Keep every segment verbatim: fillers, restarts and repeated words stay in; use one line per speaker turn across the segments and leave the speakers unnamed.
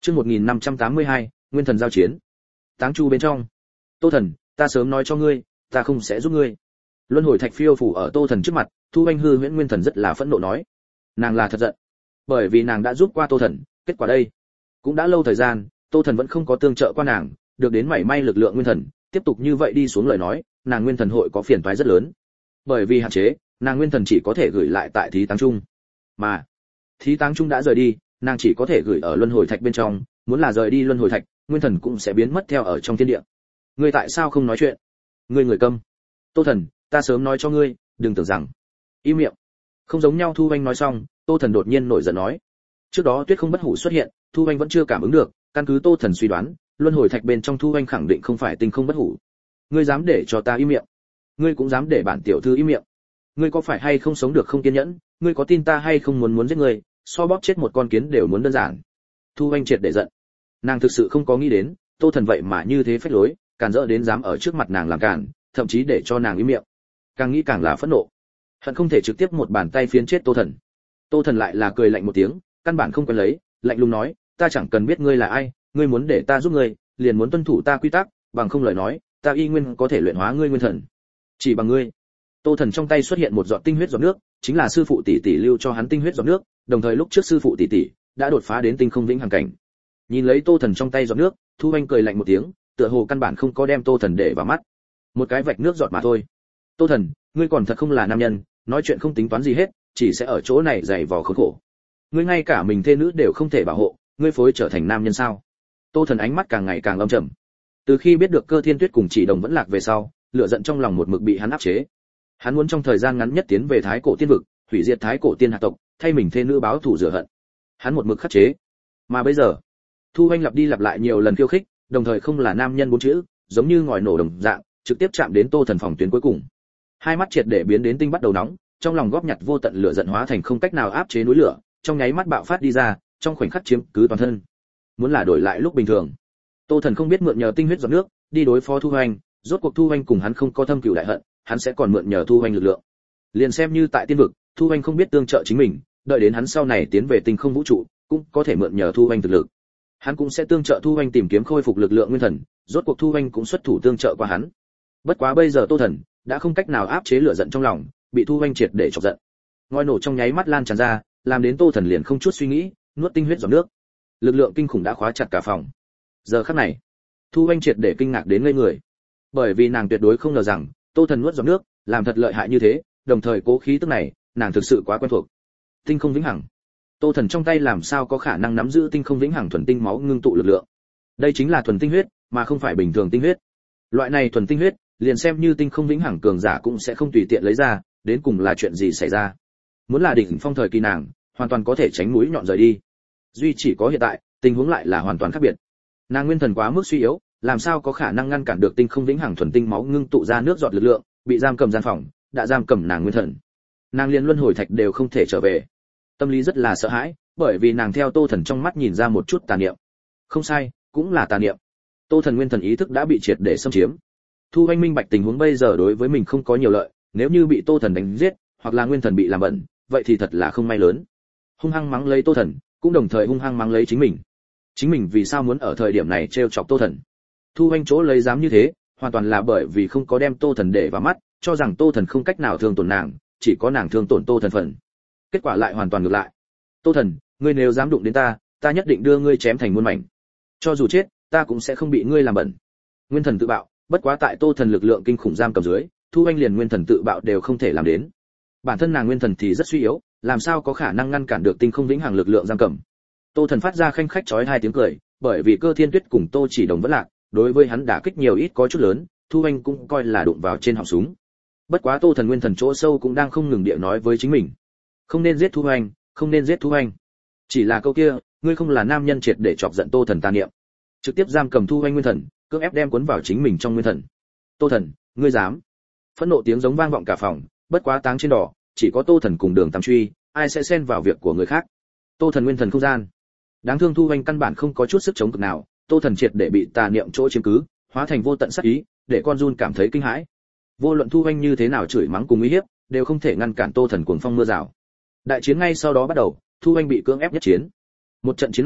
Chương một nghìn năm trăm tám mươi hai, Nguyên Thần giao chiến. Táng chu bên trong. Tô Thần, ta sớm nói cho ngươi, ta không sẽ giúp ngươi. Luân hồi thạch phiêu phủ ở Tô Thần trước mặt, Thu Anh hư huyễn Nguyên Thần rất là phẫn nộ nói, nàng là thật giận, bởi vì nàng đã giúp qua Tô Thần, kết quả đây, cũng đã lâu thời gian, Tô Thần vẫn không có tương trợ qua nàng, được đến mảy may lực lượng Nguyên Thần, tiếp tục như vậy đi xuống lời nói, nàng Nguyên Thần hội có phiền toái rất lớn. Bởi vì hạn chế, nàng Nguyên Thần chỉ có thể gửi lại tại Thí Táng Trung. Mà Thí Táng Trung đã rời đi, nàng chỉ có thể gửi ở luân hồi thạch bên trong, muốn là rời đi luân hồi thạch, Nguyên Thần cũng sẽ biến mất theo ở trong thiên địa. Ngươi tại sao không nói chuyện? Ngươi người câm. Tô Thần, ta sớm nói cho ngươi, đừng tưởng rằng. Im miệng. Không giống nhau. Thu Anh nói xong, Tô Thần đột nhiên nổi giận nói. Trước đó Tuyết Không Bất Hủ xuất hiện, Thu Anh vẫn chưa cảm ứng được, căn cứ Tô Thần suy đoán, luân hồi thạch bên trong Thu Anh khẳng định không phải Tinh Không Bất Hủ. Ngươi dám để cho ta im miệng? Ngươi cũng dám để bản tiểu thư im miệng? Ngươi có phải hay không sống được không kiên nhẫn? Ngươi có tin ta hay không muốn muốn giết ngươi, so bóp chết một con kiến đều muốn đơn giản. Thu Anh triệt để giận. Nàng thực sự không có nghĩ đến, Tô Thần vậy mà như thế phách lối, càn rỡ đến dám ở trước mặt nàng làm càn, thậm chí để cho nàng im miệng. Càng nghĩ càng là phẫn nộ, hận không thể trực tiếp một bàn tay phiến chết Tô Thần. Tô Thần lại là cười lạnh một tiếng, căn bản không cần lấy, lạnh lùng nói, ta chẳng cần biết ngươi là ai, ngươi muốn để ta giúp ngươi, liền muốn tuân thủ ta quy tắc, bằng không lời nói, ta y nguyên có thể luyện hóa ngươi nguyên thần. Chỉ bằng ngươi. Tô Thần trong tay xuất hiện một giọt tinh huyết giọt nước, chính là sư phụ tỷ tỷ lưu cho hắn tinh huyết giọt nước, đồng thời lúc trước sư phụ tỷ tỷ đã đột phá đến tinh không vĩnh hằng cảnh. Nhìn lấy Tô Thần trong tay giọt nước, Thu Anh cười lạnh một tiếng, tựa hồ căn bản không có đem Tô Thần để vào mắt. Một cái vạch nước giọt mà thôi. Tô Thần, ngươi còn thật không là nam nhân, nói chuyện không tính toán gì hết, chỉ sẽ ở chỗ này dày vò khốn khổ. Ngươi ngay cả mình thê nữ đều không thể bảo hộ, ngươi phối trở thành nam nhân sao? Tô Thần ánh mắt càng ngày càng âm trầm. Từ khi biết được Cơ Thiên Tuyết cùng Chỉ Đồng vẫn lạc về sau, lửa giận trong lòng một mực bị hắn áp chế. Hắn muốn trong thời gian ngắn nhất tiến về Thái Cổ Tiên vực, hủy diệt Thái Cổ Tiên Hạc tộc, thay mình thê nữ báo thù rửa hận. Hắn một mực khắc chế. Mà bây giờ, Thu Anh lặp đi lặp lại nhiều lần khiêu khích, đồng thời không là nam nhân bốn chữ, giống như ngòi nổ đồng dạng, trực tiếp chạm đến Tô Thần phòng tuyến cuối cùng. Hai mắt triệt để biến đến tinh bắt đầu nóng, trong lòng góp nhặt vô tận lửa giận hóa thành không cách nào áp chế núi lửa, trong nháy mắt bạo phát đi ra, trong khoảnh khắc chiếm cứ toàn thân. Muốn là đổi lại lúc bình thường, Tô Thần không biết mượn nhờ tinh huyết giọt nước, đi đối phó Thu Anh, rốt cuộc Thu Anh cùng hắn không có thâm cừu đại hận, hắn sẽ còn mượn nhờ Thu Anh lực lượng. Liền xem như tại tiên vực, Thu Anh không biết tương trợ chính mình, đợi đến hắn sau này tiến về tinh không vũ trụ, cũng có thể mượn nhờ Thu Anh thực lực. Hắn cũng sẽ tương trợ Thu Anh tìm kiếm khôi phục lực lượng nguyên thần, rốt cuộc Thu Anh cũng xuất thủ tương trợ qua hắn. Bất quá bây giờ Tô Thần đã không cách nào áp chế lửa giận trong lòng, bị Thu Anh triệt để chọc giận. Ngòi nổ trong nháy mắt lan tràn ra, làm đến Tô Thần liền không chút suy nghĩ, nuốt tinh huyết giọt nước. Lực lượng kinh khủng đã khóa chặt cả phòng. Giờ khắc này, Thu Anh triệt để kinh ngạc đến ngây người, bởi vì nàng tuyệt đối không ngờ rằng Tô Thần nuốt giọt nước, làm thật lợi hại như thế, đồng thời cố khí tức này, nàng thực sự quá quen thuộc. Tinh không vĩnh hằng. Tô Thần trong tay làm sao có khả năng nắm giữ tinh không vĩnh hằng thuần tinh máu ngưng tụ lực lượng? Đây chính là thuần tinh huyết, mà không phải bình thường tinh huyết. Loại này thuần tinh huyết, liền xem như tinh không vĩnh hằng cường giả cũng sẽ không tùy tiện lấy ra, đến cùng là chuyện gì xảy ra? Muốn là đỉnh phong thời kỳ nàng, hoàn toàn có thể tránh mũi nhọn rời đi. Duy chỉ có hiện tại, tình huống lại là hoàn toàn khác biệt. Nàng nguyên thần quá mức suy yếu, làm sao có khả năng ngăn cản được tinh không vĩnh hằng thuần tinh máu ngưng tụ ra nước giọt lực lượng, bị giam cầm gian phòng, đã giam cầm nàng nguyên thần. Nàng liền luân hồi thạch đều không thể trở về. Tâm lý rất là sợ hãi, bởi vì nàng theo Tô Thần trong mắt nhìn ra một chút tà niệm. Không sai, cũng là tà niệm. Tô Thần nguyên thần ý thức đã bị triệt để xâm chiếm. Thu Anh minh bạch tình huống bây giờ đối với mình không có nhiều lợi, nếu như bị Tô Thần đánh giết, hoặc là nguyên thần bị làm bẩn, vậy thì thật là không may lớn. Hung hăng mắng lấy Tô Thần, cũng đồng thời hung hăng mắng lấy chính mình. Chính mình vì sao muốn ở thời điểm này trêu chọc Tô Thần? Thu Anh chỗ lấy dám như thế, hoàn toàn là bởi vì không có đem Tô Thần để vào mắt, cho rằng Tô Thần không cách nào thương tổn nàng, chỉ có nàng thương tổn Tô Thần phần. Kết quả lại hoàn toàn ngược lại. Tô Thần, ngươi nếu dám đụng đến ta, ta nhất định đưa ngươi chém thành muôn mảnh. Cho dù chết, ta cũng sẽ không bị ngươi làm bẩn. Nguyên thần tự bạo, bất quá tại Tô Thần lực lượng kinh khủng giam cầm dưới, Thu Anh liền nguyên thần tự bạo đều không thể làm đến. Bản thân nàng nguyên thần thì rất suy yếu, làm sao có khả năng ngăn cản được tinh không vĩnh hằng lực lượng giam cầm. Tô Thần phát ra khanh khách chói hai tiếng cười, bởi vì Cơ Thiên Tuyết cùng Tô Chỉ Đồng vẫn lạc, đối với hắn đả kích nhiều ít có chút lớn, Thu Anh cũng coi là đụng vào trên họng súng. Bất quá Tô Thần nguyên thần chỗ sâu cũng đang không ngừng địa nói với chính mình, không nên giết Thu Anh, không nên giết Thu Anh. Chỉ là câu kia, ngươi không là nam nhân, triệt để chọc giận Tô Thần tà niệm, trực tiếp giam cầm Thu Anh nguyên thần, cưỡng ép đem cuốn vào chính mình trong nguyên thần. Tô Thần, ngươi dám? Phẫn nộ tiếng giống vang vọng cả phòng, bất quá táng trên đỏ, chỉ có Tô Thần cùng Đường Tam Truy, ai sẽ xen vào việc của người khác. Tô Thần nguyên thần không gian. Đáng thương Thu Anh căn bản không có chút sức chống cực nào, Tô Thần triệt để bị tà niệm chỗ chiếm cứ, hóa thành vô tận sát ý, để con run cảm thấy kinh hãi. Vô luận Thu Anh như thế nào chửi mắng cùng uy hiếp, đều không thể ngăn cản Tô Thần cuồng phong mưa rào. Đại chiến ngay sau đó bắt đầu, Thu Anh bị cưỡng ép nhất chiến. Một trận chiến này,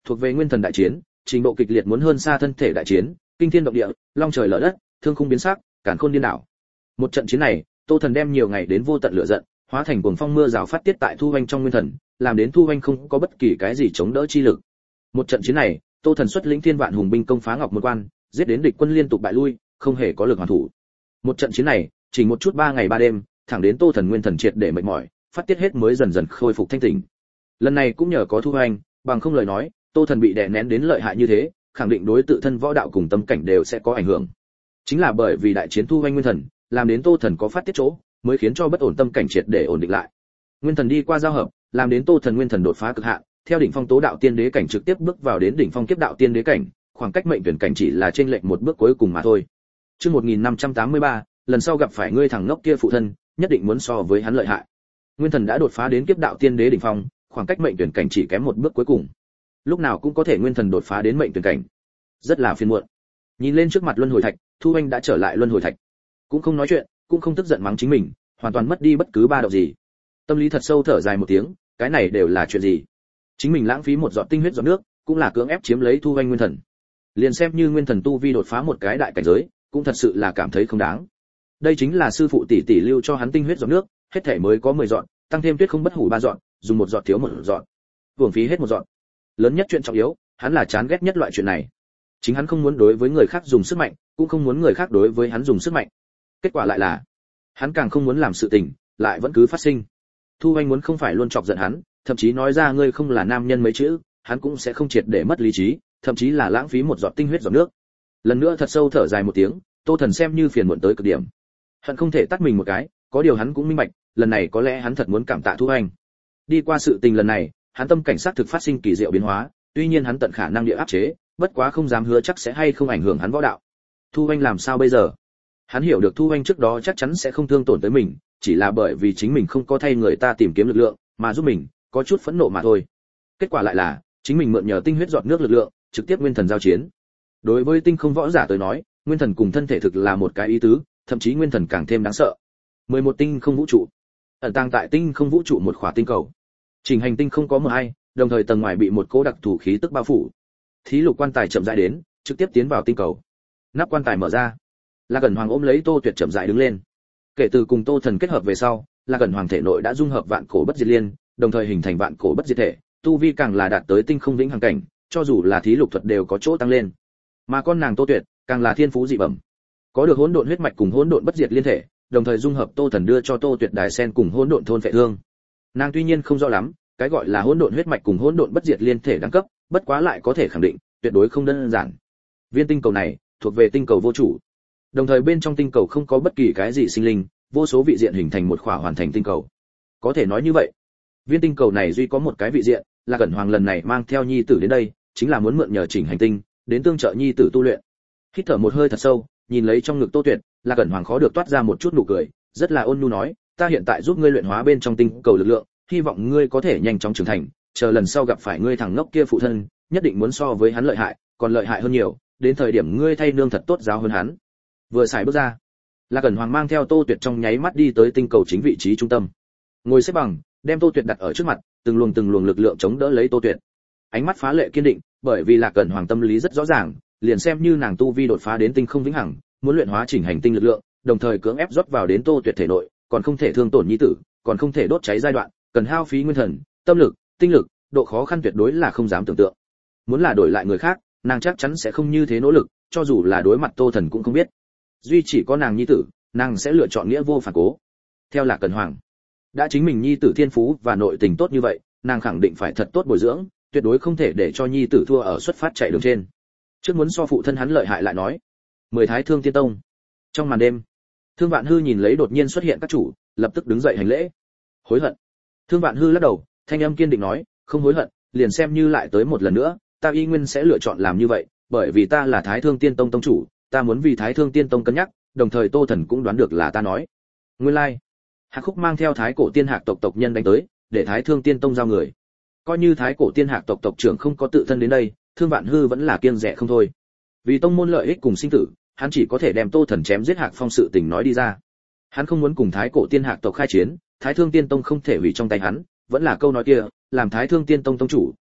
thuộc về nguyên thần đại chiến, trình độ kịch liệt muốn hơn xa thân thể đại chiến, kinh thiên động địa, long trời lở đất, thương khung biến sắc, càn khôn điên đảo. Một trận chiến này, Tô Thần đem nhiều ngày đến vô tận lửa giận, hóa thành cuồng phong mưa rào phát tiết tại Thu Hoành trong nguyên thần, làm đến Thu Hoành không có bất kỳ cái gì chống đỡ chi lực. Một trận chiến này, Tô Thần xuất lĩnh thiên vạn hùng binh công phá Ngọc Môn Quan, giết đến địch quân liên tục bại lui, không hề có lực hoàn thủ. Một trận chiến này, chỉ một chút ba ngày ba đêm, thẳng đến Tô Thần nguyên thần triệt để mệt mỏi, phát tiết hết mới dần dần khôi phục thanh tỉnh. Lần này cũng nhờ có Thu Hoành, bằng không lời nói, Tô Thần bị đè nén đến lợi hại như thế, khẳng định đối tự thân võ đạo cùng tâm cảnh đều sẽ có ảnh hưởng. Chính là bởi vì đại chiến Thu Hoành nguyên thần, làm đến Tô Thần có phát tiết chỗ, mới khiến cho bất ổn tâm cảnh triệt để ổn định lại. Nguyên thần đi qua giao hợp, làm đến Tô Thần nguyên thần đột phá cực hạn, theo đỉnh phong tố đạo tiên đế cảnh trực tiếp bước vào đến đỉnh phong kiếp đạo tiên đế cảnh, khoảng cách mệnh tuyển cảnh chỉ là trên lệch một bước cuối cùng mà thôi. Chương một nghìn năm trăm tám mươi ba, lần sau gặp phải ngươi thằng ngốc kia phụ thân, nhất định muốn so với hắn lợi hại. Nguyên thần đã đột phá đến kiếp đạo tiên đế đỉnh phong, khoảng cách mệnh tuyển cảnh chỉ kém một bước cuối cùng. Lúc nào cũng có thể nguyên thần đột phá đến mệnh tuyển cảnh. Rất là phiền muộn. Nhìn lên trước mặt luân hồi thạch, Thu Hoành đã trở lại luân hồi thạch. Cũng không nói chuyện, cũng không tức giận mắng chính mình, hoàn toàn mất đi bất cứ ba động gì. Tâm lý thật sâu thở dài một tiếng, cái này đều là chuyện gì? Chính mình lãng phí một giọt tinh huyết giọt nước, cũng là cưỡng ép chiếm lấy Thu Hoành nguyên thần. Liền xem như nguyên thần tu vi đột phá một cái đại cảnh giới, cũng thật sự là cảm thấy không đáng. Đây chính là sư phụ tỷ tỷ lưu cho hắn tinh huyết giọt nước, hết thể mới có mười giọt, tăng thêm tuyết không bất hủ ba giọt, dùng một giọt thiếu một giọt. Uổng phí hết một giọt. Lớn nhất chuyện trọng yếu, hắn là chán ghét nhất loại chuyện này. Chính hắn không muốn đối với người khác dùng sức mạnh, cũng không muốn người khác đối với hắn dùng sức mạnh. Kết quả lại là, hắn càng không muốn làm sự tình, lại vẫn cứ phát sinh. Thu Hoành muốn không phải luôn chọc giận hắn, thậm chí nói ra ngươi không là nam nhân mấy chữ, hắn cũng sẽ không triệt để mất lý trí, thậm chí là lãng phí một giọt tinh huyết giọt nước. Lần nữa thật sâu thở dài một tiếng, Tô Thần xem như phiền muộn tới cực điểm. Hắn không thể tắt mình một cái, có điều hắn cũng minh bạch, lần này có lẽ hắn thật muốn cảm tạ Thu Hoành. Đi qua sự tình lần này, hắn tâm cảnh sát thực phát sinh kỳ diệu biến hóa, tuy nhiên hắn tận khả năng địa áp chế, bất quá không dám hứa chắc sẽ hay không ảnh hưởng hắn võ đạo. Thu Hoành làm sao bây giờ? Hắn hiểu được Thu Hoành trước đó chắc chắn sẽ không thương tổn tới mình, chỉ là bởi vì chính mình không có thay người ta tìm kiếm lực lượng, mà giúp mình, có chút phẫn nộ mà thôi. Kết quả lại là, chính mình mượn nhờ tinh huyết giọt nước lực lượng, trực tiếp nguyên thần giao chiến. Đối với tinh không võ giả tới nói, nguyên thần cùng thân thể thực là một cái ý tứ, thậm chí nguyên thần càng thêm đáng sợ. mười một tinh không vũ trụ, ẩn tàng tại tinh không vũ trụ một khỏa tinh cầu. Trình hành tinh không có mờ hay, đồng thời tầng ngoài bị một cỗ đặc thù khí tức bao phủ. Thí lục quan tài chậm rãi đến, trực tiếp tiến vào tinh cầu. Nắp quan tài mở ra, La Cẩn Hoàng ôm lấy Tô Tuyệt chậm rãi đứng lên. Kể từ cùng Tô Thần kết hợp về sau, La Cẩn Hoàng thể nội đã dung hợp vạn cổ bất diệt liên, đồng thời hình thành vạn cổ bất diệt thể, tu vi càng là đạt tới tinh không vĩnh hằng cảnh, cho dù là thí lục thuật đều có chỗ tăng lên. Mà con nàng Tô Tuyệt, càng là thiên phú dị bẩm. Có được hỗn độn huyết mạch cùng hỗn độn bất diệt liên thể, đồng thời dung hợp Tô Thần đưa cho Tô Tuyệt đài sen cùng hỗn độn thôn phệ thương. Nàng tuy nhiên không rõ lắm, cái gọi là hỗn độn huyết mạch cùng hỗn độn bất diệt liên thể đẳng cấp, bất quá lại có thể khẳng định, tuyệt đối không đơn giản. Viên tinh cầu này thuộc về tinh cầu vô chủ, đồng thời bên trong tinh cầu không có bất kỳ cái gì sinh linh, vô số vị diện hình thành một khỏa hoàn thành tinh cầu. Có thể nói như vậy, viên tinh cầu này duy có một cái vị diện, là Cẩn Hoàng lần này mang theo nhi tử đến đây, chính là muốn mượn nhờ chỉnh hành tinh, đến tương trợ nhi tử tu luyện. Hít thở một hơi thật sâu, nhìn lấy trong ngực Tô Tuyệt, là Cẩn Hoàng khó được toát ra một chút nụ cười, rất là ôn nhu nói, ta hiện tại giúp ngươi luyện hóa bên trong tinh cầu lực lượng, hy vọng ngươi có thể nhanh chóng trưởng thành, chờ lần sau gặp phải ngươi thằng ngốc kia phụ thân, nhất định muốn so với hắn lợi hại, còn lợi hại hơn nhiều, đến thời điểm ngươi thay nương thật tốt giáo hơn hắn. Vừa xài bước ra, La Cẩn Hoàng mang theo Tô Tuyệt trong nháy mắt đi tới tinh cầu chính vị trí trung tâm. Ngồi xếp bằng, đem Tô Tuyệt đặt ở trước mặt, từng luồng từng luồng lực lượng chống đỡ lấy Tô Tuyệt. Ánh mắt phá lệ kiên định, bởi vì La Cẩn Hoàng tâm lý rất rõ ràng, liền xem như nàng tu vi đột phá đến tinh không vĩnh hằng, muốn luyện hóa chỉnh hành tinh lực lượng, đồng thời cưỡng ép rót vào đến Tô Tuyệt thể nội, còn không thể thương tổn nhi tử, còn không thể đốt cháy giai đoạn, cần hao phí nguyên thần, tâm lực, tinh lực, độ khó khăn tuyệt đối là không dám tưởng tượng. Muốn là đổi lại người khác, nàng chắc chắn sẽ không như thế nỗ lực, cho dù là đối mặt Tô Thần cũng không biết. Duy chỉ có nàng nhi tử, nàng sẽ lựa chọn nghĩa vô phản cố. Theo Lạc Cẩn Hoàng, đã chính mình nhi tử thiên phú và nội tình tốt như vậy, nàng khẳng định phải thật tốt bồi dưỡng, tuyệt đối không thể để cho nhi tử thua ở xuất phát chạy đường trên. Trước muốn so phụ thân hắn lợi hại lại nói. Mười Thái Thương Tiên Tông. Trong màn đêm, Thương Vạn Hư nhìn lấy đột nhiên xuất hiện các chủ, lập tức đứng dậy hành lễ. Hối hận. Thương Vạn Hư lắc đầu, thanh âm kiên định nói, không hối hận, liền xem như lại tới một lần nữa, ta y nguyên sẽ lựa chọn làm như vậy, bởi vì ta là Thái Thương Tiên Tông tông chủ, ta muốn vì Thái Thương Tiên Tông cân nhắc, đồng thời Tô Thần cũng đoán được là ta nói. Nguyên lai, like. Hạc Khúc mang theo Thái Cổ Tiên Hạc tộc tộc nhân đánh tới, để Thái Thương Tiên Tông giao người. Coi như Thái Cổ Tiên Hạc tộc tộc trưởng không có tự thân đến đây, Thương Vạn Hư vẫn là kiêng dè không thôi. Vì tông môn lợi ích cùng sinh tử, hắn chỉ có thể đem Tô Thần chém giết Hạc Phong sự tình nói đi ra. Hắn không muốn cùng Thái Cổ Tiên Hạc tộc khai chiến, Thái Thương Tiên Tông không thể hủy trong tay hắn, vẫn là câu nói kia, làm Thái Thương Tiên Tông tông chủ,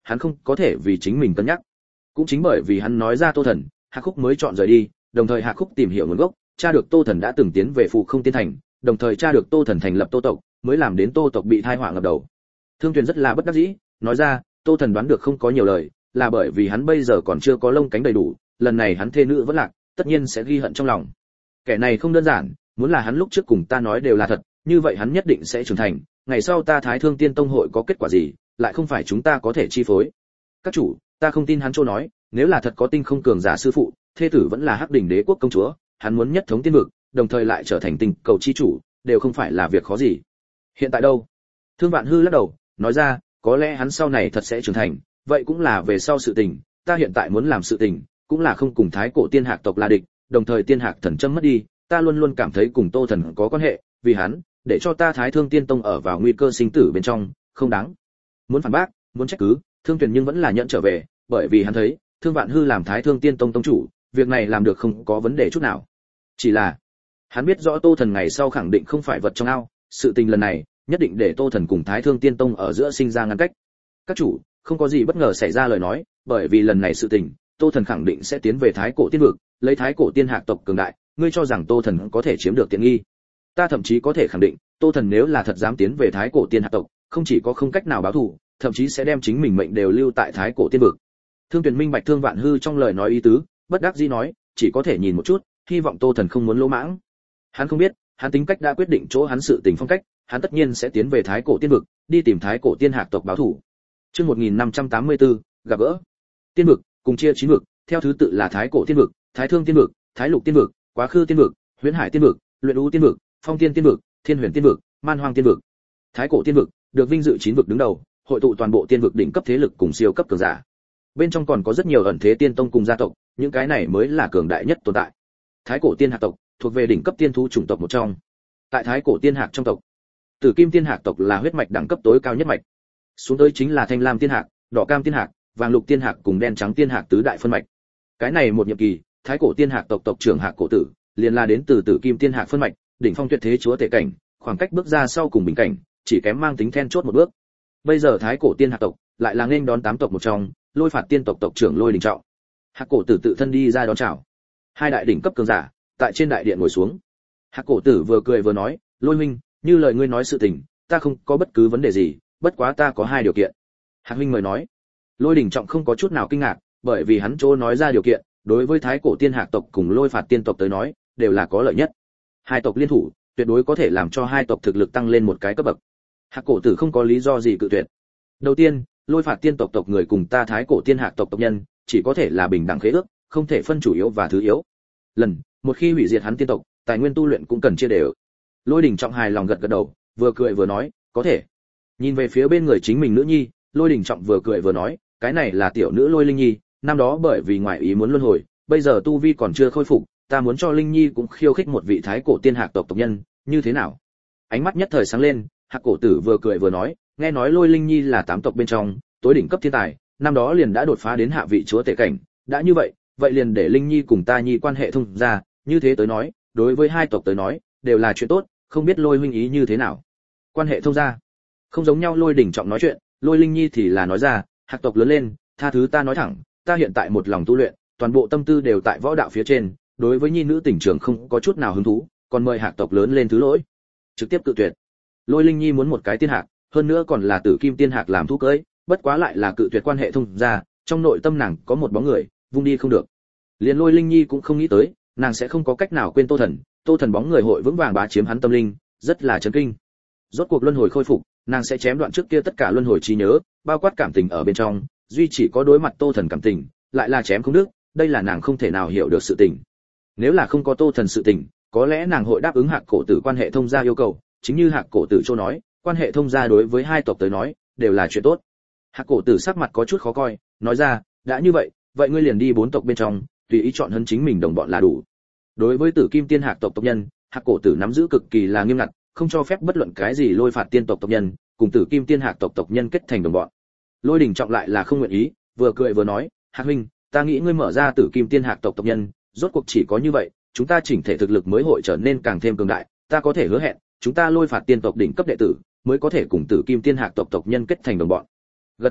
hắn không có thể vì chính mình cân nhắc. Cũng chính bởi vì hắn nói ra Tô Thần, Hạc Khúc mới chọn rời đi, đồng thời Hạc Khúc tìm hiểu nguồn gốc, tra được Tô Thần đã từng tiến về Phù Không Tiên Thành, đồng thời tra được Tô Thần thành lập Tô tộc, mới làm đến Tô tộc bị tai họa ngập đầu. Thương Tuyền rất là bất đắc dĩ, nói ra, Tô Thần đoán được không có nhiều lời, là bởi vì hắn bây giờ còn chưa có lông cánh đầy đủ, lần này hắn thê nữ vẫn lạc, tất nhiên sẽ ghi hận trong lòng. Kẻ này không đơn giản, muốn là hắn lúc trước cùng ta nói đều là thật, như vậy hắn nhất định sẽ trưởng thành, ngày sau ta Thái Thương Tiên Tông hội có kết quả gì, lại không phải chúng ta có thể chi phối. Các chủ, ta không tin hắn chỗ nói, nếu là thật có tinh không cường giả sư phụ, thê tử vẫn là Hắc Đỉnh Đế quốc công chúa, hắn muốn nhất thống tiên vực, đồng thời lại trở thành tinh cầu chi chủ, đều không phải là việc khó gì. Hiện tại đâu? Thương Vạn Hư lắc đầu, nói ra, có lẽ hắn sau này thật sẽ trưởng thành, vậy cũng là về sau sự tình, ta hiện tại muốn làm sự tình, cũng là không cùng Thái Cổ Tiên Hạc tộc là địch, đồng thời Tiên Hạc thần châm mất đi, ta luôn luôn cảm thấy cùng Tô Thần có quan hệ, vì hắn, để cho ta Thái Thương Tiên Tông ở vào nguy cơ sinh tử bên trong, không đáng. Muốn phản bác, muốn trách cứ, Thương Tuyền nhưng vẫn là nhận trở về, bởi vì hắn thấy, Thương Vạn Hư làm Thái Thương Tiên Tông tông chủ, việc này làm được không có vấn đề chút nào. Chỉ là, hắn biết rõ Tô Thần ngày sau khẳng định không phải vật trong ao, sự tình lần này, nhất định để Tô Thần cùng Thái Thương Tiên Tông ở giữa sinh ra ngăn cách. Các chủ, không có gì bất ngờ xảy ra lời nói, bởi vì lần này sự tình, Tô Thần khẳng định sẽ tiến về Thái Cổ Tiên vực, lấy Thái Cổ Tiên Hạc tộc cường đại, ngươi cho rằng Tô Thần có thể chiếm được tiện nghi? Ta thậm chí có thể khẳng định, Tô Thần nếu là thật dám tiến về Thái Cổ Tiên Hạc tộc, không chỉ có không cách nào báo thù, thậm chí sẽ đem chính mình mệnh đều lưu tại Thái Cổ Tiên vực. Thương Tuyền minh bạch Thương Vạn Hư trong lời nói ý tứ, bất đắc dĩ nói, chỉ có thể nhìn một chút, hy vọng Tô Thần không muốn lỗ mãng. Hắn không biết, hắn tính cách đã quyết định chỗ hắn sự tình phong cách, hắn tất nhiên sẽ tiến về Thái Cổ Tiên vực, đi tìm Thái Cổ Tiên Hạc tộc báo thù. Chương một nghìn năm trăm tám mươi tư, gặp gỡ. Tiên vực cùng chia chín vực, theo thứ tự là Thái Cổ Tiên vực, Thái Thương Tiên vực, Thái Lục Tiên vực, Quá Khứ Tiên vực, Huyễn Hải Tiên vực, Luyện U Tiên vực, Phong Tiên Tiên vực, Thiên Huyền Tiên vực, Man Hoang Tiên vực. Thái Cổ Tiên vực được vinh dự chín vực đứng đầu, hội tụ toàn bộ tiên vực đỉnh cấp thế lực cùng siêu cấp cường giả. Bên trong còn có rất nhiều ẩn thế tiên tông cùng gia tộc, những cái này mới là cường đại nhất tồn tại. Thái Cổ Tiên Hạc tộc thuộc về đỉnh cấp tiên thú chủng tộc một trong. Tại Thái Cổ Tiên Hạc trong tộc, Tử Kim Tiên Hạc tộc là huyết mạch đẳng cấp tối cao nhất mạch. Xuống tới chính là Thanh Lam Tiên Hạc, Đỏ Cam Tiên Hạc, Vàng Lục Tiên Hạc cùng Đen Trắng Tiên Hạc tứ đại phân mạch. Cái này một nhiệm kỳ, Thái Cổ Tiên Hạc tộc tộc trưởng Hạc Cổ Tử, liền là đến từ Tử Kim Tiên Hạc phân mạch, đỉnh phong tuyệt thế chúa tể cảnh, khoảng cách bước ra sau cùng bình cảnh, chỉ kém mang tính then chốt một bước. Bây giờ Thái Cổ Tiên Hạc tộc lại là nên đón tám tộc một trong, Lôi Phạt Tiên tộc tộc trưởng Lôi Đình Trọng. Hạc Cổ Tử tự thân đi ra đón chào. Hai đại đỉnh cấp cường giả, tại trên đại điện ngồi xuống. Hạc Cổ Tử vừa cười vừa nói, Lôi huynh, như lời ngươi nói sự tình, ta không có bất cứ vấn đề gì, bất quá ta có hai điều kiện. Hạc huynh mời nói. Lôi Đình Trọng không có chút nào kinh ngạc, bởi vì hắn chỗ nói ra điều kiện, đối với Thái Cổ Tiên Hạc tộc cùng Lôi Phạt Tiên tộc tới nói, đều là có lợi nhất. Hai tộc liên thủ, tuyệt đối có thể làm cho hai tộc thực lực tăng lên một cái cấp bậc. Hạc Cổ Tử không có lý do gì cự tuyệt. Đầu tiên, Lôi Phạt Tiên tộc tộc người cùng ta Thái Cổ Tiên Hạc tộc tộc nhân, chỉ có thể là bình đẳng khế ước, không thể phân chủ yếu và thứ yếu. Lần, một khi hủy diệt hắn tiên tộc, tài nguyên tu luyện cũng cần chia đều. Lôi Đình Trọng hài lòng gật gật đầu, vừa cười vừa nói, có thể. Nhìn về phía bên người chính mình nữ nhi, Lôi Đình Trọng vừa cười vừa nói, cái này là tiểu nữ Lôi Linh Nhi, năm đó bởi vì ngoại ý muốn luân hồi, bây giờ tu vi còn chưa khôi phục, ta muốn cho Linh Nhi cũng khiêu khích một vị Thái Cổ Tiên Hạc tộc tộc nhân, như thế nào? Ánh mắt nhất thời sáng lên, Hạc Cổ Tử vừa cười vừa nói, nghe nói Lôi Linh Nhi là tám tộc bên trong tối đỉnh cấp thiên tài, năm đó liền đã đột phá đến hạ vị chúa tể cảnh, đã như vậy, vậy liền để Linh Nhi cùng ta Nhi quan hệ thông ra, như thế tới nói, đối với hai tộc tới nói, đều là chuyện tốt, không biết Lôi huynh ý như thế nào? Quan hệ thông ra? Không giống nhau. Lôi Đình Trọng nói chuyện, Lôi Linh Nhi thì là nói ra, Hạc tộc lớn lên, tha thứ ta nói thẳng, ta hiện tại một lòng tu luyện, toàn bộ tâm tư đều tại võ đạo phía trên, đối với nhi nữ tình trường không có chút nào hứng thú, còn mời Hạc tộc lớn lên thứ lỗi. Trực tiếp cự tuyệt. Lôi Linh Nhi muốn một cái tiên hạc, hơn nữa còn là Tử Kim Tiên Hạc làm thú cưới, bất quá lại là cự tuyệt quan hệ thông ra, trong nội tâm nàng có một bóng người, vung đi không được. Liền Lôi Linh Nhi cũng không nghĩ tới, nàng sẽ không có cách nào quên Tô Thần, Tô Thần bóng người hội vững vàng bá chiếm hắn tâm linh, rất là chấn kinh. Rốt cuộc luân hồi khôi phục, nàng sẽ chém đoạn trước kia tất cả luân hồi trí nhớ, bao quát cảm tình ở bên trong, duy chỉ có đối mặt Tô Thần cảm tình, lại là chém không đứt, đây là nàng không thể nào hiểu được sự tình. Nếu là không có Tô Thần sự tình, có lẽ nàng hội đáp ứng Hạc Cổ Tử quan hệ thông gia yêu cầu, chính như Hạc Cổ Tử châu nói, quan hệ thông gia đối với hai tộc tới nói, đều là chuyện tốt. Hạc Cổ Tử sắc mặt có chút khó coi, nói ra, đã như vậy, vậy ngươi liền đi bốn tộc bên trong, tùy ý chọn hơn chính mình đồng bọn là đủ. Đối với Tử Kim Tiên Hạc tộc tộc nhân, Hạc Cổ Tử nắm giữ cực kỳ là nghiêm ngặt, không cho phép bất luận cái gì Lôi Phạt Tiên tộc tộc nhân cùng Tử Kim Tiên Hạc tộc tộc nhân kết thành đồng bọn. Lôi Đình Trọng lại là không nguyện ý, vừa cười vừa nói, Hạc huynh, ta nghĩ ngươi mở ra Tử Kim Tiên Hạc tộc tộc nhân, rốt cuộc chỉ có như vậy, chúng ta chỉnh thể thực lực mới hội trở nên càng thêm cường đại, ta có thể hứa hẹn, chúng ta Lôi Phạt Tiên tộc đỉnh cấp đệ tử mới có thể cùng Tử Kim Tiên Hạc tộc tộc nhân kết thành đồng bọn. Gật gật đầu,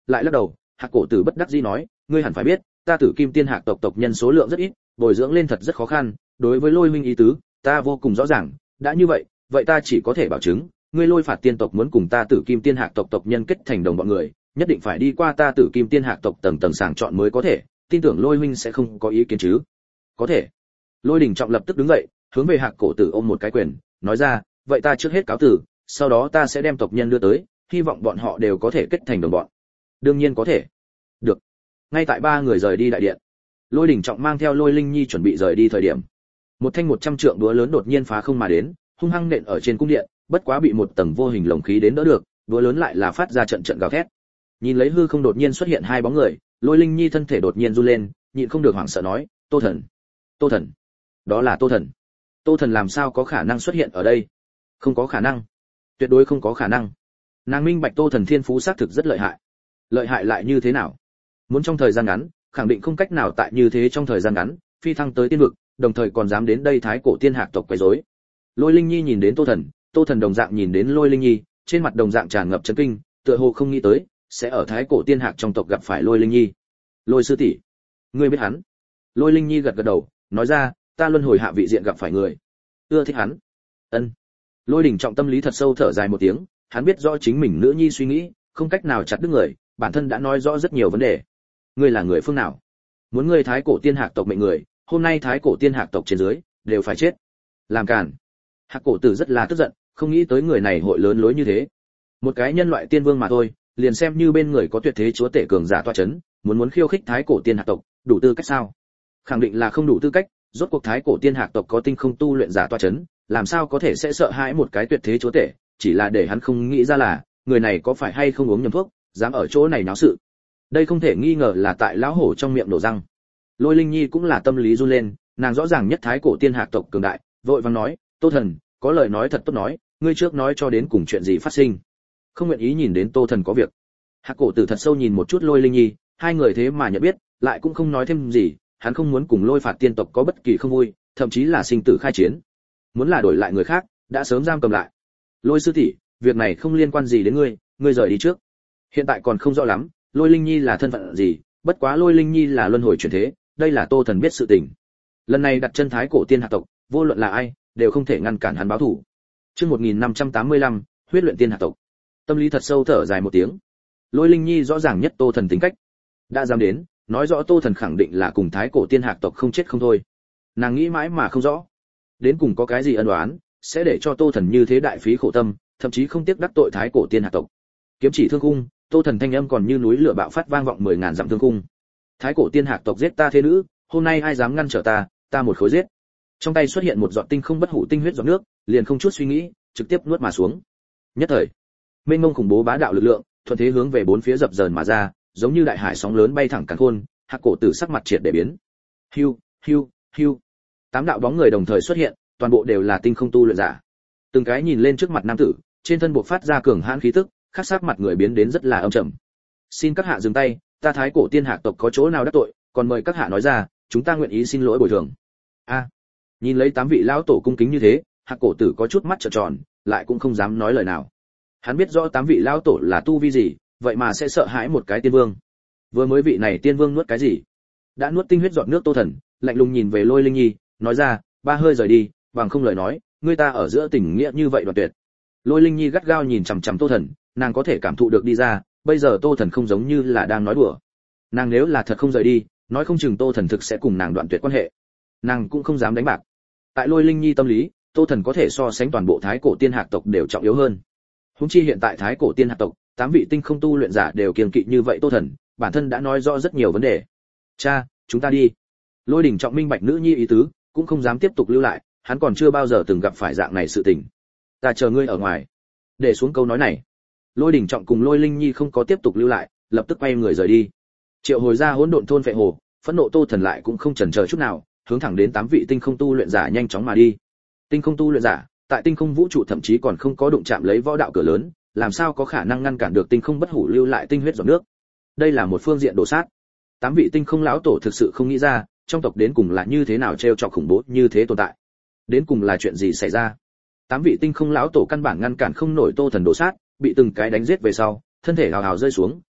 lại lắc đầu. Hạc cổ tử bất đắc dĩ nói, ngươi hẳn phải biết, ta Tử Kim Tiên Hạc tộc tộc nhân số lượng rất ít, bồi dưỡng lên thật rất khó khăn, đối với Lôi huynh ý tứ, ta vô cùng rõ ràng, đã như vậy, vậy ta chỉ có thể bảo chứng, ngươi Lôi phạt tiên tộc muốn cùng ta Tử Kim Tiên Hạc tộc tộc nhân kết thành đồng bọn người, nhất định phải đi qua ta Tử Kim Tiên Hạc tộc tầng tầng sàng chọn mới có thể, tin tưởng Lôi huynh sẽ không có ý kiến chứ? Có thể. Lôi Đình Trọng lập tức đứng dậy, hướng về Hạc cổ tử ôm một cái quyền, nói ra, vậy ta trước hết cáo tử, sau đó ta sẽ đem tộc nhân đưa tới, hy vọng bọn họ đều có thể kết thành đồng bọn. Đương nhiên có thể. Được. Ngay tại ba người rời đi đại điện, Lôi Đình Trọng mang theo Lôi Linh Nhi chuẩn bị rời đi thời điểm, một thanh một trăm trượng đũa lớn đột nhiên phá không mà đến, hung hăng nện ở trên cung điện, bất quá bị một tầng vô hình lồng khí đến đỡ được, đũa lớn lại là phát ra trận trận gào thét. Nhìn lấy hư không đột nhiên xuất hiện hai bóng người, Lôi Linh Nhi thân thể đột nhiên run lên, nhịn không được hoảng sợ nói, Tô Thần, Tô Thần, đó là Tô Thần. Tô Thần làm sao có khả năng xuất hiện ở đây? Không có khả năng, tuyệt đối không có khả năng. Nàng minh bạch Tô Thần thiên phú xác thực rất lợi hại. Lợi hại lại như thế nào? Muốn trong thời gian ngắn, khẳng định không cách nào tại như thế trong thời gian ngắn phi thăng tới tiên vực, đồng thời còn dám đến đây thái cổ tiên hạc tộc quấy rối. Lôi Linh Nhi nhìn đến Tô Thần, Tô Thần đồng dạng nhìn đến Lôi Linh Nhi, trên mặt đồng dạng tràn ngập chấn kinh, tựa hồ không nghĩ tới sẽ ở thái cổ tiên hạc trong tộc gặp phải Lôi Linh Nhi. Lôi sư tỷ, ngươi biết hắn? Lôi Linh Nhi gật gật đầu, nói ra, ta luân hồi hạ vị diện gặp phải người, ưa thích hắn. Ân. Lôi Đình Trọng tâm lý thật sâu thở dài một tiếng, hắn biết rõ chính mình nữ nhi suy nghĩ, không cách nào chặt đứt người, bản thân đã nói rõ rất nhiều vấn đề. Ngươi là người phương nào? Muốn ngươi thái cổ tiên hạc tộc mệnh người, hôm nay thái cổ tiên hạc tộc trên dưới đều phải chết. Làm càn. Hạc cổ tử rất là tức giận, không nghĩ tới người này hội lớn lối như thế. Một cái nhân loại tiên vương mà thôi, liền xem như bên người có tuyệt thế chúa tể cường giả toa chấn, muốn muốn khiêu khích thái cổ tiên hạc tộc, đủ tư cách sao? Khẳng định là không đủ tư cách, rốt cuộc thái cổ tiên hạc tộc có tinh không tu luyện giả toa chấn, làm sao có thể sẽ sợ hãi một cái tuyệt thế chúa tể, chỉ là để hắn không nghĩ ra là, người này có phải hay không uống nhầm thuốc, dám ở chỗ này náo sự. Đây không thể nghi ngờ là tại lão hổ trong miệng nổ răng. Lôi Linh Nhi cũng là tâm lý run lên, nàng rõ ràng nhất thái cổ tiên hạc tộc cường đại, vội vàng nói, Tô Thần, có lời nói thật tốt nói, ngươi trước nói cho đến cùng chuyện gì phát sinh. Không nguyện ý nhìn đến Tô Thần có việc. Hạc cổ tử thật sâu nhìn một chút Lôi Linh Nhi, hai người thế mà nhận biết, lại cũng không nói thêm gì, hắn không muốn cùng Lôi phạt tiên tộc có bất kỳ không vui, thậm chí là sinh tử khai chiến. Muốn là đổi lại người khác, đã sớm giam cầm lại. Lôi sư tỷ, việc này không liên quan gì đến ngươi, ngươi rời đi trước. Hiện tại còn không rõ lắm, Lôi Linh Nhi là thân phận gì, bất quá Lôi Linh Nhi là luân hồi chuyển thế, đây là Tô Thần biết sự tình. Lần này đặt chân thái cổ tiên hạc tộc, vô luận là ai, đều không thể ngăn cản hắn báo thù. Chương một nghìn năm trăm tám mươi lăm, huyết luyện tiên hạc tộc. Tâm lý thật sâu thở dài một tiếng. Lôi Linh Nhi rõ ràng nhất Tô Thần tính cách, đã dám đến, nói rõ Tô Thần khẳng định là cùng thái cổ tiên hạc tộc không chết không thôi. Nàng nghĩ mãi mà không rõ, đến cùng có cái gì ân oán, sẽ để cho Tô Thần như thế đại phí khổ tâm, thậm chí không tiếc đắc tội thái cổ tiên hạc tộc. Kiếm chỉ thương cung, Tô Thần thanh âm còn như núi lửa bạo phát vang vọng mười ngàn dặm thương cung. Thái cổ tiên hạc tộc giết ta thế nữ, hôm nay ai dám ngăn trở ta, ta một khối giết. Trong tay xuất hiện một giọt tinh không bất hủ tinh huyết giọt nước, liền không chút suy nghĩ, trực tiếp nuốt mà xuống. Nhất thời, mênh mông khủng bố bá đạo lực lượng, thuận thế hướng về bốn phía dập dờn mà ra, giống như đại hải sóng lớn bay thẳng càn khôn, Hạc cổ tử sắc mặt triệt để biến. Hưu, hưu, hưu. Tám đạo bóng người đồng thời xuất hiện, toàn bộ đều là tinh không tu luyện giả. Từng cái nhìn lên trước mặt nam tử, trên thân bộc phát ra cường hãn khí tức, khắc sắc mặt người biến đến rất là âm trầm. Xin các hạ dừng tay, ta thái cổ tiên hạc tộc có chỗ nào đắc tội, còn mời các hạ nói ra, chúng ta nguyện ý xin lỗi bồi thường. A, nhìn lấy tám vị lão tổ cung kính như thế, Hạc cổ tử có chút mắt trợn tròn, lại cũng không dám nói lời nào. Hắn biết rõ tám vị lão tổ là tu vi gì, vậy mà sẽ sợ hãi một cái tiên vương. Vừa mới vị này tiên vương nuốt cái gì? Đã nuốt tinh huyết giọt nước Tô Thần, lạnh lùng nhìn về Lôi Linh Nhi, nói ra, ba hơi rời đi, bằng không lời nói, ngươi ta ở giữa tình nghĩa như vậy đoạn tuyệt. Lôi Linh Nhi gắt gao nhìn chằm chằm Tô Thần, nàng có thể cảm thụ được đi ra, bây giờ Tô Thần không giống như là đang nói đùa. Nàng nếu là thật không rời đi, nói không chừng Tô Thần thực sẽ cùng nàng đoạn tuyệt quan hệ. Nàng cũng không dám đánh bạc. Tại Lôi Linh Nhi tâm lý, Tô Thần có thể so sánh toàn bộ thái cổ tiên hạc tộc đều trọng yếu hơn. Huống chi hiện tại thái cổ tiên hạc tộc, tám vị tinh không tu luyện giả đều kiêng kỵ như vậy Tô Thần, bản thân đã nói rõ rất nhiều vấn đề. Cha, chúng ta đi. Lôi Đình Trọng minh bạch nữ nhi ý tứ, cũng không dám tiếp tục lưu lại, hắn còn chưa bao giờ từng gặp phải dạng này sự tình. Ta chờ ngươi ở ngoài. Để xuống câu nói này, Lôi Đình Trọng cùng Lôi Linh Nhi không có tiếp tục lưu lại, lập tức quay người rời đi. Triệu hồi ra hỗn độn thôn phệ hồ, phẫn nộ Tô Thần lại cũng không chần chờ chút nào, hướng thẳng đến tám vị tinh không tu luyện giả nhanh chóng mà đi. Tinh không tu luyện giả, tại tinh không vũ trụ thậm chí còn không có đụng chạm lấy võ đạo cửa lớn, làm sao có khả năng ngăn cản được tinh không bất hủ lưu lại tinh huyết giọt nước. Đây là một phương diện đổ sát. Tám vị tinh không lão tổ thực sự không nghĩ ra, trong tộc đến cùng là như thế nào trêu chọc khủng bố như thế tồn tại. Đến cùng là chuyện gì xảy ra? Tám vị tinh không lão tổ căn bản ngăn cản không nổi Tô Thần đổ sát, bị từng cái đánh giết về sau, thân thể hào hào rơi xuống,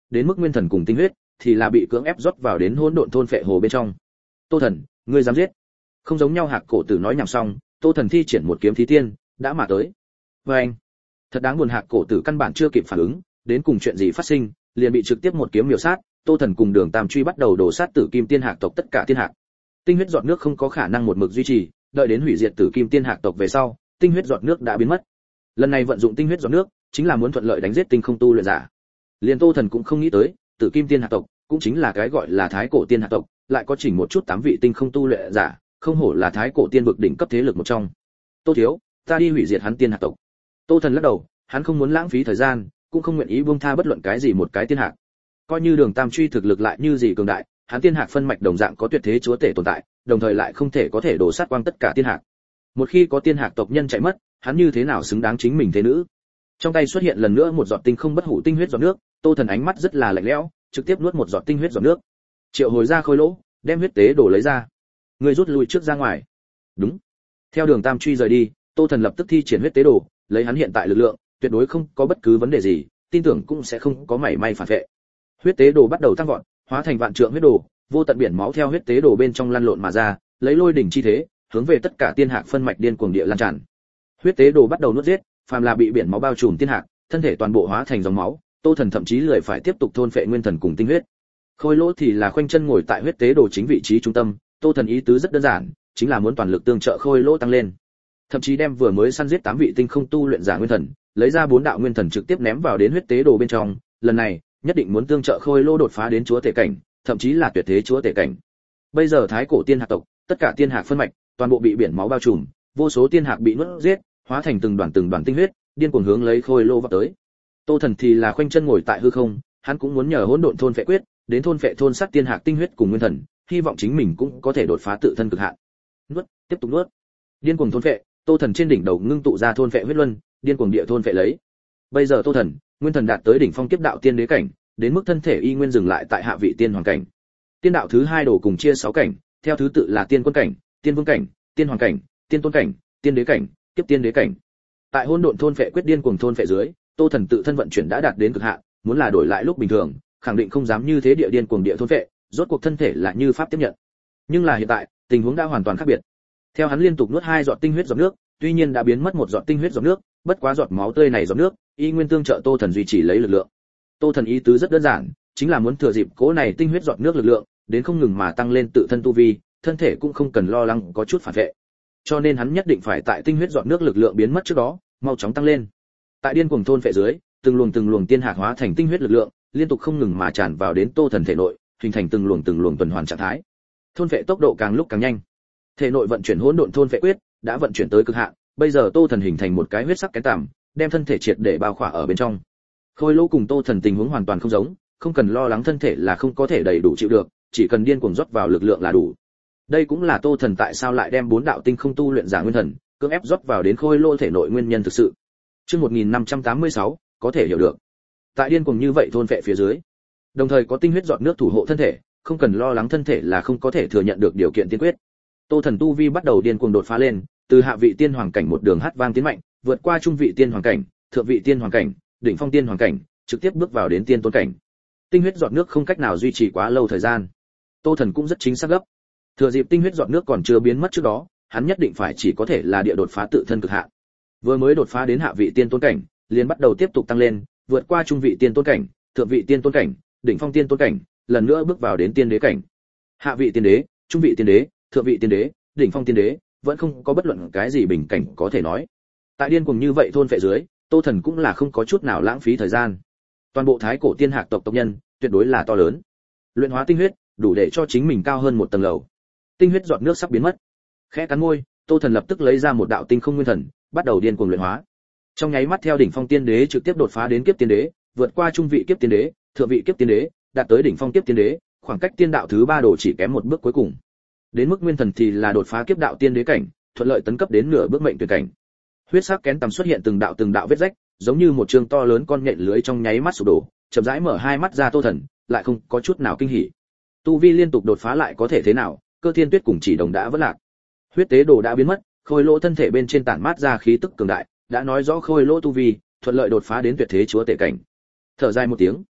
đến mức nguyên thần cùng tinh huyết thì là bị cưỡng ép rót vào đến hỗn độn thôn phệ hồ bên trong. Tô Thần, ngươi dám giết? Không giống nhau Hạc cổ tử nói nhảm xong, Tô Thần thi triển một kiếm thí tiên, đã mà tới. Và anh, thật đáng buồn, Hạc cổ tử căn bản chưa kịp phản ứng, đến cùng chuyện gì phát sinh, liền bị trực tiếp một kiếm miểu sát. Tô Thần cùng Đường Tam Truy bắt đầu đổ sát Tử Kim Tiên Hạc tộc tất cả tiên hạc. Tinh huyết giọt nước không có khả năng một mực duy trì, đợi đến hủy diệt Tử Kim Tiên Hạc tộc về sau, tinh huyết giọt nước đã biến mất. Lần này vận dụng tinh huyết giọt nước, chính là muốn thuận lợi đánh giết tinh không tu luyện giả. Liền Tô Thần cũng không nghĩ tới, Tử Kim Tiên Hạc tộc cũng chính là cái gọi là Thái cổ tiên hạc tộc, lại có chỉnh một chút tám vị tinh không tu luyện giả, không hổ là Thái cổ tiên vực đỉnh cấp thế lực một trong. Tô thiếu, ta đi hủy diệt hắn tiên hạc tộc. Tô Thần lắc đầu, hắn không muốn lãng phí thời gian, cũng không nguyện ý buông tha bất luận cái gì một cái tiên hạc. Coi như Đường Tam Truy thực lực lại như gì cường đại, hắn tiên hạc phân mạch đồng dạng có tuyệt thế chúa tể tồn tại, đồng thời lại không thể có thể đổ sát quang tất cả tiên hạc. Một khi có tiên hạc tộc nhân chạy mất, hắn như thế nào xứng đáng chính mình thế nữ? Trong tay xuất hiện lần nữa một giọt tinh không bất hủ tinh huyết giọt nước, Tô Thần ánh mắt rất là lạnh lẽo, trực tiếp nuốt một giọt tinh huyết giọt nước. Triệu hồi ra khôi lỗ, đem huyết tế đổ lấy ra. Người rút lui trước ra ngoài. Đúng. Theo Đường Tam Truy rời đi, Tô Thần lập tức thi triển huyết tế đồ, lấy hắn hiện tại lực lượng, tuyệt đối không có bất cứ vấn đề gì, tin tưởng cũng sẽ không có mảy may phản vệ. Huyết tế đồ bắt đầu tăng vọt, hóa thành vạn trượng huyết đồ, vô tận biển máu theo huyết tế đồ bên trong lăn lộn mà ra, lấy lôi đỉnh chi thế, hướng về tất cả tiên hạc phân mạch điên cuồng địa lan tràn. Huyết tế đồ bắt đầu nuốt giết, phàm là bị biển máu bao trùm tiên hạc, thân thể toàn bộ hóa thành dòng máu. Tô Thần thậm chí lười phải tiếp tục thôn phệ nguyên thần cùng tinh huyết. Khôi lỗ thì là khoanh chân ngồi tại huyết tế đồ chính vị trí trung tâm. Tô Thần ý tứ rất đơn giản, chính là muốn toàn lực tương trợ khôi lỗ tăng lên, thậm chí đem vừa mới săn giết tám vị tinh không tu luyện giả nguyên thần, lấy ra bốn đạo nguyên thần trực tiếp ném vào đến huyết tế đồ bên trong. Lần này nhất định muốn tương trợ khôi lỗ đột phá đến chúa tể cảnh, thậm chí là tuyệt thế chúa tể cảnh. Bây giờ Thái cổ tiên hạc tộc, tất cả tiên hạc phân mạch toàn bộ bị biển máu bao trùm, vô số tiên hạc bị nuốt giết, hóa thành từng đoàn từng đoàn tinh huyết, điên cuồng hướng lấy khôi lỗ vọt tới. Tô Thần thì là khoanh chân ngồi tại hư không, hắn cũng muốn nhờ hỗn độn thôn phệ quyết, đến thôn phệ thôn sát tiên hạc tinh huyết cùng nguyên thần, hy vọng chính mình cũng có thể đột phá tự thân cực hạn. Nuốt, tiếp tục nuốt. Điên cuồng thôn phệ, Tô Thần trên đỉnh đầu ngưng tụ ra thôn phệ huyết luân, điên cuồng địa thôn phệ lấy. Bây giờ Tô Thần, nguyên thần đạt tới đỉnh phong kiếp đạo tiên đế cảnh, đến mức thân thể y nguyên dừng lại tại hạ vị tiên hoàng cảnh. Tiên đạo thứ hai đồ cùng chia sáu cảnh, theo thứ tự là tiên quân cảnh, tiên vương cảnh, tiên hoàng cảnh, tiên tôn cảnh, tiên đế cảnh, kiếp tiên đế cảnh. Tại hỗn độn thôn phệ quyết điên cuồng thôn phệ dưới, Tô Thần tự thân vận chuyển đã đạt đến cực hạn, muốn là đổi lại lúc bình thường, khẳng định không dám như thế địa điên cuồng địa thôn phệ, rốt cuộc thân thể là như pháp tiếp nhận. Nhưng là hiện tại, tình huống đã hoàn toàn khác biệt. Theo hắn liên tục nuốt hai giọt tinh huyết giọt nước, tuy nhiên đã biến mất một giọt tinh huyết giọt nước, bất quá giọt máu tươi này giọt nước, y nguyên tương trợ Tô Thần duy trì lấy lực lượng. Tô Thần ý tứ rất đơn giản, chính là muốn thừa dịp cố này tinh huyết giọt nước lực lượng, đến không ngừng mà tăng lên tự thân tu vi, thân thể cũng không cần lo lắng có chút phản vệ. Cho nên hắn nhất định phải tại tinh huyết giọt nước lực lượng biến mất trước đó, mau chóng tăng lên. Tại điên cuồng thôn phệ dưới, từng luồng từng luồng tiên hạc hóa thành tinh huyết lực lượng, liên tục không ngừng mà tràn vào đến Tô Thần thể nội, hình thành từng luồng từng luồng tuần hoàn trạng thái. Thôn phệ tốc độ càng lúc càng nhanh. Thể nội vận chuyển hỗn độn thôn phệ quyết đã vận chuyển tới cực hạn, bây giờ Tô Thần hình thành một cái huyết sắc kén tằm, đem thân thể triệt để bao khỏa ở bên trong. Khôi lỗ cùng Tô Thần tình huống hoàn toàn không giống, không cần lo lắng thân thể là không có thể đầy đủ chịu được, chỉ cần điên cuồng rót vào lực lượng là đủ. Đây cũng là Tô Thần tại sao lại đem bốn đạo tinh không tu luyện giả nguyên thần cưỡng ép rót vào đến khôi lỗ thể nội nguyên nhân thực sự. Chương một nghìn năm trăm tám mươi sáu, có thể hiểu được. Tại điên cuồng như vậy thôn phệ phía dưới, đồng thời có tinh huyết giọt nước thủ hộ thân thể, không cần lo lắng thân thể là không có thể thừa nhận được điều kiện tiên quyết. Tô Thần tu vi bắt đầu điên cuồng đột phá lên, từ hạ vị tiên hoàng cảnh một đường hát vang tiến mạnh, vượt qua trung vị tiên hoàng cảnh, thượng vị tiên hoàng cảnh, đỉnh phong tiên hoàng cảnh, trực tiếp bước vào đến tiên tôn cảnh. Tinh huyết giọt nước không cách nào duy trì quá lâu thời gian. Tô Thần cũng rất chính xác gấp. Thừa dịp tinh huyết giọt nước còn chưa biến mất trước đó, hắn nhất định phải chỉ có thể là địa đột phá tự thân cực hạn. Vừa mới đột phá đến hạ vị tiên tôn cảnh, liền bắt đầu tiếp tục tăng lên, vượt qua trung vị tiên tôn cảnh, thượng vị tiên tôn cảnh, đỉnh phong tiên tôn cảnh, lần nữa bước vào đến tiên đế cảnh. Hạ vị tiên đế, trung vị tiên đế, thượng vị tiên đế, đỉnh phong tiên đế, vẫn không có bất luận cái gì bình cảnh có thể nói. Tại điên cuồng như vậy thôn phệ dưới, Tô Thần cũng là không có chút nào lãng phí thời gian. Toàn bộ Thái cổ tiên hạc tộc tộc nhân, tuyệt đối là to lớn. Luyện hóa tinh huyết, đủ để cho chính mình cao hơn một tầng lầu. Tinh huyết giọt nước sắp biến mất. Khẽ cắn môi, Tô Thần lập tức lấy ra một đạo tinh không nguyên thần, bắt đầu điên cuồng luyện hóa. Trong nháy mắt theo đỉnh phong tiên đế trực tiếp đột phá đến kiếp tiên đế, vượt qua trung vị kiếp tiên đế, thượng vị kiếp tiên đế, đạt tới đỉnh phong kiếp tiên đế, khoảng cách tiên đạo thứ ba đồ chỉ kém một bước cuối cùng. Đến mức nguyên thần thì là đột phá kiếp đạo tiên đế cảnh, thuận lợi tấn cấp đến nửa bước mệnh tuyệt cảnh. Huyết sắc kén tầm xuất hiện từng đạo từng đạo vết rách, giống như một trường to lớn con nhện lưới trong nháy mắt sụp đổ, chậm rãi mở hai mắt ra Tô Thần, lại không có chút nào kinh hỉ. Tu vi liên tục đột phá lại có thể thế nào, Cơ Thiên Tuyết cùng Chỉ Đồng đã vỡ lạc. Huyết tế đồ đã biến mất, khôi lỗ thân thể bên trên tản mát ra khí tức cường đại, đã nói rõ khôi lỗ tu vi thuận lợi đột phá đến tuyệt thế chúa tể cảnh. Thở dài một tiếng,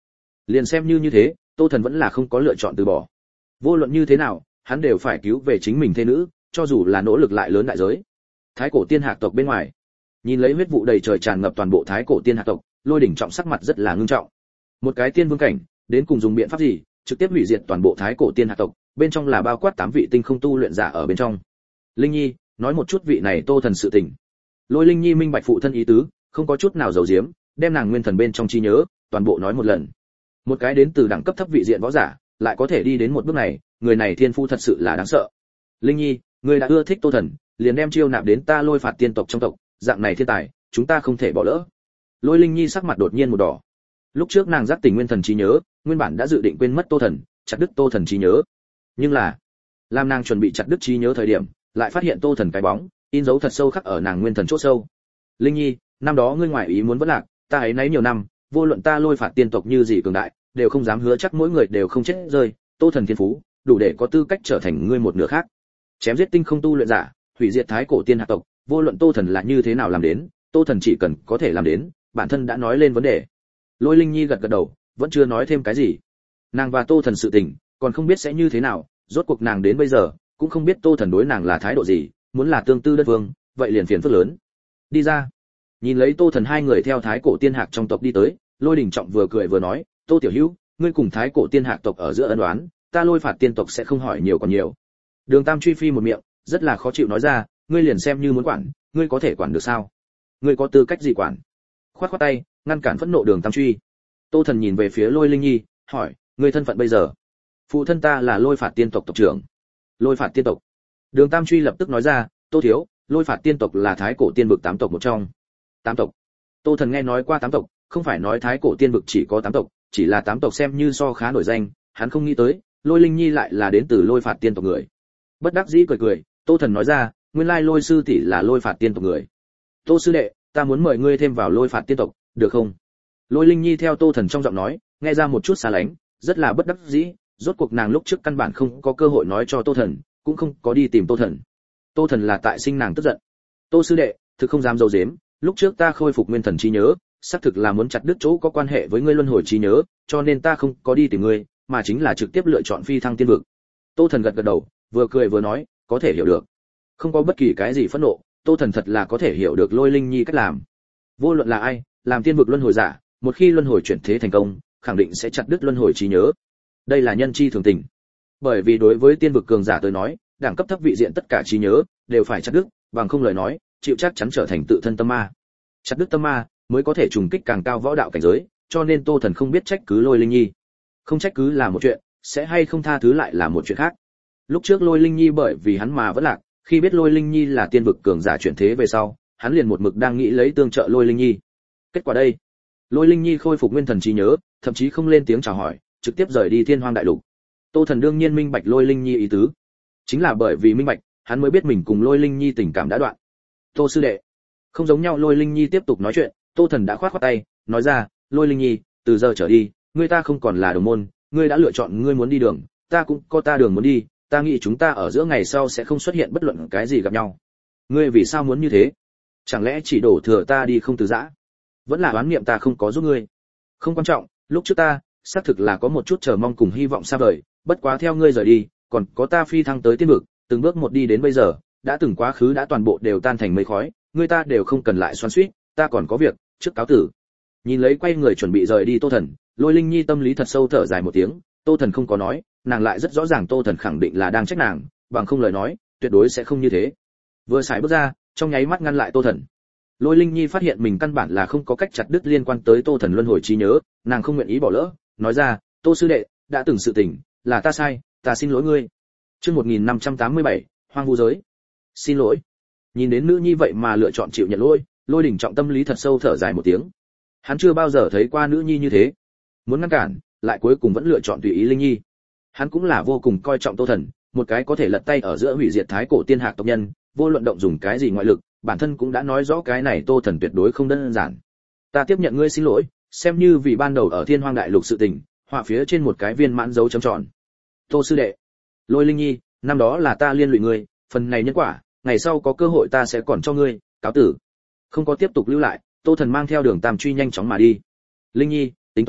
Liền xem như như thế, Tô Thần vẫn là không có lựa chọn từ bỏ. Vô luận như thế nào, hắn đều phải cứu về chính mình thê nữ, cho dù là nỗ lực lại lớn đại giới. Thái cổ tiên hạc tộc bên ngoài, nhìn lấy huyết vụ đầy trời tràn ngập toàn bộ thái cổ tiên hạc tộc, Lôi Đỉnh Trọng sắc mặt rất là ngưng trọng. Một cái tiên vương cảnh, đến cùng dùng biện pháp gì, trực tiếp hủy diệt toàn bộ thái cổ tiên hạc tộc, bên trong là bao quát tám vị tinh không tu luyện giả ở bên trong. Linh Nhi, nói một chút vị này Tô Thần sự tình. Lôi Linh Nhi minh bạch phụ thân ý tứ, không có chút nào giấu giếm, đem nàng nguyên thần bên trong trí nhớ, toàn bộ nói một lần. Một cái đến từ đẳng cấp thấp vị diện võ giả, lại có thể đi đến một bước này, người này thiên phu thật sự là đáng sợ. Linh Nhi, ngươi đã ưa thích Tô Thần, liền đem chiêu nạp đến ta Lôi phạt tiên tộc trong tộc, dạng này thiên tài, chúng ta không thể bỏ lỡ. Lôi Linh Nhi sắc mặt đột nhiên một đỏ. Lúc trước nàng giác tỉnh nguyên thần trí nhớ, nguyên bản đã dự định quên mất Tô Thần, chặt đứt Tô Thần trí nhớ. Nhưng là, làm nàng chuẩn bị chặt đứt trí nhớ thời điểm, lại phát hiện Tô Thần cái bóng, in dấu thật sâu khắc ở nàng nguyên thần chỗ sâu. Linh Nhi, năm đó ngươi ngoại ý muốn vẫn lạc, ta ấy nấy nhiều năm, vô luận ta Lôi phạt tiên tộc như gì cường đại, đều không dám hứa chắc mỗi người đều không chết rơi, Tô Thần thiên phú, đủ để có tư cách trở thành ngươi một nửa khác. Chém giết tinh không tu luyện giả, hủy diệt thái cổ tiên hạt tộc, vô luận Tô Thần là như thế nào làm đến, Tô Thần chỉ cần có thể làm đến, bản thân đã nói lên vấn đề. Lôi Linh Nhi gật gật đầu, vẫn chưa nói thêm cái gì. Nàng và Tô Thần sự tình, còn không biết sẽ như thế nào, rốt cuộc nàng đến bây giờ, cũng không biết Tô Thần đối nàng là thái độ gì, muốn là tương tư đất vương, vậy liền phiền phức lớn. Đi ra. Nhìn lấy Tô Thần hai người theo thái cổ tiên hạc trong tộc đi tới, Lôi Đỉnh Trọng vừa cười vừa nói, Tô tiểu hữu, ngươi cùng thái cổ tiên hạc tộc ở giữa ân oán, ta Lôi phạt tiên tộc sẽ không hỏi nhiều còn nhiều. Đường Tam truy phi một miệng, rất là khó chịu nói ra, ngươi liền xem như muốn quản, ngươi có thể quản được sao? Ngươi có tư cách gì quản? Khoát khoát tay, ngăn cản phẫn nộ Đường Tam truy. Tô Thần nhìn về phía Lôi Linh Nhi, hỏi, ngươi thân phận bây giờ? Phụ thân ta là Lôi phạt tiên tộc tộc trưởng. Lôi phạt tiên tộc. Đường Tam truy lập tức nói ra, Tô thiếu, Lôi phạt tiên tộc là thái cổ tiên vực tám tộc một trong. Tám tộc? Tô Thần nghe nói qua tám tộc, không phải nói thái cổ tiên vực chỉ có tám tộc, chỉ là tám tộc xem như so khá nổi danh, hắn không nghĩ tới, Lôi Linh Nhi lại là đến từ Lôi phạt tiên tộc người. Bất đắc dĩ cười cười, Tô Thần nói ra, nguyên lai Lôi sư tỷ là Lôi phạt tiên tộc người. Tô sư đệ, ta muốn mời ngươi thêm vào Lôi phạt tiên tộc, được không? Lôi Linh Nhi theo Tô Thần trong giọng nói, nghe ra một chút xa lánh, rất là bất đắc dĩ, rốt cuộc nàng lúc trước căn bản không có cơ hội nói cho Tô Thần, cũng không có đi tìm Tô Thần. Tô Thần là tại sinh nàng tức giận. Tô sư đệ, thực không dám dâu dếm, lúc trước ta khôi phục nguyên thần trí nhớ, xác thực là muốn chặt đứt chỗ có quan hệ với ngươi luân hồi trí nhớ, cho nên ta không có đi tìm ngươi, mà chính là trực tiếp lựa chọn phi thăng tiên vực. Tô Thần gật gật đầu, vừa cười vừa nói, có thể hiểu được. Không có bất kỳ cái gì phẫn nộ, Tô Thần thật là có thể hiểu được Lôi Linh Nhi cách làm. Vô luận là ai, làm tiên vực luân hồi giả, một khi luân hồi chuyển thế thành công, khẳng định sẽ chặt đứt luân hồi trí nhớ. Đây là nhân chi thường tình. Bởi vì đối với tiên vực cường giả tới nói, đẳng cấp thấp vị diện tất cả trí nhớ đều phải chặt đứt, bằng không lời nói, chịu chắc chắn trở thành tự thân tâm ma. Chặt đứt tâm ma mới có thể trùng kích càng cao võ đạo cảnh giới, cho nên Tô Thần không biết trách cứ Lôi Linh Nhi. Không trách cứ là một chuyện, sẽ hay không tha thứ lại là một chuyện khác. Lúc trước Lôi Linh Nhi bởi vì hắn mà vẫn lạc, khi biết Lôi Linh Nhi là tiên vực cường giả chuyển thế về sau, hắn liền một mực đang nghĩ lấy tương trợ Lôi Linh Nhi. Kết quả đây, Lôi Linh Nhi khôi phục nguyên thần trí nhớ, thậm chí không lên tiếng chào hỏi, trực tiếp rời đi Thiên Hoang đại lục. Tô Thần đương nhiên minh bạch Lôi Linh Nhi ý tứ. Chính là bởi vì minh bạch, hắn mới biết mình cùng Lôi Linh Nhi tình cảm đã đoạn. Tô sư đệ, không giống nhau. Lôi Linh Nhi tiếp tục nói chuyện, Tô Thần đã khoát khoát tay, nói ra, Lôi Linh Nhi, từ giờ trở đi, ngươi ta không còn là đồng môn, ngươi đã lựa chọn ngươi muốn đi đường, ta cũng có ta đường muốn đi, ta nghĩ chúng ta ở giữa ngày sau sẽ không xuất hiện bất luận cái gì gặp nhau. Ngươi vì sao muốn như thế? Chẳng lẽ chỉ đổ thừa ta đi không từ giã? Vẫn là oán niệm ta không có giúp ngươi? Không quan trọng, lúc trước ta xác thực là có một chút chờ mong cùng hy vọng xa vời, bất quá theo ngươi rời đi, còn có ta phi thăng tới tiên vực, từng bước một đi đến bây giờ, đã từng quá khứ đã toàn bộ đều tan thành mây khói, ngươi ta đều không cần lại xoắn xuýt, ta còn có việc, trước cáo tử. Nhìn lấy quay người chuẩn bị rời đi Tô Thần, Lôi Linh Nhi tâm lý thật sâu thở dài một tiếng, Tô Thần không có nói, nàng lại rất rõ ràng Tô Thần khẳng định là đang trách nàng, bằng không lời nói, tuyệt đối sẽ không như thế. Vừa xài bước ra, trong nháy mắt ngăn lại Tô Thần. Lôi Linh Nhi phát hiện mình căn bản là không có cách chặt đứt liên quan tới Tô Thần luân hồi trí nhớ, nàng không nguyện ý bỏ lỡ, nói ra, Tô sư đệ, đã từng sự tình, là ta sai, ta xin lỗi ngươi. Chương một nghìn năm trăm tám mươi bảy, Hoang vu giới. Xin lỗi. Nhìn đến nữ nhi vậy mà lựa chọn chịu nhận lỗi, Lôi Đỉnh Trọng tâm lý thật sâu thở dài một tiếng. Hắn chưa bao giờ thấy qua nữ nhi như thế, muốn ngăn cản, lại cuối cùng vẫn lựa chọn tùy ý Linh Nhi. Hắn cũng là vô cùng coi trọng Tô Thần, một cái có thể lật tay ở giữa hủy diệt thái cổ tiên hạc tộc nhân, vô luận động dùng cái gì ngoại lực, bản thân cũng đã nói rõ cái này Tô Thần tuyệt đối không đơn giản. Ta tiếp nhận ngươi xin lỗi, xem như vì ban đầu ở Thiên Hoang đại lục sự tình, họa phía trên một cái viên mãn dấu chấm tròn. Tô sư đệ, Lôi Linh Nhi, năm đó là ta liên lụy ngươi, phần này nhân quả, ngày sau có cơ hội ta sẽ còn cho ngươi, cáo tử. Không có tiếp tục lưu lại, Tô Thần mang theo Đường Tam truy nhanh chóng mà đi. Linh Nhi, tính toán,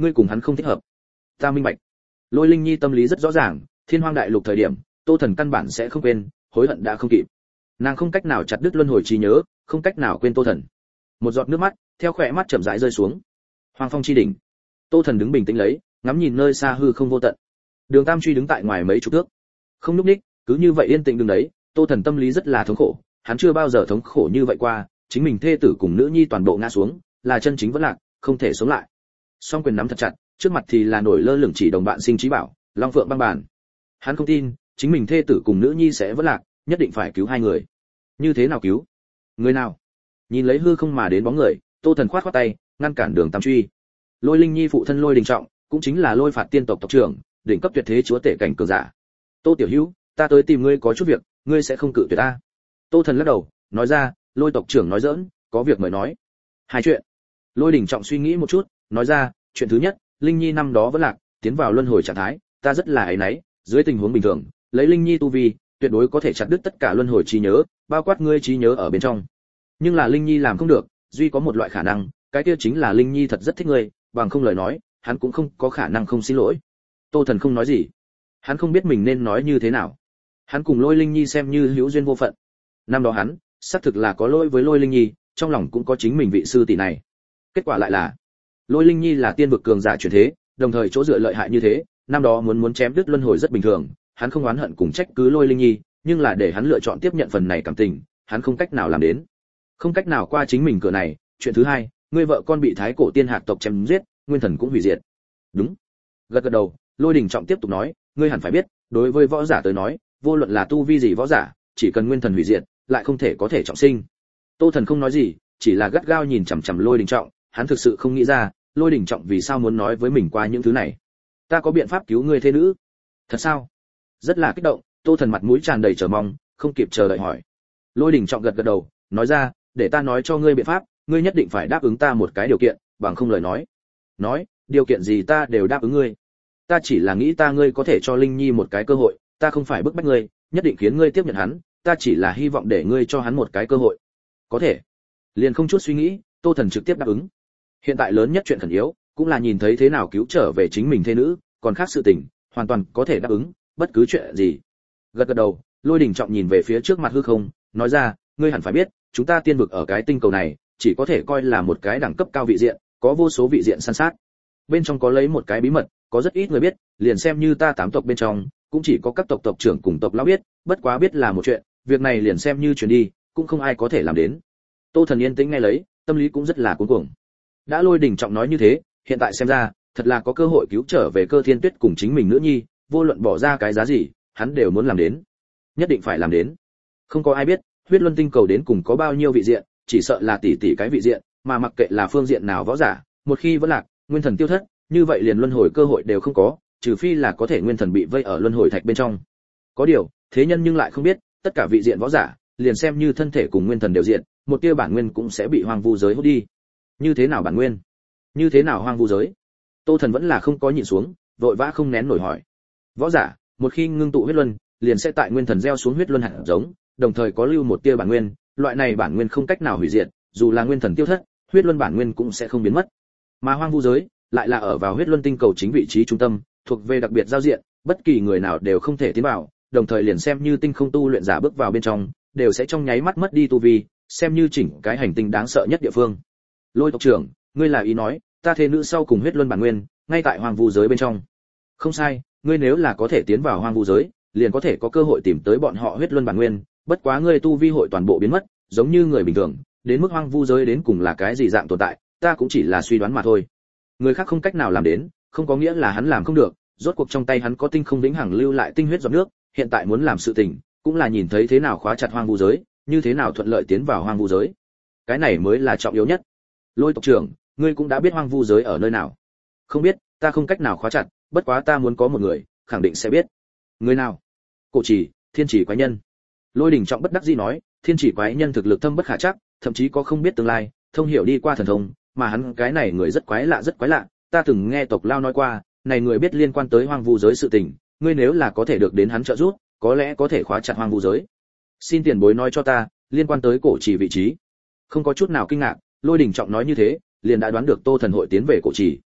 ngươi cùng hắn không thích hợp. Ta minh bạch. Lôi Linh Nhi tâm lý rất rõ ràng, Thiên Hoang đại lục thời điểm, Tô Thần căn bản sẽ không quên, hối hận đã không kịp. Nàng không cách nào chặt đứt luân hồi trí nhớ, không cách nào quên Tô Thần. Một giọt nước mắt theo khóe mắt chậm rãi rơi xuống. Hoang Phong chi đỉnh. Tô Thần đứng bình tĩnh lấy, ngắm nhìn nơi xa hư không vô tận. Đường Tam Truy đứng tại ngoài mấy chục thước, không nhúc nhích, cứ như vậy yên tĩnh đứng đấy. Tô Thần tâm lý rất là thống khổ, hắn chưa bao giờ thống khổ như vậy qua, chính mình thê tử cùng nữ nhi toàn bộ ngã xuống, là chân chính vẫn lạc, không thể sống lại. Song quyền nắm thật chặt, trước mặt thì là nổi lơ lửng chỉ đồng bạn sinh trí bảo, Long Phượng băng bàn. Hắn không tin, chính mình thê tử cùng nữ nhi sẽ vẫn lạc, nhất định phải cứu hai người. Như thế nào cứu? Người nào? Nhìn lấy hư không mà đến bóng người, Tô Thần khoát khoát tay, ngăn cản Đường Tam Truy. Lôi Linh Nhi phụ thân Lôi Đình Trọng, cũng chính là Lôi Phạt tiên tộc tộc trưởng, đỉnh cấp tuyệt thế chúa tể cảnh cường giả. Tô tiểu hữu, ta tới tìm ngươi có chút việc, ngươi sẽ không cự tuyệt ta? Tô Thần lắc đầu, nói ra, Lôi tộc trưởng nói giỡn, có việc mời nói. Hai chuyện. Lôi Đình Trọng suy nghĩ một chút, nói ra, chuyện thứ nhất, Linh Nhi năm đó vẫn lạc, tiến vào luân hồi trạng thái, ta rất là áy náy, dưới tình huống bình thường, lấy Linh Nhi tu vi, tuyệt đối có thể chặt đứt tất cả luân hồi trí nhớ, bao quát ngươi trí nhớ ở bên trong. Nhưng là Linh Nhi làm không được, duy có một loại khả năng, cái kia chính là Linh Nhi thật rất thích ngươi, bằng không lời nói, hắn cũng không có khả năng không xin lỗi. Tô Thần không nói gì, hắn không biết mình nên nói như thế nào. Hắn cùng Lôi Linh Nhi xem như hữu duyên vô phận. Năm đó hắn, xác thực là có lỗi với Lôi Linh Nhi, trong lòng cũng có chính mình vị sư tỷ này. Kết quả lại là, Lôi Linh Nhi là tiên vực cường giả chuyển thế, đồng thời chỗ dựa lợi hại như thế, năm đó muốn muốn chém đứt luân hồi rất bình thường, hắn không oán hận cùng trách cứ Lôi Linh Nhi, nhưng là để hắn lựa chọn tiếp nhận phần này cảm tình, hắn không cách nào làm đến. Không cách nào qua chính mình cửa này. Chuyện thứ hai, ngươi vợ con bị Thái Cổ Tiên Hạc tộc chém giết, nguyên thần cũng hủy diệt. Đúng. Gật gật đầu, Lôi Đình Trọng tiếp tục nói, ngươi hẳn phải biết, đối với võ giả tới nói, vô luận là tu vi gì võ giả, chỉ cần nguyên thần hủy diệt, lại không thể có thể trọng sinh. Tô Thần không nói gì, chỉ là gắt gao nhìn chằm chằm Lôi Đình Trọng, hắn thực sự không nghĩ ra, Lôi Đình Trọng vì sao muốn nói với mình qua những thứ này. Ta có biện pháp cứu ngươi thế nữ. Thật sao? Rất là kích động, Tô Thần mặt mũi tràn đầy chờ mong, không kịp chờ đợi hỏi. Lôi Đình Trọng gật gật đầu, nói ra, để ta nói cho ngươi biện pháp, ngươi nhất định phải đáp ứng ta một cái điều kiện, bằng không lời nói. Nói, điều kiện gì ta đều đáp ứng ngươi. Ta chỉ là nghĩ ta ngươi có thể cho Linh Nhi một cái cơ hội, ta không phải bức bách ngươi, nhất định khiến ngươi tiếp nhận hắn, ta chỉ là hy vọng để ngươi cho hắn một cái cơ hội. Có thể. Liền không chút suy nghĩ, Tô Thần trực tiếp đáp ứng. Hiện tại lớn nhất chuyện khẩn yếu, cũng là nhìn thấy thế nào cứu trở về chính mình thê nữ, còn khác sự tình, hoàn toàn có thể đáp ứng, bất cứ chuyện gì. Gật gật đầu, Lôi Đình Trọng nhìn về phía trước mặt hư không, nói ra, ngươi hẳn phải biết, chúng ta tiên vực ở cái tinh cầu này, chỉ có thể coi là một cái đẳng cấp cao vị diện, có vô số vị diện săn sát. Bên trong có lấy một cái bí mật, có rất ít người biết, liền xem như ta tám tộc bên trong, cũng chỉ có các tộc tộc trưởng cùng tộc lão biết, bất quá biết là một chuyện, việc này liền xem như truyền đi, cũng không ai có thể làm đến. Tô Thần yên tĩnh nghe lấy, tâm lý cũng rất là cuống cuồng. Đã Lôi Đình Trọng nói như thế, hiện tại xem ra, thật là có cơ hội cứu trở về Cơ Thiên Tuyết cùng chính mình nữ nhi, vô luận bỏ ra cái giá gì, hắn đều muốn làm đến. Nhất định phải làm đến. Không có ai biết, Huyết Luân tinh cầu đến cùng có bao nhiêu vị diện, chỉ sợ là tỷ tỷ cái vị diện, mà mặc kệ là phương diện nào võ giả, một khi vẫn lạc, nguyên thần tiêu thất, như vậy liền luân hồi cơ hội đều không có, trừ phi là có thể nguyên thần bị vây ở luân hồi thạch bên trong. Có điều, thế nhân nhưng lại không biết, tất cả vị diện võ giả, liền xem như thân thể cùng nguyên thần đều diện, một tia bản nguyên cũng sẽ bị hoang vu giới hút đi. Như thế nào bản nguyên? Như thế nào hoang vu giới? Tô Thần vẫn là không có nhịn xuống, vội vã không nén nổi hỏi. Võ giả, một khi ngưng tụ huyết luân, liền sẽ tại nguyên thần gieo xuống huyết luân hạt giống, đồng thời có lưu một tia bản nguyên, loại này bản nguyên không cách nào hủy diệt, dù là nguyên thần tiêu thất, huyết luân bản nguyên cũng sẽ không biến mất. Mà hoang vu giới lại là ở vào huyết luân tinh cầu chính vị trí trung tâm, thuộc về đặc biệt giao diện, bất kỳ người nào đều không thể tiến vào, đồng thời liền xem như tinh không tu luyện giả bước vào bên trong, đều sẽ trong nháy mắt mất đi tu vi, xem như chỉnh cái hành tinh đáng sợ nhất địa phương. Lôi tộc trưởng, ngươi là ý nói, ta thế nữ sau cùng huyết luân bản nguyên, ngay tại hoang vu giới bên trong. Không sai, ngươi nếu là có thể tiến vào hoang vu giới, liền có thể có cơ hội tìm tới bọn họ huyết luân bản nguyên, bất quá ngươi tu vi hội toàn bộ biến mất, giống như người bình thường, đến mức hoang vu giới đến cùng là cái gì dạng tồn tại, ta cũng chỉ là suy đoán mà thôi. Người khác không cách nào làm đến, không có nghĩa là hắn làm không được, rốt cuộc trong tay hắn có tinh không vĩnh hằng lưu lại tinh huyết giọt nước, hiện tại muốn làm sự tình, cũng là nhìn thấy thế nào khóa chặt hoang vu giới, như thế nào thuận lợi tiến vào hoang vu giới. Cái này mới là trọng yếu nhất. Lôi tộc trưởng, ngươi cũng đã biết hoang vu giới ở nơi nào? Không biết, ta không cách nào khóa chặt, bất quá ta muốn có một người, khẳng định sẽ biết. Người nào? Cổ Chỉ, Thiên Chỉ quái nhân. Lôi Đình Trọng bất đắc dĩ nói, Thiên Chỉ quái nhân thực lực thâm bất khả trắc, thậm chí có không biết tương lai, thông hiểu đi qua thần thông, mà hắn cái này người rất quái lạ rất quái lạ, ta từng nghe tộc lao nói qua, này người biết liên quan tới hoang vu giới sự tình, ngươi nếu là có thể được đến hắn trợ giúp, có lẽ có thể khóa chặt hoang vu giới. Xin tiền bối nói cho ta, liên quan tới Cổ Chỉ vị trí. Không có chút nào kinh ngạc, Lôi Đình Trọng nói như thế, liền đã đoán được Tô Thần hội tiến về Cổ Chỉ.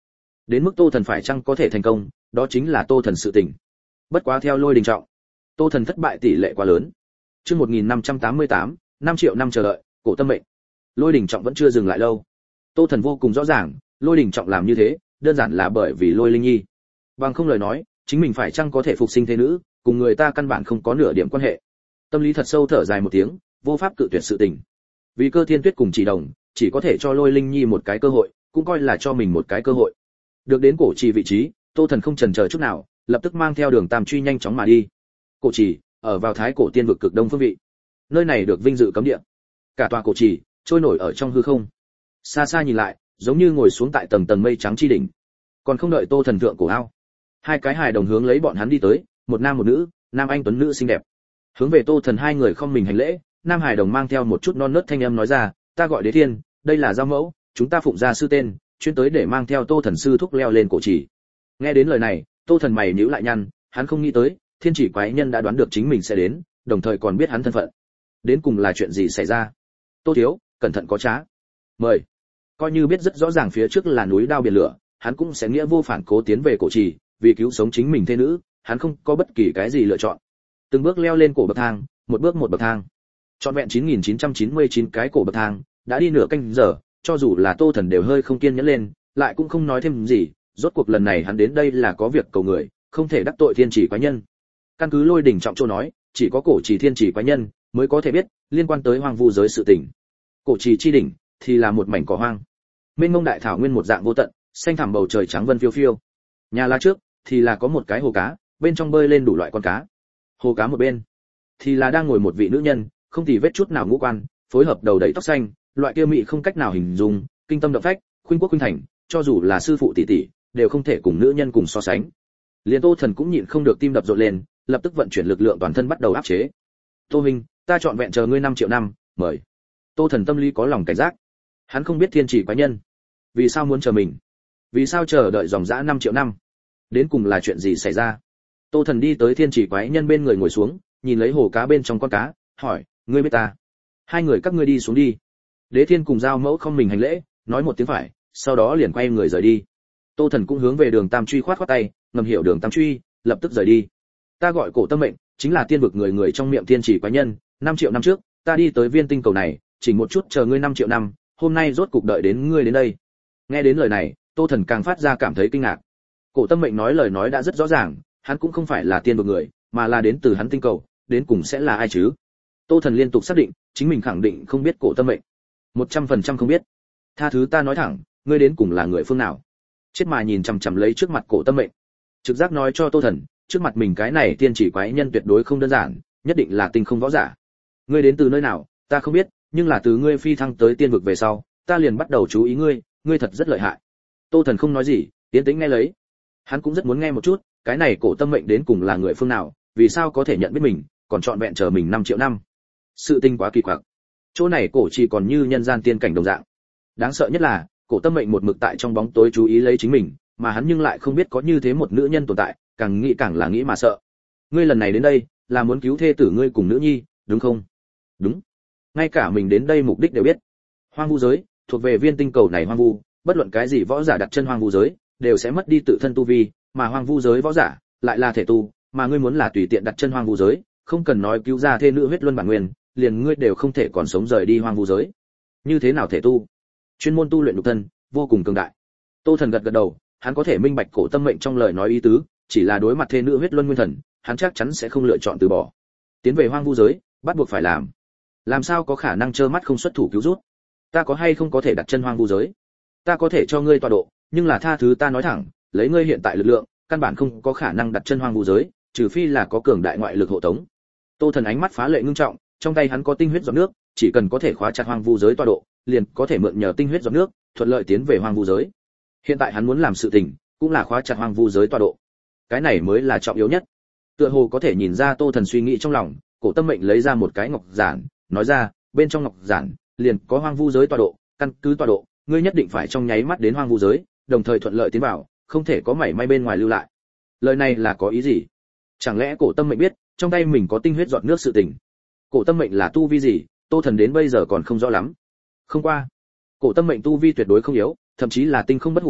Đến mức Tô Thần phải chăng có thể thành công, đó chính là Tô Thần sự tình. Bất quá theo Lôi Đình Trọng, Tô Thần thất bại tỷ lệ quá lớn. Chương một nghìn năm trăm tám mươi tám, năm triệu năm chờ đợi, Cổ Tâm Mệnh. Lôi Đình Trọng vẫn chưa dừng lại lâu. Tô Thần vô cùng rõ ràng, Lôi Đình Trọng làm như thế, đơn giản là bởi vì Lôi Linh Nhi. Bằng không lời nói, chính mình phải chăng có thể phục sinh thế nữ, cùng người ta căn bản không có nửa điểm quan hệ. Tâm lý thật sâu thở dài một tiếng, vô pháp cự tuyệt sự tình. Vì Cơ Thiên Tuyết cùng Chỉ Đồng, chỉ có thể cho Lôi Linh Nhi một cái cơ hội, cũng coi là cho mình một cái cơ hội. Được đến cổ trì vị trí, Tô Thần không chần chờ chút nào, lập tức mang theo Đường Tam Truy nhanh chóng mà đi. Cổ trì ở vào Thái Cổ Tiên vực cực đông phương vị. Nơi này được vinh dự cấm địa. Cả tòa cổ trì trôi nổi ở trong hư không. Xa xa nhìn lại, giống như ngồi xuống tại tầng tầng mây trắng chi đỉnh. Còn không đợi Tô Thần thượng cổ ao, hai cái hài đồng hướng lấy bọn hắn đi tới, một nam một nữ, nam anh tuấn nữ xinh đẹp. Hướng về Tô Thần hai người không mình hành lễ, nam hài đồng mang theo một chút non nớt thanh âm nói ra, ta gọi Đế Thiên, đây là Giao Mẫu, chúng ta phụng gia sư tên, chuyên tới để mang theo Tô Thần sư thúc leo lên cổ trì. Nghe đến lời này, Tô Thần mày nhíu lại nhăn, hắn không nghĩ tới, Thiên Chỉ quái nhân đã đoán được chính mình sẽ đến, đồng thời còn biết hắn thân phận. Đến cùng là chuyện gì xảy ra? Tô thiếu, cẩn thận có trá. Mời. Coi như biết rất rõ ràng phía trước là núi đao biển lửa, hắn cũng sẽ nghĩa vô phản cố tiến về cổ trì, vì cứu sống chính mình thế nữ, hắn không có bất kỳ cái gì lựa chọn. Từng bước leo lên cổ bậc thang, một bước một bậc thang. Trọn vẹn chín nghìn chín trăm chín mươi chín cái cổ bậc thang, đã đi nửa canh giờ, cho dù là Tô Thần đều hơi không kiên nhẫn lên, lại cũng không nói thêm gì, rốt cuộc lần này hắn đến đây là có việc cầu người, không thể đắc tội Thiên Chỉ quái nhân. Căn cứ Lôi Đỉnh Trọng chỗ nói, chỉ có cổ trì Thiên Chỉ quái nhân mới có thể biết liên quan tới hoang vu giới sự tình. Cổ trì chi đỉnh thì là một mảnh cỏ hoang. Mênh mông đại thảo nguyên một dạng vô tận, xanh thẳm bầu trời trắng vân phiêu phiêu. Nhà lá trước thì là có một cái hồ cá, bên trong bơi lên đủ loại con cá. Hồ cá một bên thì là đang ngồi một vị nữ nhân, không tì vết chút nào ngũ quan, phối hợp đầu đầy tóc xanh, loại kia mị không cách nào hình dung, kinh tâm động phách, khuynh quốc khuynh thành, cho dù là sư phụ tỷ tỷ, đều không thể cùng nữ nhân cùng so sánh. Liên Tô Thần cũng nhịn không được tim đập rộn lên, lập tức vận chuyển lực lượng toàn thân bắt đầu áp chế. Tô huynh, ta chọn vẹn chờ ngươi năm triệu năm, mời. Tô Thần tâm lý có lòng cảnh giác. Hắn không biết Thiên Chỉ quái nhân vì sao muốn chờ mình, vì sao chờ đợi dòng dã năm triệu năm, đến cùng là chuyện gì xảy ra. Tô Thần đi tới Thiên Chỉ quái nhân bên người ngồi xuống, nhìn lấy hồ cá bên trong con cá, hỏi, ngươi biết ta? Hai người các ngươi đi xuống đi. Đế Thiên cùng Giao Mẫu không mình hành lễ, nói một tiếng phải, sau đó liền quay người rời đi. Tô Thần cũng hướng về Đường Tam Truy khoát khoát tay, ngầm hiểu Đường Tam Truy, lập tức rời đi. Ta gọi Cổ Tâm Mệnh, chính là tiên vực người người trong miệng Thiên Chỉ quái nhân, năm triệu năm trước, ta đi tới viên tinh cầu này, chỉ một chút chờ ngươi năm triệu năm, hôm nay rốt cục đợi đến ngươi đến đây. Nghe đến lời này, Tô Thần càng phát ra cảm thấy kinh ngạc. Cổ Tâm Mệnh nói lời nói đã rất rõ ràng, hắn cũng không phải là tiên vực người, mà là đến từ hắn tinh cầu, đến cùng sẽ là ai chứ? Tô Thần liên tục xác định, chính mình khẳng định không biết Cổ Tâm Mệnh. một trăm phần trăm không biết. Tha thứ ta nói thẳng, ngươi đến cùng là người phương nào? Chết mà nhìn chằm chằm lấy trước mặt Cổ Tâm Mệnh. Trực giác nói cho Tô Thần, trước mặt mình cái này tiên chỉ quái nhân tuyệt đối không đơn giản, nhất định là tinh không võ giả. Ngươi đến từ nơi nào, ta không biết, nhưng là từ ngươi phi thăng tới tiên vực về sau, ta liền bắt đầu chú ý ngươi, ngươi thật rất lợi hại. Tô Thần không nói gì, tiến tĩnh nghe lấy. Hắn cũng rất muốn nghe một chút, cái này Cổ Tâm Mệnh đến cùng là người phương nào, vì sao có thể nhận biết mình, còn chọn vẹn chờ mình năm triệu năm. Sự tình quá kỳ quặc. Chỗ này cổ chỉ còn như nhân gian tiên cảnh đồng dạng. Đáng sợ nhất là, Cổ Tâm Mệnh một mực tại trong bóng tối chú ý lấy chính mình, mà hắn nhưng lại không biết có như thế một nữ nhân tồn tại, càng nghĩ càng là nghĩ mà sợ. Ngươi lần này đến đây, là muốn cứu thê tử ngươi cùng nữ nhi, đúng không? Đúng. Ngay cả mình đến đây mục đích đều biết. Hoang vu giới thuộc về viên tinh cầu này hoang vu, bất luận cái gì võ giả đặt chân hoang vu giới đều sẽ mất đi tự thân tu vi, mà hoang vu giới võ giả lại là thể tu, mà ngươi muốn là tùy tiện đặt chân hoang vu giới, không cần nói cứu ra thê nữ huyết luân bản nguyên, liền ngươi đều không thể còn sống rời đi hoang vu giới. Như thế nào thể tu? Chuyên môn tu luyện nhục thân, vô cùng cường đại. Tô Thần gật gật đầu, hắn có thể minh bạch Cổ Tâm Mệnh trong lời nói ý tứ, chỉ là đối mặt thê nữ huyết luân nguyên thần, hắn chắc chắn sẽ không lựa chọn từ bỏ. Tiến về hoang vu giới, bắt buộc phải làm. Làm sao có khả năng trơ mắt không xuất thủ cứu rút? Ta có hay không có thể đặt chân hoang vu giới? Ta có thể cho ngươi tọa độ, nhưng là tha thứ ta nói thẳng, lấy ngươi hiện tại lực lượng, căn bản không có khả năng đặt chân hoang vu giới, trừ phi là có cường đại ngoại lực hộ tống. Tô Thần ánh mắt phá lệ ngưng trọng, trong tay hắn có tinh huyết giọt nước, chỉ cần có thể khóa chặt hoang vu giới tọa độ, liền có thể mượn nhờ tinh huyết giọt nước, thuận lợi tiến về hoang vu giới. Hiện tại hắn muốn làm sự tình, cũng là khóa chặt hoang vu giới tọa độ. Cái này mới là trọng yếu nhất. Tựa hồ có thể nhìn ra Tô Thần suy nghĩ trong lòng, Cổ Tâm Mệnh lấy ra một cái ngọc giản, nói ra, bên trong ngọc giản liền có hoang vu giới tọa độ, căn cứ tọa độ, ngươi nhất định phải trong nháy mắt đến hoang vu giới, đồng thời thuận lợi tiến vào, không thể có mảy may bên ngoài lưu lại. Lời này là có ý gì? Chẳng lẽ Cổ Tâm Mệnh biết, trong tay mình có tinh huyết giọt nước sự tình? Cổ Tâm Mệnh là tu vi gì, Tô Thần đến bây giờ còn không rõ lắm. Không qua, Cổ Tâm Mệnh tu vi tuyệt đối không yếu, thậm chí là tinh không bất hủ,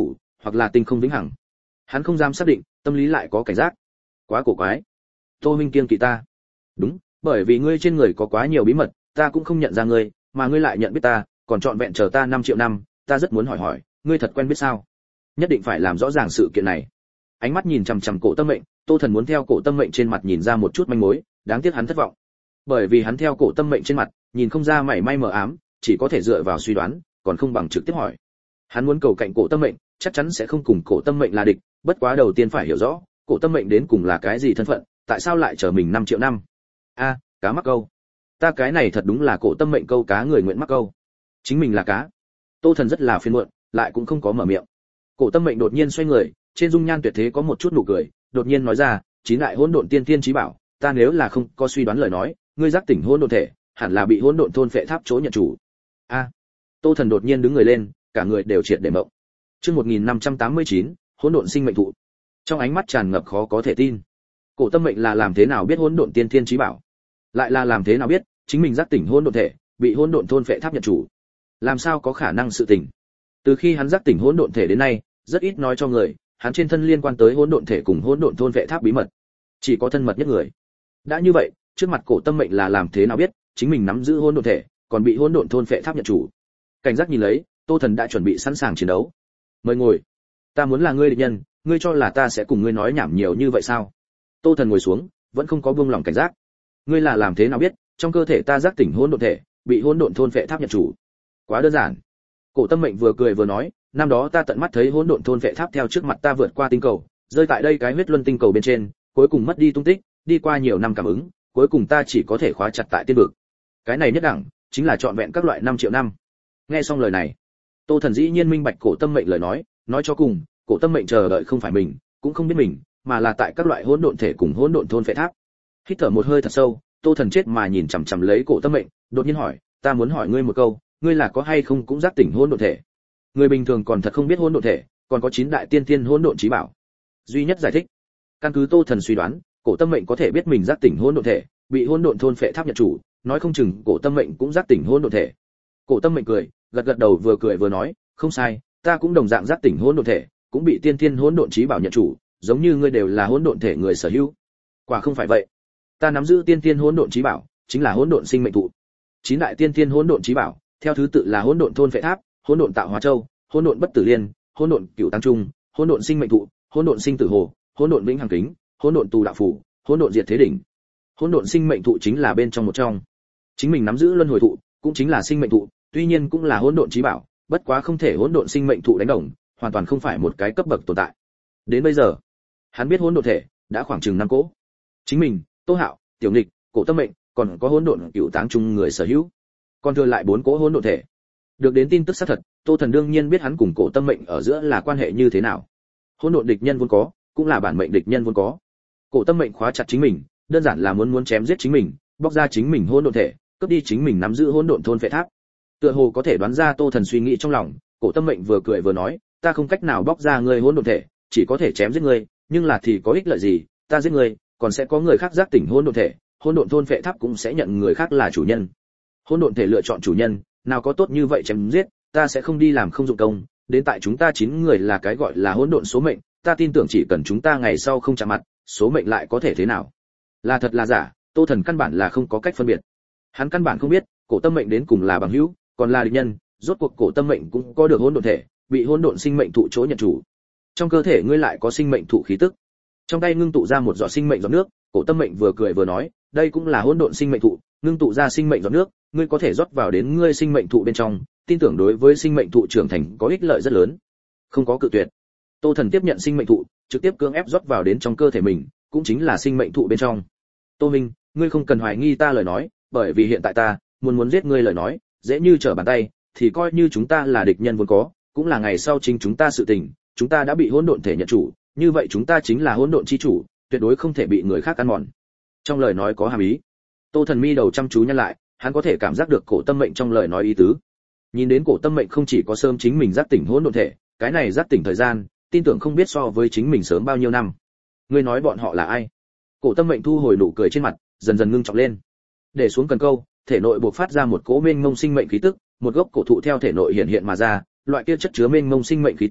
hoặc là tinh không vĩnh hằng. Hắn không dám xác định, tâm lý lại có cảnh giác. Quá cổ quái. Tô Minh kiêng kỵ ta. Đúng, bởi vì ngươi trên người có quá nhiều bí mật, ta cũng không nhận ra ngươi, mà ngươi lại nhận biết ta, còn chọn vẹn chờ ta năm triệu năm, ta rất muốn hỏi hỏi, ngươi thật quen biết sao? Nhất định phải làm rõ ràng sự kiện này. Ánh mắt nhìn chằm chằm Cổ Tâm Mệnh, Tô Thần muốn theo Cổ Tâm Mệnh trên mặt nhìn ra một chút manh mối, đáng tiếc hắn thất vọng. Bởi vì hắn theo Cổ Tâm Mệnh trên mặt, nhìn không ra mảy may mờ ám, chỉ có thể dựa vào suy đoán, còn không bằng trực tiếp hỏi. Hắn muốn cầu cạnh Cổ Tâm Mệnh, chắc chắn sẽ không cùng Cổ Tâm Mệnh là địch, bất quá đầu tiên phải hiểu rõ, Cổ Tâm Mệnh đến cùng là cái gì thân phận, tại sao lại chờ mình năm triệu năm? A, à, cá mắc câu. Ta cái này thật đúng là Cổ Tâm Mệnh câu cá người nguyện mắc câu. Chính mình là cá. Tô Thần rất là phiền muộn, lại cũng không có mở miệng. Cổ Tâm Mệnh đột nhiên xoay người, trên dung nhan tuyệt thế có một chút nụ cười, đột nhiên nói ra, chín đại hỗn độn tiên tiên chí bảo, ta nếu là không có suy đoán lời nói, ngươi giác tỉnh hỗn độn thể, hẳn là bị hỗn độn thôn phệ tháp chỗ nhận chủ. A. À, Tô Thần đột nhiên đứng người lên, cả người đều triệt để mộng. Chương một nghìn năm trăm tám mươi chín, hỗn độn sinh mệnh thụ. Trong ánh mắt tràn ngập khó có thể tin. Cổ Tâm Mệnh là làm thế nào biết hỗn độn tiên tiên chí bảo? Lại là làm thế nào biết chính mình giác tỉnh hỗn độn thể, bị hỗn độn thôn phệ tháp nhận chủ? Làm sao có khả năng sự tình? Từ khi hắn giác tỉnh hỗn độn thể đến nay, rất ít nói cho người, hắn trên thân liên quan tới hỗn độn thể cùng hỗn độn thôn vệ tháp bí mật, chỉ có thân mật nhất người. Đã như vậy, trước mặt Cổ Tâm Mệnh là làm thế nào biết chính mình nắm giữ hỗn độn thể, còn bị hỗn độn thôn vệ tháp nhận chủ? Cảnh giác nhìn lấy, Tô Thần đã chuẩn bị sẵn sàng chiến đấu. Mời ngồi. Ta muốn là ngươi địch nhân, ngươi cho là ta sẽ cùng ngươi nói nhảm nhiều như vậy sao? Tô Thần ngồi xuống, vẫn không có buông lòng cảnh giác. Ngươi là làm thế nào biết trong cơ thể ta giác tỉnh hỗn độn thể, bị hỗn độn thôn vệ tháp nhận chủ? Quá đơn giản. Cổ Tâm Mệnh vừa cười vừa nói, năm đó ta tận mắt thấy hỗn độn thôn vệ tháp theo trước mặt ta vượt qua tinh cầu, rơi tại đây cái huyết luân tinh cầu bên trên, cuối cùng mất đi tung tích, đi qua nhiều năm cảm ứng, cuối cùng ta chỉ có thể khóa chặt tại tiên vực. Cái này nhất đẳng, chính là trọn vẹn các loại năm triệu năm. Nghe xong lời này, Tô Thần dĩ nhiên minh bạch Cổ Tâm Mệnh lời nói, nói cho cùng, Cổ Tâm Mệnh chờ đợi không phải mình, cũng không biết mình, mà là tại các loại hỗn độn thể cùng hỗn độn thôn vệ tháp. Hít thở một hơi thật sâu, Tô Thần chết mà nhìn chằm chằm lấy Cổ Tâm Mệnh, đột nhiên hỏi, ta muốn hỏi ngươi một câu, ngươi là có hay không cũng giác tỉnh hỗn độn thể? Người bình thường còn thật không biết hỗn độn thể, còn có chín đại tiên tiên hỗn độn chí bảo. Duy nhất giải thích, căn cứ Tô Thần suy đoán, Cổ Tâm Mệnh có thể biết mình giác tỉnh hỗn độn thể, bị hỗn độn thôn phệ tháp nhận chủ, nói không chừng Cổ Tâm Mệnh cũng giác tỉnh hỗn độn thể. Cổ Tâm Mệnh cười, gật gật đầu vừa cười vừa nói, không sai, ta cũng đồng dạng giác tỉnh hỗn độn thể, cũng bị tiên tiên hỗn độn chí bảo nhận chủ, giống như ngươi đều là hỗn độn thể người sở hữu. Quả không phải vậy, ta nắm giữ tiên tiên hỗn độn chí bảo, chính là hỗn độn sinh mệnh thụ. Chín đại tiên tiên hỗn độn chí bảo, theo thứ tự là hỗn độn thôn phệ tháp, hỗn độn tạo hóa châu, hỗn độn bất tử liên, hỗn độn cửu tăng trung, hỗn độn sinh mệnh thụ, hỗn độn sinh tử hồ, hỗn độn vĩnh hằng kính, hỗn độn tù đạo phủ, hỗn độn diệt thế đỉnh. Hỗn độn sinh mệnh thụ chính là bên trong một trong. Chính mình nắm giữ luân hồi thụ, cũng chính là sinh mệnh thụ, tuy nhiên cũng là hỗn độn chí bảo, bất quá không thể hỗn độn sinh mệnh thụ đánh đồng, hoàn toàn không phải một cái cấp bậc tồn tại. Đến bây giờ, hắn biết hỗn độn thể đã khoảng chừng năm cỗ. Chính mình, Tô Hạo, Tiểu Nghịch, Cổ Tâm Mệnh, còn có hỗn độn cửu táng chung người sở hữu. Còn thừa lại bốn cỗ hỗn độn thể. Được đến tin tức xác thật, Tô Thần đương nhiên biết hắn cùng Cổ Tâm Mệnh ở giữa là quan hệ như thế nào. Hỗn độn địch nhân vốn có, cũng là bản mệnh địch nhân vốn có. Cổ Tâm Mệnh khóa chặt chính mình, đơn giản là muốn muốn chém giết chính mình, bóc ra chính mình hỗn độn thể, cướp đi chính mình nắm giữ hỗn độn thôn phệ tháp. Tựa hồ có thể đoán ra Tô Thần suy nghĩ trong lòng, Cổ Tâm Mệnh vừa cười vừa nói, ta không cách nào bóc ra ngươi hỗn độn thể, chỉ có thể chém giết ngươi, nhưng là thì có ích lợi gì, ta giết ngươi, còn sẽ có người khác giác tỉnh hỗn độn thể, hỗn độn thôn phệ tháp cũng sẽ nhận người khác là chủ nhân. Hỗn độn thể lựa chọn chủ nhân, nào có tốt như vậy chém giết, ta sẽ không đi làm không dụng công, đến tại chúng ta chín người là cái gọi là hỗn độn số mệnh, ta tin tưởng chỉ cần chúng ta ngày sau không chạm mặt, số mệnh lại có thể thế nào? Là thật là giả, Tô Thần căn bản là không có cách phân biệt. Hắn căn bản không biết, Cổ Tâm Mệnh đến cùng là bằng hữu, còn là địch nhân, rốt cuộc Cổ Tâm Mệnh cũng có được hỗn độn thể, bị hỗn độn sinh mệnh thụ chỗ nhận chủ. Trong cơ thể ngươi lại có sinh mệnh thụ khí tức. Trong tay ngưng tụ ra một giọt sinh mệnh giọt nước, Cổ Tâm Mệnh vừa cười vừa nói, đây cũng là hỗn độn sinh mệnh thụ, ngưng tụ ra sinh mệnh giọt nước, ngươi có thể rót vào đến ngươi sinh mệnh thụ bên trong, tin tưởng đối với sinh mệnh thụ trưởng thành có ích lợi rất lớn. Không có cự tuyệt. Tô Thần tiếp nhận sinh mệnh thụ, trực tiếp cưỡng ép rót vào đến trong cơ thể mình, cũng chính là sinh mệnh thụ bên trong. Tô Minh, ngươi không cần hoài nghi ta lời nói, bởi vì hiện tại ta muốn muốn giết ngươi lời nói, dễ như trở bàn tay, thì coi như chúng ta là địch nhân vốn có, cũng là ngày sau chính chúng ta sự tình, chúng ta đã bị hỗn độn thể nhận chủ, như vậy chúng ta chính là hỗn độn chi chủ, tuyệt đối không thể bị người khác ăn mòn. Trong lời nói có hàm ý. Tô Thần mi đầu chăm chú nhăn lại, hắn có thể cảm giác được Cổ Tâm Mệnh trong lời nói ý tứ. Nhìn đến Cổ Tâm Mệnh không chỉ có sớm chính mình giác tỉnh hỗn độn thể, cái này giác tỉnh thời gian, tin tưởng không biết so với chính mình sớm bao nhiêu năm. Ngươi nói bọn họ là ai? Cổ Tâm Mệnh thu hồi nụ cười trên mặt, dần dần ngưng trọng lên. Để xuống cần câu, thể nội bộc phát ra một cỗ mênh mông sinh mệnh khí tức, một gốc cổ thụ theo thể nội hiện hiện mà ra, loại kia chất chứa mênh mông sinh mệnh khí tức,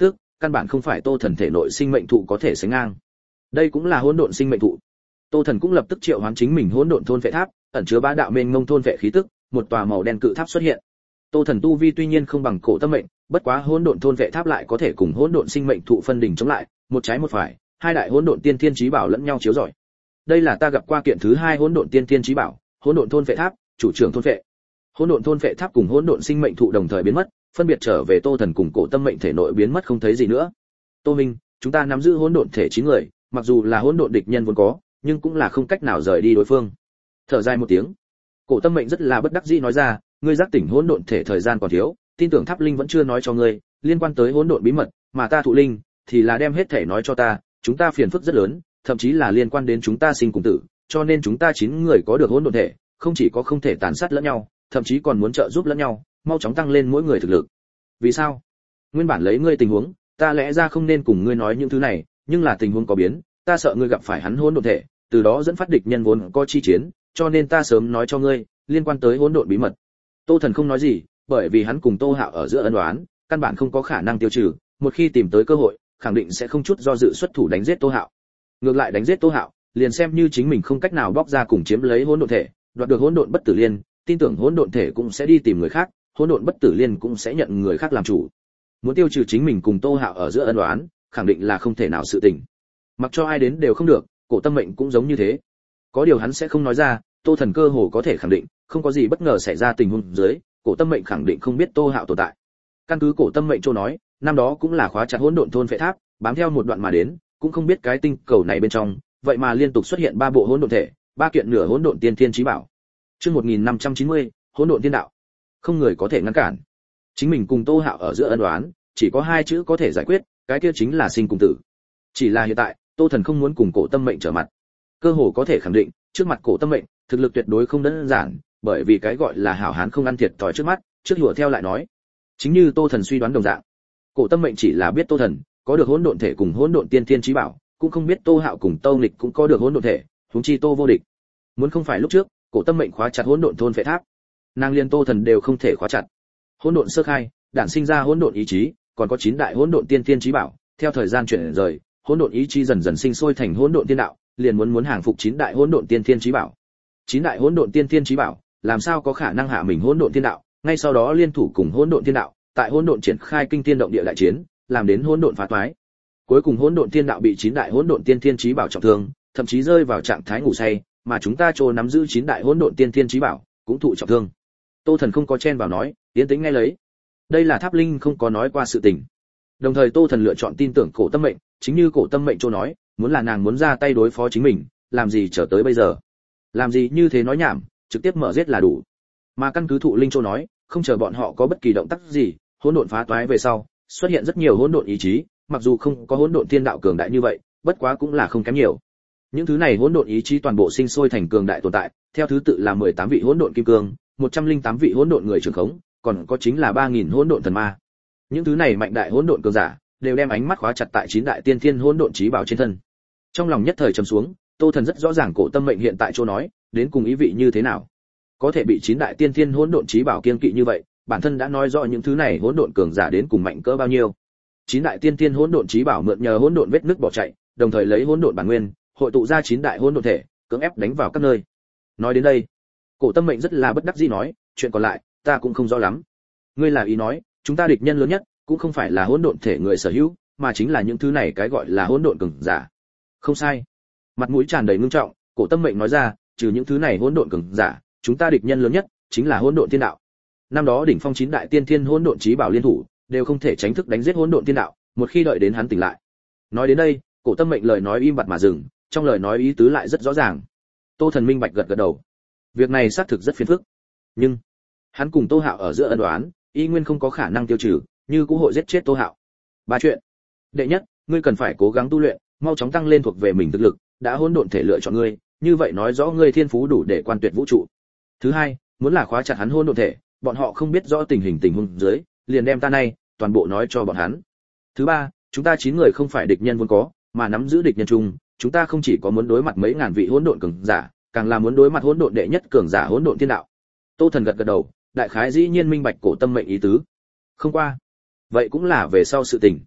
căn bản không phải Tô Thần thể nội sinh mệnh thụ có thể sánh ngang. Đây cũng là hỗn độn sinh mệnh thụ. Tô Thần cũng lập tức triệu hoán chính mình hỗn độn thôn vệ tháp, ẩn chứa bá đạo mênh mông thôn vệ khí tức, một tòa màu đen cự tháp xuất hiện. Tô Thần tu vi tuy nhiên không bằng Cổ Tâm Mệnh, bất quá hỗn độn thôn vệ tháp lại có thể cùng hỗn độn sinh mệnh thụ phân đỉnh chống lại, một trái một phải, hai đại hỗn độn tiên thiên chí bảo lẫn nhau chiếu rọi. Đây là ta gặp qua kiện thứ hai hỗn độn tiên thiên chí bảo, hỗn độn thôn vệ tháp, chủ trưởng thôn vệ. Hỗn độn thôn vệ tháp cùng hỗn độn sinh mệnh thụ đồng thời biến mất, phân biệt trở về Tô Thần cùng Cổ Tâm Mệnh thể nội biến mất không thấy gì nữa. Tô Minh, chúng ta nắm giữ hỗn độn thể chín người, mặc dù là hỗn độn địch nhân vốn có, nhưng cũng là không cách nào rời đi đối phương. Thở dài một tiếng, Cổ Tâm Mệnh rất là bất đắc dĩ nói ra, ngươi giác tỉnh hỗn độn thể thời gian còn thiếu, tin tưởng Tháp Linh vẫn chưa nói cho ngươi liên quan tới hỗn độn bí mật, mà ta Thụ Linh thì là đem hết thể nói cho ta, chúng ta phiền phức rất lớn, thậm chí là liên quan đến chúng ta sinh cùng tử, cho nên chúng ta chín người có được hỗn độn thể, không chỉ có không thể tàn sát lẫn nhau, thậm chí còn muốn trợ giúp lẫn nhau, mau chóng tăng lên mỗi người thực lực. Vì sao? Nguyên bản lấy ngươi tình huống, ta lẽ ra không nên cùng ngươi nói những thứ này, nhưng là tình huống có biến, ta sợ ngươi gặp phải hắn hỗn độn thể, từ đó dẫn phát địch nhân vốn có chi chiến, cho nên ta sớm nói cho ngươi liên quan tới hỗn độn bí mật. Tô Thần không nói gì, bởi vì hắn cùng Tô Hạo ở giữa ân oán, căn bản không có khả năng tiêu trừ, một khi tìm tới cơ hội, khẳng định sẽ không chút do dự xuất thủ đánh giết Tô Hạo. Ngược lại đánh giết Tô Hạo, liền xem như chính mình không cách nào bóc ra cùng chiếm lấy hỗn độn thể, đoạt được hỗn độn bất tử liên, tin tưởng hỗn độn thể cũng sẽ đi tìm người khác, hỗn độn bất tử liên cũng sẽ nhận người khác làm chủ. Muốn tiêu trừ chính mình cùng Tô Hạo ở giữa ân oán, khẳng định là không thể nào sự tình. Mặc cho ai đến đều không được, Cổ Tâm Mệnh cũng giống như thế. Có điều hắn sẽ không nói ra, Tô Thần cơ hồ có thể khẳng định, không có gì bất ngờ xảy ra tình huống dưới, Cổ Tâm Mệnh khẳng định không biết Tô Hạo tồn tại. Căn cứ Cổ Tâm Mệnh chỗ nói, năm đó cũng là khóa chặt hỗn độn thôn phệ tháp, bám theo một đoạn mà đến, cũng không biết cái tinh cầu này bên trong, vậy mà liên tục xuất hiện ba bộ hỗn độn thể, ba kiện nửa hỗn độn tiên thiên chí bảo. Chương một nghìn năm trăm chín mươi, hỗn độn tiên đạo. Không người có thể ngăn cản. Chính mình cùng Tô Hạo ở giữa ân oán, chỉ có hai chữ có thể giải quyết, cái kia chính là sinh cùng tử. Chỉ là hiện tại, Tô Thần không muốn cùng Cổ Tâm Mệnh trở mặt. Cơ hồ có thể khẳng định, trước mặt Cổ Tâm Mệnh, thực lực tuyệt đối không đơn giản, bởi vì cái gọi là hảo hán không ăn thiệt thòi trước mắt, trước hùa theo lại nói. Chính như Tô Thần suy đoán đồng dạng, Cổ Tâm Mệnh chỉ là biết Tô Thần có được hỗn độn thể cùng hỗn độn tiên thiên chí bảo, cũng không biết Tô Hạo cùng Tô Nghịch cũng có được hỗn độn thể, huống chi Tô Vô Địch. Muốn không phải lúc trước, Cổ Tâm Mệnh khóa chặt hỗn độn thôn phệ tháp, nàng liên Tô Thần đều không thể khóa chặt. Hỗn độn sơ khai, đản sinh ra hỗn độn ý chí, còn có chín đại hỗn độn tiên thiên chí bảo, theo thời gian chuyển rời, hỗn độn ý chí dần dần sinh sôi thành hỗn độn tiên đạo, liền muốn muốn hàng phục chín đại hỗn độn tiên thiên chí bảo. Chín đại hỗn độn tiên thiên chí bảo, làm sao có khả năng hạ mình hỗn độn tiên đạo, ngay sau đó liên thủ cùng hỗn độn tiên đạo, tại hỗn độn triển khai kinh thiên động địa đại chiến, làm đến hỗn độn phá toái. Cuối cùng hỗn độn tiên đạo bị chín đại hỗn độn tiên thiên chí bảo trọng thương, thậm chí rơi vào trạng thái ngủ say, mà chúng ta trô nắm giữ chín đại hỗn độn tiên thiên chí bảo, cũng thụ trọng thương. Tô Thần không có chen vào nói, yên tĩnh nghe lấy. Đây là Tháp Linh không có nói qua sự tình. Đồng thời Tô Thần lựa chọn tin tưởng Cổ Tâm Mệnh, chính như Cổ Tâm Mệnh trô nói, muốn là nàng muốn ra tay đối phó chính mình, làm gì trở tới bây giờ? Làm gì như thế nói nhảm, trực tiếp mở giết là đủ. Mà căn cứ Thụ Linh trô nói, không chờ bọn họ có bất kỳ động tác gì, hỗn độn phá toái về sau, xuất hiện rất nhiều hỗn độn ý chí, mặc dù không có hỗn độn thiên đạo cường đại như vậy, bất quá cũng là không kém nhiều. Những thứ này hỗn độn ý chí toàn bộ sinh sôi thành cường đại tồn tại, theo thứ tự là mười tám vị hỗn độn kim cương, một trăm lẻ tám vị hỗn độn người trưởng khống, còn có chính là ba nghìn hỗn độn thần ma. Những thứ này mạnh đại hỗn độn cường giả, đều đem ánh mắt khóa chặt tại chín đại tiên thiên hỗn độn chí bảo trên thân. Trong lòng nhất thời trầm xuống, Tô Thần rất rõ ràng Cổ Tâm Mệnh hiện tại chỗ nói, đến cùng ý vị như thế nào. Có thể bị chín đại tiên thiên hỗn độn chí bảo kiêng kỵ như vậy, bản thân đã nói rõ những thứ này hỗn độn cường giả đến cùng mạnh cỡ bao nhiêu. Chín đại tiên thiên hỗn độn chí bảo mượn nhờ hỗn độn vết nứt bỏ chạy, đồng thời lấy hỗn độn bản nguyên, hội tụ ra chín đại hỗn độn thể, cưỡng ép đánh vào các nơi. Nói đến đây, Cổ Tâm Mệnh rất là bất đắc dĩ nói, chuyện còn lại, ta cũng không rõ lắm. Ngươi là ý nói, chúng ta địch nhân lớn nhất, cũng không phải là hỗn độn thể người sở hữu, mà chính là những thứ này cái gọi là hỗn độn cường giả. Không sai. Mặt mũi tràn đầy ngưng trọng, Cổ Tâm Mệnh nói ra, trừ những thứ này hỗn độn cường giả, chúng ta địch nhân lớn nhất chính là hỗn độn thiên đạo. Năm đó đỉnh phong chín đại tiên thiên hỗn độn chí bảo liên thủ, đều không thể tránh thức đánh giết hỗn độn thiên đạo, một khi đợi đến hắn tỉnh lại. Nói đến đây, Cổ Tâm Mệnh lời nói im bặt mà dừng, trong lời nói ý tứ lại rất rõ ràng. Tô Thần minh bạch gật gật đầu. Việc này xác thực rất phiền phức, nhưng hắn cùng Tô Hạo ở giữa ân oán, y nguyên không có khả năng tiêu trừ, như cũng hội giết chết Tô Hạo. Ba chuyện. Đệ nhất, ngươi cần phải cố gắng tu luyện, mau chóng tăng lên thuộc về mình thực lực, đã hỗn độn thể lựa chọn ngươi, như vậy nói rõ ngươi thiên phú đủ để quan tuyệt vũ trụ. Thứ hai, muốn là khóa chặt hắn hỗn độn thể, bọn họ không biết rõ tình hình tình huống dưới, liền đem ta này toàn bộ nói cho bọn hắn. Thứ ba, chúng ta chín người không phải địch nhân vốn có, mà nắm giữ địch nhân chung, chúng ta không chỉ có muốn đối mặt mấy ngàn vị hỗn độn cường giả, càng là muốn đối mặt hỗn độn đệ nhất cường giả hỗn độn thiên đạo. Tô Thần gật gật đầu, đại khái dĩ nhiên minh bạch Cổ Tâm Mệnh ý tứ. Không qua, vậy cũng là về sau sự tình.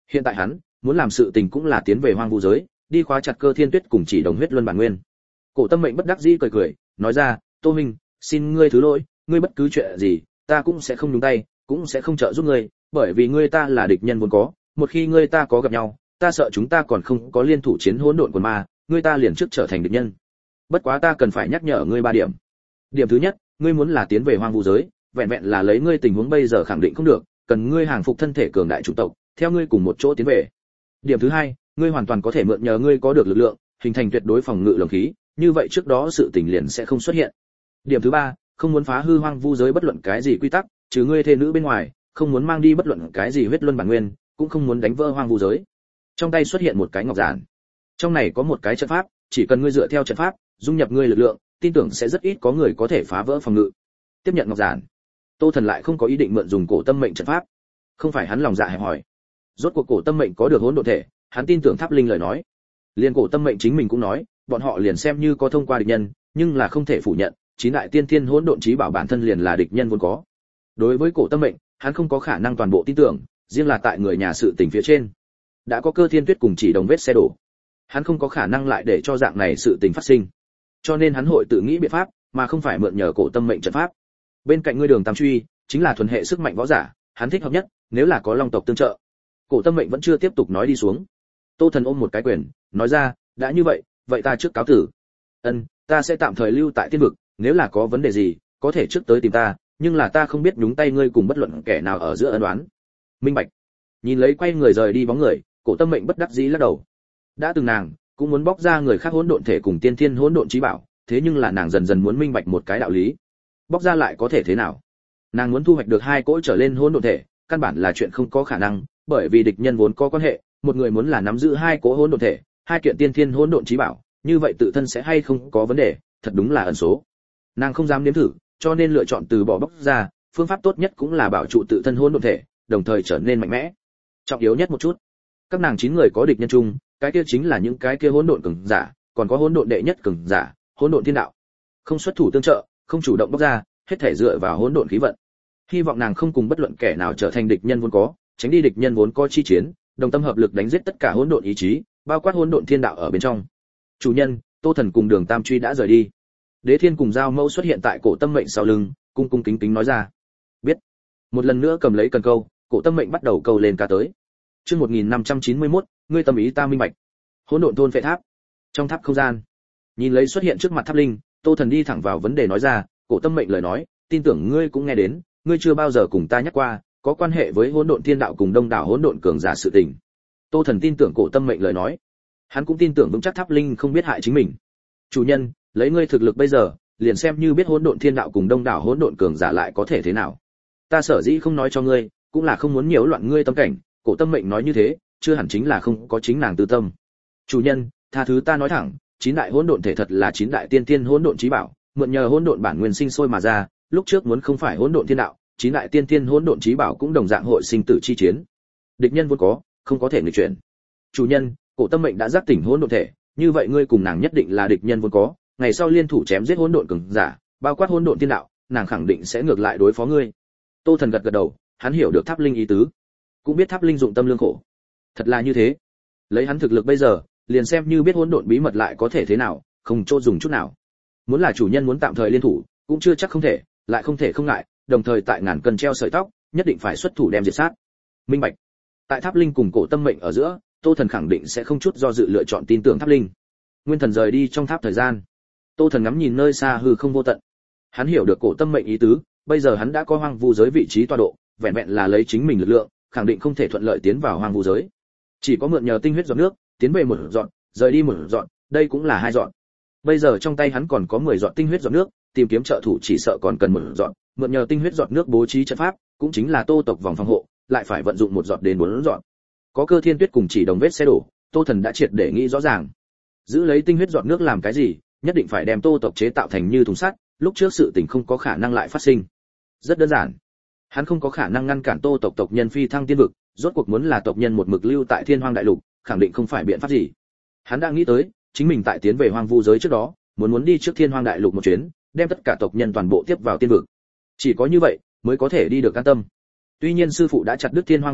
Hiện tại hắn muốn làm sự tình cũng là tiến về hoang vu giới, đi khóa chặt Cơ Thiên Tuyết cùng chỉ đồng huyết luân bản nguyên. Cổ Tâm Mệnh bất đắc dĩ cười cười, nói ra, Tô huynh, xin ngươi thứ lỗi, ngươi bất cứ chuyện gì, ta cũng sẽ không nhúng tay, cũng sẽ không trợ giúp ngươi, bởi vì ngươi ta là địch nhân vốn có, một khi ngươi ta có gặp nhau, ta sợ chúng ta còn không có liên thủ chiến hỗn độn quần ma, ngươi ta liền trước trở thành địch nhân. Bất quá ta cần phải nhắc nhở ngươi ba điểm. Điểm thứ nhất, ngươi muốn là tiến về hoang vu giới, vẹn vẹn là lấy ngươi tình huống bây giờ khẳng định không được, cần ngươi hàng phục thân thể cường đại chủng tộc, theo ngươi cùng một chỗ tiến về. Điểm thứ hai, ngươi hoàn toàn có thể mượn nhờ ngươi có được lực lượng, hình thành tuyệt đối phòng ngự lồng khí, như vậy trước đó sự tình liền sẽ không xuất hiện. Điểm thứ ba, không muốn phá hư hoang vu giới bất luận cái gì quy tắc, trừ ngươi thê nữ bên ngoài, không muốn mang đi bất luận cái gì huyết luân bản nguyên, cũng không muốn đánh vỡ hoang vu giới. Trong tay xuất hiện một cái ngọc giản. Trong này có một cái trận pháp, chỉ cần ngươi dựa theo trận pháp, dung nhập ngươi lực lượng, tin tưởng sẽ rất ít có người có thể phá vỡ phòng ngự. Tiếp nhận ngọc giản. Tô Thần lại không có ý định mượn dùng Cổ Tâm Mệnh trận pháp. Không phải hắn lòng dạ hẹp hòi. Rốt cuộc Cổ Tâm Mệnh có được hỗn độn thể, hắn tin tưởng Tháp Linh lời nói. Liên Cổ Tâm Mệnh chính mình cũng nói, bọn họ liền xem như có thông qua địch nhân, nhưng là không thể phủ nhận, chín đại tiên thiên hỗn độn chí bảo bản thân liền là địch nhân vốn có. Đối với Cổ Tâm Mệnh, hắn không có khả năng toàn bộ tin tưởng, riêng là tại người nhà sự tình phía trên, đã có Cơ Thiên Tuyết cùng chỉ đồng vết xe đổ, hắn không có khả năng lại để cho dạng này sự tình phát sinh, cho nên hắn hội tự nghĩ biện pháp, mà không phải mượn nhờ Cổ Tâm Mệnh trận pháp. Bên cạnh ngươi Đường Tam Truy, chính là thuần hệ sức mạnh võ giả, hắn thích hợp nhất, nếu là có long tộc tương trợ. Cổ Tâm Mệnh vẫn chưa tiếp tục nói đi xuống. Tô Thần ôm một cái quyền, nói ra, đã như vậy, vậy ta trước cáo tử. Ân, ta sẽ tạm thời lưu tại tiên vực, nếu là có vấn đề gì, có thể trước tới tìm ta, nhưng là ta không biết nhúng tay ngươi cùng bất luận kẻ nào ở giữa ân oán. Minh bạch. Nhìn lấy quay người rời đi bóng người, Cổ Tâm Mệnh bất đắc dĩ lắc đầu. Đã từng nàng cũng muốn bóc ra người khác hỗn độn thể cùng tiên thiên hỗn độn chí bảo, thế nhưng là nàng dần dần muốn minh bạch một cái đạo lý. Bóc ra lại có thể thế nào? Nàng muốn thu hoạch được hai cỗ trở lên hỗn độn thể, căn bản là chuyện không có khả năng, bởi vì địch nhân vốn có quan hệ, một người muốn là nắm giữ hai cỗ hỗn độn thể, hai kiện tiên thiên hỗn độn chí bảo, như vậy tự thân sẽ hay không có vấn đề, thật đúng là ẩn số. Nàng không dám nếm thử, cho nên lựa chọn từ bỏ bóc ra, phương pháp tốt nhất cũng là bảo trụ tự thân hỗn độn thể, đồng thời trở nên mạnh mẽ. Trọng yếu nhất một chút, các nàng chín người có địch nhân chung, cái kia chính là những cái kia hỗn độn cường giả, còn có hỗn độn đệ nhất cường giả, hỗn độn thiên đạo. Không xuất thủ tương trợ, không chủ động bóc ra, hết thể dựa vào hỗn độn khí vận. Hy vọng nàng không cùng bất luận kẻ nào trở thành địch nhân vốn có, tránh đi địch nhân vốn có chi chiến, đồng tâm hợp lực đánh giết tất cả hỗn độn ý chí, bao quát hỗn độn thiên đạo ở bên trong. Chủ nhân, Tô Thần cùng Đường Tam Truy đã rời đi. Đế Thiên cùng Giao Mẫu xuất hiện tại Cổ Tâm Mệnh sau lưng, cung cung kính kính nói ra. Biết. Một lần nữa cầm lấy cần câu, Cổ Tâm Mệnh bắt đầu câu lên ca tới. Chương một nghìn năm trăm chín mươi mốt, ngươi tâm ý ta minh bạch. Hỗn độn thôn phệ tháp. Trong tháp không gian, nhìn lấy xuất hiện trước mặt tháp linh, Tô Thần đi thẳng vào vấn đề nói ra, Cổ Tâm Mệnh lời nói, tin tưởng ngươi cũng nghe đến, ngươi chưa bao giờ cùng ta nhắc qua, có quan hệ với hỗn độn thiên đạo cùng đông đảo hỗn độn cường giả sự tình. Tô Thần tin tưởng Cổ Tâm Mệnh lời nói, hắn cũng tin tưởng vững chắc tháp linh không biết hại chính mình. Chủ nhân, lấy ngươi thực lực bây giờ, liền xem như biết hỗn độn thiên đạo cùng đông đảo hỗn độn cường giả lại có thể thế nào? Ta sở dĩ không nói cho ngươi, cũng là không muốn nhiễu loạn ngươi tâm cảnh. Cổ Tâm Mệnh nói như thế, chưa hẳn chính là không có chính nàng tư tâm. Chủ nhân, tha thứ ta nói thẳng, chín đại hỗn độn thể thật là chín đại tiên tiên hỗn độn chí bảo, mượn nhờ hỗn độn bản nguyên sinh sôi mà ra, lúc trước muốn không phải hỗn độn thiên đạo, chín đại tiên tiên hỗn độn chí bảo cũng đồng dạng hội sinh tử chi chiến. Địch nhân vốn có, không có thể nghịch chuyển. Chủ nhân, Cổ Tâm Mệnh đã giác tỉnh hỗn độn thể, như vậy ngươi cùng nàng nhất định là địch nhân vốn có, ngày sau liên thủ chém giết hỗn độn cường giả, bao quát hỗn độn thiên đạo, nàng khẳng định sẽ ngược lại đối phó ngươi. Tô Thần gật gật đầu, hắn hiểu được Tháp Linh ý tứ, cũng biết Tháp Linh dụng tâm lương khổ. Thật là như thế. Lấy hắn thực lực bây giờ, liền xem như biết hỗn độn bí mật lại có thể thế nào, không chỗ dùng chút nào. Muốn là chủ nhân muốn tạm thời liên thủ, cũng chưa chắc không thể, lại không thể không ngại, đồng thời tại ngàn cân treo sợi tóc, nhất định phải xuất thủ đem diệt sát. Minh bạch. Tại Tháp Linh cùng Cổ Tâm Mệnh ở giữa, Tô Thần khẳng định sẽ không chút do dự lựa chọn tin tưởng Tháp Linh. Nguyên Thần rời đi trong tháp thời gian, Tô Thần ngắm nhìn nơi xa hư không vô tận. Hắn hiểu được Cổ Tâm Mệnh ý tứ, bây giờ hắn đã có hoang vu giới vị trí tọa độ, vẹn vẹn là lấy chính mình lực lượng, khẳng định không thể thuận lợi tiến vào hoang vu giới. Chỉ có mượn nhờ tinh huyết giọt nước, tiến về một dọn, rời đi một dọn, đây cũng là hai dọn. Bây giờ trong tay hắn còn có mười dọn tinh huyết giọt nước, tìm kiếm trợ thủ chỉ sợ còn cần một dọn, mượn nhờ tinh huyết giọt nước bố trí trận pháp, cũng chính là Tô tộc vòng phòng hộ, lại phải vận dụng một dọn đến bốn dọn. Có Cơ Thiên Tuyết cùng chỉ đồng vết xe đổ, Tô Thần đã triệt để nghĩ rõ ràng. Giữ lấy tinh huyết giọt nước làm cái gì, nhất định phải đem Tô tộc chế tạo thành như thùng sắt, lúc trước sự tình không có khả năng lại phát sinh. Rất đơn giản. Hắn không có khả năng ngăn cản Tô tộc tộc nhân phi thăng tiên vực, rốt cuộc muốn là tộc nhân một mực lưu tại Thiên Hoang đại lục, khẳng định không phải biện pháp gì. Hắn đã nghĩ tới, chính mình tại tiến về hoang vu giới trước đó, muốn muốn đi trước Thiên Hoang đại lục một chuyến, đem tất cả tộc nhân toàn bộ tiếp vào tiên vực. Chỉ có như vậy, mới có thể đi được an tâm. Tuy nhiên sư phụ đã chặt đứt Thiên Hoang bị diện,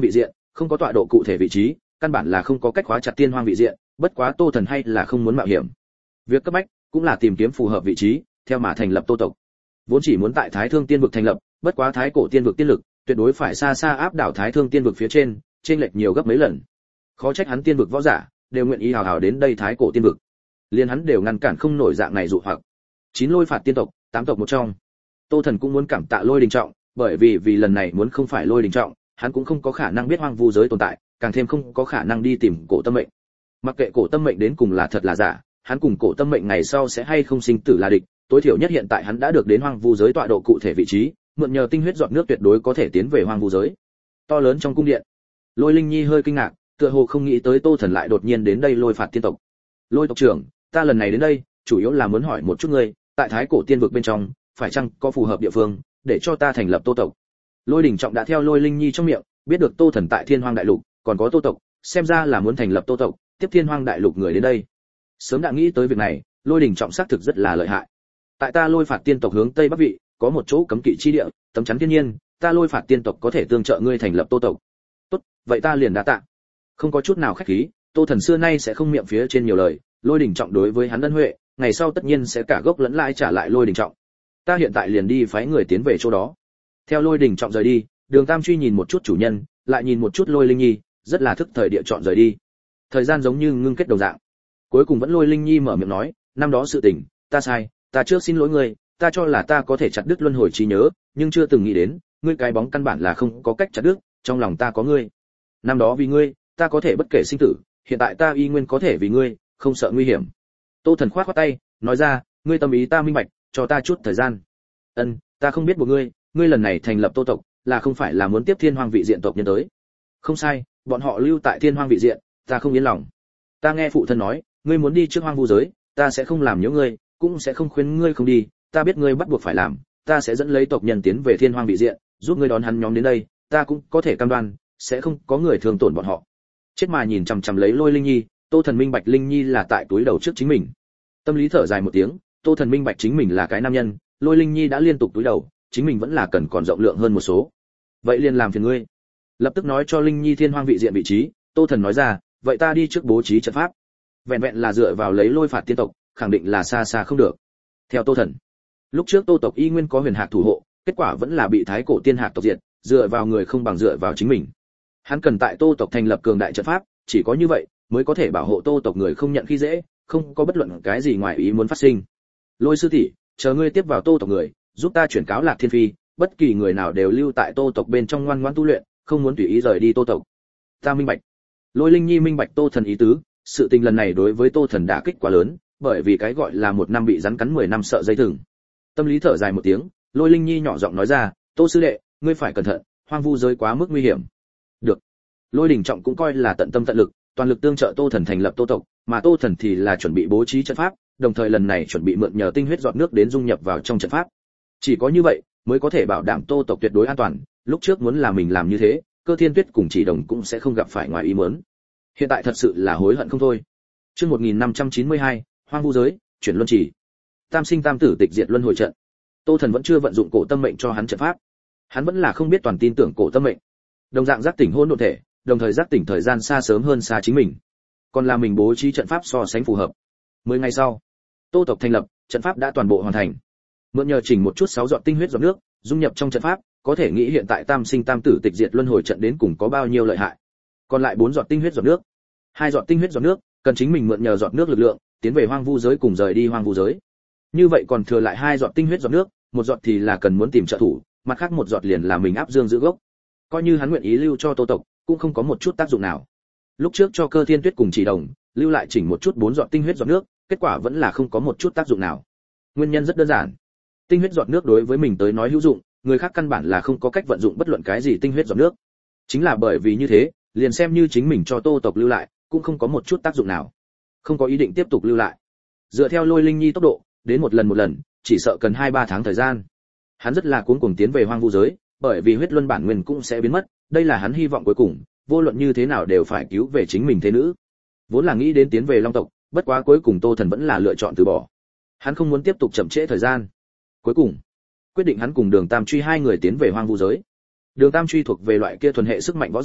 không có tọa độ cụ thể vị trí, căn bản là không có cách khóa chặt Thiên Hoang vị diện, bất quá Tô Thần hay là không muốn mạo hiểm. Việc cấp bách cũng là tìm kiếm phù hợp vị trí, theo mà thành lập Tô tộc. Vốn chỉ muốn tại Thái Thương Tiên vực thành lập, bất quá Thái Cổ Tiên vực tiên lực, tuyệt đối phải xa xa áp đảo Thái Thương Tiên vực phía trên, chênh lệch nhiều gấp mấy lần. Khó trách hắn tiên vực võ giả đều nguyện ý hào hào đến đây Thái Cổ Tiên vực. Liên hắn đều ngăn cản không nổi dạng này dụ hoặc. Chín lôi phạt tiên tộc, tám tộc một trong. Tô Thần cũng muốn cảm tạ Lôi Đình Trọng, bởi vì vì lần này muốn không phải Lôi Đình Trọng, hắn cũng không có khả năng biết hoang vu giới tồn tại, càng thêm không có khả năng đi tìm cổ tâm mệnh. Mặc kệ cổ tâm mệnh đến cùng là thật là giả, hắn cùng cổ tâm mệnh ngày sau sẽ hay không sinh tử là địch, tối thiểu nhất hiện tại hắn đã được đến hoang vu giới tọa độ cụ thể vị trí, mượn nhờ tinh huyết giọt nước tuyệt đối có thể tiến về hoang vu giới. To lớn trong cung điện, Lôi Linh Nhi hơi kinh ngạc, tựa hồ không nghĩ tới Tô Thần lại đột nhiên đến đây lôi phạt tiên tộc. Lôi tộc trưởng, ta lần này đến đây, chủ yếu là muốn hỏi một chút ngươi, tại Thái Cổ Tiên vực bên trong, phải chăng có phù hợp địa phương để cho ta thành lập Tô tộc? Lôi Đình Trọng đã theo Lôi Linh Nhi trong miệng biết được Tô Thần tại Thiên Hoang đại lục còn có Tô tộc, xem ra là muốn thành lập Tô tộc, tiếp Thiên Hoang đại lục người đến đây. Sớm đã nghĩ tới việc này, Lôi Đình Trọng xác thực rất là lợi hại. Tại ta lôi phạt tiên tộc hướng tây bắc vị, có một chỗ cấm kỵ chi địa, tấm chắn thiên nhiên, ta lôi phạt tiên tộc có thể tương trợ ngươi thành lập Tô tộc. Tốt, vậy ta liền đa tạ. Không có chút nào khách khí, Tô Thần xưa nay sẽ không miệng phía trên nhiều lời, Lôi Đình Trọng đối với hắn ân huệ, ngày sau tất nhiên sẽ cả gốc lẫn lãi trả lại Lôi Đình Trọng. Ta hiện tại liền đi phái người tiến về chỗ đó. Theo Lôi Đình Trọng rời đi, Đường Tam Truy nhìn một chút chủ nhân, lại nhìn một chút Lôi Linh Nhi, rất là thức thời địa chọn rời đi. Thời gian giống như ngưng kết đồng dạng. Cuối cùng vẫn Lôi Linh Nhi mở miệng nói, năm đó sự tình, ta sai, ta trước xin lỗi ngươi, ta cho là ta có thể chặt đứt luân hồi trí nhớ, nhưng chưa từng nghĩ đến, ngươi cái bóng căn bản là không có cách chặt đứt, trong lòng ta có ngươi. Năm đó vì ngươi, ta có thể bất kể sinh tử, hiện tại ta y nguyên có thể vì ngươi, không sợ nguy hiểm. Tô Thần khoát khoát tay, nói ra, ngươi tâm ý ta minh bạch, cho ta chút thời gian. Ân, ta không biết của ngươi, ngươi lần này thành lập Tô tộc, là không phải là muốn tiếp Thiên Hoang vị diện tộc nhân tới? Không sai, bọn họ lưu tại Thiên Hoang vị diện, ta không yên lòng. Ta nghe phụ thân nói, ngươi muốn đi trước hoang vu giới, ta sẽ không làm nhiễu ngươi, cũng sẽ không khuyến ngươi không đi, ta biết ngươi bắt buộc phải làm, ta sẽ dẫn lấy tộc nhân tiến về Thiên Hoang vị diện, giúp ngươi đón hắn nhóm đến đây, ta cũng có thể cam đoan, sẽ không có người thương tổn bọn họ. Chết mà nhìn chằm chằm lấy Lôi Linh Nhi, Tô Thần minh bạch Linh Nhi là tại túi đầu trước chính mình. Tâm lý thở dài một tiếng, Tô Thần minh bạch chính mình là cái nam nhân, Lôi Linh Nhi đã liên tục túi đầu, chính mình vẫn là cần còn rộng lượng hơn một số. Vậy liền làm phiền ngươi. Lập tức nói cho Linh Nhi Thiên Hoang vị diện vị trí, Tô Thần nói ra, vậy ta đi trước bố trí trận pháp. Vẹn vẹn là dựa vào lấy lôi phạt tiên tộc, khẳng định là xa xa không được. Theo Tô Thần, lúc trước Tô tộc y nguyên có huyền hạc thủ hộ, kết quả vẫn là bị Thái Cổ Tiên Hạc tộc diệt, dựa vào người không bằng dựa vào chính mình. Hắn cần tại Tô tộc thành lập cường đại trận pháp, chỉ có như vậy mới có thể bảo hộ Tô tộc người không nhận khi dễ, không có bất luận cái gì ngoài ý muốn phát sinh. Lôi sư tỷ, chờ ngươi tiếp vào Tô tộc người, giúp ta chuyển cáo Lạc Thiên Phi, bất kỳ người nào đều lưu tại Tô tộc bên trong ngoan ngoãn tu luyện, không muốn tùy ý rời đi Tô tộc. Ta minh bạch. Lôi Linh Nhi minh bạch Tô Thần ý tứ, sự tình lần này đối với Tô Thần đả kích quá lớn, bởi vì cái gọi là một năm bị rắn cắn mười năm sợ dây thừng. Tâm lý thở dài một tiếng, Lôi Linh Nhi nhỏ giọng nói ra, Tô sư đệ, ngươi phải cẩn thận, hoang vu giới quá mức nguy hiểm. Được. Lôi Đình Trọng cũng coi là tận tâm tận lực, toàn lực tương trợ Tô Thần thành lập Tô tộc, mà Tô Thần thì là chuẩn bị bố trí trận pháp, đồng thời lần này chuẩn bị mượn nhờ tinh huyết giọt nước đến dung nhập vào trong trận pháp. Chỉ có như vậy mới có thể bảo đảm Tô tộc tuyệt đối an toàn, lúc trước muốn là mình làm như thế, Cơ Thiên Tuyết cùng Chỉ Đồng cũng sẽ không gặp phải ngoài ý muốn. Hiện tại thật sự là hối hận không thôi. Chương một nghìn năm trăm chín mươi hai, Hoang vu giới, chuyển luân chỉ. Tam sinh tam tử tịch diệt luân hồi trận. Tô Thần vẫn chưa vận dụng cổ tâm mệnh cho hắn trận pháp. Hắn vẫn là không biết toàn tin tưởng cổ tâm mệnh. Đồng dạng giác tỉnh hôn độn thể, đồng thời giác tỉnh thời gian xa sớm hơn xa chính mình. Còn là mình bố trí trận pháp so sánh phù hợp. Mười ngày sau, Tô tộc thành lập, trận pháp đã toàn bộ hoàn thành. Mượn nhờ chỉnh một chút sáu giọt tinh huyết giọt nước, dung nhập trong trận pháp, có thể nghĩ hiện tại tam sinh tam tử tịch diệt luân hồi trận đến cùng có bao nhiêu lợi hại. Còn lại bốn giọt tinh huyết giọt nước, hai giọt tinh huyết giọt nước, cần chính mình mượn nhờ giọt nước lực lượng, tiến về hoang vu giới cùng rời đi hoang vu giới. Như vậy còn thừa lại hai giọt tinh huyết giọt nước, một giọt thì là cần muốn tìm trợ thủ, mặt khác một giọt liền là mình áp dương giữ gốc. Coi như hắn nguyện ý lưu cho Tô tộc, cũng không có một chút tác dụng nào. Lúc trước cho Cơ Thiên Tuyết cùng Chỉ Đồng, lưu lại chỉnh một chút bốn giọt tinh huyết giọt nước, kết quả vẫn là không có một chút tác dụng nào. Nguyên nhân rất đơn giản. Tinh huyết giọt nước đối với mình tới nói hữu dụng, người khác căn bản là không có cách vận dụng bất luận cái gì tinh huyết giọt nước. Chính là bởi vì như thế, liền xem như chính mình cho Tô tộc lưu lại, cũng không có một chút tác dụng nào. Không có ý định tiếp tục lưu lại. Dựa theo Lôi Linh Nhi tốc độ, đến một lần một lần, chỉ sợ cần hai ba tháng thời gian. Hắn rất là cuống cuồng tiến về hoang vu giới, bởi vì huyết luân bản nguyên cũng sẽ biến mất, đây là hắn hy vọng cuối cùng, vô luận như thế nào đều phải cứu về chính mình thế nữ. Vốn là nghĩ đến tiến về Long tộc, bất quá cuối cùng Tô Thần vẫn là lựa chọn từ bỏ. Hắn không muốn tiếp tục chậm trễ thời gian. Cuối cùng, quyết định hắn cùng Đường Tam Truy hai người tiến về hoang vu giới. Đường Tam Truy thuộc về loại kia thuần hệ sức mạnh võ giả,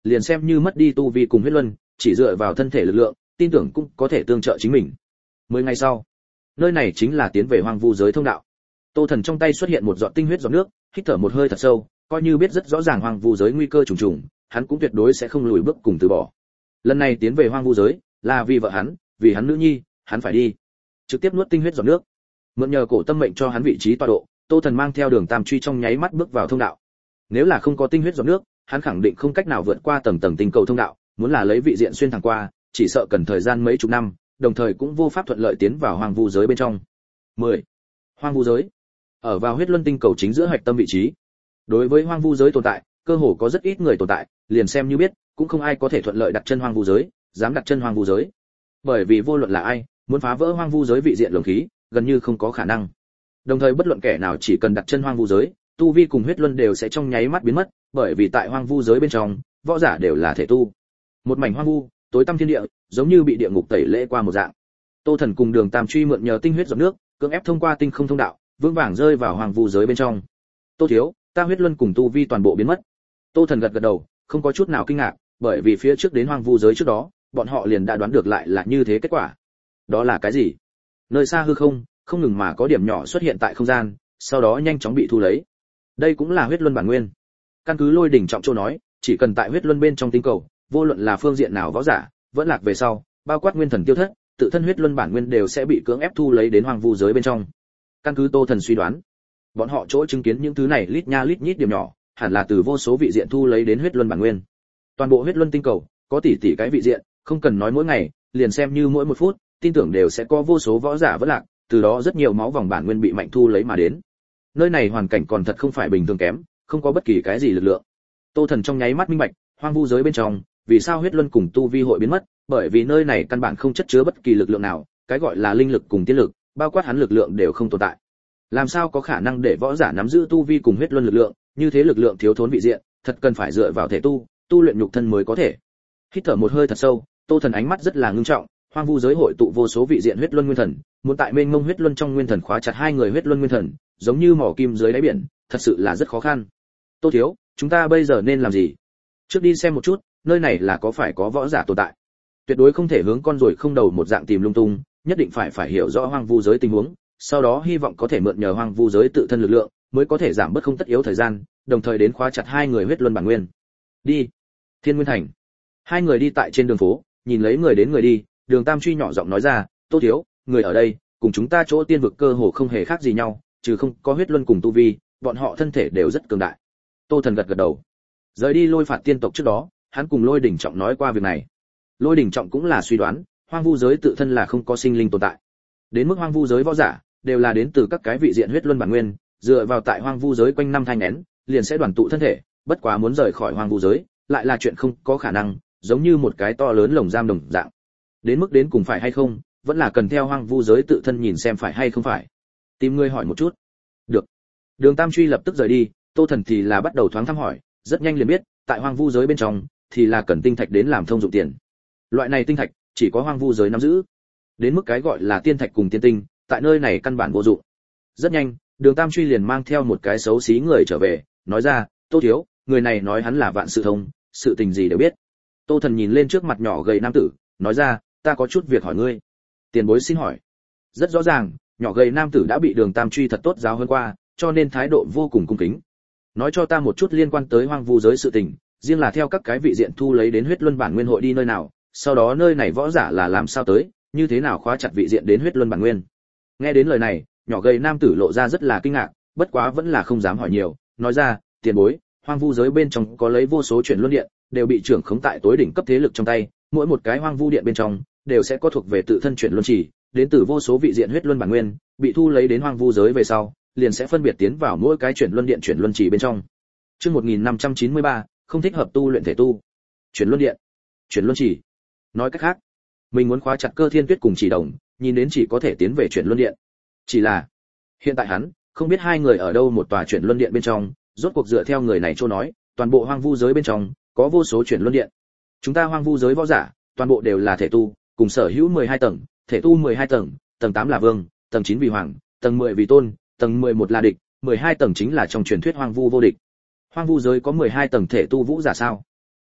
liền xem như mất đi tu vi cùng huyết luân, chỉ dựa vào thân thể lực lượng, tin tưởng cũng có thể tương trợ chính mình. Mười ngày sau, nơi này chính là tiến về hoang vu giới thông đạo. Tô Thần trong tay xuất hiện một giọt tinh huyết giọt nước, hít thở một hơi thật sâu, coi như biết rất rõ ràng hoang vu giới nguy cơ trùng trùng, hắn cũng tuyệt đối sẽ không lùi bước cùng từ bỏ. Lần này tiến về hoang vu giới, là vì vợ hắn, vì hắn nữ nhi, hắn phải đi. Trực tiếp nuốt tinh huyết giọt nước. Mượn nhờ cổ tâm mệnh cho hắn vị trí tọa độ, Tô Thần mang theo Đường Tam Truy trong nháy mắt bước vào thông đạo. Nếu là không có tinh huyết giọt nước, hắn khẳng định không cách nào vượt qua tầng tầng tinh cầu thông đạo, muốn là lấy vị diện xuyên thẳng qua, chỉ sợ cần thời gian mấy chục năm, đồng thời cũng vô pháp thuận lợi tiến vào hoang vu giới bên trong. mười. Hoang vu giới. Ở vào huyết luân tinh cầu chính giữa hạch tâm vị trí. Đối với hoang vu giới tồn tại, cơ hồ có rất ít người tồn tại, liền xem như biết, cũng không ai có thể thuận lợi đặt chân hoang vu giới, dám đặt chân hoang vu giới. Bởi vì vô luận là ai, muốn phá vỡ hoang vu giới vị diện luồng khí, gần như không có khả năng. Đồng thời bất luận kẻ nào chỉ cần đặt chân hoang vu giới, tu vi cùng huyết luân đều sẽ trong nháy mắt biến mất, bởi vì tại hoang vu giới bên trong, võ giả đều là thể tu. Một mảnh hoang vu, tối tăm thiên địa, giống như bị địa ngục tẩy lễ qua một dạng. Tô Thần cùng Đường Tam Truy mượn nhờ tinh huyết giọt nước, cưỡng ép thông qua tinh không thông đạo, vững vàng rơi vào hoang vu giới bên trong. Tô thiếu, ta huyết luân cùng tu vi toàn bộ biến mất. Tô Thần gật gật đầu, không có chút nào kinh ngạc, bởi vì phía trước đến hoang vu giới trước đó, bọn họ liền đã đoán được lại là như thế kết quả. Đó là cái gì? Nơi xa hư không, không ngừng mà có điểm nhỏ xuất hiện tại không gian, sau đó nhanh chóng bị thu lấy. Đây cũng là huyết luân bản nguyên. Căn cứ Lôi đỉnh trọng châu nói, chỉ cần tại huyết luân bên trong tinh cầu, vô luận là phương diện nào võ giả, vẫn lạc về sau, bao quát nguyên thần tiêu thất, tự thân huyết luân bản nguyên đều sẽ bị cưỡng ép thu lấy đến hoang vu giới bên trong. Căn cứ Tô Thần suy đoán, bọn họ chỗ chứng kiến những thứ này lít nha lít nhít điểm nhỏ, hẳn là từ vô số vị diện thu lấy đến huyết luân bản nguyên. Toàn bộ huyết luân tinh cầu có tỷ tỷ cái vị diện, không cần nói mỗi ngày, liền xem như mỗi một phút, tin tưởng đều sẽ có vô số võ giả vỡ lạc, từ đó rất nhiều máu vòng bản nguyên bị mạnh thu lấy mà đến. Nơi này hoàn cảnh còn thật không phải bình thường kém, không có bất kỳ cái gì lực lượng. Tô Thần trong nháy mắt minh bạch, hoang vu giới bên trong, vì sao huyết luân cùng tu vi hội biến mất, bởi vì nơi này căn bản không chất chứa bất kỳ lực lượng nào, cái gọi là linh lực cùng tiên lực, bao quát hắn lực lượng đều không tồn tại. Làm sao có khả năng để võ giả nắm giữ tu vi cùng huyết luân lực lượng, như thế lực lượng thiếu thốn vị diện, thật cần phải dựa vào thể tu, tu luyện nhục thân mới có thể. Hít thở một hơi thật sâu, Tô Thần ánh mắt rất là ngưng trọng, hoang vu giới hội tụ vô số vị diện huyết luân nguyên thần, muốn tại mênh mông huyết luân trong nguyên thần khóa chặt hai người huyết luân nguyên thần, giống như mỏ kim dưới đáy biển, thật sự là rất khó khăn. Tô thiếu, chúng ta bây giờ nên làm gì? Trước đi xem một chút, nơi này là có phải có võ giả tồn tại. Tuyệt đối không thể hướng con rồi không đầu một dạng tìm lung tung, nhất định phải phải hiểu rõ hoang vu giới tình huống, sau đó hy vọng có thể mượn nhờ hoang vu giới tự thân lực lượng, mới có thể giảm bớt không tất yếu thời gian, đồng thời đến khóa chặt hai người huyết luân bản nguyên. Đi. Thiên Nguyên Thành. Hai người đi tại trên đường phố, nhìn lấy người đến người đi, Đường Tam Truy nhỏ giọng nói ra, Tô thiếu, người ở đây, cùng chúng ta chỗ tiên vực cơ hồ không hề khác gì nhau, trừ không có huyết luân cùng tu vi, bọn họ thân thể đều rất cường đại. Tô Thần gật gật đầu. Rời đi Lôi phạt tiên tộc trước đó, hắn cùng Lôi đỉnh trọng nói qua việc này. Lôi đỉnh trọng cũng là suy đoán, hoang vu giới tự thân là không có sinh linh tồn tại. Đến mức hoang vu giới võ giả, đều là đến từ các cái vị diện huyết luân bản nguyên, dựa vào tại hoang vu giới quanh năm thanh nén, liền sẽ đoàn tụ thân thể, bất quá muốn rời khỏi hoang vu giới, lại là chuyện không có khả năng, giống như một cái to lớn lồng giam đồng dạng. Đến mức đến cùng phải hay không, vẫn là cần theo hoang vu giới tự thân nhìn xem phải hay không phải. Tìm người hỏi một chút. Được. Đường Tam Truy lập tức rời đi, Tô Thần thì là bắt đầu thoáng thăm hỏi, rất nhanh liền biết, tại hoang vu giới bên trong thì là cần tinh thạch đến làm thông dụng tiền. Loại này tinh thạch chỉ có hoang vu giới nắm giữ. Đến mức cái gọi là tiên thạch cùng tiên tinh, tại nơi này căn bản vô dụng. Rất nhanh, Đường Tam Truy liền mang theo một cái xấu xí người trở về, nói ra, Tô thiếu, người này nói hắn là vạn sự thông, sự tình gì đều biết. Tô Thần nhìn lên trước mặt nhỏ gầy nam tử, nói ra, ta có chút việc hỏi ngươi. Tiền bối xin hỏi. Rất rõ ràng, nhỏ gầy nam tử đã bị Đường Tam Truy thật tốt giáo hơn qua, cho nên thái độ vô cùng cung kính. Nói cho ta một chút liên quan tới hoang vu giới sự tình, riêng là theo các cái vị diện thu lấy đến huyết luân bản nguyên hội đi nơi nào, sau đó nơi này võ giả là làm sao tới, như thế nào khóa chặt vị diện đến huyết luân bản nguyên. Nghe đến lời này, nhỏ gầy nam tử lộ ra rất là kinh ngạc, bất quá vẫn là không dám hỏi nhiều, nói ra, tiền bối, hoang vu giới bên trong có lấy vô số chuyển luân điện, đều bị trưởng khống tại tối đỉnh cấp thế lực trong tay, mỗi một cái hoang vu điện bên trong đều sẽ có thuộc về tự thân chuyển luân chỉ, đến từ vô số vị diện huyết luân bản nguyên, bị thu lấy đến hoang vu giới về sau, liền sẽ phân biệt tiến vào mỗi cái chuyển luân điện chuyển luân chỉ bên trong. Chương một nghìn năm trăm chín mươi ba, không thích hợp tu luyện thể tu. Chuyển luân điện, chuyển luân chỉ. Nói cách khác, mình muốn khóa chặt Cơ Thiên Tuyết cùng Chỉ Đồng, nhìn đến chỉ có thể tiến về chuyển luân điện. Chỉ là, hiện tại hắn không biết hai người ở đâu một tòa chuyển luân điện bên trong, rốt cuộc dựa theo người này chỗ nói, toàn bộ hoang vu giới bên trong có vô số chuyển luân điện. Chúng ta hoang vu giới võ giả, toàn bộ đều là thể tu, cùng sở hữu mười hai tầng, thể tu mười hai tầng, tầng tám là vương, tầng chín vì hoàng, tầng mười vì tôn, tầng mười một là địch, mười hai tầng chính là trong truyền thuyết hoang vu vô địch. Hoang vu giới có mười hai tầng thể tu vũ giả sao?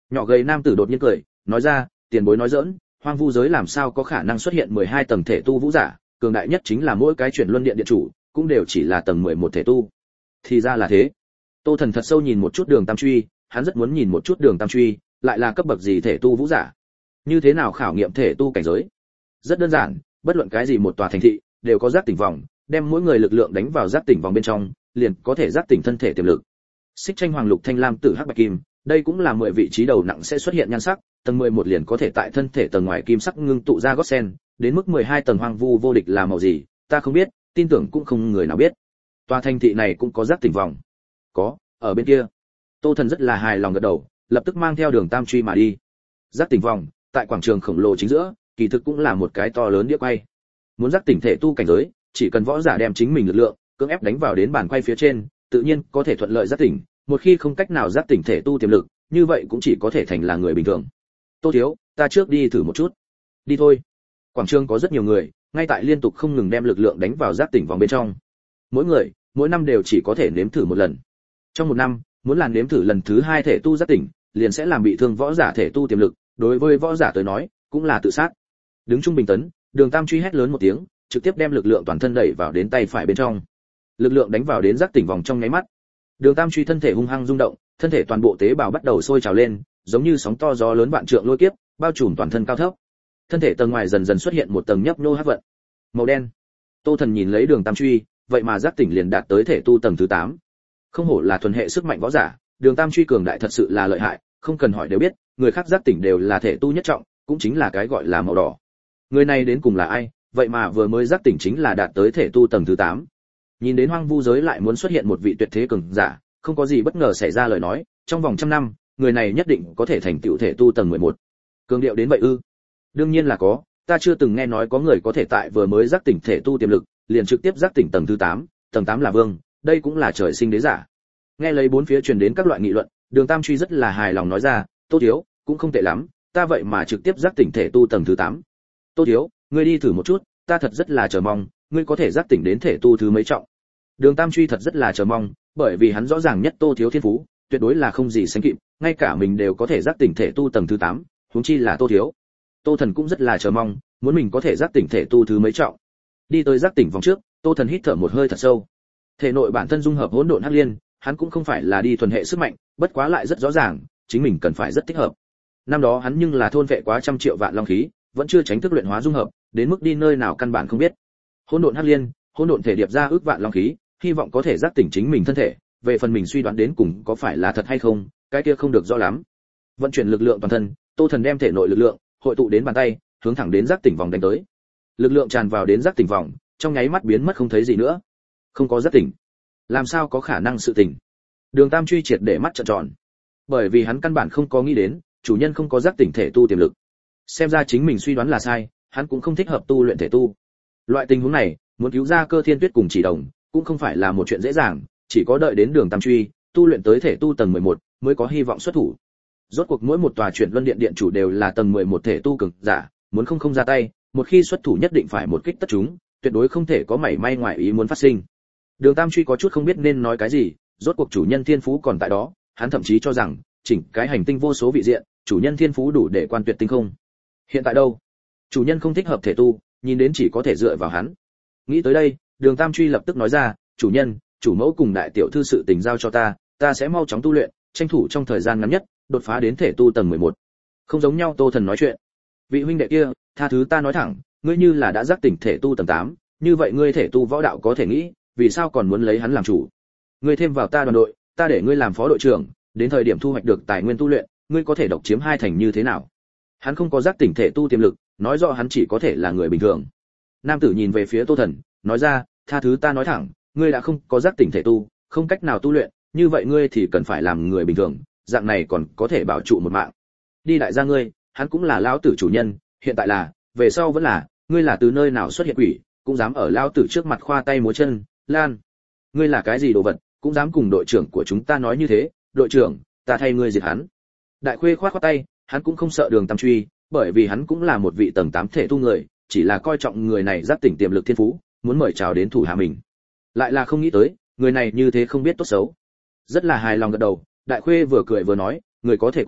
Nhỏ gầy nam tử đột nhiên cười, nói ra, tiền bối nói giỡn, hoang vu giới làm sao có khả năng xuất hiện mười hai tầng thể tu vũ giả, cường đại nhất chính là mỗi cái chuyển luân điện điện chủ, cũng đều chỉ là tầng mười một thể tu. Thì ra là thế. Tô Thần thật sâu nhìn một chút Đường Tam Truy, hắn rất muốn nhìn một chút Đường Tam Truy, lại là cấp bậc gì thể tu vũ giả. Như thế nào khảo nghiệm thể tu cảnh giới? Rất đơn giản, bất luận cái gì một tòa thành thị đều có giác tỉnh vòng, đem mỗi người lực lượng đánh vào giác tỉnh vòng bên trong, liền có thể giác tỉnh thân thể tiềm lực. Xích tranh hoàng lục thanh lam tử hắc bạch kim, đây cũng là mười vị trí đầu nặng sẽ xuất hiện nhan sắc, tầng mười một liền có thể tại thân thể tầng ngoài kim sắc ngưng tụ ra gót sen, đến mức mười hai tầng hoang vu vô địch là màu gì, ta không biết, tin tưởng cũng không người nào biết. Tòa thành thị này cũng có giác tỉnh vòng. Có, ở bên kia. Tô Thần rất là hài lòng gật đầu, lập tức mang theo Đường Tam Truy mà đi. Giác tỉnh vòng, tại quảng trường khổng lồ chính giữa, kỳ thực cũng là một cái to lớn đĩa quay. Muốn giác tỉnh thể tu cảnh giới, chỉ cần võ giả đem chính mình lực lượng cưỡng ép đánh vào đến bàn quay phía trên, tự nhiên có thể thuận lợi giác tỉnh, một khi không cách nào giác tỉnh thể tu tiềm lực, như vậy cũng chỉ có thể thành là người bình thường. Tô thiếu, ta trước đi thử một chút. Đi thôi. Quảng trường có rất nhiều người, ngay tại liên tục không ngừng đem lực lượng đánh vào giác tỉnh vòng bên trong. Mỗi người, mỗi năm đều chỉ có thể nếm thử một lần. Trong một năm, muốn làm nếm thử lần thứ hai thể tu giác tỉnh, liền sẽ làm bị thương võ giả thể tu tiềm lực, đối với võ giả tới nói, cũng là tự sát. Đứng trung bình tấn, Đường Tam Truy hét lớn một tiếng, trực tiếp đem lực lượng toàn thân đẩy vào đến tay phải bên trong. Lực lượng đánh vào đến giác tỉnh vòng trong nháy mắt. Đường Tam Truy thân thể hung hăng rung động, thân thể toàn bộ tế bào bắt đầu sôi trào lên, giống như sóng to gió lớn vạn trượng lôi kiếp, bao trùm toàn thân cao thấp. Thân thể tầng ngoài dần dần xuất hiện một tầng nhấp nhô hắc vận. Màu đen. Tô Thần nhìn lấy Đường Tam Truy, vậy mà giác tỉnh liền đạt tới thể tu tầng thứ tám. Không hổ là thuần hệ sức mạnh võ giả, Đường Tam Truy cường đại thật sự là lợi hại, không cần hỏi đều biết, người khác giác tỉnh đều là thể tu nhất trọng, cũng chính là cái gọi là màu đỏ. Người này đến cùng là ai, vậy mà vừa mới giác tỉnh chính là đạt tới thể tu tầng thứ tám. Nhìn đến hoang vu giới lại muốn xuất hiện một vị tuyệt thế cường giả, không có gì bất ngờ xảy ra lời nói, trong vòng trăm năm, người này nhất định có thể thành tựu thể tu tầng mười một. Cường điệu đến vậy ư? Đương nhiên là có, ta chưa từng nghe nói có người có thể tại vừa mới giác tỉnh thể tu tiềm lực, liền trực tiếp giác tỉnh tầng thứ tám, tầng tám là vương, đây cũng là trời sinh đế giả. Nghe lấy bốn phía truyền đến các loại nghị luận, Đường Tam Truy rất là hài lòng nói ra, Tô thiếu, cũng không tệ lắm, ta vậy mà trực tiếp giác tỉnh thể tu tầng thứ tám. Tô thiếu, ngươi đi thử một chút, ta thật rất là chờ mong, ngươi có thể giác tỉnh đến thể tu thứ mấy trọng. Đường Tam Truy thật rất là chờ mong, bởi vì hắn rõ ràng nhất Tô thiếu thiên phú, tuyệt đối là không gì sánh kịp, ngay cả mình đều có thể giác tỉnh thể tu tầng thứ tám, huống chi là Tô thiếu. Tô Thần cũng rất là chờ mong, muốn mình có thể giác tỉnh thể tu thứ mấy trọng. Đi tới giác tỉnh vòng trước, Tô Thần hít thở một hơi thật sâu. Thể nội bản thân dung hợp hỗn độn hắc liên, hắn cũng không phải là đi thuần hệ sức mạnh, bất quá lại rất rõ ràng, chính mình cần phải rất thích hợp. Năm đó hắn nhưng là thôn vệ quá trăm triệu vạn long khí, vẫn chưa tránh thức luyện hóa dung hợp, đến mức đi nơi nào căn bản không biết. Hỗn độn hắc liên, hỗn độn thể điệp ra ước vạn long khí, hy vọng có thể giác tỉnh chính mình thân thể, về phần mình suy đoán đến cùng có phải là thật hay không, cái kia không được rõ lắm. Vận chuyển lực lượng toàn thân, Tô Thần đem thể nội lực lượng hội tụ đến bàn tay, hướng thẳng đến giác tỉnh vòng đánh tới. Lực lượng tràn vào đến giác tỉnh vòng, trong nháy mắt biến mất không thấy gì nữa. Không có giác tỉnh, làm sao có khả năng sự tỉnh? Đường Tam Truy triệt để mắt trợn tròn, bởi vì hắn căn bản không có nghĩ đến, chủ nhân không có giác tỉnh thể tu tiềm lực. Xem ra chính mình suy đoán là sai, hắn cũng không thích hợp tu luyện thể tu. Loại tình huống này, muốn cứu ra Cơ Thiên Tuyết cùng Chỉ Đồng, cũng không phải là một chuyện dễ dàng, chỉ có đợi đến Đường Tam Truy tu luyện tới thể tu tầng mười một mới có hy vọng xuất thủ. Rốt cuộc mỗi một tòa chuyển luân điện điện chủ đều là tầng mười một thể tu cường giả, muốn không không ra tay, một khi xuất thủ nhất định phải một kích tất trúng, tuyệt đối không thể có mảy may ngoài ý muốn phát sinh. Đường Tam Truy có chút không biết nên nói cái gì, rốt cuộc chủ nhân thiên phú còn tại đó, hắn thậm chí cho rằng chỉnh cái hành tinh vô số vị diện, chủ nhân thiên phú đủ để quan tuyệt tinh không. Hiện tại đâu? Chủ nhân không thích hợp thể tu, nhìn đến chỉ có thể dựa vào hắn. Nghĩ tới đây, Đường Tam Truy lập tức nói ra, chủ nhân, chủ mẫu cùng đại tiểu thư sự tình giao cho ta, ta sẽ mau chóng tu luyện, tranh thủ trong thời gian ngắn nhất đột phá đến thể tu tầng mười một. Không giống nhau. Tô Thần nói chuyện. Vị huynh đệ kia, tha thứ ta nói thẳng, ngươi như là đã giác tỉnh thể tu tầng tám, như vậy ngươi thể tu võ đạo có thể nghĩ, vì sao còn muốn lấy hắn làm chủ? Ngươi thêm vào ta đoàn đội, ta để ngươi làm phó đội trưởng, đến thời điểm thu hoạch được tài nguyên tu luyện, ngươi có thể độc chiếm hai thành như thế nào? Hắn không có giác tỉnh thể tu tiềm lực, nói rõ hắn chỉ có thể là người bình thường. Nam tử nhìn về phía Tô Thần, nói ra, tha thứ ta nói thẳng, ngươi đã không có giác tỉnh thể tu, không cách nào tu luyện, như vậy ngươi thì cần phải làm người bình thường, dạng này còn có thể bảo trụ một mạng. Đi đại gia ngươi, hắn cũng là lão tử chủ nhân, hiện tại là, về sau vẫn là, ngươi là từ nơi nào xuất hiện quỷ, cũng dám ở lão tử trước mặt khoa tay múa chân, Lan. Ngươi là cái gì đồ vật, cũng dám cùng đội trưởng của chúng ta nói như thế, đội trưởng, ta thay ngươi diệt hắn. Đại Khuê khoát khoát tay, hắn cũng không sợ Đường Tam Truy, bởi vì hắn cũng là một vị tầng tám thể tu người, chỉ là coi trọng người này giác tỉnh tiềm lực thiên phú, muốn mời chào đến thủ hạ mình. Lại là không nghĩ tới, người này như thế không biết tốt xấu. Rất là hài lòng gật đầu, Đại Khuê vừa cười vừa nói, người có thể cuồng,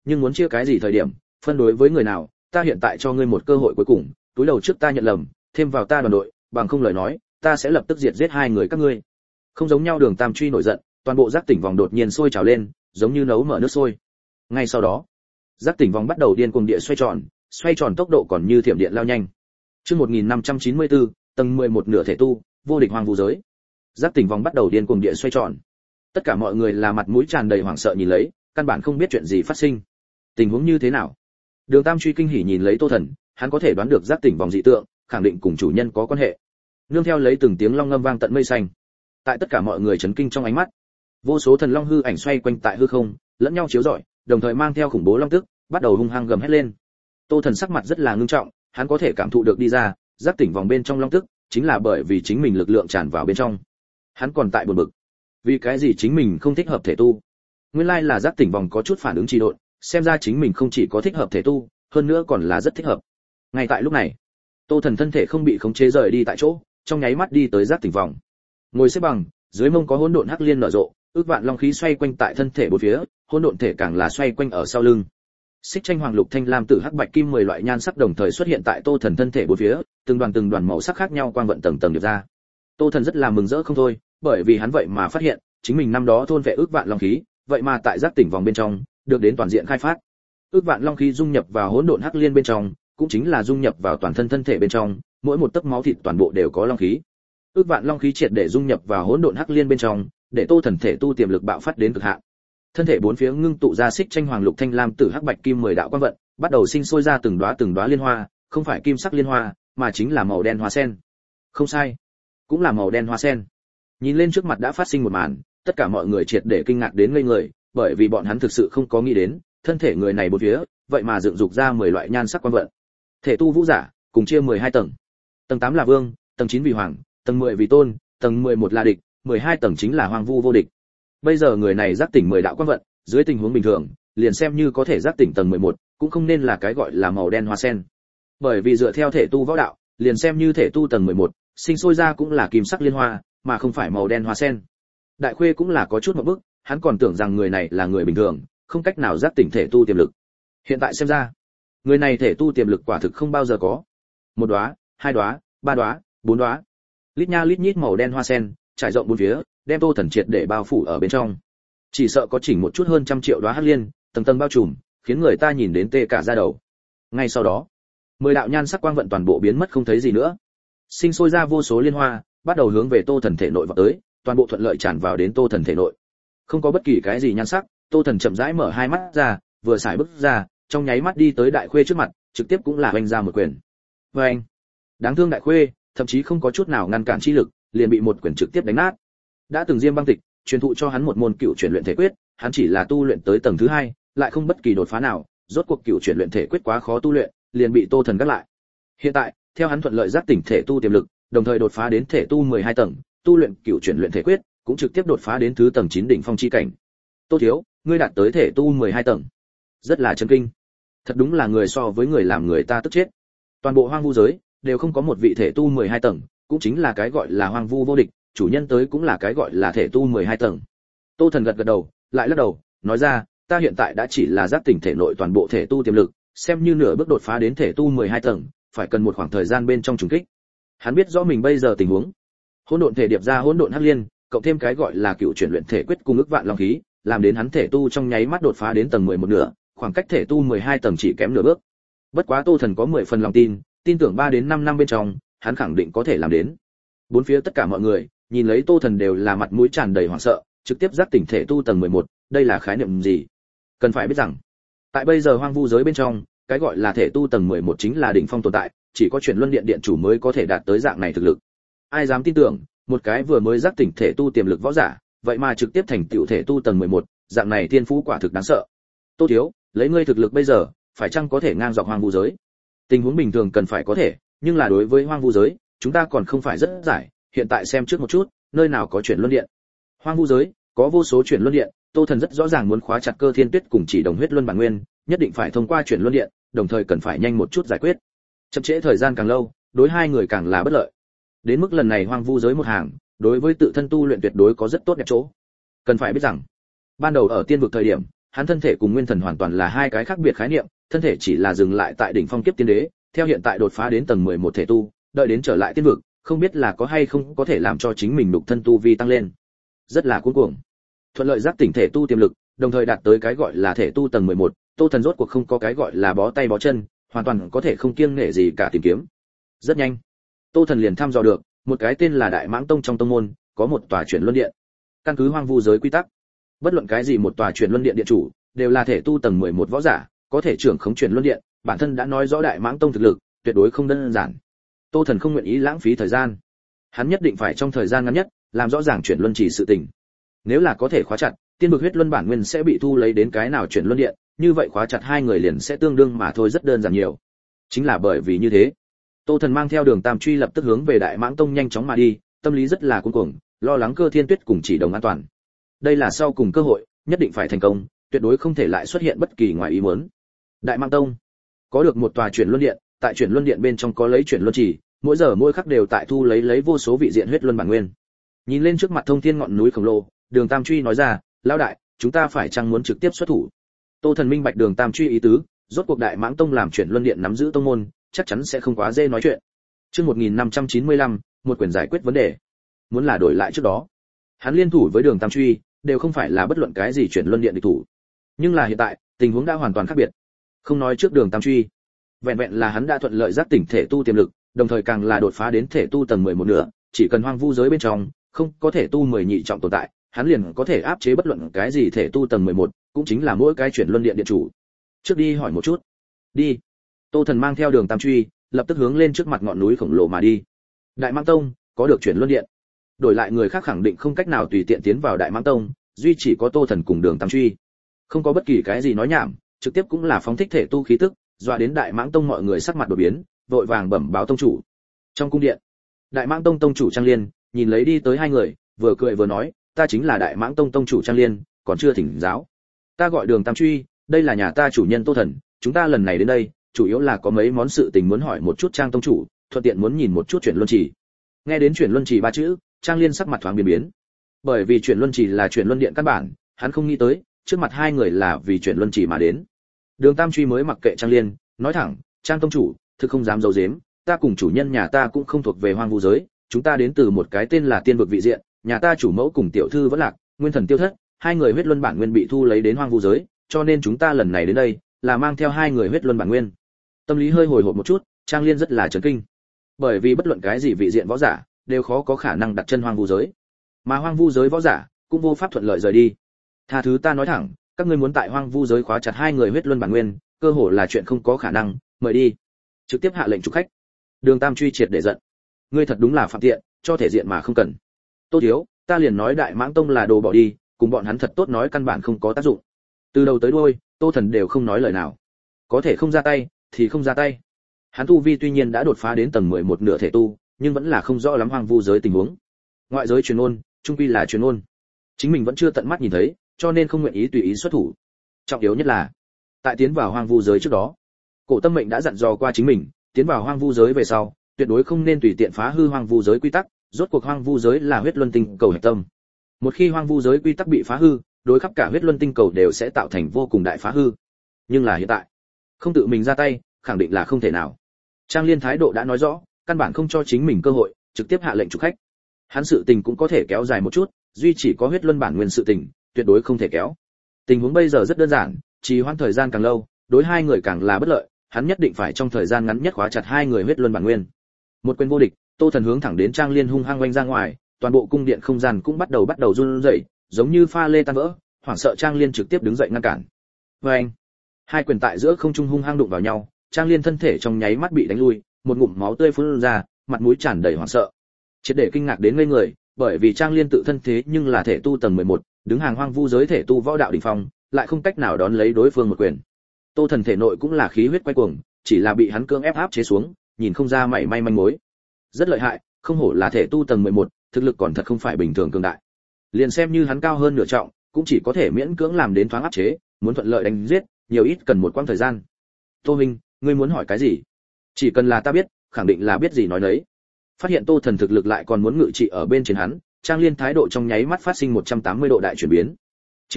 nhưng muốn chia cái gì thời điểm, phân đối với người nào, ta hiện tại cho ngươi một cơ hội cuối cùng, túi đầu trước ta nhận lầm, thêm vào ta đoàn đội, bằng không lời nói, ta sẽ lập tức diệt giết hai người các ngươi. Không giống nhau, Đường Tam Truy nổi giận, toàn bộ giác tỉnh vòng đột nhiên sôi trào lên, giống như nấu mở nước sôi. Ngay sau đó, giác tỉnh vòng bắt đầu điên cuồng địa xoay tròn, xoay tròn tốc độ còn như thiểm điện lao nhanh. Chương một nghìn năm trăm chín mươi tư, tầng mười một nửa thể tu, vô địch hoang vu giới. Giác tỉnh vòng bắt đầu điên cuồng địa xoay tròn. Tất cả mọi người là mặt mũi tràn đầy hoảng sợ nhìn lấy, căn bản không biết chuyện gì phát sinh. Tình huống như thế nào? Đường Tam Truy kinh hỉ nhìn lấy Tô Thần, hắn có thể đoán được giác tỉnh vòng dị tượng, khẳng định cùng chủ nhân có quan hệ. Nương theo lấy từng tiếng long ngâm vang tận mây xanh. Tại tất cả mọi người chấn kinh trong ánh mắt, vô số thần long hư ảnh xoay quanh tại hư không, lẫn nhau chiếu rọi, đồng thời mang theo khủng bố long tức, bắt đầu hung hăng gầm hét lên. Tô Thần sắc mặt rất là ngưng trọng, hắn có thể cảm thụ được đi ra, giác tỉnh vòng bên trong long tức, chính là bởi vì chính mình lực lượng tràn vào bên trong. Hắn còn tại buồn bực, vì cái gì chính mình không thích hợp thể tu? Nguyên lai là giác tỉnh vòng có chút phản ứng trì độn, xem ra chính mình không chỉ có thích hợp thể tu, hơn nữa còn là rất thích hợp. Ngay tại lúc này, Tô Thần thân thể không bị khống chế rời đi tại chỗ, trong nháy mắt đi tới giác tỉnh vòng. Ngồi xếp bằng, dưới mông có hỗn độn hắc liên nở rộ, ước vạn long khí xoay quanh tại thân thể bốn phía, hỗn độn thể càng là xoay quanh ở sau lưng. Xích tranh hoàng lục thanh lam tử hắc bạch kim mười loại nhan sắc đồng thời xuất hiện tại Tô Thần thân thể bốn phía, từng đoàn từng đoàn màu sắc khác nhau quang vận tầng tầng điệp ra. Tô Thần rất là mừng rỡ không thôi, bởi vì hắn vậy mà phát hiện, chính mình năm đó thôn vệ ước vạn long khí, vậy mà tại giác tỉnh vòng bên trong, được đến toàn diện khai phát. Ước vạn long khí dung nhập vào hỗn độn hắc liên bên trong, cũng chính là dung nhập vào toàn thân thân thể bên trong, mỗi một tấc máu thịt toàn bộ đều có long khí. Ước vạn long khí triệt để dung nhập vào hỗn độn hắc liên bên trong, để Tô Thần thể tu tiềm lực bạo phát đến cực hạn. Thân thể bốn phía ngưng tụ ra xích tranh hoàng lục thanh lam tử hắc bạch kim mười đạo quang vận, bắt đầu sinh sôi ra từng đóa từng đóa liên hoa, không phải kim sắc liên hoa, mà chính là màu đen hoa sen. Không sai, cũng là màu đen hoa sen. Nhìn lên trước mặt đã phát sinh một màn, tất cả mọi người triệt để kinh ngạc đến ngây người, bởi vì bọn hắn thực sự không có nghĩ đến, thân thể người này bốn phía, vậy mà dựng dục ra mười loại nhan sắc quang vận. Thể tu vũ giả, cùng chia mười hai tầng. Tầng tám là vương, tầng chín vì hoàng, tầng mười vì tôn, tầng mười một là địch, mười hai tầng chính là hoang vu vô địch. Bây giờ người này giác tỉnh mười đạo quang vận, dưới tình huống bình thường, liền xem như có thể giác tỉnh tầng mười một, cũng không nên là cái gọi là màu đen hoa sen. Bởi vì dựa theo thể tu võ đạo, liền xem như thể tu tầng mười một, sinh sôi ra cũng là kim sắc liên hoa, mà không phải màu đen hoa sen. Đại Khuê cũng là có chút ngộp bức, hắn còn tưởng rằng người này là người bình thường, không cách nào giác tỉnh thể tu tiềm lực. Hiện tại xem ra, người này thể tu tiềm lực quả thực không bao giờ có. Một đóa, hai đóa, ba đóa, bốn đóa, lít nha lít nhít màu đen hoa sen, trải rộng bốn phía, đem Tô Thần triệt để bao phủ ở bên trong. Chỉ sợ có chỉnh một chút hơn trăm triệu đóa hắc liên, tầng tầng bao trùm, khiến người ta nhìn đến tê cả da đầu. Ngay sau đó, mười đạo nhan sắc quang vận toàn bộ biến mất không thấy gì nữa. Sinh sôi ra vô số liên hoa, bắt đầu hướng về Tô Thần thể nội vọt tới, toàn bộ thuận lợi tràn vào đến Tô Thần thể nội. Không có bất kỳ cái gì nhan sắc, Tô Thần chậm rãi mở hai mắt ra, vừa xài bước ra, trong nháy mắt đi tới Đại Khuê trước mặt, trực tiếp cũng là hoành ra một quyền. Oeng! Đáng thương Đại Khuê, thậm chí không có chút nào ngăn cản chi lực, liền bị một quyền trực tiếp đánh nát. Đã từng Diêm Băng Tịch truyền thụ cho hắn một môn cựu chuyển luyện thể quyết, hắn chỉ là tu luyện tới tầng thứ hai, lại không bất kỳ đột phá nào, rốt cuộc cựu chuyển luyện thể quyết quá khó tu luyện, liền bị Tô Thần gác lại. Hiện tại, theo hắn thuận lợi giác tỉnh thể tu tiềm lực, đồng thời đột phá đến thể tu mười hai tầng, tu luyện cựu chuyển luyện thể quyết, cũng trực tiếp đột phá đến thứ tầng chín đỉnh phong chi cảnh. Tô thiếu, ngươi đạt tới thể tu mười hai tầng. Rất là chấn kinh. Thật đúng là người so với người làm người ta tức chết. Toàn bộ hoang vu giới đều không có một vị thể tu mười hai tầng, cũng chính là cái gọi là hoang vu vô địch, chủ nhân tới cũng là cái gọi là thể tu mười hai tầng. Tô Thần gật gật đầu, lại lắc đầu, nói ra, ta hiện tại đã chỉ là giác tỉnh thể nội toàn bộ thể tu tiềm lực, xem như nửa bước đột phá đến thể tu mười hai tầng, phải cần một khoảng thời gian bên trong trùng kích. Hắn biết rõ mình bây giờ tình huống. Hỗn độn thể điệp ra hỗn độn hắc liên, cộng thêm cái gọi là cựu chuyển luyện thể quyết cùng ức vạn long khí, làm đến hắn thể tu trong nháy mắt đột phá đến tầng mười một nửa, khoảng cách thể tu mười hai tầng chỉ kém nửa bước. Bất quá Tô Thần có mười phần lòng tin, tin tưởng ba đến năm năm bên trong, hắn khẳng định có thể làm đến. Bốn phía tất cả mọi người, nhìn lấy Tô Thần đều là mặt mũi tràn đầy hoảng sợ, trực tiếp giác tỉnh thể tu tầng mười một, đây là khái niệm gì? Cần phải biết rằng, tại bây giờ hoang vu giới bên trong, cái gọi là thể tu tầng mười một chính là đỉnh phong tồn tại, chỉ có chuyển luân điện điện chủ mới có thể đạt tới dạng này thực lực. Ai dám tin tưởng, một cái vừa mới giác tỉnh thể tu tiềm lực võ giả, vậy mà trực tiếp thành tựu thể tu tầng mười một, dạng này thiên phú quả thực đáng sợ. Tô thiếu, lấy ngươi thực lực bây giờ, phải chăng có thể ngang dọc hoang vu giới? Tình huống bình thường cần phải có thể, nhưng là đối với hoang vu giới, chúng ta còn không phải rất giải, hiện tại xem trước một chút, nơi nào có chuyển luân điện. Hoang vu giới, có vô số chuyển luân điện, Tô Thần rất rõ ràng muốn khóa chặt Cơ Thiên Tuyết cùng chỉ đồng huyết luân bản nguyên, nhất định phải thông qua chuyển luân điện, đồng thời cần phải nhanh một chút giải quyết. Chậm trễ thời gian càng lâu, đối hai người càng là bất lợi. Đến mức lần này hoang vu giới một hàng, đối với tự thân tu luyện tuyệt đối có rất tốt đẹp chỗ. Cần phải biết rằng, ban đầu ở tiên vực thời điểm, hắn thân thể cùng nguyên thần hoàn toàn là hai cái khác biệt khái niệm, thân thể chỉ là dừng lại tại đỉnh phong kiếp tiên đế, theo hiện tại đột phá đến tầng mười một thể tu, đợi đến trở lại tiên vực, không biết là có hay không có thể làm cho chính mình đục thân tu vi tăng lên. Rất là cuống cuồng. Thuận lợi giác tỉnh thể tu tiềm lực, đồng thời đạt tới cái gọi là thể tu tầng mười một, Tô Thần rốt cuộc không có cái gọi là bó tay bó chân, hoàn toàn có thể không kiêng nể gì cả tìm kiếm. Rất nhanh, Tô Thần liền thăm dò được, một cái tên là Đại Mãng Tông trong tông môn, có một tòa chuyển luân điện. Căn cứ hoang vu giới quy tắc, bất luận cái gì một tòa chuyển luân điện điện chủ, đều là thể tu tầng mười một võ giả, có thể trưởng khống chuyển luân điện, bản thân đã nói rõ Đại Mãng Tông thực lực, tuyệt đối không đơn giản. Tô Thần không nguyện ý lãng phí thời gian, hắn nhất định phải trong thời gian ngắn nhất, làm rõ ràng chuyển luân chỉ sự tình. Nếu là có thể khóa chặt, tiên vực huyết luân bản nguyên sẽ bị thu lấy đến cái nào chuyển luân điện, như vậy khóa chặt hai người liền sẽ tương đương mà thôi, rất đơn giản nhiều. Chính là bởi vì như thế, Tô Thần mang theo Đường Tam Truy lập tức hướng về Đại Mãng Tông nhanh chóng mà đi, tâm lý rất là cuống cuồng, lo lắng Cơ Thiên Tuyết cùng Chỉ Đồng an toàn. Đây là sau cùng cơ hội, nhất định phải thành công, tuyệt đối không thể lại xuất hiện bất kỳ ngoài ý muốn. Đại Mãng Tông có được một tòa chuyển luân điện, tại chuyển luân điện bên trong có lấy chuyển luân chỉ, mỗi giờ mỗi khắc đều tại thu lấy lấy vô số vị diện huyết luân bản nguyên. Nhìn lên trước mặt thông thiên ngọn núi khổng lồ, Đường Tam Truy nói ra, lão đại, chúng ta phải chăng muốn trực tiếp xuất thủ? Tô Thần minh bạch Đường Tam Truy ý tứ, rốt cuộc Đại Mãng Tông làm chuyển luân điện nắm giữ tông môn, chắc chắn sẽ không quá dễ nói chuyện. Chương một nghìn năm trăm chín mươi lăm, một quyền giải quyết vấn đề. Muốn là đổi lại trước đó, hắn liên thủ với Đường Tam Truy, đều không phải là bất luận cái gì chuyển luân điện địch thủ. Nhưng là hiện tại, tình huống đã hoàn toàn khác biệt. Không nói trước Đường Tam Truy, vẹn vẹn là hắn đã thuận lợi giác tỉnh thể tu tiềm lực, đồng thời càng là đột phá đến thể tu tầng mười một nửa, chỉ cần hoang vu giới bên trong không có thể tu mười nhị trọng tồn tại, hắn liền có thể áp chế bất luận cái gì thể tu tầng mười một, cũng chính là mỗi cái chuyển luân điện điện chủ. Trước đi hỏi một chút. Đi. Tô Thần mang theo Đường Tam Truy, lập tức hướng lên trước mặt ngọn núi khổng lồ mà đi. Đại Mãng Tông có được chuyển luân điện, đổi lại người khác khẳng định không cách nào tùy tiện tiến vào Đại Mãng Tông, duy chỉ có Tô Thần cùng Đường Tam Truy, không có bất kỳ cái gì nói nhảm, trực tiếp cũng là phóng thích thể tu khí tức, dọa đến Đại Mãng Tông mọi người sắc mặt đổi biến, vội vàng bẩm báo tông chủ. Trong cung điện, Đại Mãng Tông tông chủ Trang Liên nhìn lấy đi tới hai người, vừa cười vừa nói, ta chính là Đại Mãng Tông tông chủ Trang Liên, còn chưa thỉnh giáo. Ta gọi Đường Tam Truy, đây là nhà ta chủ nhân Tô Thần, chúng ta lần này đến đây, chủ yếu là có mấy món sự tình muốn hỏi một chút Trang tông chủ, thuận tiện muốn nhìn một chút chuyển luân chỉ. Nghe đến chuyển luân chỉ ba chữ, Trang Liên sắc mặt thoáng biến biến. Bởi vì chuyển luân chỉ là chuyển luân điện căn bản, hắn không nghĩ tới, trước mặt hai người là vì chuyển luân chỉ mà đến. Đường Tam Truy mới mặc kệ Trang Liên, nói thẳng, Trang tông chủ, thực không dám giấu giếm, ta cùng chủ nhân nhà ta cũng không thuộc về hoang vu giới, chúng ta đến từ một cái tên là tiên vực vị diện, nhà ta chủ mẫu cùng tiểu thư vẫn lạc, nguyên thần tiêu thất, hai người huyết luân bản nguyên bị thu lấy đến hoang vu giới, cho nên chúng ta lần này đến đây là mang theo hai người huyết luân bản nguyên. Tâm lý hơi hồi hộp một chút, Trang Liên rất là chấn kinh, bởi vì bất luận cái gì vị diện võ giả đều khó có khả năng đặt chân hoang vu giới, mà hoang vu giới võ giả cũng vô pháp thuận lợi rời đi. Tha thứ ta nói thẳng, các ngươi muốn tại hoang vu giới khóa chặt hai người huyết luân bản nguyên, cơ hồ là chuyện không có khả năng, mời đi. Trực tiếp hạ lệnh chủ khách. Đường Tam Truy triệt để giận, ngươi thật đúng là phạm tiện, cho thể diện mà không cần. Tô thiếu, ta liền nói Đại Mãng Tông là đồ bỏ đi, cùng bọn hắn thật tốt nói căn bản không có tác dụng. Từ đầu tới đuôi, Tô Thần đều không nói lời nào, có thể không ra tay thì không ra tay. Hắn tu vi tuy nhiên đã đột phá đến tầng mười một nửa thể tu, nhưng vẫn là không rõ lắm hoang vu giới tình huống. Ngoại giới truyền ôn, trung quy là truyền ôn, chính mình vẫn chưa tận mắt nhìn thấy, cho nên không nguyện ý tùy ý xuất thủ. Trọng yếu nhất là, tại tiến vào hoang vu giới trước đó, Cổ Tâm Mệnh đã dặn dò qua chính mình, tiến vào hoang vu giới về sau, tuyệt đối không nên tùy tiện phá hư hoang vu giới quy tắc, rốt cuộc hoang vu giới là huyết luân tinh cầu hệ tâm. Một khi hoang vu giới quy tắc bị phá hư, đối khắp cả huyết luân tinh cầu đều sẽ tạo thành vô cùng đại phá hư. Nhưng là hiện tại, không tự mình ra tay, khẳng định là không thể nào. Trang Liên thái độ đã nói rõ, căn bản không cho chính mình cơ hội, trực tiếp hạ lệnh chủ khách. Hắn sự tình cũng có thể kéo dài một chút, duy chỉ có huyết luân bản nguyên sự tình, tuyệt đối không thể kéo. Tình huống bây giờ rất đơn giản, trì hoãn thời gian càng lâu, đối hai người càng là bất lợi, hắn nhất định phải trong thời gian ngắn nhất khóa chặt hai người huyết luân bản nguyên. Một quyền vô địch, Tô Thần hướng thẳng đến Trang Liên hung hăng oanh ra ngoài, toàn bộ cung điện không gian cũng bắt đầu bắt đầu run rẩy, giống như pha lê tan vỡ, hoảng sợ Trang Liên trực tiếp đứng dậy ngăn cản. Oanh! Hai quyền tại giữa không trung hung hăng đụng vào nhau, Trang Liên thân thể trong nháy mắt bị đánh lui, một ngụm máu tươi phun ra, mặt mũi tràn đầy hoảng sợ. Triệt để kinh ngạc đến ngây người, bởi vì Trang Liên tự thân thế nhưng là thể tu tầng mười một, đứng hàng hoang vu giới thể tu võ đạo đỉnh phong, lại không cách nào đón lấy đối phương một quyền. Tô Thần thể nội cũng là khí huyết quay cuồng, chỉ là bị hắn cưỡng ép áp chế xuống, nhìn không ra mảy may manh mối. Rất lợi hại, không hổ là thể tu tầng mười một, thực lực còn thật không phải bình thường cường đại. Liền xem như hắn cao hơn nửa trọng, cũng chỉ có thể miễn cưỡng làm đến thoáng áp chế, muốn thuận lợi đánh giết, nhiều ít cần một quãng thời gian. Tô Minh, ngươi muốn hỏi cái gì? Chỉ cần là ta biết, khẳng định là biết gì nói nấy. Phát hiện Tô Thần thực lực lại còn muốn ngự trị ở bên trên hắn, Trang Liên thái độ trong nháy mắt phát sinh một trăm tám mươi độ đại chuyển biến. Triệt để ngộng,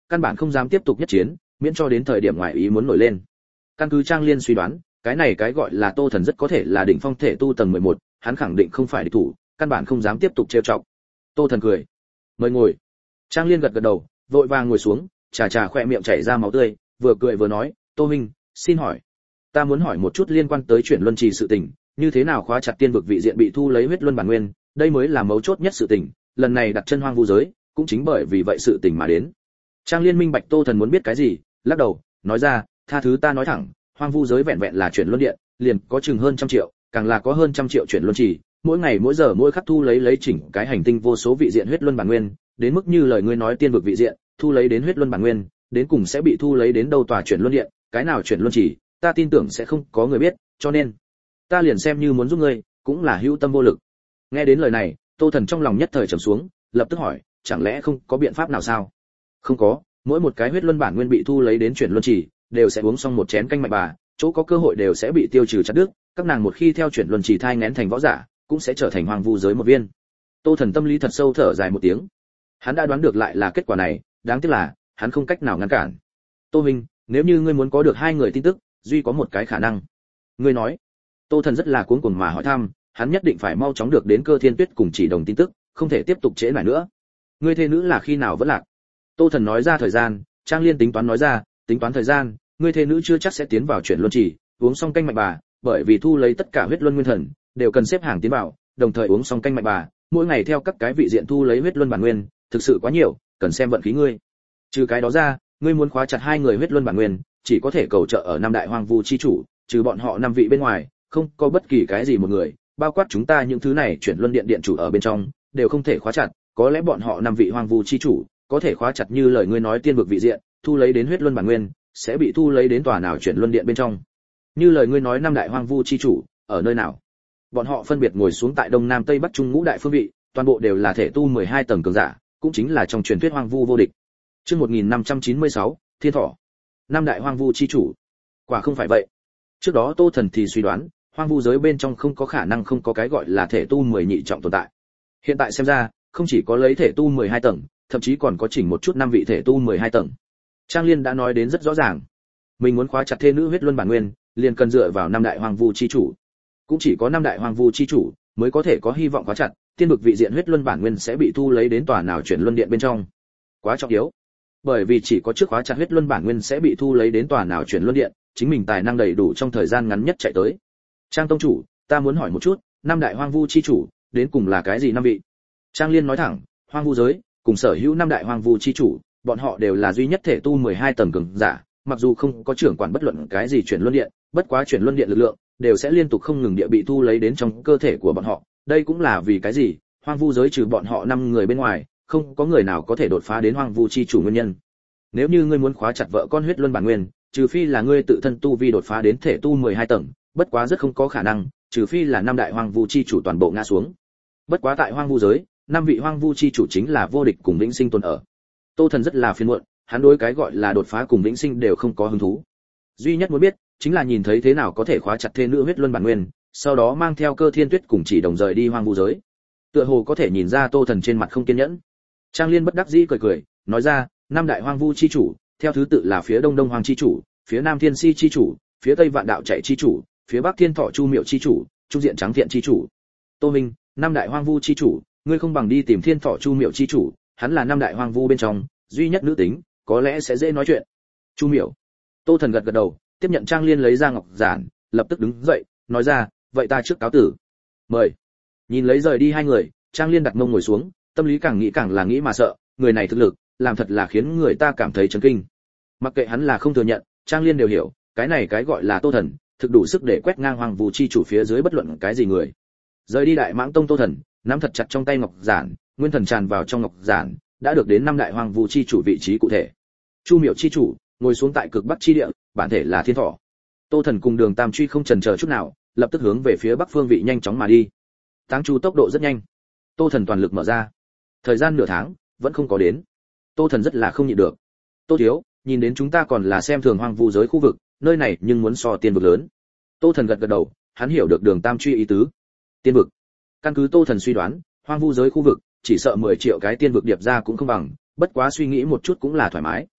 căn bản không dám tiếp tục nhất chiến, miễn cho đến thời điểm ngoài ý muốn nổi lên. Căn cứ Trang Liên suy đoán, cái này cái gọi là Tô Thần rất có thể là đỉnh phong thể tu tầng mười một, hắn khẳng định không phải địch thủ, căn bản không dám tiếp tục trêu chọc. Tô Thần cười, mời ngồi. Trang Liên gật gật đầu, vội vàng ngồi xuống, chà chà khỏe miệng chảy ra máu tươi, vừa cười vừa nói, Tô huynh, xin hỏi, ta muốn hỏi một chút liên quan tới chuyển luân trì sự tình, như thế nào khóa chặt tiên vực vị diện bị thu lấy huyết luân bản nguyên, đây mới là mấu chốt nhất sự tình, lần này đặt chân hoang vu giới, cũng chính bởi vì vậy sự tình mà đến. Trang Liên minh bạch Tô Thần muốn biết cái gì, lắc đầu, nói ra, tha thứ ta nói thẳng, hoang vu giới vẹn vẹn là chuyển luân điện, liền có chừng hơn trăm triệu, càng là có hơn trăm triệu chuyển luân trì, mỗi ngày mỗi giờ mỗi khắc thu lấy lấy chỉnh cái hành tinh vô số vị diện huyết luân bản nguyên, đến mức như lời ngươi nói tiên vực vị diện, thu lấy đến huyết luân bản nguyên, đến cùng sẽ bị thu lấy đến đâu tòa chuyển luân điện, cái nào chuyển luân trì, ta tin tưởng sẽ không có người biết, cho nên ta liền xem như muốn giúp ngươi, cũng là hữu tâm vô lực. Nghe đến lời này, Tô Thần trong lòng nhất thời trầm xuống, lập tức hỏi, chẳng lẽ không có biện pháp nào sao? Không có, mỗi một cái huyết luân bản nguyên bị thu lấy đến chuyển luân trì, đều sẽ uống xong một chén canh mạnh bà, chỗ có cơ hội đều sẽ bị tiêu trừ chặt đứt, các nàng một khi theo chuyển luân trì thai nghén thành võ giả, cũng sẽ trở thành hoang vu giới một viên. Tô Thần tâm lý thật sâu thở dài một tiếng. Hắn đã đoán được lại là kết quả này, đáng tiếc là hắn không cách nào ngăn cản. Tô huynh, nếu như ngươi muốn có được hai người tin tức, duy có một cái khả năng. Ngươi nói. Tô Thần rất là cuống cuồng mà hỏi thăm, hắn nhất định phải mau chóng được đến Cơ Thiên Tuyết cùng Chỉ Đồng tin tức, không thể tiếp tục trễ nải nữa. Ngươi thê nữ là khi nào vẫn lạc? Tô Thần nói ra thời gian, Trang Liên tính toán nói ra, tính toán thời gian, ngươi thê nữ chưa chắc sẽ tiến vào chuyển luân trì, uống xong canh mạnh bà, bởi vì thu lấy tất cả huyết luân nguyên thần, đều cần xếp hàng tiến vào, đồng thời uống xong canh mạnh bà, mỗi ngày theo các cái vị diện thu lấy huyết luân bản nguyên, thực sự quá nhiều, cần xem vận khí ngươi. Trừ cái đó ra, ngươi muốn khóa chặt hai người huyết luân bản nguyên, chỉ có thể cầu trợ ở năm đại hoang vu chi chủ, trừ bọn họ năm vị bên ngoài, không có bất kỳ cái gì một người, bao quát chúng ta những thứ này chuyển luân điện điện chủ ở bên trong, đều không thể khóa chặt, có lẽ bọn họ năm vị hoang vu chi chủ, có thể khóa chặt như lời ngươi nói tiên vực vị diện, thu lấy đến huyết luân bản nguyên, sẽ bị thu lấy đến tòa nào chuyển luân điện bên trong. Như lời ngươi nói năm đại hoang vu chi chủ, ở nơi nào? Bọn họ phân biệt ngồi xuống tại đông nam tây bắc trung ngũ đại phương vị, toàn bộ đều là thể tu mười hai tầng cường giả, cũng chính là trong truyền thuyết hoang vu vô địch. Chương một nghìn năm trăm chín mươi sáu, Thiên Thỏ. Năm đại hoang vu chi chủ. Quả không phải vậy. Trước đó Tô Thần thì suy đoán, hoang vu giới bên trong không có khả năng không có cái gọi là thể tu mười nhị trọng tồn tại. Hiện tại xem ra, không chỉ có lấy thể tu mười hai tầng, thậm chí còn có chỉnh một chút năm vị thể tu mười hai tầng. Trang Liên đã nói đến rất rõ ràng. Mình muốn khóa chặt thê nữ huyết luân bản nguyên, liền cần dựa vào năm đại hoang vu chi chủ. Cũng chỉ có năm đại hoang vu chi chủ mới có thể có hy vọng khóa chặt, tiên vực vị diện huyết luân bản nguyên sẽ bị thu lấy đến tòa nào chuyển luân điện bên trong. Quá trọng yếu. Bởi vì chỉ có trước khóa chặt huyết luân bản nguyên sẽ bị thu lấy đến tòa nào chuyển luân điện, chính mình tài năng đầy đủ trong thời gian ngắn nhất chạy tới. Trang tông chủ, ta muốn hỏi một chút, năm đại hoang vu chi chủ, đến cùng là cái gì năm vị? Trang Liên nói thẳng, hoang vu giới, cùng sở hữu năm đại hoang vu chi chủ, bọn họ đều là duy nhất thể tu mười hai tầng cường giả, mặc dù không có trưởng quản bất luận cái gì chuyển luân điện, bất quá chuyển luân điện lực lượng đều sẽ liên tục không ngừng địa bị thu lấy đến trong cơ thể của bọn họ, đây cũng là vì cái gì, hoang vu giới trừ bọn họ năm người bên ngoài, không có người nào có thể đột phá đến hoang vu chi chủ nguyên nhân. Nếu như ngươi muốn khóa chặt vợ con huyết luân bản nguyên, trừ phi là ngươi tự thân tu vi đột phá đến thể tu mười hai tầng, bất quá rất không có khả năng, trừ phi là năm đại hoang vu chi chủ toàn bộ ngã xuống. Bất quá tại hoang vu giới, năm vị hoang vu chi chủ chính là vô địch cùng vĩnh sinh tồn ở. Tô Thần rất là phiền muộn, hắn đối cái gọi là đột phá cùng vĩnh sinh đều không có hứng thú. Duy nhất muốn biết chính là nhìn thấy thế nào có thể khóa chặt thê nữ huyết luân bản nguyên, sau đó mang theo Cơ Thiên Tuyết cùng Chỉ Đồng rời đi hoang vu giới. Tựa hồ có thể nhìn ra Tô Thần trên mặt không kiên nhẫn. Trang Liên bất đắc dĩ cười cười, nói ra, năm đại hoang vu chi chủ, theo thứ tự là phía đông đông hoàng chi chủ, phía nam thiên si chi chủ, phía tây vạn đạo chạy chi chủ, phía bắc thiên thọ chu miệu chi chủ, trung diện trắng thiện chi chủ. Tô Minh, năm đại hoang vu chi chủ, ngươi không bằng đi tìm thiên thọ chu miệu chi chủ, hắn là năm đại hoang vu bên trong duy nhất nữ tính, có lẽ sẽ dễ nói chuyện. Chu miệu. Tô Thần gật gật đầu, tiếp nhận Trang Liên lấy ra ngọc giản, lập tức đứng dậy, nói ra, vậy ta trước cáo tử. Mời. Nhìn lấy rời đi hai người, Trang Liên đặt mông ngồi xuống, tâm lý càng nghĩ càng là nghĩ mà sợ, người này thực lực, làm thật là khiến người ta cảm thấy chấn kinh. Mặc kệ hắn là không thừa nhận, Trang Liên đều hiểu, cái này cái gọi là Tô Thần, thực đủ sức để quét ngang hoàng vu chi chủ phía dưới bất luận cái gì người. Rời đi Đại Mãng Tông Tô Thần, nắm thật chặt trong tay ngọc giản, nguyên thần tràn vào trong ngọc giản, đã được đến năm đại hoàng vu chi chủ vị trí cụ thể. Chu Miệu chi chủ, ngồi xuống tại cực bắc chi địa, bản thể là Thiên Thọ. Tô Thần cùng Đường Tam Truy không chần chờ chút nào, lập tức hướng về phía bắc phương vị nhanh chóng mà đi. Táng Chu tốc độ rất nhanh. Tô Thần toàn lực mở ra. Thời gian nửa tháng vẫn không có đến. Tô Thần rất là không nhịn được. Tô thiếu, nhìn đến chúng ta còn là xem thường hoang vu giới khu vực, nơi này nhưng muốn so tiên vực lớn. Tô Thần gật gật đầu, hắn hiểu được Đường Tam Truy ý tứ. Tiên vực. Căn cứ Tô Thần suy đoán, hoang vu giới khu vực chỉ sợ mười triệu cái tiên vực điệp ra cũng không bằng, bất quá suy nghĩ một chút cũng là thoải mái,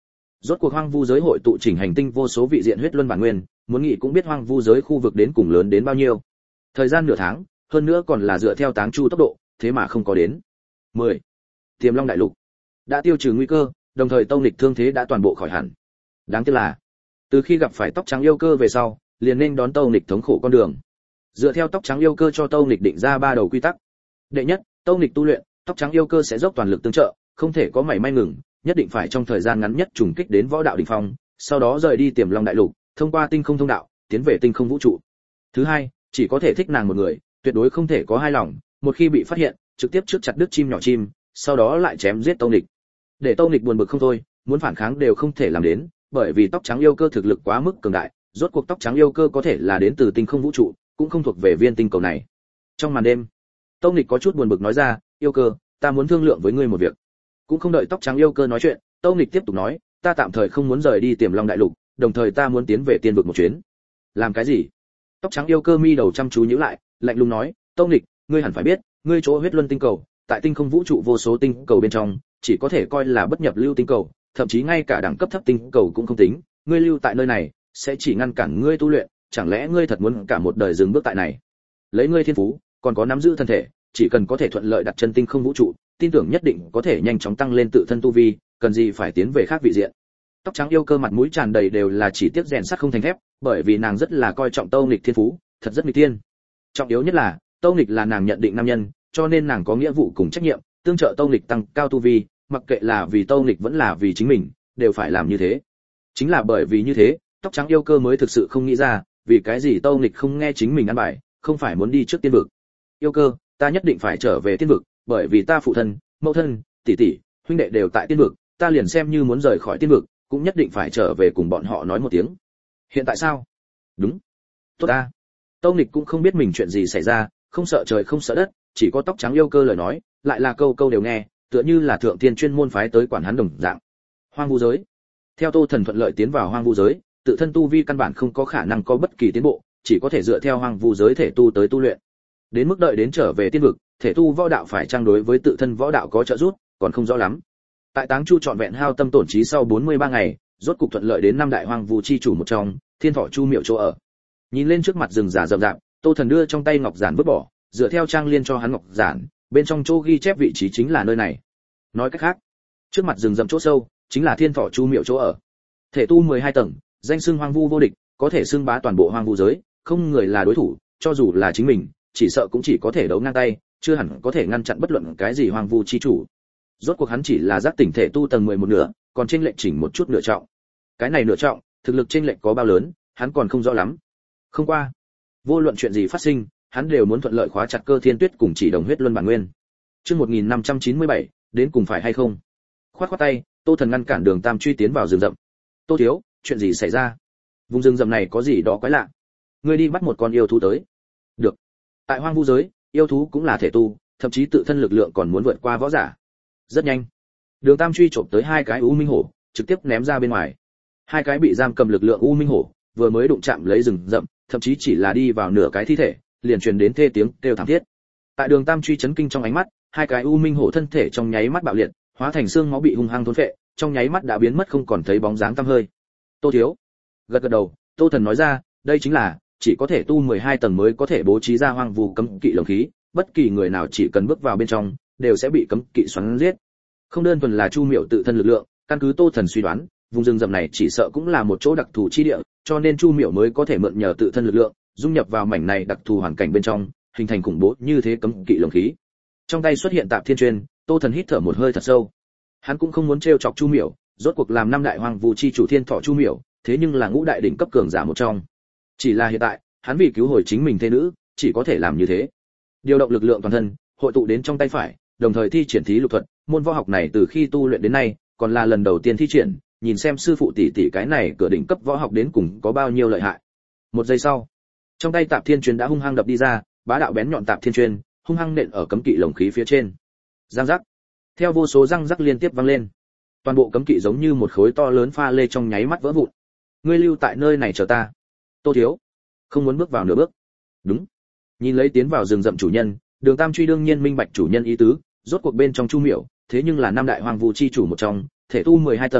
Rốt cuộc hoang vu giới hội tụ chỉnh hành tinh vô số vị diện huyết luân bản nguyên, muốn nghĩ cũng biết hoang vu giới khu vực đến cùng lớn đến bao nhiêu. Thời gian nửa tháng, hơn nữa còn là dựa theo táng chu tốc độ, thế mà không có đến. mười. Tiềm Long đại lục đã tiêu trừ nguy cơ, đồng thời Tâu Nịch thương thế đã toàn bộ khỏi hẳn. Đáng tiếc là, từ khi gặp phải tóc trắng yêu cơ về sau, liền nên đón Tâu Nịch thống khổ con đường. Dựa theo tóc trắng yêu cơ cho Tâu Nịch định ra ba đầu quy tắc. Đệ nhất, Tâu Nịch tu luyện, tóc trắng yêu cơ sẽ dốc toàn lực tương trợ, không thể có mảy may ngừng, nhất định phải trong thời gian ngắn nhất trùng kích đến võ đạo đỉnh phong, sau đó rời đi Tiềm Long đại lục, thông qua tinh không thông đạo, tiến về tinh không vũ trụ. Thứ hai, chỉ có thể thích nàng một người, tuyệt đối không thể có hai lòng, một khi bị phát hiện, trực tiếp trước chặt đứt chim nhỏ chim, sau đó lại chém giết Tâu Nịch. Để Tâu Nịch buồn bực không thôi, muốn phản kháng đều không thể làm đến, bởi vì tóc trắng yêu cơ thực lực quá mức cường đại, rốt cuộc tóc trắng yêu cơ có thể là đến từ tinh không vũ trụ, cũng không thuộc về viên tinh cầu này. Trong màn đêm, Tâu Nịch có chút buồn bực nói ra, "Yêu cơ, ta muốn thương lượng với ngươi một việc." Cũng không đợi tóc trắng yêu cơ nói chuyện, Tâu Nịch tiếp tục nói, "Ta tạm thời không muốn rời đi Tiềm Long đại lục, đồng thời ta muốn tiến về tiên vực một chuyến." "Làm cái gì?" Tóc trắng yêu cơ mi đầu chăm chú nhíu lại, lạnh lùng nói, "Tâu Nịch, ngươi hẳn phải biết, ngươi chỗ huyết luân tinh cầu, tại tinh không vũ trụ vô số tinh cầu bên trong, chỉ có thể coi là bất nhập lưu tinh cầu, thậm chí ngay cả đẳng cấp thấp tinh cầu cũng không tính, ngươi lưu tại nơi này sẽ chỉ ngăn cản ngươi tu luyện, chẳng lẽ ngươi thật muốn cả một đời dừng bước tại này? Lấy ngươi thiên phú, còn có nắm giữ thân thể, chỉ cần có thể thuận lợi đặt chân tinh không vũ trụ, tin tưởng nhất định có thể nhanh chóng tăng lên tự thân tu vi, cần gì phải tiến về khác vị diện." Tóc trắng yêu cơ mặt mũi tràn đầy đều là chỉ tiếc rèn sắt không thành thép, bởi vì nàng rất là coi trọng Tâu Nịch thiên phú, thật rất nghịch tiên. Trọng yếu nhất là, Tâu Nịch là nàng nhận định nam nhân, cho nên nàng có nghĩa vụ cùng trách nhiệm, tương trợ Tâu Nịch tăng cao tu vi, mặc kệ là vì Tâu Nịch vẫn là vì chính mình, đều phải làm như thế. Chính là bởi vì như thế, tóc trắng yêu cơ mới thực sự không nghĩ ra, vì cái gì Tâu Nịch không nghe chính mình ăn bài, không phải muốn đi trước tiên vực. "Yêu cơ, ta nhất định phải trở về tiên vực, bởi vì ta phụ thân, mẫu thân, tỷ tỷ, huynh đệ đều tại tiên vực, ta liền xem như muốn rời khỏi tiên vực, cũng nhất định phải trở về cùng bọn họ nói một tiếng." "Hiện tại sao?" "Đúng." "Tốt ta." Tâu Nịch cũng không biết mình chuyện gì xảy ra, không sợ trời không sợ đất, chỉ có tóc trắng yêu cơ lời nói, lại là câu câu đều nghe, tựa như là thượng thiên chuyên môn phái tới quản hắn đồng dạng. Hoang vu giới. Theo Tô Thần thuận lợi tiến vào hoang vu giới, tự thân tu vi căn bản không có khả năng có bất kỳ tiến bộ, chỉ có thể dựa theo hoang vu giới thể tu tới tu luyện. Đến mức đợi đến trở về tiên vực, thể tu võ đạo phải trang đối với tự thân võ đạo có trợ giúp, còn không rõ lắm. Tại Táng Chu trọn vẹn hao tâm tổn trí sau bốn mươi ba ngày, rốt cục thuận lợi đến năm đại hoang vu chi chủ một trong, Thiên Thọ Chu Miệu chỗ ở. Nhìn lên trước mặt rừng già rậm rạp, Tô Thần đưa trong tay ngọc giản vứt bỏ, dựa theo trang liên cho hắn ngọc giản, bên trong chỗ ghi chép vị trí chính là nơi này. Nói cách khác, trước mặt rừng rậm chỗ sâu, chính là Thiên Thọ Chu Miệu chỗ ở. Thể tu mười hai tầng, danh xưng hoang vu vô địch, có thể xưng bá toàn bộ hoang vu giới, không người là đối thủ, cho dù là chính mình, chỉ sợ cũng chỉ có thể đấu ngang tay, chưa hẳn có thể ngăn chặn bất luận cái gì hoang vu chi chủ. Rốt cuộc hắn chỉ là giác tỉnh thể tu tầng mười một nửa, còn trên lệnh chỉnh một chút nửa trọng. Cái này nửa trọng, thực lực trên lệnh có bao lớn, hắn còn không rõ lắm. Không qua, vô luận chuyện gì phát sinh, hắn đều muốn thuận lợi khóa chặt Cơ Thiên Tuyết cùng chỉ đồng huyết luân bản nguyên. Chương một nghìn năm trăm chín mươi bảy, đến cùng phải hay không? Khoát khoát tay, Tô Thần ngăn cản Đường Tam truy tiến vào rừng rậm. "Tô thiếu, chuyện gì xảy ra? Vùng rừng rậm này có gì đó quái lạ? Ngươi đi bắt một con yêu thú tới." "Được." Tại hoang vu giới, yêu thú cũng là thể tu, thậm chí tự thân lực lượng còn muốn vượt qua võ giả. Rất nhanh, Đường Tam truy trộm tới hai cái u minh hổ, trực tiếp ném ra bên ngoài. Hai cái bị giam cầm lực lượng u minh hổ, vừa mới đụng chạm lấy rừng rậm, thậm chí chỉ là đi vào nửa cái thi thể, liền truyền đến thê tiếng kêu thảm thiết. Tại Đường Tam truy chấn kinh trong ánh mắt, hai cái u minh hổ thân thể trong nháy mắt bạo liệt, hóa thành xương máu bị hung hăng thôn phệ, trong nháy mắt đã biến mất không còn thấy bóng dáng tăm hơi. "Tô thiếu." Gật gật đầu, Tô Thần nói ra, "Đây chính là chỉ có thể tu mười hai tầng mới có thể bố trí ra hoang vu cấm kỵ lồng khí, bất kỳ người nào chỉ cần bước vào bên trong, đều sẽ bị cấm kỵ xoắn giết." Không đơn thuần là Chu Miệu tự thân lực lượng, căn cứ Tô Thần suy đoán, vùng rừng rậm này chỉ sợ cũng là một chỗ đặc thù chi địa, cho nên Chu Miệu mới có thể mượn nhờ tự thân lực lượng, dung nhập vào mảnh này đặc thù hoàn cảnh bên trong, hình thành khủng bố như thế cấm kỵ lồng khí. Trong tay xuất hiện Tạp Thiên Truyền, Tô Thần hít thở một hơi thật sâu. Hắn cũng không muốn trêu chọc Chu Miệu, rốt cuộc làm năm đại hoang vu chi chủ Thiên Thọ Chu Miệu, thế nhưng là ngũ đại đỉnh cấp cường giả một trong. Chỉ là hiện tại, hắn vì cứu hồi chính mình thế nữ, chỉ có thể làm như thế. Điều động lực lượng toàn thân, hội tụ đến trong tay phải, đồng thời thi triển thí lục thuật, môn võ học này từ khi tu luyện đến nay, còn là lần đầu tiên thi triển, nhìn xem sư phụ tỷ tỷ cái này cửa đỉnh cấp võ học đến cùng có bao nhiêu lợi hại. Một giây sau, trong tay Tạp Thiên Truyền đã hung hăng đập đi ra, bá đạo bén nhọn Tạp Thiên Truyền, hung hăng nện ở cấm kỵ lồng khí phía trên. Răng rắc. Theo vô số răng rắc liên tiếp vang lên, toàn bộ cấm kỵ giống như một khối to lớn pha lê trong nháy mắt vỡ vụn. "Ngươi lưu tại nơi này chờ ta." "Tô thiếu." "Không muốn bước vào nửa bước." "Đúng." Nhìn lấy tiến vào rừng rậm chủ nhân, Đường Tam truy đương nhiên minh bạch chủ nhân ý tứ, rốt cuộc bên trong Chu Miệu, thế nhưng là năm đại hoang vu chi chủ một trong, thể tu mười hai tầng,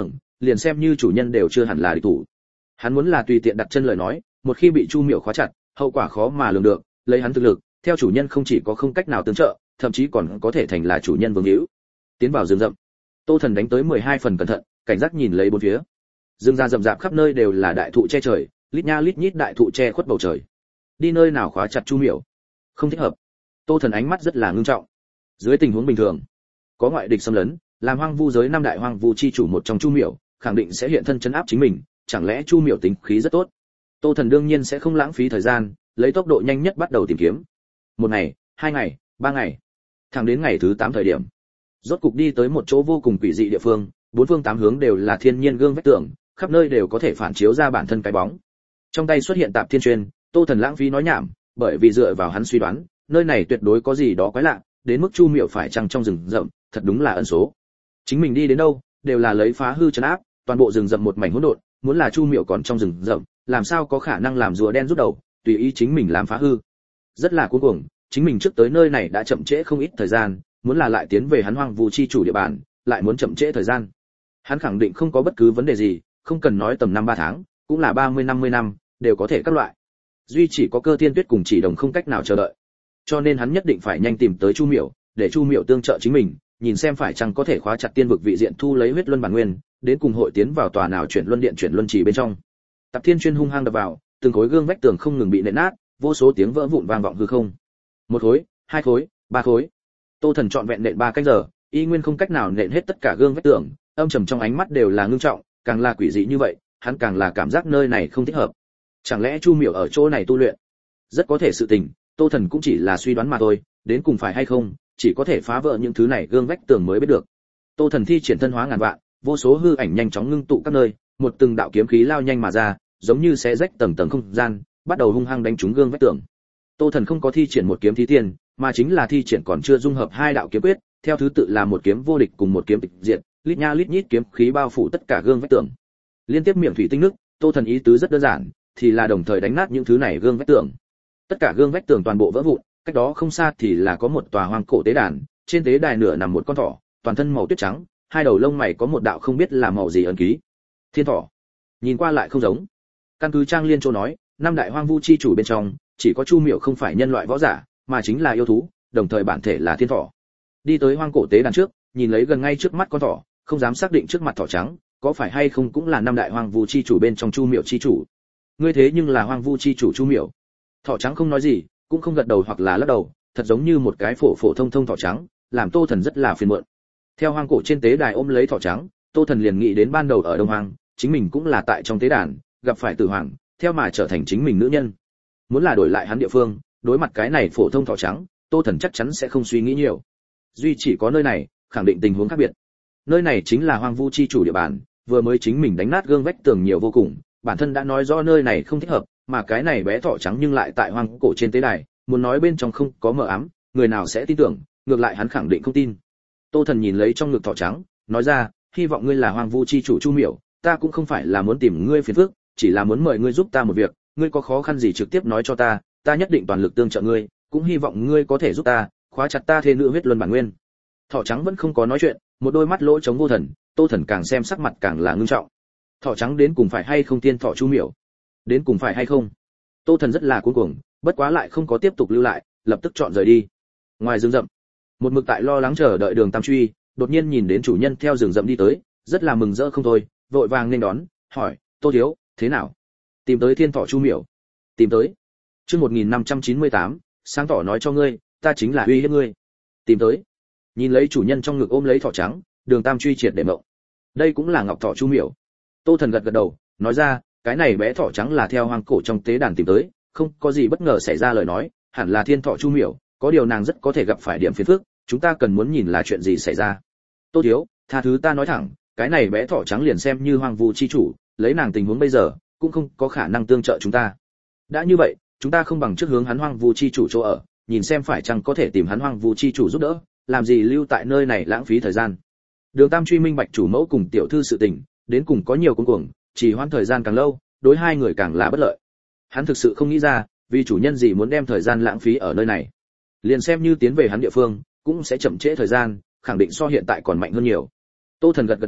liền xem như chủ nhân đều chưa hẳn là địch thủ. Hắn muốn là tùy tiện đặt chân lời nói, một khi bị Chu Miểu khóa chặt, hậu quả khó mà lường được, lấy hắn thực lực, theo chủ nhân không chỉ có không cách nào tương trợ, thậm chí còn có thể thành là chủ nhân vương hữu. Tiến vào rừng rậm, Tô Thần đánh tới mười hai phần cẩn thận, cảnh giác nhìn lấy bốn phía. Rừng ra rậm rạp khắp nơi đều là đại thụ che trời, lít nha lít nhít đại thụ che khuất bầu trời. Đi nơi nào khóa chặt Chu Miểu? Không thích hợp. Tô Thần ánh mắt rất là ngưng trọng. Dưới tình huống bình thường, có ngoại địch xâm lấn, làm hoang vu giới năm đại hoang vu chi chủ một trong Chu Miểu, khẳng định sẽ hiện thân trấn áp chính mình, chẳng lẽ Chu Miểu tính khí rất tốt? Tô Thần đương nhiên sẽ không lãng phí thời gian, lấy tốc độ nhanh nhất bắt đầu tìm kiếm. Một ngày, hai ngày, ba ngày, thẳng đến ngày thứ tám thời điểm, rốt cục đi tới một chỗ vô cùng quỷ dị địa phương, bốn phương tám hướng đều là thiên nhiên gương vách tường, khắp nơi đều có thể phản chiếu ra bản thân cái bóng. Trong tay xuất hiện Tạp Thiên Truyền, Tô Thần lãng phí nói nhảm, bởi vì dựa vào hắn suy đoán, nơi này tuyệt đối có gì đó quái lạ, đến mức Chu Miểu phải chăng trong rừng rậm, thật đúng là ẩn số. Chính mình đi đến đâu, đều là lấy phá hư trấn áp, toàn bộ rừng rậm một mảnh hỗn độn, muốn là Chu Miểu còn trong rừng rậm, làm sao có khả năng làm rùa đen rút đầu, tùy ý chính mình làm phá hư. Rất là cuống cuồng, chính mình trước tới nơi này đã chậm trễ không ít thời gian, muốn là lại tiến về hắn hoang vu chi chủ địa bàn, lại muốn chậm trễ thời gian. Hắn khẳng định không có bất cứ vấn đề gì, không cần nói tầm năm ba tháng, cũng là ba mươi năm mươi năm, đều có thể các loại. Duy chỉ có Cơ Thiên Tuyết cùng Chỉ Đồng không cách nào chờ đợi. Cho nên hắn nhất định phải nhanh tìm tới Chu Miểu, để Chu Miểu tương trợ chính mình, nhìn xem phải chăng có thể khóa chặt tiên vực vị diện thu lấy huyết luân bản nguyên, đến cùng hội tiến vào tòa nào chuyển luân điện chuyển luân trì bên trong. Tạp Thiên Chuyên hung hăng đập vào, từng khối gương vách tường không ngừng bị nện nát, vô số tiếng vỡ vụn vang vọng hư không. Một khối, hai khối, ba khối. Tô Thần trọn vẹn nện ba canh giờ, y nguyên không cách nào nện hết tất cả gương vách tường, âm trầm trong ánh mắt đều là ngưng trọng, càng là quỷ dị như vậy, hắn càng là cảm giác nơi này không thích hợp. Chẳng lẽ Chu Miểu ở chỗ này tu luyện? Rất có thể sự tình, Tô Thần cũng chỉ là suy đoán mà thôi, đến cùng phải hay không, chỉ có thể phá vỡ những thứ này gương vách tường mới biết được. Tô Thần thi triển thân hóa ngàn vạn, vô số hư ảnh nhanh chóng ngưng tụ các nơi, một từng đạo kiếm khí lao nhanh mà ra, giống như xé rách tầng tầng không gian, bắt đầu hung hăng đánh trúng gương vách tường. Tô Thần không có thi triển một kiếm thí tiên, mà chính là thi triển còn chưa dung hợp hai đạo kiếm quyết, theo thứ tự là một kiếm vô địch cùng một kiếm tịch diệt, lít nha lít nhít kiếm khí bao phủ tất cả gương vách tường. Liên tiếp miệng thủy tinh nước, Tô Thần ý tứ rất đơn giản, thì là đồng thời đánh nát những thứ này gương vách tường. Tất cả gương vách tường toàn bộ vỡ vụn, cách đó không xa thì là có một tòa hoang cổ tế đàn, trên tế đài nửa nằm một con thỏ, toàn thân màu tuyết trắng, hai đầu lông mày có một đạo không biết là màu gì ấn ký. Thiên thỏ. Nhìn qua lại không giống. Căn cứ Trang Liên Châu nói, năm đại hoang vu chi chủ bên trong, chỉ có Chu Miểu không phải nhân loại võ giả, mà chính là yêu thú, đồng thời bản thể là thiên thỏ. Đi tới hoang cổ tế đàn trước, nhìn lấy gần ngay trước mắt con thỏ, không dám xác định trước mặt thỏ trắng, có phải hay không cũng là năm đại hoang vu chi chủ bên trong Chu Miểu chi chủ. Ngươi thế nhưng là hoang vu chi chủ Chu Miểu. Thỏ trắng không nói gì, cũng không gật đầu hoặc là lắc đầu, thật giống như một cái phổ phổ thông thông thỏ trắng, làm Tô Thần rất là phiền muộn. Theo hoang cổ trên tế đài ôm lấy thỏ trắng, Tô Thần liền nghĩ đến ban đầu ở Đông Hoang, chính mình cũng là tại trong tế đàn, gặp phải Tử Hoàng, theo mà trở thành chính mình nữ nhân. Muốn là đổi lại hắn địa phương, đối mặt cái này phổ thông thỏ trắng, Tô Thần chắc chắn sẽ không suy nghĩ nhiều. Duy chỉ có nơi này, khẳng định tình huống khác biệt. Nơi này chính là hoang vu chi chủ địa bàn, vừa mới chính mình đánh nát gương vách tường nhiều vô cùng, bản thân đã nói rõ nơi này không thích hợp, mà cái này bé thỏ trắng nhưng lại tại hoang cổ trên tế đài, muốn nói bên trong không có mờ ám, người nào sẽ tin tưởng, ngược lại hắn khẳng định không tin. Tô Thần nhìn lấy trong ngực thỏ trắng, nói ra, hy vọng ngươi là hoang vu chi chủ Chu Miểu, ta cũng không phải là muốn tìm ngươi phiền phức, chỉ là muốn mời ngươi giúp ta một việc, ngươi có khó khăn gì trực tiếp nói cho ta, ta nhất định toàn lực tương trợ ngươi, cũng hy vọng ngươi có thể giúp ta khóa chặt ta thê nữ huyết luân bản nguyên. Thỏ trắng vẫn không có nói chuyện, một đôi mắt lỗ trống vô thần, Tô Thần càng xem sắc mặt càng là ngưng trọng. Thỏ trắng đến cùng phải hay không tiên thỏ Chu Miểu? Đến cùng phải hay không? Tô Thần rất là cuống cuồng, bất quá lại không có tiếp tục lưu lại, lập tức chọn rời đi. Ngoài rừng rậm, một mực tại lo lắng chờ đợi Đường Tam Truy, đột nhiên nhìn đến chủ nhân theo rừng rậm đi tới, rất là mừng rỡ không thôi, vội vàng nên đón, hỏi, Tô thiếu, thế nào? Tìm tới thiên thỏ Chu Miểu? Tìm tới. Chương một nghìn năm trăm chín mươi tám, sáng tỏ nói cho ngươi, ta chính là uy hiếp ngươi. Tìm tới. Nhìn lấy chủ nhân trong ngực ôm lấy thỏ trắng, Đường Tam Truy triệt để mộng. Đây cũng là ngọc thỏ Chu Miểu. Tô Thần gật gật đầu, nói ra, cái này bé thỏ trắng là theo hoang cổ trong tế đàn tìm tới, không có gì bất ngờ xảy ra lời nói, hẳn là thiên thỏ Chu Miểu, có điều nàng rất có thể gặp phải điểm phiền phức, chúng ta cần muốn nhìn là chuyện gì xảy ra. Tô thiếu, tha thứ ta nói thẳng, cái này bé thỏ trắng liền xem như hoang vu chi chủ, lấy nàng tình huống bây giờ, cũng không có khả năng tương trợ chúng ta. Đã như vậy, chúng ta không bằng trước hướng hắn hoang vu chi chủ chỗ ở, nhìn xem phải chăng có thể tìm hắn hoang vu chi chủ giúp đỡ, làm gì lưu tại nơi này lãng phí thời gian. Đường Tam Truy minh bạch chủ mẫu cùng tiểu thư sự tình, đến cùng có nhiều cuống cuồng, chỉ hoãn thời gian càng lâu, đối hai người càng là bất lợi. Hắn thực sự không nghĩ ra, vì chủ nhân gì muốn đem thời gian lãng phí ở nơi này. Liền xem như tiến về hắn địa phương, cũng sẽ chậm trễ thời gian, khẳng định so hiện tại còn mạnh hơn nhiều. Tô Thần gật gật đầu,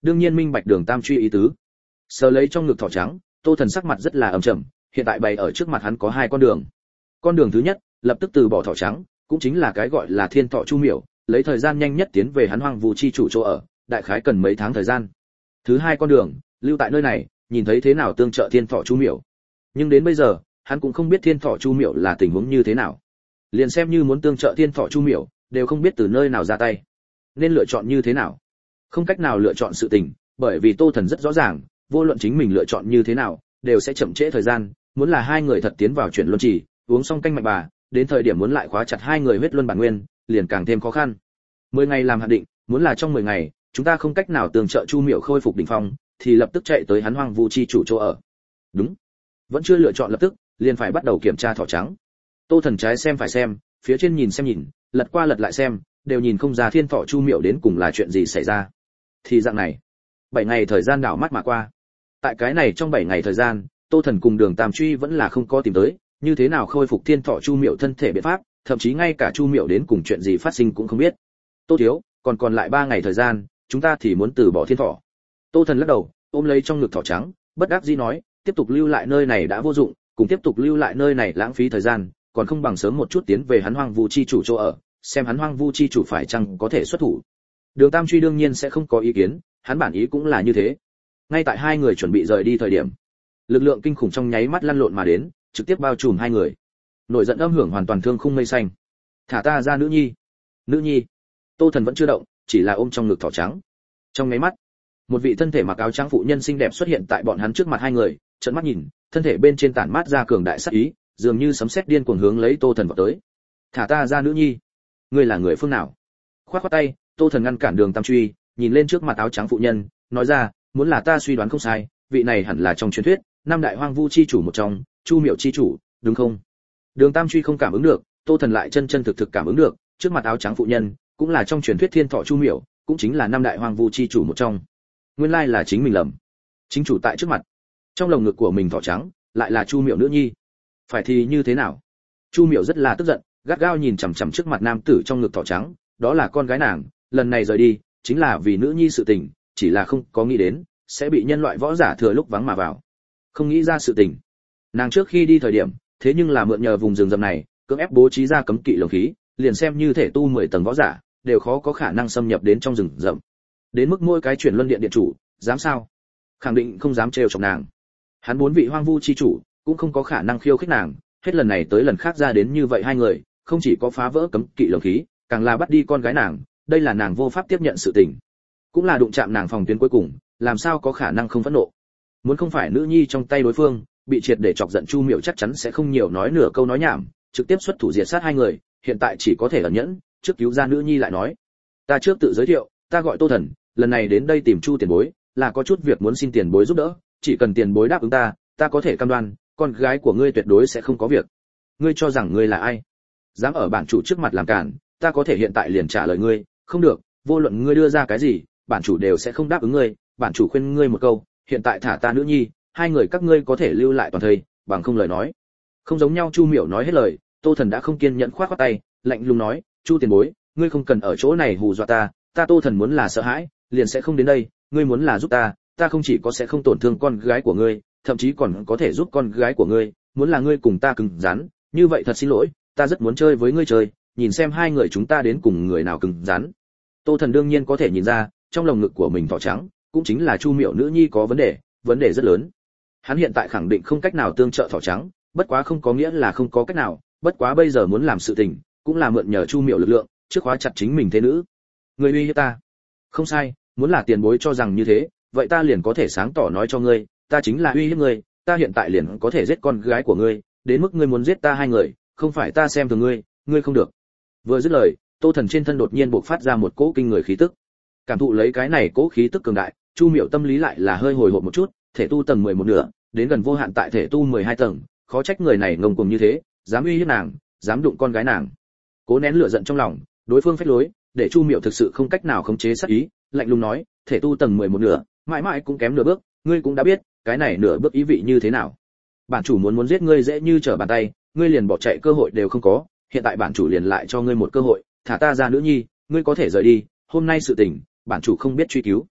đương nhiên minh bạch Đường Tam Truy ý tứ. Sờ lấy trong ngực thỏ trắng, Tô Thần sắc mặt rất là âm trầm, hiện tại bày ở trước mặt hắn có hai con đường. Con đường thứ nhất, lập tức từ bỏ thỏ trắng, cũng chính là cái gọi là Thiên Thọ Chu Miểu, lấy thời gian nhanh nhất tiến về hắn Hoang Vu chi chủ chỗ ở, đại khái cần mấy tháng thời gian. Thứ hai con đường, lưu tại nơi này, nhìn thấy thế nào tương trợ Thiên Thọ Chu Miểu. Nhưng đến bây giờ, hắn cũng không biết Thiên Thọ Chu Miểu là tình huống như thế nào. Liền xem như muốn tương trợ Thiên Thọ Chu Miểu, đều không biết từ nơi nào ra tay. Nên lựa chọn như thế nào? Không cách nào lựa chọn sự tình, bởi vì Tô Thần rất rõ ràng, vô luận chính mình lựa chọn như thế nào, đều sẽ chậm trễ thời gian, muốn là hai người thật tiến vào chuyển luân trì, uống xong canh mạnh bà, đến thời điểm muốn lại khóa chặt hai người huyết luân bản nguyên, liền càng thêm khó khăn. mười ngày làm hạn định, muốn là trong mười ngày, chúng ta không cách nào tương trợ Chu Miểu khôi phục đỉnh phong, thì lập tức chạy tới hắn Hoang Vu chi chủ chỗ ở. Đúng. Vẫn chưa lựa chọn lập tức, liền phải bắt đầu kiểm tra thỏ trắng. Tô Thần trái xem phải xem, phía trên nhìn xem nhìn, lật qua lật lại xem, đều nhìn không ra Thiên Thọ Chu Miểu đến cùng là chuyện gì xảy ra. Thì dạng này, bảy ngày thời gian đảo mắt mà qua. Tại cái này trong bảy ngày thời gian, Tô Thần cùng Đường Tam Truy vẫn là không có tìm tới, như thế nào khôi phục Thiên Thọ Chu Miểu thân thể biện pháp, thậm chí ngay cả Chu Miểu đến cùng chuyện gì phát sinh cũng không biết. Tô thiếu, còn còn lại ba ngày thời gian, chúng ta thì muốn từ bỏ Thiên Thọ. Tô Thần lắc đầu, ôm lấy trong ngực thỏ trắng, bất đắc dĩ nói, tiếp tục lưu lại nơi này đã vô dụng, cùng tiếp tục lưu lại nơi này lãng phí thời gian, còn không bằng sớm một chút tiến về hắn Hoang Vu chi chủ chỗ ở, xem hắn Hoang Vu chi chủ phải chăng có thể xuất thủ. Đường Tam Truy đương nhiên sẽ không có ý kiến, hắn bản ý cũng là như thế. Ngay tại hai người chuẩn bị rời đi thời điểm, lực lượng kinh khủng trong nháy mắt lăn lộn mà đến, trực tiếp bao trùm hai người. Nổi giận âm hưởng hoàn toàn thương khung mây xanh. Thả ta ra nữ nhi. Nữ nhi. Tô Thần vẫn chưa động, chỉ là ôm trong ngực thỏ trắng. Trong nháy mắt, một vị thân thể mặc áo trắng phụ nhân xinh đẹp xuất hiện tại bọn hắn trước mặt hai người, trợn mắt nhìn, thân thể bên trên tản mát ra cường đại sát ý, dường như sấm sét điên cuồng hướng lấy Tô Thần vào tới. Thả ta ra nữ nhi. Ngươi là người phương nào? Khoát khoát tay, Tô Thần ngăn cản Đường Tam Truy, nhìn lên trước mặt áo trắng phụ nhân, nói ra, muốn là ta suy đoán không sai, vị này hẳn là trong truyền thuyết năm đại Hoang Vu chi chủ một trong, Chu Miểu chi chủ, đúng không? Đường Tam Truy không cảm ứng được, Tô Thần lại chân chân thực thực cảm ứng được, trước mặt áo trắng phụ nhân, cũng là trong truyền thuyết Thiên Thọ Chu Miểu, cũng chính là năm đại Hoang Vu chi chủ một trong. Nguyên lai là chính mình lầm. Chính chủ tại trước mặt. Trong lồng ngực của mình thỏ trắng, lại là Chu Miểu nữ nhi. Phải thì như thế nào? Chu Miểu rất là tức giận, gắt gao nhìn chằm chằm trước mặt nam tử trong ngực thỏ trắng, đó là con gái nàng, lần này rời đi, chính là vì nữ nhi sự tình, chỉ là không có nghĩ đến sẽ bị nhân loại võ giả thừa lúc vắng mà vào. Không nghĩ ra sự tình. Nàng trước khi đi thời điểm, thế nhưng là mượn nhờ vùng rừng rậm này, cưỡng ép bố trí ra cấm kỵ lồng khí, liền xem như thể tu mười tầng võ giả, đều khó có khả năng xâm nhập đến trong rừng rậm. Đến mức mỗi cái chuyển luân điện điện chủ, dám sao? Khẳng định không dám trêu chọc nàng. Hắn bốn vị Hoang Vu chi chủ, cũng không có khả năng khiêu khích nàng, hết lần này tới lần khác ra đến như vậy hai người, không chỉ có phá vỡ cấm kỵ lồng khí, càng là bắt đi con gái nàng, đây là nàng vô pháp tiếp nhận sự tình, cũng là đụng chạm nàng phòng tuyến cuối cùng, làm sao có khả năng không phẫn nộ. Muốn không phải nữ nhi trong tay đối phương bị triệt để chọc giận, Chu Miểu chắc chắn sẽ không nhiều nói nửa câu nói nhảm, trực tiếp xuất thủ diệt sát hai người, hiện tại chỉ có thể ẩn nhẫn, trước cứu ra nữ nhi lại nói. Ta trước tự giới thiệu, ta gọi Tô Thần, lần này đến đây tìm Chu tiền bối, là có chút việc muốn xin tiền bối giúp đỡ, chỉ cần tiền bối đáp ứng ta, ta có thể cam đoan, con gái của ngươi tuyệt đối sẽ không có việc. Ngươi cho rằng ngươi là ai? Dám ở bản chủ trước mặt làm cản, ta có thể hiện tại liền trả lời ngươi, không được, vô luận ngươi đưa ra cái gì, bản chủ đều sẽ không đáp ứng ngươi, bản chủ khuyên ngươi một câu, hiện tại thả ta nữ nhi, hai người các ngươi có thể lưu lại toàn thây, bằng không lời nói. Không giống nhau. Chu Miểu nói hết lời, Tô Thần đã không kiên nhẫn khoát khoát tay, lạnh lùng nói, Chu tiền bối, ngươi không cần ở chỗ này hù dọa ta, ta Tô Thần muốn là sợ hãi, liền sẽ không đến đây, ngươi muốn là giúp ta, ta không chỉ có sẽ không tổn thương con gái của ngươi, thậm chí còn có thể giúp con gái của ngươi, muốn là ngươi cùng ta cứng rắn, như vậy thật xin lỗi, ta rất muốn chơi với ngươi chơi, nhìn xem hai người chúng ta đến cùng người nào cứng rắn. Tô Thần đương nhiên có thể nhìn ra, trong lồng ngực của mình thỏ trắng, cũng chính là Chu Miểu nữ nhi có vấn đề, vấn đề rất lớn. Hắn hiện tại khẳng định không cách nào tương trợ thỏ trắng, bất quá không có nghĩa là không có cách nào, bất quá bây giờ muốn làm sự tình, cũng là mượn nhờ Chu Miểu lực lượng, trước khóa chặt chính mình thế nữ. Ngươi uy hiếp ta? Không sai, muốn là tiền bối cho rằng như thế, vậy ta liền có thể sáng tỏ nói cho ngươi, ta chính là uy hiếp ngươi, ta hiện tại liền có thể giết con gái của ngươi, đến mức ngươi muốn giết ta hai người, không phải ta xem thường ngươi, ngươi không được. Vừa dứt lời, Tô Thần trên thân đột nhiên bộc phát ra một cỗ kinh người khí tức. Cảm thụ lấy cái này cỗ khí tức cường đại, Chu Miểu tâm lý lại là hơi hồi hộp một chút, thể tu tầng mười một nửa, đến gần vô hạn tại thể tu mười hai tầng, khó trách người này ngông cuồng như thế, dám uy hiếp nàng, dám đụng con gái nàng. Cố nén lửa giận trong lòng, đối phương phách lối, để Chu Miểu thực sự không cách nào khống chế sát ý, lạnh lùng nói, thể tu tầng mười một nửa, mãi mãi cũng kém nửa bước, ngươi cũng đã biết, cái này nửa bước ý vị như thế nào. Bản chủ muốn muốn giết ngươi dễ như trở bàn tay, ngươi liền bỏ chạy cơ hội đều không có, hiện tại bản chủ liền lại cho ngươi một cơ hội, thả ta ra nữ nhi, ngươi có thể rời đi, hôm nay sự tình, bản chủ không biết truy cứu.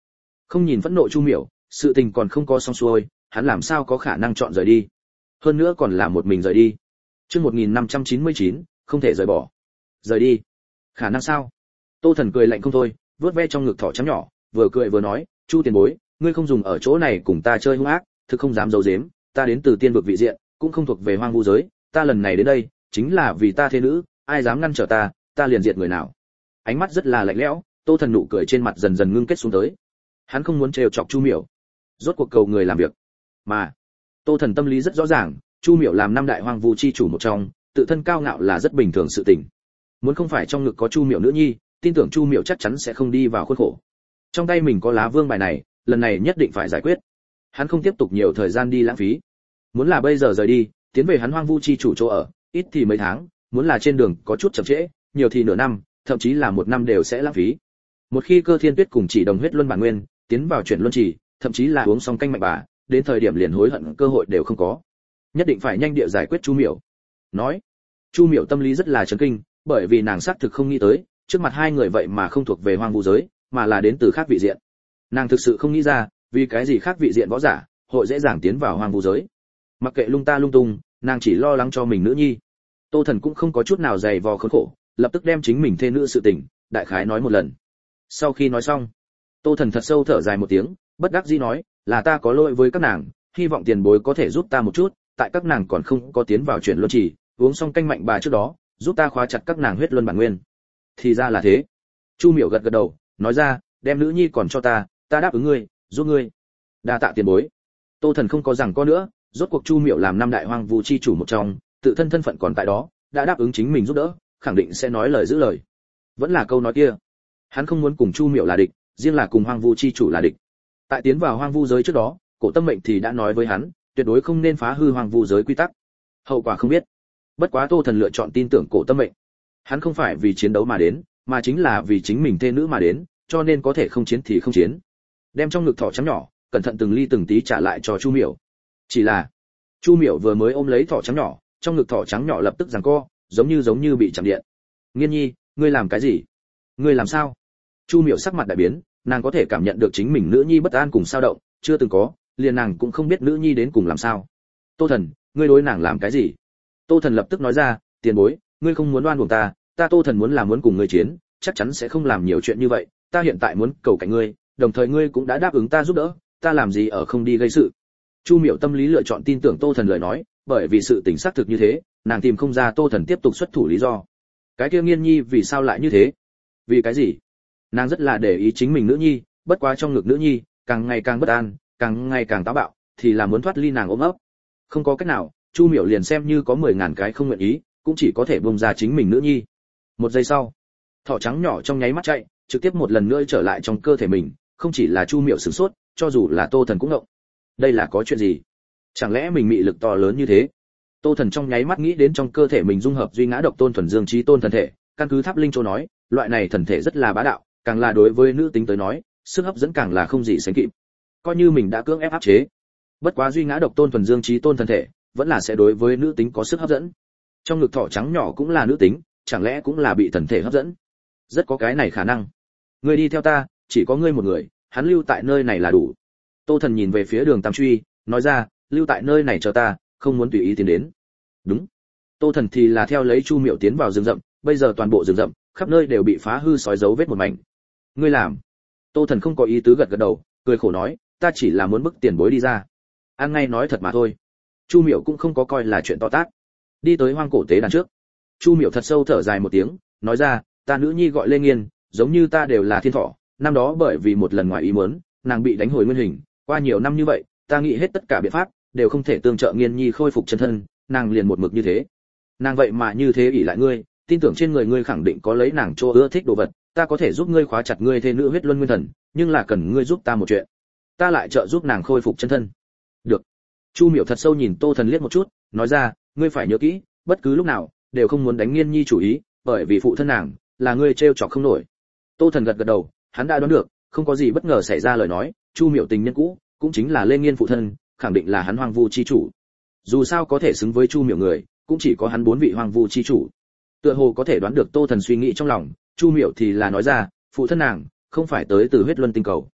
Không nhìn phẫn nộ Chu Miểu, sự tình còn không có xong xuôi, hắn làm sao có khả năng chọn rời đi? Hơn nữa còn là một mình rời đi. Chương một nghìn năm trăm chín mươi chín, không thể rời bỏ. Rời đi? Khả năng sao? Tô Thần cười lạnh không thôi, vuốt ve trong ngực thỏ trắng nhỏ, vừa cười vừa nói, "Chu tiền bối, ngươi không dùng ở chỗ này cùng ta chơi hung ác, thực không dám giấu giếm, ta đến từ tiên vực vị diện, cũng không thuộc về hoang vu giới, ta lần này đến đây, chính là vì ta thế nữ, ai dám ngăn trở ta, ta liền diệt người nào." Ánh mắt rất là lạnh lẽo, Tô Thần nụ cười trên mặt dần dần ngưng kết xuống tới. Hắn không muốn trêu chọc Chu Miểu, rốt cuộc cầu người làm việc. Mà, Tô Thần tâm lý rất rõ ràng, Chu Miểu làm năm đại hoang vu chi chủ một trong, tự thân cao ngạo là rất bình thường sự tình. Muốn không phải trong ngực có Chu Miểu nữ nhi, tin tưởng Chu Miểu chắc chắn sẽ không đi vào khuôn khổ. Trong tay mình có lá vương bài này, lần này nhất định phải giải quyết. Hắn không tiếp tục nhiều thời gian đi lãng phí. Muốn là bây giờ rời đi, tiến về hắn hoang vu chi chủ chỗ ở, ít thì mấy tháng, muốn là trên đường có chút chậm trễ, nhiều thì nửa năm, thậm chí là một năm đều sẽ lãng phí. Một khi Cơ Thiên Tuyết cùng Chỉ Đồng huyết luân bản nguyên, tiến vào chuyển luân trì, thậm chí là uống xong canh mạnh bà, đến thời điểm liền hối hận cơ hội đều không có. Nhất định phải nhanh địa giải quyết Chu Miểu. Nói, Chu Miểu tâm lý rất là chấn kinh, bởi vì nàng xác thực không nghĩ tới, trước mặt hai người vậy mà không thuộc về hoang vu giới, mà là đến từ khác vị diện. Nàng thực sự không nghĩ ra, vì cái gì khác vị diện võ giả hội dễ dàng tiến vào hoang vu giới. Mặc kệ lung ta lung tung, nàng chỉ lo lắng cho mình nữ nhi. Tô Thần cũng không có chút nào dày vò khốn khổ, lập tức đem chính mình thê nữ sự tình đại khái nói một lần. Sau khi nói xong, Tô Thần thật sâu thở dài một tiếng, bất đắc dĩ nói, là ta có lỗi với các nàng, hy vọng tiền bối có thể giúp ta một chút, tại các nàng còn không có tiến vào chuyển luân trì, uống xong canh mạnh bà trước đó, giúp ta khóa chặt các nàng huyết luân bản nguyên. Thì ra là thế. Chu Miểu gật gật đầu, nói ra, đem nữ nhi còn cho ta, ta đáp ứng ngươi, giúp ngươi. Đa tạ tiền bối. Tô Thần không có rằng có nữa, rốt cuộc Chu Miểu làm năm đại hoang vu chi chủ một trong, tự thân thân phận còn tại đó, đã đáp ứng chính mình giúp đỡ, khẳng định sẽ nói lời giữ lời. Vẫn là câu nói kia, hắn không muốn cùng Chu Miểu là địch, riêng là cùng hoang vu chi chủ là địch. Tại tiến vào hoang vu giới trước đó, Cổ Tâm Mệnh thì đã nói với hắn, tuyệt đối không nên phá hư hoang vu giới quy tắc. Hậu quả không biết. Bất quá Tô Thần lựa chọn tin tưởng Cổ Tâm Mệnh. Hắn không phải vì chiến đấu mà đến, mà chính là vì chính mình thê nữ mà đến, cho nên có thể không chiến thì không chiến. Đem trong ngực thỏ trắng nhỏ, cẩn thận từng ly từng tí trả lại cho Chu Miểu. Chỉ là, Chu Miểu vừa mới ôm lấy thỏ trắng nhỏ, trong ngực thỏ trắng nhỏ lập tức giằng co, giống như giống như bị chạm điện. Nghiên Nhi, ngươi làm cái gì? Ngươi làm sao? Chu Miểu sắc mặt đại biến, nàng có thể cảm nhận được chính mình nữ nhi bất an cùng sao động, chưa từng có, liền nàng cũng không biết nữ nhi đến cùng làm sao. Tô Thần, ngươi đối nàng làm cái gì? Tô Thần lập tức nói ra, tiền bối, ngươi không muốn oan uổng ta, ta Tô Thần muốn là muốn cùng ngươi chiến, chắc chắn sẽ không làm nhiều chuyện như vậy, ta hiện tại muốn cầu cạnh ngươi, đồng thời ngươi cũng đã đáp ứng ta giúp đỡ, ta làm gì ở không đi gây sự. Chu Miểu tâm lý lựa chọn tin tưởng Tô Thần lời nói, bởi vì sự tình xác thực như thế, nàng tìm không ra Tô Thần tiếp tục xuất thủ lý do. Cái kia Nghiên Nhi vì sao lại như thế? Vì cái gì? Nàng rất là để ý chính mình nữ nhi, bất quá trong ngực nữ nhi, càng ngày càng bất an, càng ngày càng táo bạo, thì là muốn thoát ly nàng ôm ấp. Không có cách nào, Chu Miểu liền xem như có mười ngàn cái không nguyện ý, cũng chỉ có thể buông ra chính mình nữ nhi. Một giây sau, thỏ trắng nhỏ trong nháy mắt chạy, trực tiếp một lần nữa trở lại trong cơ thể mình, không chỉ là Chu Miểu sửng sốt, cho dù là Tô Thần cũng ngộng. Đây là có chuyện gì? Chẳng lẽ mình mị lực to lớn như thế? Tô Thần trong nháy mắt nghĩ đến trong cơ thể mình dung hợp duy ngã độc tôn thuần dương chí tôn thần thể, căn cứ Tháp Linh Châu nói, loại này thần thể rất là bá đạo, càng là đối với nữ tính tới nói, sức hấp dẫn càng là không gì sánh kịp. Coi như mình đã cưỡng ép áp chế, bất quá duy ngã độc tôn thuần dương chí tôn thần thể, vẫn là sẽ đối với nữ tính có sức hấp dẫn. Trong ngực thỏ trắng nhỏ cũng là nữ tính, chẳng lẽ cũng là bị thần thể hấp dẫn? Rất có cái này khả năng. Ngươi đi theo ta, chỉ có ngươi một người, hắn lưu tại nơi này là đủ. Tô Thần nhìn về phía Đường Tam Truy, nói ra, lưu tại nơi này chờ ta, không muốn tùy ý tiến đến. Đúng. Tô Thần thì là theo lấy Chu Miểu tiến vào rừng rậm, bây giờ toàn bộ rừng rậm, khắp nơi đều bị phá hư sói dấu vết một mảnh. Ngươi làm? Tô Thần không có ý tứ gật gật đầu, cười khổ nói, ta chỉ là muốn bức tiền bối đi ra. An ngay nói thật mà thôi. Chu Miểu cũng không có coi là chuyện to tát. Đi tới hoang cổ tế đàn trước, Chu Miểu thật sâu thở dài một tiếng, nói ra, ta nữ nhi gọi Lê Nghiên, giống như ta đều là thiên thỏ, năm đó bởi vì một lần ngoài ý muốn, nàng bị đánh hồi nguyên hình, qua nhiều năm như vậy, ta nghĩ hết tất cả biện pháp, đều không thể tương trợ Nghiên Nhi khôi phục chân thân, nàng liền một mực như thế. Nàng vậy mà như thế ỷ lại ngươi, tin tưởng trên người ngươi khẳng định có lấy nàng cho ưa thích đồ vật, ta có thể giúp ngươi khóa chặt ngươi thê nữ huyết luân nguyên thần, nhưng là cần ngươi giúp ta một chuyện. Ta lại trợ giúp nàng khôi phục chân thân. Được. Chu Miểu thật sâu nhìn Tô Thần liếc một chút, nói ra, ngươi phải nhớ kỹ, bất cứ lúc nào đều không muốn đánh Nghiên Nhi chủ ý, bởi vì phụ thân nàng là ngươi trêu chọc không nổi. Tô Thần gật gật đầu, hắn đã đoán được, không có gì bất ngờ xảy ra lời nói, Chu Miểu tình nhân cũ, cũng chính là Lê Nghiên phụ thân, khẳng định là hắn hoang vu chi chủ. Dù sao có thể xứng với Chu Miểu người, cũng chỉ có hắn bốn vị hoang vu chi chủ. Tựa hồ có thể đoán được Tô Thần suy nghĩ trong lòng, Chu Miểu thì là nói ra, phụ thân nàng không phải tới từ huyết luân tinh cầu.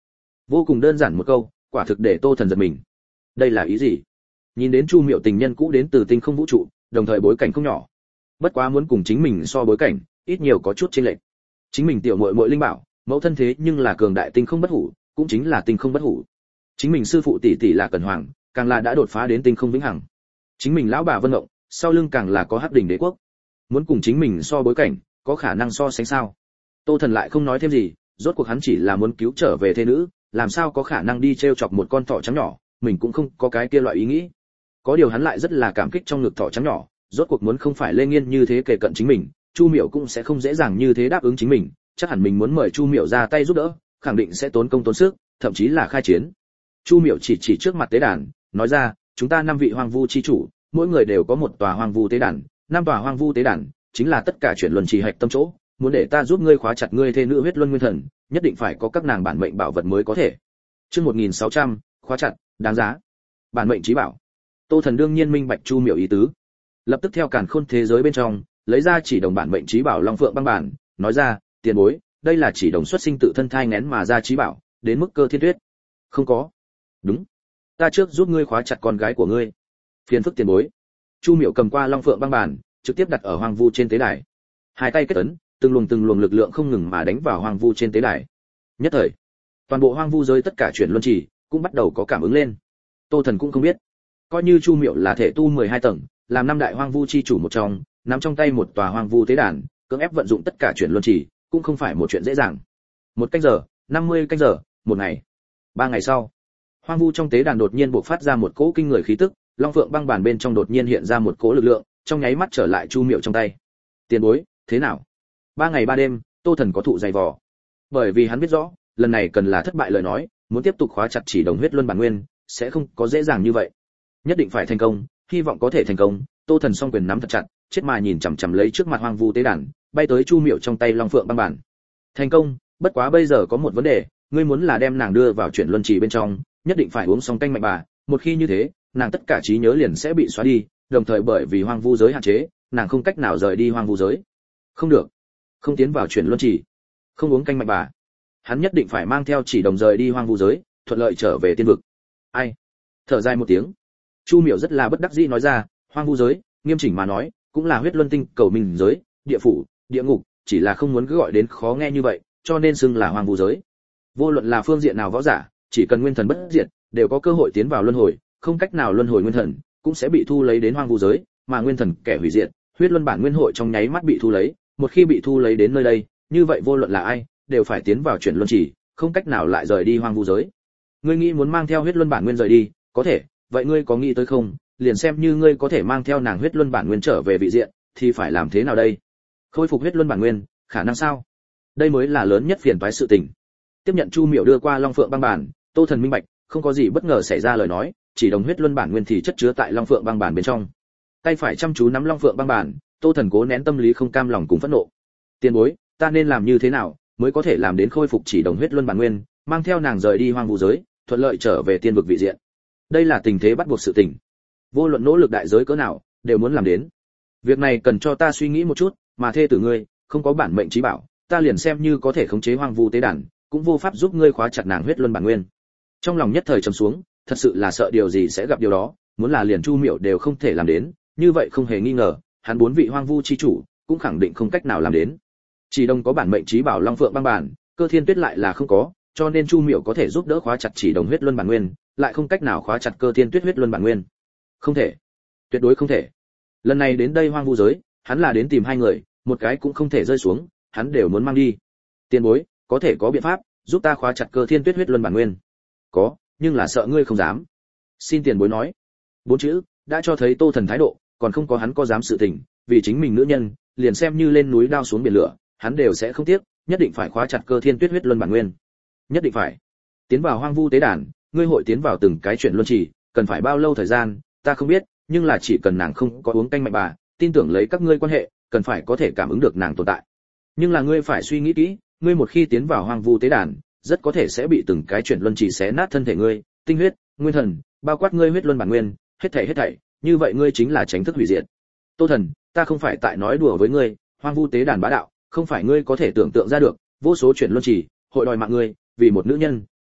Vô cùng đơn giản một câu, quả thực để Tô Thần giật mình. Đây là ý gì? Nhìn đến Chu Miệu tình nhân cũ đến từ tinh không vũ trụ, đồng thời bối cảnh không nhỏ. Bất quá muốn cùng chính mình so bối cảnh, ít nhiều có chút chênh lệch. Chính mình tiểu muội muội linh bảo, mẫu thân thế nhưng là cường đại tinh không bất hủ, cũng chính là tinh không bất hủ. Chính mình sư phụ tỷ tỷ là Cẩn Hoàng, càng là đã đột phá đến tinh không vĩnh hằng. Chính mình lão bà Vân Ngộng, sau lưng càng là có Hắc Đỉnh Đế quốc. Muốn cùng chính mình so bối cảnh, có khả năng so sánh sao? Tô Thần lại không nói thêm gì, rốt cuộc hắn chỉ là muốn cứu trở về thê nữ, làm sao có khả năng đi trêu chọc một con thỏ trắng nhỏ, mình cũng không có cái kia loại ý nghĩ. Có điều hắn lại rất là cảm kích trong ngực thỏ trắng nhỏ, rốt cuộc muốn không phải Lê Nghiên như thế kề cận chính mình, Chu Miểu cũng sẽ không dễ dàng như thế đáp ứng chính mình, chắc hẳn mình muốn mời Chu Miểu ra tay giúp đỡ, khẳng định sẽ tốn công tốn sức, thậm chí là khai chiến. Chu Miểu chỉ chỉ trước mặt tế đàn, nói ra, chúng ta năm vị hoang vu chi chủ, mỗi người đều có một tòa hoang vu tế đàn, năm tòa hoang vu tế đàn chính là tất cả chuyển luân trì hạch tâm chỗ, muốn để ta giúp ngươi khóa chặt ngươi thê nữ huyết luân nguyên thần, nhất định phải có các nàng bản mệnh bảo vật mới có thể. Chương một nghìn sáu trăm, khóa chặt, đáng giá. Bản mệnh chí bảo. Tô Thần đương nhiên minh bạch Chu Miểu ý tứ, lập tức theo càn khôn thế giới bên trong lấy ra chỉ đồng bản mệnh chí bảo Long Phượng băng bản, nói ra, tiền bối, đây là chỉ đồng xuất sinh tự thân thai nghén mà ra chí bảo, đến mức cơ thiên tuyết. Không có. Đúng, ta trước giúp ngươi khóa chặt con gái của ngươi. Phiền phức tiền bối. Chu Miểu cầm qua Long Phượng băng bản, trực tiếp đặt ở hoang vu trên tế đài. Hai tay kết ấn, từng luồng từng luồng lực lượng không ngừng mà đánh vào hoang vu trên tế đài. Nhất thời, toàn bộ hoang vu giới tất cả chuyển luân trì cũng bắt đầu có cảm ứng lên. Tô Thần cũng không biết, coi như Chu Miểu là thể tu mười hai tầng, làm năm đại hoang vu chi chủ một trong, nắm trong tay một tòa hoang vu tế đàn, cưỡng ép vận dụng tất cả chuyển luân trì, cũng không phải một chuyện dễ dàng. Một canh giờ, năm mươi canh giờ, một ngày, ba ngày sau, hoang vu trong tế đàn đột nhiên bộc phát ra một cỗ kinh người khí tức, Long Phượng băng bản bên trong đột nhiên hiện ra một cỗ lực lượng, trong nháy mắt trở lại Chu Miểu trong tay. Tiền bối, thế nào? Ba ngày ba đêm, Tô Thần có thụ dày vò, bởi vì hắn biết rõ, lần này cần là thất bại lời nói, muốn tiếp tục khóa chặt chỉ đồng huyết luân bản nguyên, sẽ không có dễ dàng như vậy. Nhất định phải thành công, hy vọng có thể thành công. Tô Thần song quyền nắm thật chặt, chết mà nhìn chằm chằm lấy trước mặt hoang vu tế đàn, bay tới Chu Miểu trong tay Long Phượng băng bản. Thành công, bất quá bây giờ có một vấn đề, ngươi muốn là đem nàng đưa vào chuyển luân trì bên trong, nhất định phải uống xong canh mạnh bà, một khi như thế, nàng tất cả trí nhớ liền sẽ bị xóa đi, đồng thời bởi vì hoang vu giới hạn chế, nàng không cách nào rời đi hoang vu giới. Không được, không tiến vào chuyển luân trì, không uống canh mạnh bà, hắn nhất định phải mang theo chỉ đồng rời đi hoang vu giới, thuận lợi trở về tiên vực. Ai? Thở dài một tiếng, Chu Miểu rất là bất đắc dĩ nói ra, hoang vu giới, nghiêm chỉnh mà nói, cũng là huyết luân tinh cầu mình giới, địa phủ, địa ngục, chỉ là không muốn cứ gọi đến khó nghe như vậy, cho nên xưng là hoang vu giới. Vô luận là phương diện nào võ giả, chỉ cần nguyên thần bất diệt, đều có cơ hội tiến vào luân hồi, không cách nào luân hồi nguyên thần, cũng sẽ bị thu lấy đến hoang vu giới, mà nguyên thần kẻ hủy diệt, huyết luân bản nguyên hội trong nháy mắt bị thu lấy, một khi bị thu lấy đến nơi đây, như vậy vô luận là ai, đều phải tiến vào chuyển luân trì, không cách nào lại rời đi hoang vu giới. Ngươi nghĩ muốn mang theo huyết luân bản nguyên rời đi, có thể, vậy ngươi có nghĩ tới không, liền xem như ngươi có thể mang theo nàng huyết luân bản nguyên trở về vị diện, thì phải làm thế nào đây? Khôi phục huyết luân bản nguyên, khả năng sao? Đây mới là lớn nhất phiền toái sự tình. Tiếp nhận Chu Miểu đưa qua Long Phượng băng bản, Tô Thần minh bạch, không có gì bất ngờ xảy ra lời nói, chỉ đồng huyết luân bản nguyên thì chất chứa tại Long Phượng băng bản bên trong. Tay phải chăm chú nắm Long Phượng băng bản, Tô Thần cố nén tâm lý không cam lòng cùng phẫn nộ. Tiền bối, ta nên làm như thế nào mới có thể làm đến khôi phục chỉ đồng huyết luân bản nguyên, mang theo nàng rời đi hoang vu giới, thuận lợi trở về tiên vực vị diện? Đây là tình thế bắt buộc sự tình, vô luận nỗ lực đại giới cỡ nào, đều muốn làm đến. Việc này cần cho ta suy nghĩ một chút, mà thê tử ngươi không có bản mệnh chí bảo, ta liền xem như có thể khống chế hoang vu tế đàn, cũng vô pháp giúp ngươi khóa chặt nàng huyết luân bản nguyên. Trong lòng nhất thời trầm xuống, thật sự là sợ điều gì sẽ gặp điều đó, muốn là liền Chu Miểu đều không thể làm đến, như vậy không hề nghi ngờ, hắn bốn vị hoang vu chi chủ cũng khẳng định không cách nào làm đến. Chỉ đồng có bản mệnh chí bảo Long Phượng băng bản, Cơ Thiên Tuyết lại là không có, cho nên Chu Miểu có thể giúp đỡ khóa chặt chỉ đồng huyết luân bản nguyên, lại không cách nào khóa chặt Cơ Thiên Tuyết huyết luân bản nguyên. Không thể, tuyệt đối không thể. Lần này đến đây hoang vu giới, hắn là đến tìm hai người, một cái cũng không thể rơi xuống, hắn đều muốn mang đi. Tiền bối, có thể có biện pháp giúp ta khóa chặt Cơ Thiên Tuyết huyết luân bản nguyên? Có, nhưng là sợ ngươi không dám. Xin tiền bối nói. Bốn chữ đã cho thấy Tô Thần thái độ, còn không có hắn có dám sự tình, vì chính mình nữ nhân, liền xem như lên núi đao xuống biển lửa, hắn đều sẽ không tiếc, nhất định phải khóa chặt Cơ Thiên Tuyết huyết luân bản nguyên. Nhất định phải. Tiến vào hoang vu tế đàn, ngươi hội tiến vào từng cái chuyển luân trì, cần phải bao lâu thời gian, ta không biết, nhưng là chỉ cần nàng không có uống canh mạnh bà, tin tưởng lấy các ngươi quan hệ, cần phải có thể cảm ứng được nàng tồn tại. Nhưng là ngươi phải suy nghĩ kỹ, ngươi một khi tiến vào hoang vu tế đàn, rất có thể sẽ bị từng cái chuyển luân trì xé nát thân thể ngươi, tinh huyết, nguyên thần, bao quát ngươi huyết luân bản nguyên, hết thảy hết thảy, như vậy ngươi chính là tránh thức hủy diệt. Tô Thần, ta không phải tại nói đùa với ngươi, hoang vu tế đàn bá đạo, không phải ngươi có thể tưởng tượng ra được, vô số chuyển luân trì, hội đòi mạng ngươi, vì một nữ nhân,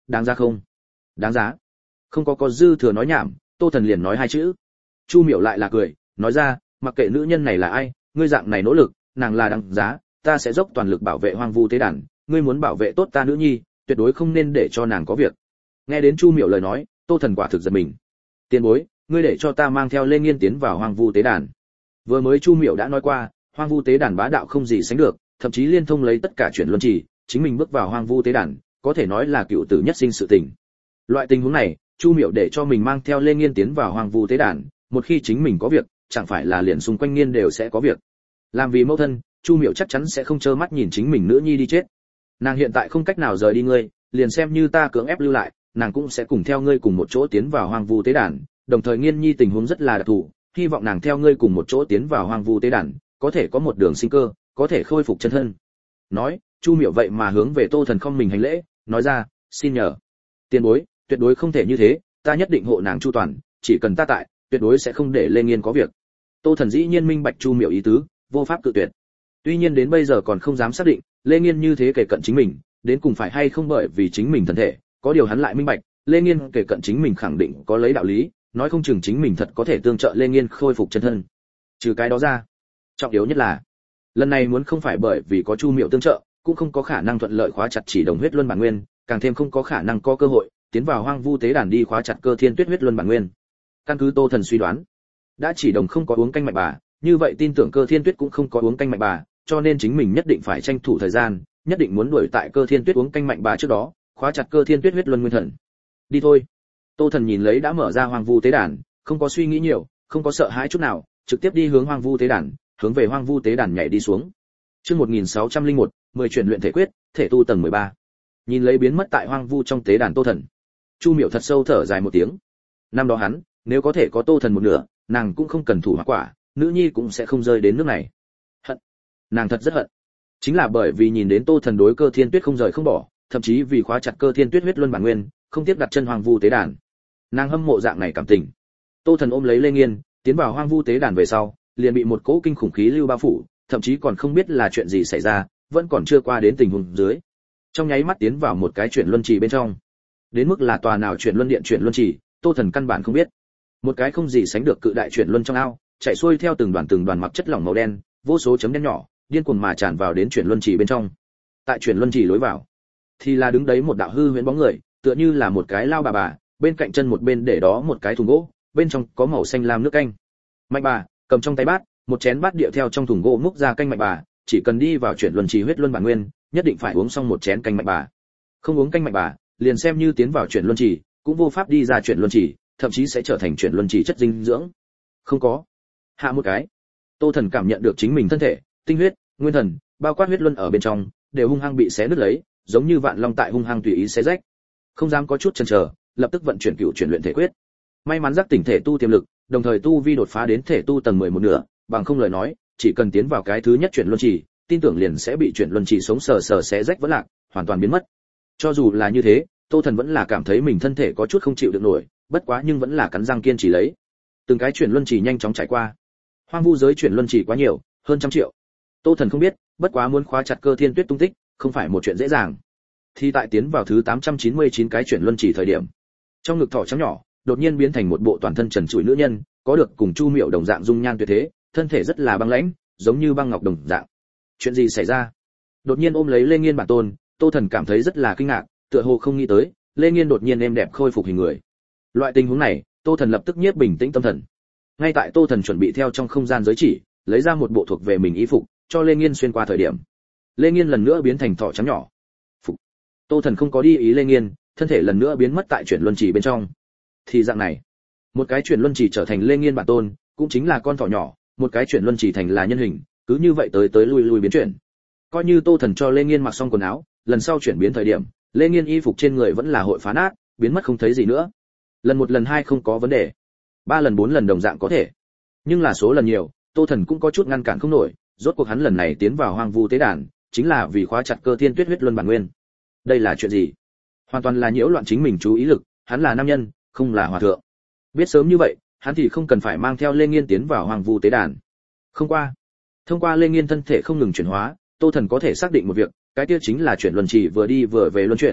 đáng giá không? Đáng giá. Không có có dư thừa nói nhảm, Tô Thần liền nói hai chữ. Chu Miểu lại là cười, nói ra, mặc kệ nữ nhân này là ai, ngươi dạng này nỗ lực, nàng là đáng giá, ta sẽ dốc toàn lực bảo vệ hoang vu tế đàn, ngươi muốn bảo vệ tốt ta nữ nhi, tuyệt đối không nên để cho nàng có việc. Nghe đến Chu Miểu lời nói, Tô Thần quả thực giật mình. Tiền bối, ngươi để cho ta mang theo Lê Nghiên tiến vào hoang vu tế đàn. Vừa mới Chu Miểu đã nói qua, hoang vu tế đàn bá đạo không gì sánh được, thậm chí liên thông lấy tất cả chuyển luân trì, chính mình bước vào hoang vu tế đàn, có thể nói là cựu tử nhất sinh sự tình. Loại tình huống này, Chu Miểu để cho mình mang theo Lê Nghiên tiến vào hoang vu tế đàn, một khi chính mình có việc, chẳng phải là liền xung quanh Nghiên đều sẽ có việc. Làm vì mẫu thân, Chu Miểu chắc chắn sẽ không trơ mắt nhìn chính mình nữ nhi đi chết. Nàng hiện tại không cách nào rời đi ngươi, liền xem như ta cưỡng ép lưu lại, nàng cũng sẽ cùng theo ngươi cùng một chỗ tiến vào hoang vu tế đàn, đồng thời Nghiên nhi tình huống rất là đặc thù, hy vọng nàng theo ngươi cùng một chỗ tiến vào hoang vu tế đàn, có thể có một đường sinh cơ, có thể khôi phục chân thân. Nói, Chu Miểu vậy mà hướng về Tô Thần không mình hành lễ, nói ra, xin nhờ. Tiền bối, tuyệt đối không thể như thế, ta nhất định hộ nàng chu toàn, chỉ cần ta tại, tuyệt đối sẽ không để Lê Nghiên có việc. Tô Thần dĩ nhiên minh bạch Chu Miểu ý tứ, vô pháp cự tuyệt. Tuy nhiên đến bây giờ còn không dám xác định, Lê Nghiên như thế kể cận chính mình, đến cùng phải hay không bởi vì chính mình thân thể, có điều hắn lại minh bạch, Lê Nghiên kể cận chính mình khẳng định có lấy đạo lý, nói không chừng chính mình thật có thể tương trợ Lê Nghiên khôi phục chân thân. Trừ cái đó ra, trọng yếu nhất là, lần này muốn không phải bởi vì có Chu Miểu tương trợ, cũng không có khả năng thuận lợi khóa chặt chỉ đồng huyết luân bản nguyên, càng thêm không có khả năng có cơ hội tiến vào hoang vu tế đàn đi khóa chặt cơ thiên tuyết huyết luân bản nguyên. Căn cứ Tô Thần suy đoán, đã chỉ đồng không có uống canh mạnh bà, như vậy tin tưởng cơ thiên tuyết cũng không có uống canh mạnh bà, cho nên chính mình nhất định phải tranh thủ thời gian, nhất định muốn đuổi tại cơ thiên tuyết uống canh mạnh bà trước đó, khóa chặt cơ thiên tuyết huyết luân nguyên thần. Đi thôi. Tô Thần nhìn lấy đã mở ra hoang vu tế đàn, không có suy nghĩ nhiều, không có sợ hãi chút nào, trực tiếp đi hướng hoang vu tế đàn, hướng về hoang vu tế đàn nhảy đi xuống. Chương một nghìn sáu trăm lẻ một, mười chuyển luyện thể quyết, thể tu tầng mười ba. Nhìn lấy biến mất tại hoang vu trong tế đàn Tô Thần, Chu Miểu thật sâu thở dài một tiếng. Năm đó hắn, nếu có thể có Tô Thần một nửa, nàng cũng không cần thủ hỏa quả, nữ nhi cũng sẽ không rơi đến nước này. Hận, nàng thật rất hận. Chính là bởi vì nhìn đến Tô Thần đối cơ thiên tuyết không rời không bỏ, thậm chí vì khóa chặt cơ thiên tuyết huyết luân bản nguyên, không tiếp đặt chân hoang vu tế đàn. Nàng hâm mộ dạng này cảm tình. Tô Thần ôm lấy Lê Nghiên, tiến vào hoang vu tế đàn về sau, liền bị một cỗ kinh khủng khí lưu bao phủ, thậm chí còn không biết là chuyện gì xảy ra, vẫn còn chưa qua đến tình huống dưới. Trong nháy mắt tiến vào một cái chuyển luân trì bên trong. Đến mức là tòa nào chuyển luân điện chuyển luân trì, Tô Thần căn bản không biết. Một cái không gì sánh được cự đại chuyển luân trong ao, chạy xuôi theo từng đoàn từng đoàn mặc chất lỏng màu đen, vô số chấm đen nhỏ, điên cuồng mà tràn vào đến chuyển luân trì bên trong. Tại chuyển luân trì lối vào, thì là đứng đấy một đạo hư huyễn bóng người, tựa như là một cái lao bà bà, bên cạnh chân một bên để đó một cái thùng gỗ, bên trong có màu xanh lam nước canh. Mạnh bà cầm trong tay bát, một chén bát điệu theo trong thùng gỗ múc ra canh mạnh bà, chỉ cần đi vào chuyển luân trì huyết luân bản nguyên, nhất định phải uống xong một chén canh mạnh bà. Không uống canh mạnh bà, liền xem như tiến vào chuyển luân trì, cũng vô pháp đi ra chuyển luân trì, thậm chí sẽ trở thành chuyển luân trì chất dinh dưỡng. Không có. Hạ một cái. Tô Thần cảm nhận được chính mình thân thể, tinh huyết, nguyên thần, bao quát huyết luân ở bên trong, đều hung hăng bị xé nứt lấy, giống như vạn long tại hung hăng tùy ý xé rách. Không dám có chút chần chờ, lập tức vận chuyển cửu chuyển luyện thể quyết. May mắn giác tỉnh thể tu tiềm lực, đồng thời tu vi đột phá đến thể tu tầng mười một nửa, bằng không lời nói, chỉ cần tiến vào cái thứ nhất chuyển luân trì, tin tưởng liền sẽ bị chuyển luân trì sống sờ sờ xé rách vỡ lạc, hoàn toàn biến mất. Cho dù là như thế, Tô Thần vẫn là cảm thấy mình thân thể có chút không chịu được nổi, bất quá nhưng vẫn là cắn răng kiên trì lấy. Từng cái chuyển luân trì nhanh chóng trải qua. Hoang vu giới chuyển luân trì quá nhiều, hơn trăm triệu. Tô Thần không biết, bất quá muốn khóa chặt cơ thiên tuyết tung tích, không phải một chuyện dễ dàng. Thì tại tiến vào thứ tám trăm chín mươi chín cái chuyển luân trì thời điểm, trong ngực thỏ trắng nhỏ đột nhiên biến thành một bộ toàn thân trần trụi nữ nhân, có được cùng Chu Miểu đồng dạng dung nhan tuyệt thế, thân thể rất là băng lãnh, giống như băng ngọc đồng dạng. Chuyện gì xảy ra? Đột nhiên ôm lấy Lê Nghiên bản tôn, Tô Thần cảm thấy rất là kinh ngạc, tựa hồ không nghĩ tới, Lê Nghiên đột nhiên êm đẹp khôi phục hình người. Loại tình huống này, Tô Thần lập tức nhiếp bình tĩnh tâm thần. Ngay tại Tô Thần chuẩn bị theo trong không gian giới chỉ, lấy ra một bộ thuộc về mình y phục, cho Lê Nghiên xuyên qua thời điểm, Lê Nghiên lần nữa biến thành thỏ trắng nhỏ. Phục. Tô Thần không có đi ý Lê Nghiên, thân thể lần nữa biến mất tại chuyển luân trì bên trong. Thì dạng này, một cái chuyển luân trì trở thành Lê Nghiên bản tôn, cũng chính là con thỏ nhỏ, một cái chuyển luân trì thành là nhân hình, cứ như vậy tới tới lui lui biến chuyển. Coi như Tô Thần cho Lê Nghiên mặc xong quần áo, lần sau chuyển biến thời điểm, Lê Nghiên y phục trên người vẫn là hội phá nát, biến mất không thấy gì nữa. Lần một lần hai không có vấn đề, ba lần bốn lần đồng dạng có thể, nhưng là số lần nhiều, Tô Thần cũng có chút ngăn cản không nổi. Rốt cuộc hắn lần này tiến vào hoang vu tế đàn, chính là vì khóa chặt cơ thiên tuyết huyết luân bản nguyên. Đây là chuyện gì? Hoàn toàn là nhiễu loạn chính mình chú ý lực, hắn là nam nhân, không là hòa thượng. Biết sớm như vậy, hắn thì không cần phải mang theo Lê Nghiên tiến vào hoang vu tế đàn. Không qua, thông qua Lê Nghiên thân thể không ngừng chuyển hóa, Tô Thần có thể xác định một việc, cái kia chính là chuyển luân trì vừa đi vừa về luân chuyển,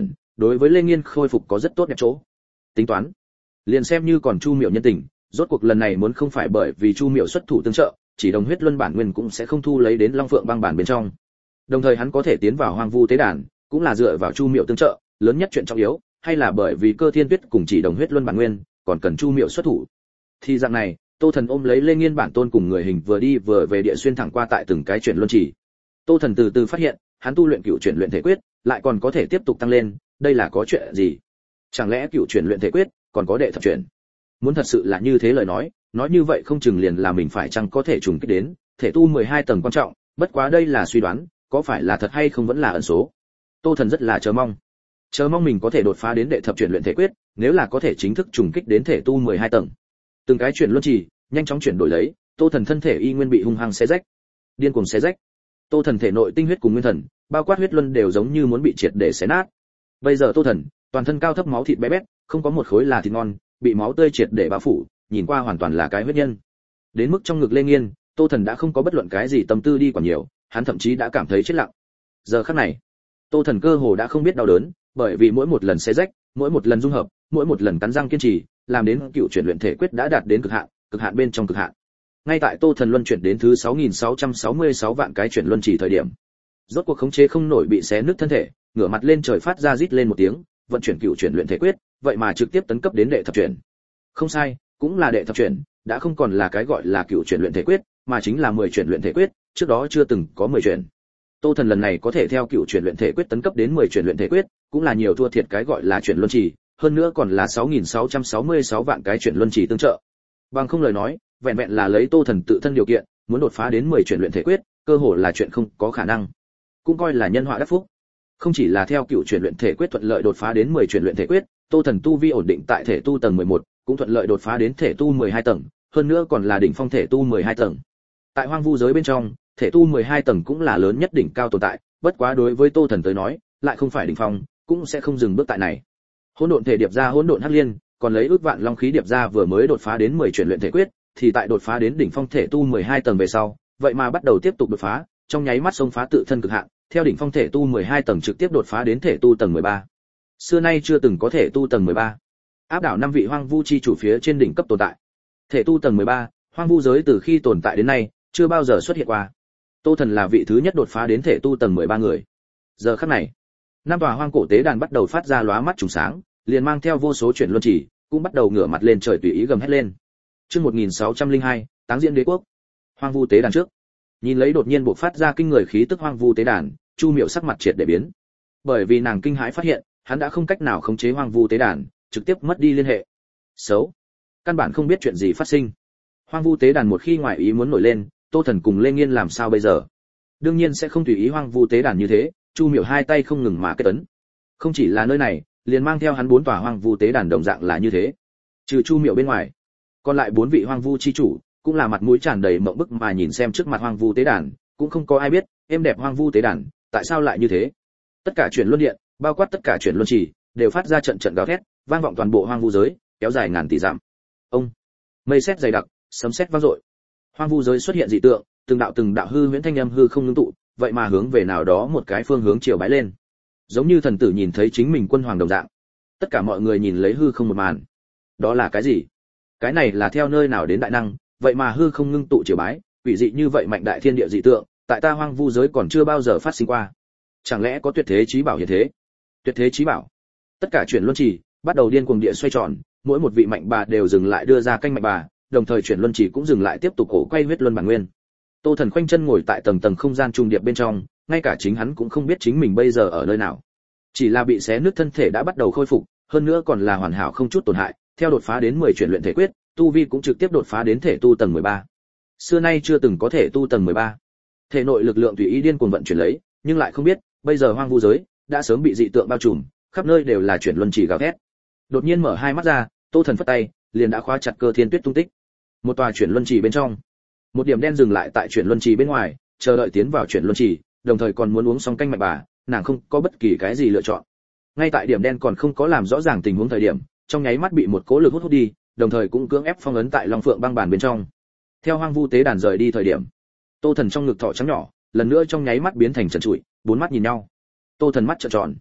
đối với Lê Nghiên khôi phục có rất tốt đẹp chỗ. Tính toán, liền xem như còn Chu Miểu nhân tình, rốt cuộc lần này muốn không phải bởi vì Chu Miểu xuất thủ tương trợ, chỉ đồng huyết luân bản nguyên cũng sẽ không thu lấy đến Long Phượng băng bản bên trong. Đồng thời hắn có thể tiến vào Hoang Vu tế đàn, cũng là dựa vào Chu Miểu tương trợ, lớn nhất chuyện trọng yếu, hay là bởi vì Cơ Thiên Tuyết cùng chỉ đồng huyết luân bản nguyên, còn cần Chu Miểu xuất thủ. Thì dạng này, Tô Thần ôm lấy Lê Nghiên bản tôn cùng người hình vừa đi vừa về địa xuyên thẳng qua tại từng cái chuyển luân chỉ. Tô Thần từ từ phát hiện, hắn tu luyện cựu chuyển luyện thể quyết, lại còn có thể tiếp tục tăng lên, đây là có chuyện gì? Chẳng lẽ cựu chuyển luyện thể quyết còn có đệ thập chuyển? Muốn thật sự là như thế lời nói, nói như vậy không chừng liền là mình phải chăng có thể trùng kích đến thể tu mười hai tầng quan trọng, bất quá đây là suy đoán, có phải là thật hay không vẫn là ẩn số. Tô Thần rất là chờ mong. Chờ mong mình có thể đột phá đến đệ thập chuyển luyện thể quyết, nếu là có thể chính thức trùng kích đến thể tu mười hai tầng. Từng cái chuyển luân chỉ, nhanh chóng chuyển đổi lấy, Tô Thần thân thể y nguyên bị hung hăng xé rách. Điên cuồng xé rách. Tô Thần thể nội tinh huyết cùng nguyên thần, bao quát huyết luân đều giống như muốn bị triệt để xé nát. Bây giờ Tô Thần, toàn thân cao thấp máu thịt bé bét, không có một khối là thịt ngon, bị máu tươi triệt để bao phủ, nhìn qua hoàn toàn là cái huyết nhân. Đến mức trong ngực Lê Nghiên, Tô Thần đã không có bất luận cái gì tâm tư đi quản nhiều, hắn thậm chí đã cảm thấy chết lặng. Giờ khắc này, Tô Thần cơ hồ đã không biết đau đớn, bởi vì mỗi một lần xé rách, mỗi một lần dung hợp, mỗi một lần cắn răng kiên trì, làm đến cựu chuyển luyện thể quyết đã đạt đến cực hạn, cực hạn bên trong cực hạn. Ngay tại Tô Thần luân chuyển đến thứ sáu nghìn sáu trăm sáu mươi sáu vạn cái chuyển luân chỉ thời điểm, rốt cuộc khống chế không nổi bị xé nứt thân thể, ngửa mặt lên trời phát ra rít lên một tiếng, vận chuyển cựu chuyển luyện thể quyết, vậy mà trực tiếp tấn cấp đến đệ thập chuyển. Không sai, cũng là đệ thập chuyển, đã không còn là cái gọi là cựu chuyển luyện thể quyết, mà chính là mười chuyển luyện thể quyết, trước đó chưa từng có mười chuyển. Tô Thần lần này có thể theo cựu chuyển luyện thể quyết tấn cấp đến mười chuyển luyện thể quyết, cũng là nhiều thua thiệt cái gọi là chuyển luân chỉ, hơn nữa còn là sáu nghìn sáu trăm sáu mươi sáu vạn cái chuyển luân chỉ tương trợ. Bằng không lời nói, vẹn vẹn là lấy Tô Thần tự thân điều kiện, muốn đột phá đến mười chuyển luyện thể quyết, cơ hồ là chuyện không có khả năng. Cũng coi là nhân họa đắc phúc. Không chỉ là theo cựu chuyển luyện thể quyết thuận lợi đột phá đến mười chuyển luyện thể quyết, Tô Thần tu vi ổn định tại thể tu tầng mười một, cũng thuận lợi đột phá đến thể tu mười hai tầng, hơn nữa còn là đỉnh phong thể tu mười hai tầng. Tại hoang vu giới bên trong, thể tu mười hai tầng cũng là lớn nhất đỉnh cao tồn tại, bất quá đối với Tô Thần tới nói, lại không phải đỉnh phong, cũng sẽ không dừng bước tại này. Hỗn độn thể điệp ra hỗn độn hắc liên, còn lấy ước vạn long khí điệp ra vừa mới đột phá đến mười chuyển luyện thể quyết, thì tại đột phá đến đỉnh phong thể tu mười hai tầng về sau, vậy mà bắt đầu tiếp tục đột phá, trong nháy mắt xông phá tự thân cực hạn, theo đỉnh phong thể tu mười hai tầng trực tiếp đột phá đến thể tu tầng mười ba. Xưa nay chưa từng có thể tu tầng mười ba. Áp đảo năm vị hoang vu chi chủ phía trên đỉnh cấp tồn tại. Thể tu tầng mười ba, hoang vu giới từ khi tồn tại đến nay, chưa bao giờ xuất hiện qua. Tô Thần là vị thứ nhất đột phá đến thể tu tầng mười ba người. Giờ khắc này, năm tòa hoang cổ tế đàn bắt đầu phát ra lóa mắt trùng sáng, liền mang theo vô số chuyển luân chỉ, cũng bắt đầu ngửa mặt lên trời tùy ý gầm hét lên. Chương một nghìn sáu trăm lẻ hai, Táng Diễn Đế Quốc. Hoang vu tế đàn trước. Nhìn lấy đột nhiên bộc phát ra kinh người khí tức hoang vu tế đàn, Chu Miểu sắc mặt triệt để biến. Bởi vì nàng kinh hãi phát hiện, hắn đã không cách nào khống chế hoang vu tế đàn, trực tiếp mất đi liên hệ. Xấu, căn bản không biết chuyện gì phát sinh. Hoang vu tế đàn một khi ngoại ý muốn nổi lên, Tô Thần cùng Lê Nghiên làm sao bây giờ? Đương nhiên sẽ không tùy ý hoang vu tế đàn như thế, Chu Miểu hai tay không ngừng mà kết ấn. Không chỉ là nơi này, liền mang theo hắn bốn tòa hoang vu tế đàn đồng dạng là như thế. Trừ Chu Miểu bên ngoài, còn lại bốn vị hoang vu chi chủ cũng là mặt mũi tràn đầy mộng bức mà nhìn xem trước mặt hoang vu tế đàn, cũng không có ai biết, êm đẹp hoang vu tế đàn, tại sao lại như thế? Tất cả chuyển luân điện, bao quát tất cả chuyển luân chỉ, đều phát ra trận trận gào thét, vang vọng toàn bộ hoang vu giới, kéo dài ngàn tỷ dặm. Ông, mây sét dày đặc, sấm sét vang dội. Hoang vu giới xuất hiện dị tượng, từng đạo từng đạo hư huyễn thanh âm hư không ngưng tụ, vậy mà hướng về nào đó một cái phương hướng chiều bái lên. Giống như thần tử nhìn thấy chính mình quân hoàng đồng dạng. Tất cả mọi người nhìn lấy hư không một màn. Đó là cái gì? Cái này là theo nơi nào đến đại năng, vậy mà hư không ngưng tụ chiều bái, quỷ dị như vậy mạnh đại thiên địa dị tượng, tại ta hoang vu giới còn chưa bao giờ phát sinh qua. Chẳng lẽ có tuyệt thế chí bảo hiện thế? Tuyệt thế chí bảo. Tất cả chuyển luân chỉ bắt đầu điên cuồng địa xoay tròn, mỗi một vị mạnh bà đều dừng lại đưa ra canh mạnh bà, đồng thời chuyển luân chỉ cũng dừng lại tiếp tục cổ quay huyết luân bản nguyên. Tô Thần khoanh chân ngồi tại tầng tầng không gian trung điệp bên trong, ngay cả chính hắn cũng không biết chính mình bây giờ ở nơi nào. Chỉ là bị xé nứt thân thể đã bắt đầu khôi phục, hơn nữa còn là hoàn hảo không chút tổn hại, theo đột phá đến mười chuyển luyện thể quyết, tu vi cũng trực tiếp đột phá đến thể tu tầng mười ba. Xưa nay chưa từng có thể tu tầng mười ba. Thể nội lực lượng tùy ý điên cuồng vận chuyển lấy, nhưng lại không biết, bây giờ hoang vu giới đã sớm bị dị tượng bao trùm, khắp nơi đều là chuyển luân chỉ gào thét. Đột nhiên mở hai mắt ra, Tô Thần phất tay, liền đã khóa chặt Cơ Thiên Tuyết tung tích. Một tòa chuyển luân chỉ bên trong, một điểm đen dừng lại tại chuyển luân chỉ bên ngoài, chờ đợi tiến vào chuyển luân chỉ, đồng thời còn muốn uống xong canh mạnh bà, nàng không có bất kỳ cái gì lựa chọn. Ngay tại điểm đen còn không có làm rõ ràng tình huống thời điểm, trong nháy mắt bị một cỗ lực hút hút đi, đồng thời cũng cưỡng ép phong ấn tại Long Phượng băng bản bên trong. Theo hoang vu tế đàn rời đi thời điểm, Tô Thần trong ngực thỏ trắng nhỏ, lần nữa trong nháy mắt biến thành trần trụi, bốn mắt nhìn nhau. Tô Thần mắt trợn tròn.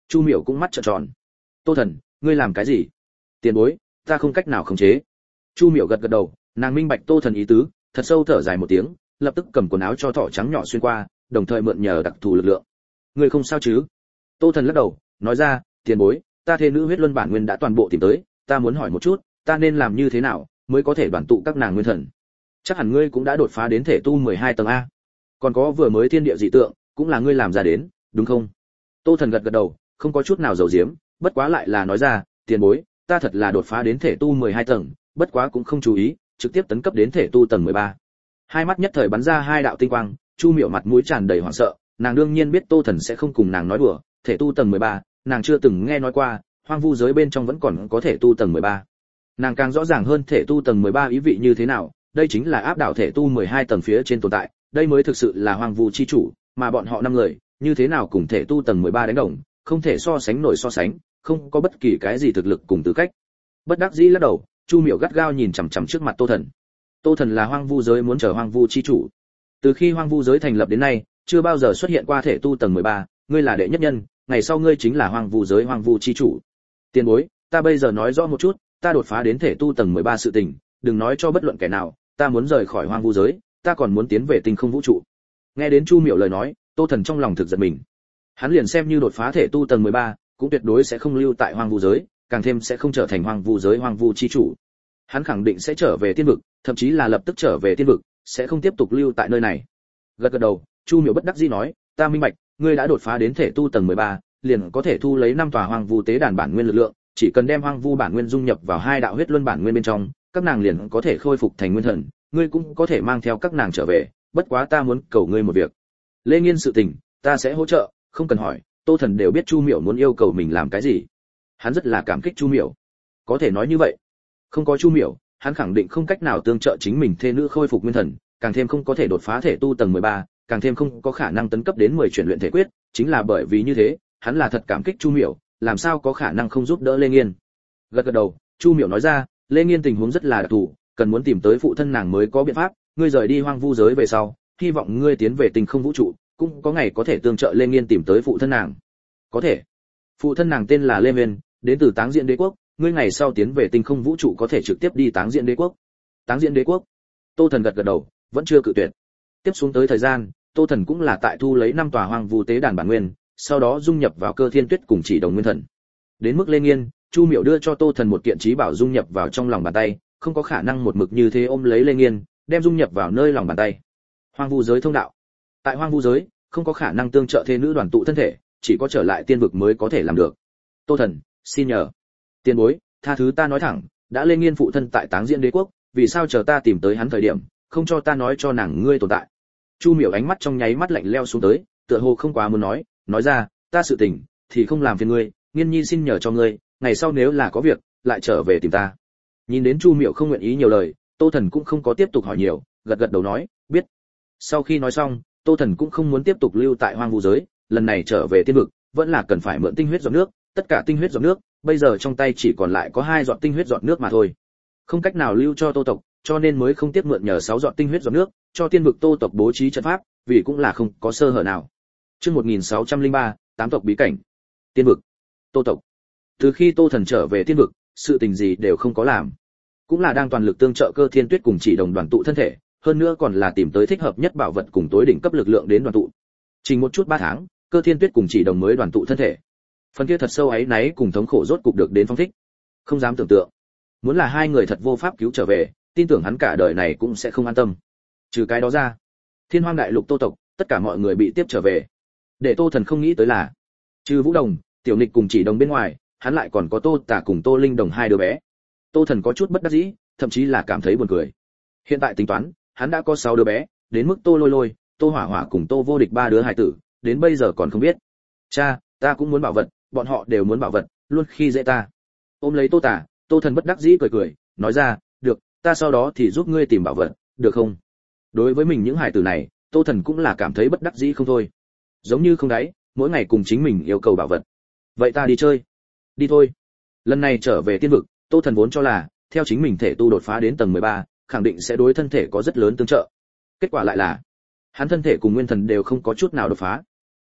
Chu Miểu cũng mắt trợn tròn. Tô Thần, ngươi làm cái gì? Tiền bối, ta không cách nào khống chế. Chu Miểu gật gật đầu, nàng minh bạch Tô Thần ý tứ, thật sâu thở dài một tiếng, lập tức cầm quần áo cho thỏ trắng nhỏ xuyên qua, đồng thời mượn nhờ đặc thù lực lượng. Ngươi không sao chứ? Tô Thần lắc đầu, nói ra, tiền bối, ta thê nữ huyết luân bản nguyên đã toàn bộ tìm tới, ta muốn hỏi một chút, ta nên làm như thế nào mới có thể đoàn tụ các nàng nguyên thần? Chắc hẳn ngươi cũng đã đột phá đến thể tu mười hai tầng a. Còn có vừa mới thiên địa dị tượng, cũng là ngươi làm ra đến, đúng không? Tô Thần gật gật đầu, không có chút nào giấu giếm, bất quá lại là nói ra, tiền bối, ta thật là đột phá đến thể tu mười hai tầng, bất quá cũng không chú ý, trực tiếp tấn cấp đến thể tu tầng mười ba. Hai mắt nhất thời bắn ra hai đạo tinh quang, Chu Miểu mặt mũi tràn đầy hoảng sợ, nàng đương nhiên biết Tô Thần sẽ không cùng nàng nói đùa, thể tu tầng mười ba, nàng chưa từng nghe nói qua, hoang vu giới bên trong vẫn còn có thể tu tầng mười ba. Nàng càng rõ ràng hơn thể tu tầng mười ba ý vị như thế nào, đây chính là áp đảo thể tu mười hai tầng phía trên tồn tại, đây mới thực sự là hoang vu chi chủ, mà bọn họ năm người, như thế nào cùng thể tu tầng mười ba đánh đồng, không thể so sánh nổi so sánh, không có bất kỳ cái gì thực lực cùng tư cách. Bất đắc dĩ lắc đầu, Chu Miểu gắt gao nhìn chằm chằm trước mặt Tô Thần. Tô Thần là hoang vu giới muốn trở hoang vu chi chủ. Từ khi hoang vu giới thành lập đến nay, chưa bao giờ xuất hiện qua thể tu tầng mười ba, ngươi là đệ nhất nhân, ngày sau ngươi chính là hoang vu giới hoang vu chi chủ. Tiền bối, ta bây giờ nói rõ một chút, ta đột phá đến thể tu tầng mười ba sự tình, đừng nói cho bất luận kẻ nào, ta muốn rời khỏi hoang vu giới, ta còn muốn tiến về tinh không vũ trụ. Nghe đến Chu Miểu lời nói, Tô Thần trong lòng thực giật mình. Hắn liền xem như đột phá thể tu tầng mười ba, cũng tuyệt đối sẽ không lưu tại hoang vu giới, càng thêm sẽ không trở thành hoang vu giới hoang vu chi chủ. Hắn khẳng định sẽ trở về tiên vực, thậm chí là lập tức trở về tiên vực, sẽ không tiếp tục lưu tại nơi này. Gật gật đầu, Chu Miểu bất đắc dĩ nói, ta minh bạch, ngươi đã đột phá đến thể tu tầng mười ba, liền có thể thu lấy năm tòa hoang vu tế đàn bản nguyên lực lượng, chỉ cần đem hoang vu bản nguyên dung nhập vào hai đạo huyết luân bản nguyên bên trong, các nàng liền có thể khôi phục thành nguyên thần, ngươi cũng có thể mang theo các nàng trở về, bất quá ta muốn cầu ngươi một việc. Lê Nghiên sự tình, ta sẽ hỗ trợ, không cần hỏi, Tô Thần đều biết Chu Miểu muốn yêu cầu mình làm cái gì. Hắn rất là cảm kích Chu Miểu. Có thể nói như vậy, không có Chu Miểu, hắn khẳng định không cách nào tương trợ chính mình thê nữ khôi phục nguyên thần, càng thêm không có thể đột phá thể tu tầng mười ba, càng thêm không có khả năng tấn cấp đến mười chuyển luyện thể quyết, chính là bởi vì như thế, hắn là thật cảm kích Chu Miểu, làm sao có khả năng không giúp đỡ Lê Nghiên. Gật gật đầu, Chu Miểu nói ra, Lê Nghiên tình huống rất là đặc thù, cần muốn tìm tới phụ thân nàng mới có biện pháp, ngươi rời đi hoang vu giới về sau, hy vọng ngươi tiến về tinh không vũ trụ, cũng có ngày có thể tương trợ Lê Nghiên tìm tới phụ thân nàng. Có thể. Phụ thân nàng tên là Lê Nguyên, đến từ Táng Diện Đế quốc, ngươi ngày sau tiến về tinh không vũ trụ có thể trực tiếp đi Táng Diện Đế quốc. Táng Diện Đế quốc? Tô Thần gật gật đầu, vẫn chưa cự tuyệt. Tiếp xuống tới thời gian, Tô Thần cũng là tại thu lấy năm tòa hoang vu tế đàn bản nguyên, sau đó dung nhập vào Cơ Thiên Tuyết cùng Chỉ Đồng Nguyên Thần. Đến mức Lê Nghiên, Chu Miểu đưa cho Tô Thần một kiện trí bảo dung nhập vào trong lòng bàn tay, không có khả năng một mực như thế ôm lấy Lê Nghiên, đem dung nhập vào nơi lòng bàn tay. Hoang vu giới thông đạo. Tại hoang vu giới, không có khả năng tương trợ thế nữ đoàn tụ thân thể, chỉ có trở lại tiên vực mới có thể làm được. Tô Thần, xin nhờ. Tiền bối, tha thứ ta nói thẳng, đã Lê Nghiên phụ thân tại Táng Diễn Đế quốc, vì sao chờ ta tìm tới hắn thời điểm, không cho ta nói cho nàng ngươi tồn tại. Chu Miểu ánh mắt trong nháy mắt lạnh lẽo xuống tới, tựa hồ không quá muốn nói, nói ra, ta sự tình thì không làm phiền ngươi, Nghiên nhi xin nhờ cho ngươi, ngày sau nếu là có việc, lại trở về tìm ta. Nhìn đến Chu Miểu không nguyện ý nhiều lời, Tô Thần cũng không có tiếp tục hỏi nhiều, gật gật đầu nói, biết. Sau khi nói xong, Tô Thần cũng không muốn tiếp tục lưu tại hoang vu giới, lần này trở về tiên vực, vẫn là cần phải mượn tinh huyết giọt nước, tất cả tinh huyết giọt nước, bây giờ trong tay chỉ còn lại có hai giọt tinh huyết giọt nước mà thôi. Không cách nào lưu cho Tô tộc, cho nên mới không tiếp mượn nhờ sáu giọt tinh huyết giọt nước, cho tiên vực Tô tộc bố trí trận pháp, vì cũng là không có sơ hở nào. Chương một nghìn sáu trăm lẻ ba, tám tộc bí cảnh. Tiên vực. Tô tộc. Từ khi Tô Thần trở về tiên vực, sự tình gì đều không có làm, cũng là đang toàn lực tương trợ Cơ Thiên Tuyết cùng Chỉ Đồng đoàn tụ thân thể, hơn nữa còn là tìm tới thích hợp nhất bảo vật cùng tối đỉnh cấp lực lượng đến đoàn tụ. Chỉ một chút ba tháng, Cơ Thiên Tuyết cùng Chỉ Đồng mới đoàn tụ thân thể. Phần kia thật sâu ấy náy cùng thống khổ rốt cục được đến phong thích. Không dám tưởng tượng, muốn là hai người thật vô pháp cứu trở về, tin tưởng hắn cả đời này cũng sẽ không an tâm. Trừ cái đó ra, Thiên Hoang đại lục Tô tộc, tất cả mọi người bị tiếp trở về. Để Tô Thần không nghĩ tới là, trừ Vũ Đồng, Tiểu Nịch cùng Chỉ Đồng bên ngoài, hắn lại còn có Tô Tả cùng Tô Linh Đồng hai đứa bé. Tô Thần có chút bất đắc dĩ, thậm chí là cảm thấy buồn cười. Hiện tại tính toán, hắn đã có sáu đứa bé, đến mức Tô Lôi Lôi, Tô Hỏa Hỏa cùng Tô Vô Địch ba đứa hài tử, đến bây giờ còn không biết. Cha, ta cũng muốn bảo vật, bọn họ đều muốn bảo vật, luôn khi dễ ta. Ôm lấy Tô Tả, Tô Thần bất đắc dĩ cười cười, nói ra, được, ta sau đó thì giúp ngươi tìm bảo vật, được không? Đối với mình những hài tử này, Tô Thần cũng là cảm thấy bất đắc dĩ không thôi. Giống như không đáy, mỗi ngày cùng chính mình yêu cầu bảo vật. Vậy ta đi chơi. Đi thôi. Lần này trở về tiên vực, Tô Thần vốn cho là, theo chính mình thể tu đột phá đến tầng mười ba, khẳng định sẽ đối thân thể có rất lớn tương trợ. Kết quả lại là, hắn thân thể cùng nguyên thần đều không có chút nào đột phá.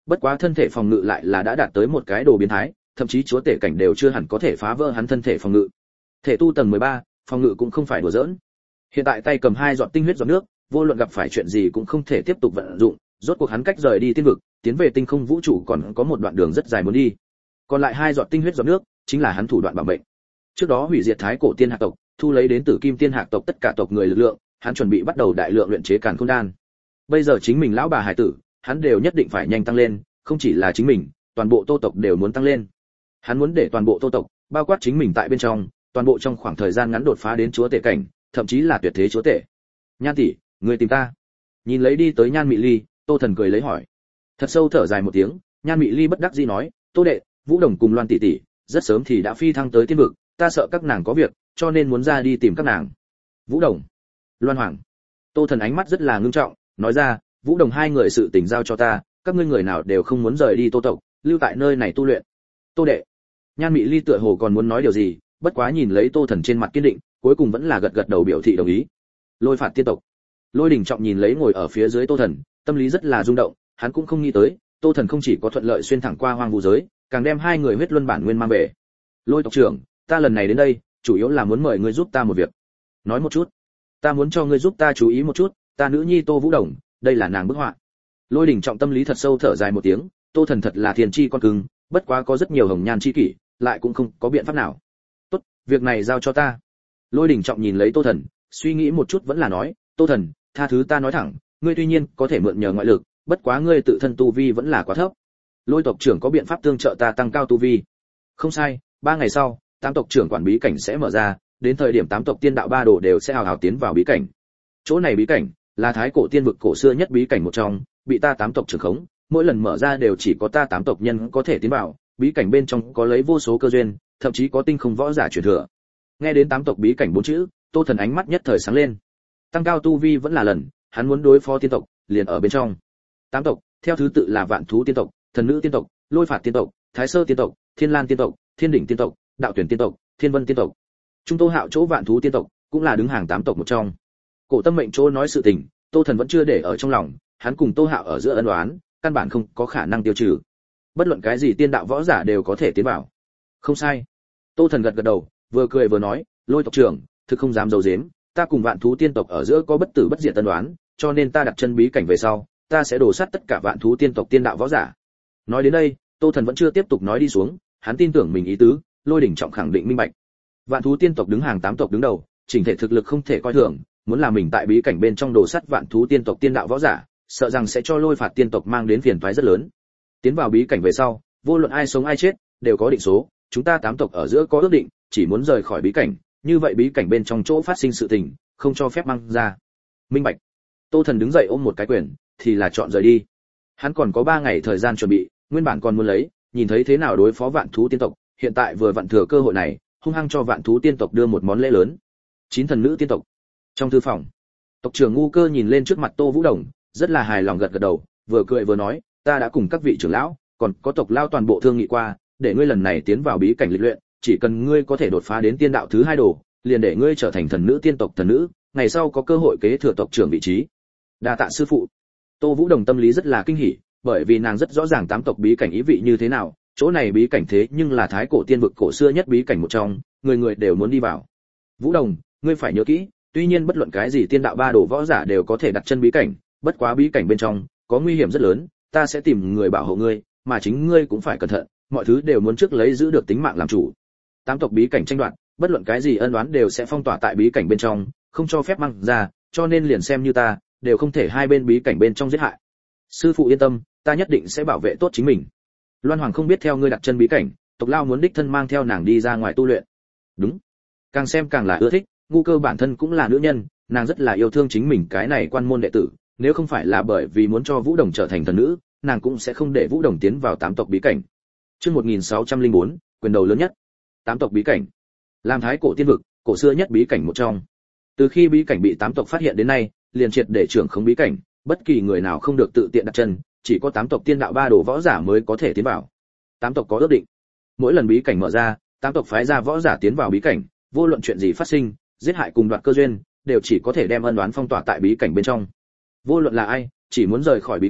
bất quá thân thể phòng ngự lại là đã đạt tới một cái đồ biến thái, thậm chí chúa tể cảnh đều chưa hẳn có thể phá vỡ hắn thân thể phòng ngự. Thể tu tầng mười ba, phòng ngự cũng không phải đùa giỡn. Hiện tại tay cầm hai giọt tinh huyết giọt nước, vô luận gặp phải chuyện gì cũng không thể tiếp tục vận dụng, rốt cuộc hắn cách rời đi tiên vực, tiến về tinh không vũ trụ còn có một đoạn đường rất dài muốn đi. Còn lại hai giọt tinh huyết giọt nước, chính là hắn thủ đoạn bảo mệnh. Trước đó hủy diệt thái cổ tiên hạc tộc, thu lấy đến tử kim tiên hạc tộc tất cả tộc người lực lượng, hắn chuẩn bị bắt đầu đại lượng luyện chế càn khôn đan. Bây giờ chính mình lão bà hải tử, hắn đều nhất định phải nhanh tăng lên, không chỉ là chính mình, toàn bộ Tô tộc đều muốn tăng lên. Hắn muốn để toàn bộ Tô tộc, bao quát chính mình tại bên trong, toàn bộ trong khoảng thời gian ngắn đột phá đến chúa tể cảnh, thậm chí là tuyệt thế chúa tể. Nhan tỷ, người tìm ta? Nhìn lấy đi tới Nhan Mị Ly, Tô Thần cười lấy hỏi. Thật sâu thở dài một tiếng, Nhan Mị Ly bất đắc dĩ nói, Tô đệ, Vũ Đồng cùng Loan tỷ tỷ, rất sớm thì đã phi thăng tới tiên vực, ta sợ các nàng có việc, cho nên muốn ra đi tìm các nàng. Vũ Đồng, Loan Hoàng. Tô Thần ánh mắt rất là ngưng trọng, nói ra, Vũ Đồng hai người sự tình giao cho ta, các ngươi người nào đều không muốn rời đi Tô tộc, lưu tại nơi này tu luyện. Tô đệ. Nhan Mị Ly tựa hồ còn muốn nói điều gì, bất quá nhìn lấy Tô Thần trên mặt kiên định, cuối cùng vẫn là gật gật đầu biểu thị đồng ý. Lôi phạt tiên tộc. Lôi Đỉnh Trọng nhìn lấy ngồi ở phía dưới Tô Thần, tâm lý rất là rung động, hắn cũng không nghĩ tới, Tô Thần không chỉ có thuận lợi xuyên thẳng qua hoang vu giới, càng đem hai người huyết luân bản nguyên mang về. Lôi tộc trưởng, ta lần này đến đây, chủ yếu là muốn mời ngươi giúp ta một việc. Nói một chút. Ta muốn cho ngươi giúp ta chú ý một chút, ta nữ nhi Tô Vũ Đồng, đây là nàng bức họa. Lôi Đỉnh Trọng tâm lý thật sâu thở dài một tiếng, Tô Thần thật là thiên chi con cưng, bất quá có rất nhiều hồng nhan chi kỷ, lại cũng không có biện pháp nào. Tốt, việc này giao cho ta. Lôi Đỉnh Trọng nhìn lấy Tô Thần, suy nghĩ một chút vẫn là nói, Tô Thần, tha thứ ta nói thẳng, ngươi tuy nhiên có thể mượn nhờ ngoại lực, bất quá ngươi tự thân tu vi vẫn là quá thấp. Lôi tộc trưởng có biện pháp tương trợ ta tăng cao tu vi. Không sai, ba ngày sau, tám tộc trưởng quản bí cảnh sẽ mở ra, đến thời điểm tám tộc tiên đạo ba đồ đều sẽ hào hào tiến vào bí cảnh. Chỗ này bí cảnh là thái cổ tiên vực cổ xưa nhất bí cảnh một trong, bị ta tám tộc trưởng khống, mỗi lần mở ra đều chỉ có ta tám tộc nhân có thể tiến vào, bí cảnh bên trong có lấy vô số cơ duyên, thậm chí có tinh không võ giả truyền thừa. Nghe đến tám tộc bí cảnh bốn chữ, Tô Thần ánh mắt nhất thời sáng lên. Tăng cao tu vi vẫn là lần, hắn muốn đối phó tiên tộc, liền ở bên trong. Tám tộc, theo thứ tự là Vạn Thú tiên tộc, Thần Nữ tiên tộc, Lôi Phạt tiên tộc, Thái Sơ tiên tộc, Thiên Lan tiên tộc, Thiên Đỉnh tiên tộc, Đạo Tuyển tiên tộc, Thiên Vân tiên tộc. Trung Tô Hạo chỗ Vạn Thú tiên tộc, cũng là đứng hàng tám tộc một trong. Cổ Tâm Mệnh chỗ nói sự tình, Tô Thần vẫn chưa để ở trong lòng, hắn cùng Tô Hạo ở giữa ân oán, căn bản không có khả năng tiêu trừ. Bất luận cái gì tiên đạo võ giả đều có thể tiến vào. Không sai. Tô Thần gật gật đầu, vừa cười vừa nói, Lôi tộc trưởng, thực không dám giấu giếm, ta cùng Vạn Thú tiên tộc ở giữa có bất tử bất diệt tân đoán, cho nên ta đặt chân bí cảnh về sau, ta sẽ đổ sát tất cả Vạn Thú tiên tộc tiên đạo võ giả. Nói đến đây, Tô Thần vẫn chưa tiếp tục nói đi xuống, hắn tin tưởng mình ý tứ, Lôi Đỉnh Trọng khẳng định minh bạch. Vạn Thú tiên tộc đứng hàng tám tộc đứng đầu, chỉnh thể thực lực không thể coi thường, muốn làm mình tại bí cảnh bên trong đổ sát Vạn Thú tiên tộc tiên đạo võ giả, sợ rằng sẽ cho Lôi Phạt tiên tộc mang đến phiền toái rất lớn. Tiến vào bí cảnh về sau, vô luận ai sống ai chết, đều có định số, chúng ta tám tộc ở giữa có ước định, chỉ muốn rời khỏi bí cảnh, như vậy bí cảnh bên trong chỗ phát sinh sự tình, không cho phép mang ra. Minh bạch. Tô Thần đứng dậy ôm một cái quyền, thì là chọn rời đi. Hắn còn có ba ngày thời gian chuẩn bị, nguyên bản còn muốn lấy, nhìn thấy thế nào đối phó Vạn Thú tiên tộc, hiện tại vừa vặn thừa cơ hội này, hung hăng cho Vạn Thú tiên tộc đưa một món lễ lớn. Chín thần nữ tiên tộc. Trong thư phòng, tộc trưởng Ngu Cơ nhìn lên trước mặt Tô Vũ Đồng, rất là hài lòng gật gật đầu, vừa cười vừa nói, ta đã cùng các vị trưởng lão, còn có tộc lao toàn bộ thương nghị qua, để ngươi lần này tiến vào bí cảnh lịch luyện, chỉ cần ngươi có thể đột phá đến tiên đạo thứ hai đồ, liền để ngươi trở thành thần nữ tiên tộc thần nữ, ngày sau có cơ hội kế thừa tộc trưởng vị trí. Đa tạ sư phụ. Tô Vũ Đồng tâm lý rất là kinh hỉ, bởi vì nàng rất rõ ràng tám tộc bí cảnh ý vị như thế nào, chỗ này bí cảnh thế nhưng là thái cổ tiên vực cổ xưa nhất bí cảnh một trong, người người đều muốn đi vào. Vũ Đồng, ngươi phải nhớ kỹ, tuy nhiên bất luận cái gì tiên đạo ba đồ võ giả đều có thể đặt chân bí cảnh, bất quá bí cảnh bên trong có nguy hiểm rất lớn, ta sẽ tìm người bảo hộ ngươi, mà chính ngươi cũng phải cẩn thận, mọi thứ đều muốn trước lấy giữ được tính mạng làm chủ. Tám tộc bí cảnh tranh đoạt, bất luận cái gì ân oán đều sẽ phong tỏa tại bí cảnh bên trong, không cho phép mang ra, cho nên liền xem như ta, đều không thể hai bên bí cảnh bên trong giết hại. Sư phụ yên tâm, ta nhất định sẽ bảo vệ tốt chính mình. Loan Hoàng không biết theo ngươi đặt chân bí cảnh, tộc lao muốn đích thân mang theo nàng đi ra ngoài tu luyện. Đúng. Càng xem càng là ưa thích, Ngu Cơ bản thân cũng là nữ nhân, nàng rất là yêu thương chính mình cái này quan môn đệ tử, nếu không phải là bởi vì muốn cho Vũ Đồng trở thành thần nữ, nàng cũng sẽ không để Vũ Đồng tiến vào tám tộc bí cảnh. Chương một nghìn sáu trăm lẻ bốn, quyền đầu lớn nhất. Tám tộc bí cảnh. Làm thái cổ tiên vực, cổ xưa nhất bí cảnh một trong. Từ khi bí cảnh bị tám tộc phát hiện đến nay, liền triệt để trưởng khống bí cảnh, bất kỳ người nào không được tự tiện đặt chân, chỉ có tám tộc tiên đạo ba đồ võ giả mới có thể tiến vào. Tám tộc có ước định, mỗi lần bí cảnh mở ra, tám tộc phái ra võ giả tiến vào bí cảnh, vô luận chuyện gì phát sinh, giết hại cùng đoạt cơ duyên, đều chỉ có thể đem ân oán phong tỏa tại bí cảnh bên trong. Vô luận là ai, chỉ muốn rời khỏi bí cảnh,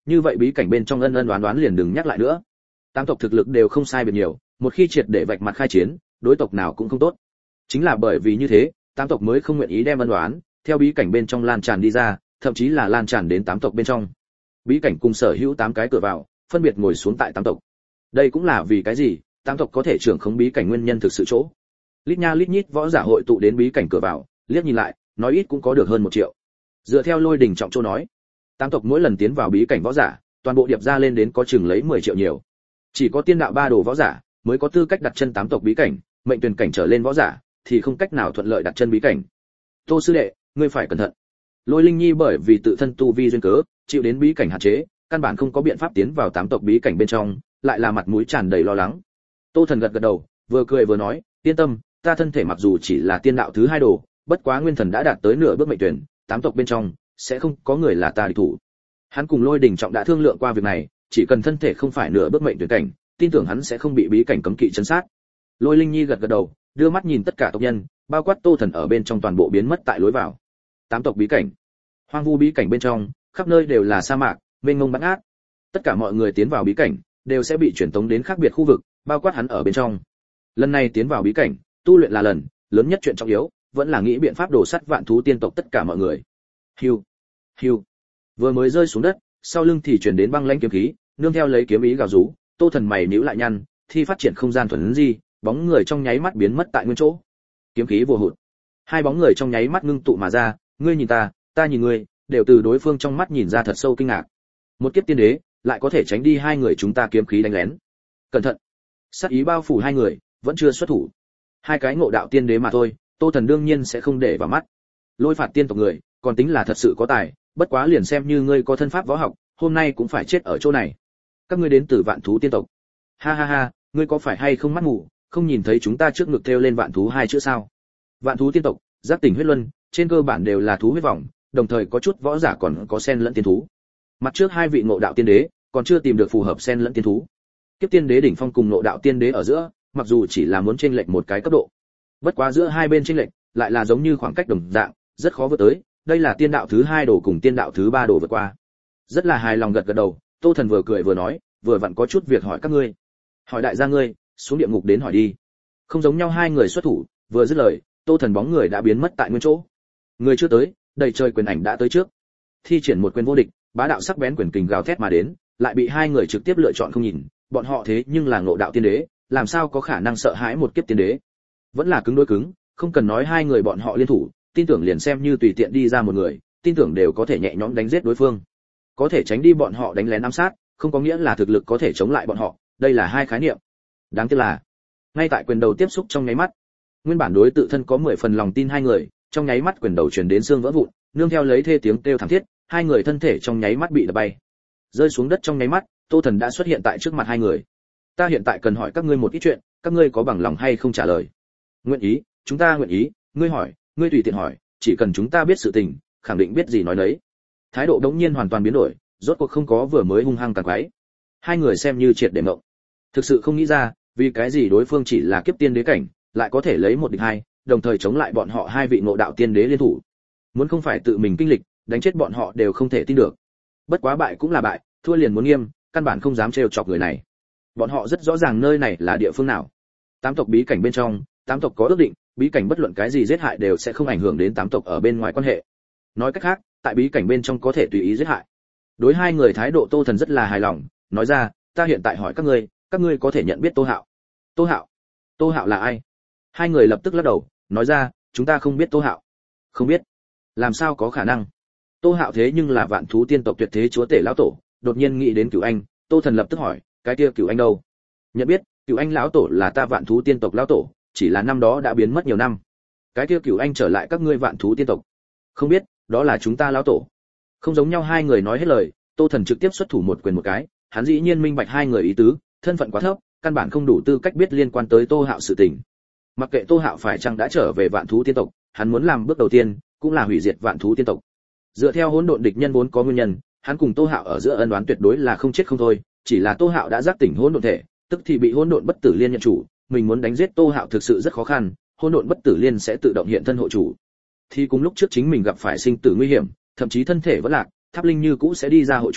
như vậy bí cảnh bên trong ân ân đoán đoán liền đừng nhắc lại nữa. Tám tộc thực lực đều không sai biệt nhiều, một khi triệt để vạch mặt khai chiến, đối tộc nào cũng không tốt. Chính là bởi vì như thế, tám tộc mới không nguyện ý đem ân đoán theo bí cảnh bên trong lan tràn đi ra, thậm chí là lan tràn đến tám tộc bên trong. Bí cảnh cùng sở hữu tám cái cửa vào, phân biệt ngồi xuống tại tám tộc. Đây cũng là vì cái gì, tám tộc có thể trưởng khống bí cảnh nguyên nhân thực sự chỗ. Lít nha lít nhít võ giả hội tụ đến bí cảnh cửa vào, liếc nhìn lại, nói ít cũng có được hơn một triệu. Dựa theo Lôi Đình Trọng Châu nói, tám tộc mỗi lần tiến vào bí cảnh võ giả, toàn bộ điệp ra lên đến có chừng lấy mười triệu nhiều. Chỉ có tiên đạo ba đồ võ giả mới có tư cách đặt chân tám tộc bí cảnh, mệnh tuyển cảnh trở lên võ giả thì không cách nào thuận lợi đặt chân bí cảnh. Tô sư đệ, ngươi phải cẩn thận. Lôi Linh Nhi bởi vì tự thân tu vi duyên cớ, chịu đến bí cảnh hạn chế, căn bản không có biện pháp tiến vào tám tộc bí cảnh bên trong, lại là mặt mũi tràn đầy lo lắng. Tô Thần gật gật đầu, vừa cười vừa nói, yên tâm, ta thân thể mặc dù chỉ là tiên đạo thứ hai đồ, bất quá nguyên thần đã đạt tới nửa bước mệnh tuyển, tám tộc bên trong sẽ không có người là ta địch thủ. Hắn cùng Lôi Đình Trọng đã thương lượng qua việc này, chỉ cần thân thể không phải nửa bước mệnh tuyển cảnh, tin tưởng hắn sẽ không bị bí cảnh cấm kỵ trấn sát. Lôi Linh Nhi gật gật đầu, đưa mắt nhìn tất cả tộc nhân, bao quát Tô Thần ở bên trong toàn bộ biến mất tại lối vào. Tám tộc bí cảnh. Hoang vu bí cảnh bên trong, khắp nơi đều là sa mạc, mênh mông bát ngát. Tất cả mọi người tiến vào bí cảnh đều sẽ bị chuyển tống đến khác biệt khu vực, bao quát hắn ở bên trong. Lần này tiến vào bí cảnh, tu luyện là lần lớn nhất chuyện trọng yếu, vẫn là nghĩ biện pháp đổ sắt vạn thú tiên tộc tất cả mọi người. Hiu, hiu. Vừa mới rơi xuống đất, sau lưng thì truyền đến băng lãnh kiếm khí, nương theo lấy kiếm ý gào rú, Tô Thần mày nhíu lại nhăn, thi phát triển không gian thuần di, bóng người trong nháy mắt biến mất tại nguyên chỗ. Kiếm khí vô hụt. Hai bóng người trong nháy mắt ngưng tụ mà ra, ngươi nhìn ta, ta nhìn ngươi, đều từ đối phương trong mắt nhìn ra thật sâu kinh ngạc. Một kiếp tiên đế, lại có thể tránh đi hai người chúng ta kiếm khí đánh lén. Cẩn thận. Sát ý bao phủ hai người, vẫn chưa xuất thủ. Hai cái ngộ đạo tiên đế mà thôi, Tô Thần đương nhiên sẽ không để vào mắt. Lôi phạt tiên tộc người, còn tính là thật sự có tài, bất quá liền xem như ngươi có thân pháp võ học, hôm nay cũng phải chết ở chỗ này. Các ngươi đến từ Vạn Thú tiên tộc. Ha ha ha, ngươi có phải hay không mắt mù, không nhìn thấy chúng ta trước ngực thêu lên Vạn Thú hai chữ sao? Vạn Thú tiên tộc, giác tỉnh huyết luân, trên cơ bản đều là thú huyết vòng, đồng thời có chút võ giả còn có sen lẫn tiên thú. Mặt trước hai vị ngộ đạo tiên đế, còn chưa tìm được phù hợp sen lẫn tiên thú. Kiếp tiên đế đỉnh phong cùng ngộ đạo tiên đế ở giữa, mặc dù chỉ là muốn chênh lệch một cái cấp độ, bất quá giữa hai bên chênh lệch lại là giống như khoảng cách đồng dạng, rất khó vượt tới. Đây là tiên đạo thứ hai đồ cùng tiên đạo thứ ba đồ vượt qua. Rất là hài lòng gật gật đầu, Tô Thần vừa cười vừa nói, vừa vặn có chút việc hỏi các ngươi. Hỏi đại gia ngươi, xuống địa ngục đến hỏi đi. Không giống nhau hai người xuất thủ, vừa dứt lời, Tô Thần bóng người đã biến mất tại nguyên chỗ. Người chưa tới, đầy trời quyền ảnh đã tới trước. Thi triển một quyền vô địch, bá đạo sắc bén quyền kình gào thét mà đến, lại bị hai người trực tiếp lựa chọn không nhìn, bọn họ thế nhưng là ngộ đạo tiên đế, làm sao có khả năng sợ hãi một kiếp tiên đế. Vẫn là cứng đối cứng, không cần nói hai người bọn họ liên thủ, tin tưởng liền xem như tùy tiện đi ra một người, tin tưởng đều có thể nhẹ nhõm đánh giết đối phương. Có thể tránh đi bọn họ đánh lén ám sát, không có nghĩa là thực lực có thể chống lại bọn họ, đây là hai khái niệm. Đáng tiếc là, ngay tại quyền đầu tiếp xúc trong nháy mắt, nguyên bản đối tự thân có mười phần lòng tin hai người, trong nháy mắt quyền đầu truyền đến xương vỡ vụn, nương theo lấy thê tiếng kêu thảm thiết, hai người thân thể trong nháy mắt bị đập bay. Rơi xuống đất trong nháy mắt, Tô Thần đã xuất hiện tại trước mặt hai người. Ta hiện tại cần hỏi các ngươi một ít chuyện, các ngươi có bằng lòng hay không trả lời? Nguyện ý, chúng ta nguyện ý, ngươi hỏi, ngươi tùy tiện hỏi, chỉ cần chúng ta biết sự tình, khẳng định biết gì nói nấy. Thái độ đống nhiên hoàn toàn biến đổi, rốt cuộc không có vừa mới hung hăng càng quái. Hai người xem như triệt để mộng. Thực sự không nghĩ ra, vì cái gì đối phương chỉ là kiếp tiên đế cảnh, lại có thể lấy một địch hai, đồng thời chống lại bọn họ hai vị ngộ đạo tiên đế liên thủ. Muốn không phải tự mình kinh lịch, đánh chết bọn họ đều không thể tin được. Bất quá bại cũng là bại, thua liền muốn nghiêm, căn bản không dám trêu chọc người này. Bọn họ rất rõ ràng nơi này là địa phương nào. Tám tộc bí cảnh bên trong, tám tộc có ước định, bí cảnh bất luận cái gì giết hại đều sẽ không ảnh hưởng đến tám tộc ở bên ngoài quan hệ. Nói cách khác, tại bí cảnh bên trong có thể tùy ý giết hại. Đối hai người thái độ Tô Thần rất là hài lòng, nói ra, ta hiện tại hỏi các ngươi, các ngươi có thể nhận biết Tô Hạo. Tô Hạo? Tô Hạo là ai? Hai người lập tức lắc đầu, nói ra, chúng ta không biết Tô Hạo. Không biết? Làm sao có khả năng? Tô Hạo thế nhưng là Vạn Thú tiên tộc tuyệt thế chúa tể lão tổ, đột nhiên nghĩ đến Cửu Anh, Tô Thần lập tức hỏi, cái kia Cửu Anh đâu? Nhận biết, Cửu Anh lão tổ là ta Vạn Thú tiên tộc lão tổ, chỉ là năm đó đã biến mất nhiều năm. Cái kia Cửu Anh trở lại các ngươi Vạn Thú tiên tộc. Không biết, đó là chúng ta lão tổ. Không giống nhau hai người nói hết lời, Tô Thần trực tiếp xuất thủ một quyền một cái, hắn dĩ nhiên minh bạch hai người ý tứ, thân phận quá thấp, căn bản không đủ tư cách biết liên quan tới Tô Hạo sự tình. Mặc kệ Tô Hạo phải chăng đã trở về Vạn Thú tiên tộc, hắn muốn làm bước đầu tiên, cũng là hủy diệt Vạn Thú tiên tộc. Dựa theo hỗn độn địch nhân vốn có nguyên nhân, hắn cùng Tô Hạo ở giữa ân oán tuyệt đối là không chết không thôi, chỉ là Tô Hạo đã giác tỉnh hỗn độn thể, tức thì bị hỗn độn bất tử liên nhận chủ, mình muốn đánh giết Tô Hạo thực sự rất khó khăn, hỗn độn bất tử liên sẽ tự động hiện thân hộ chủ. Thì cùng lúc trước chính mình gặp phải sinh tử nguy hiểm, thậm chí thân thể vỡ lạc, Tháp Linh như cũ sẽ đi ra hộ chủ,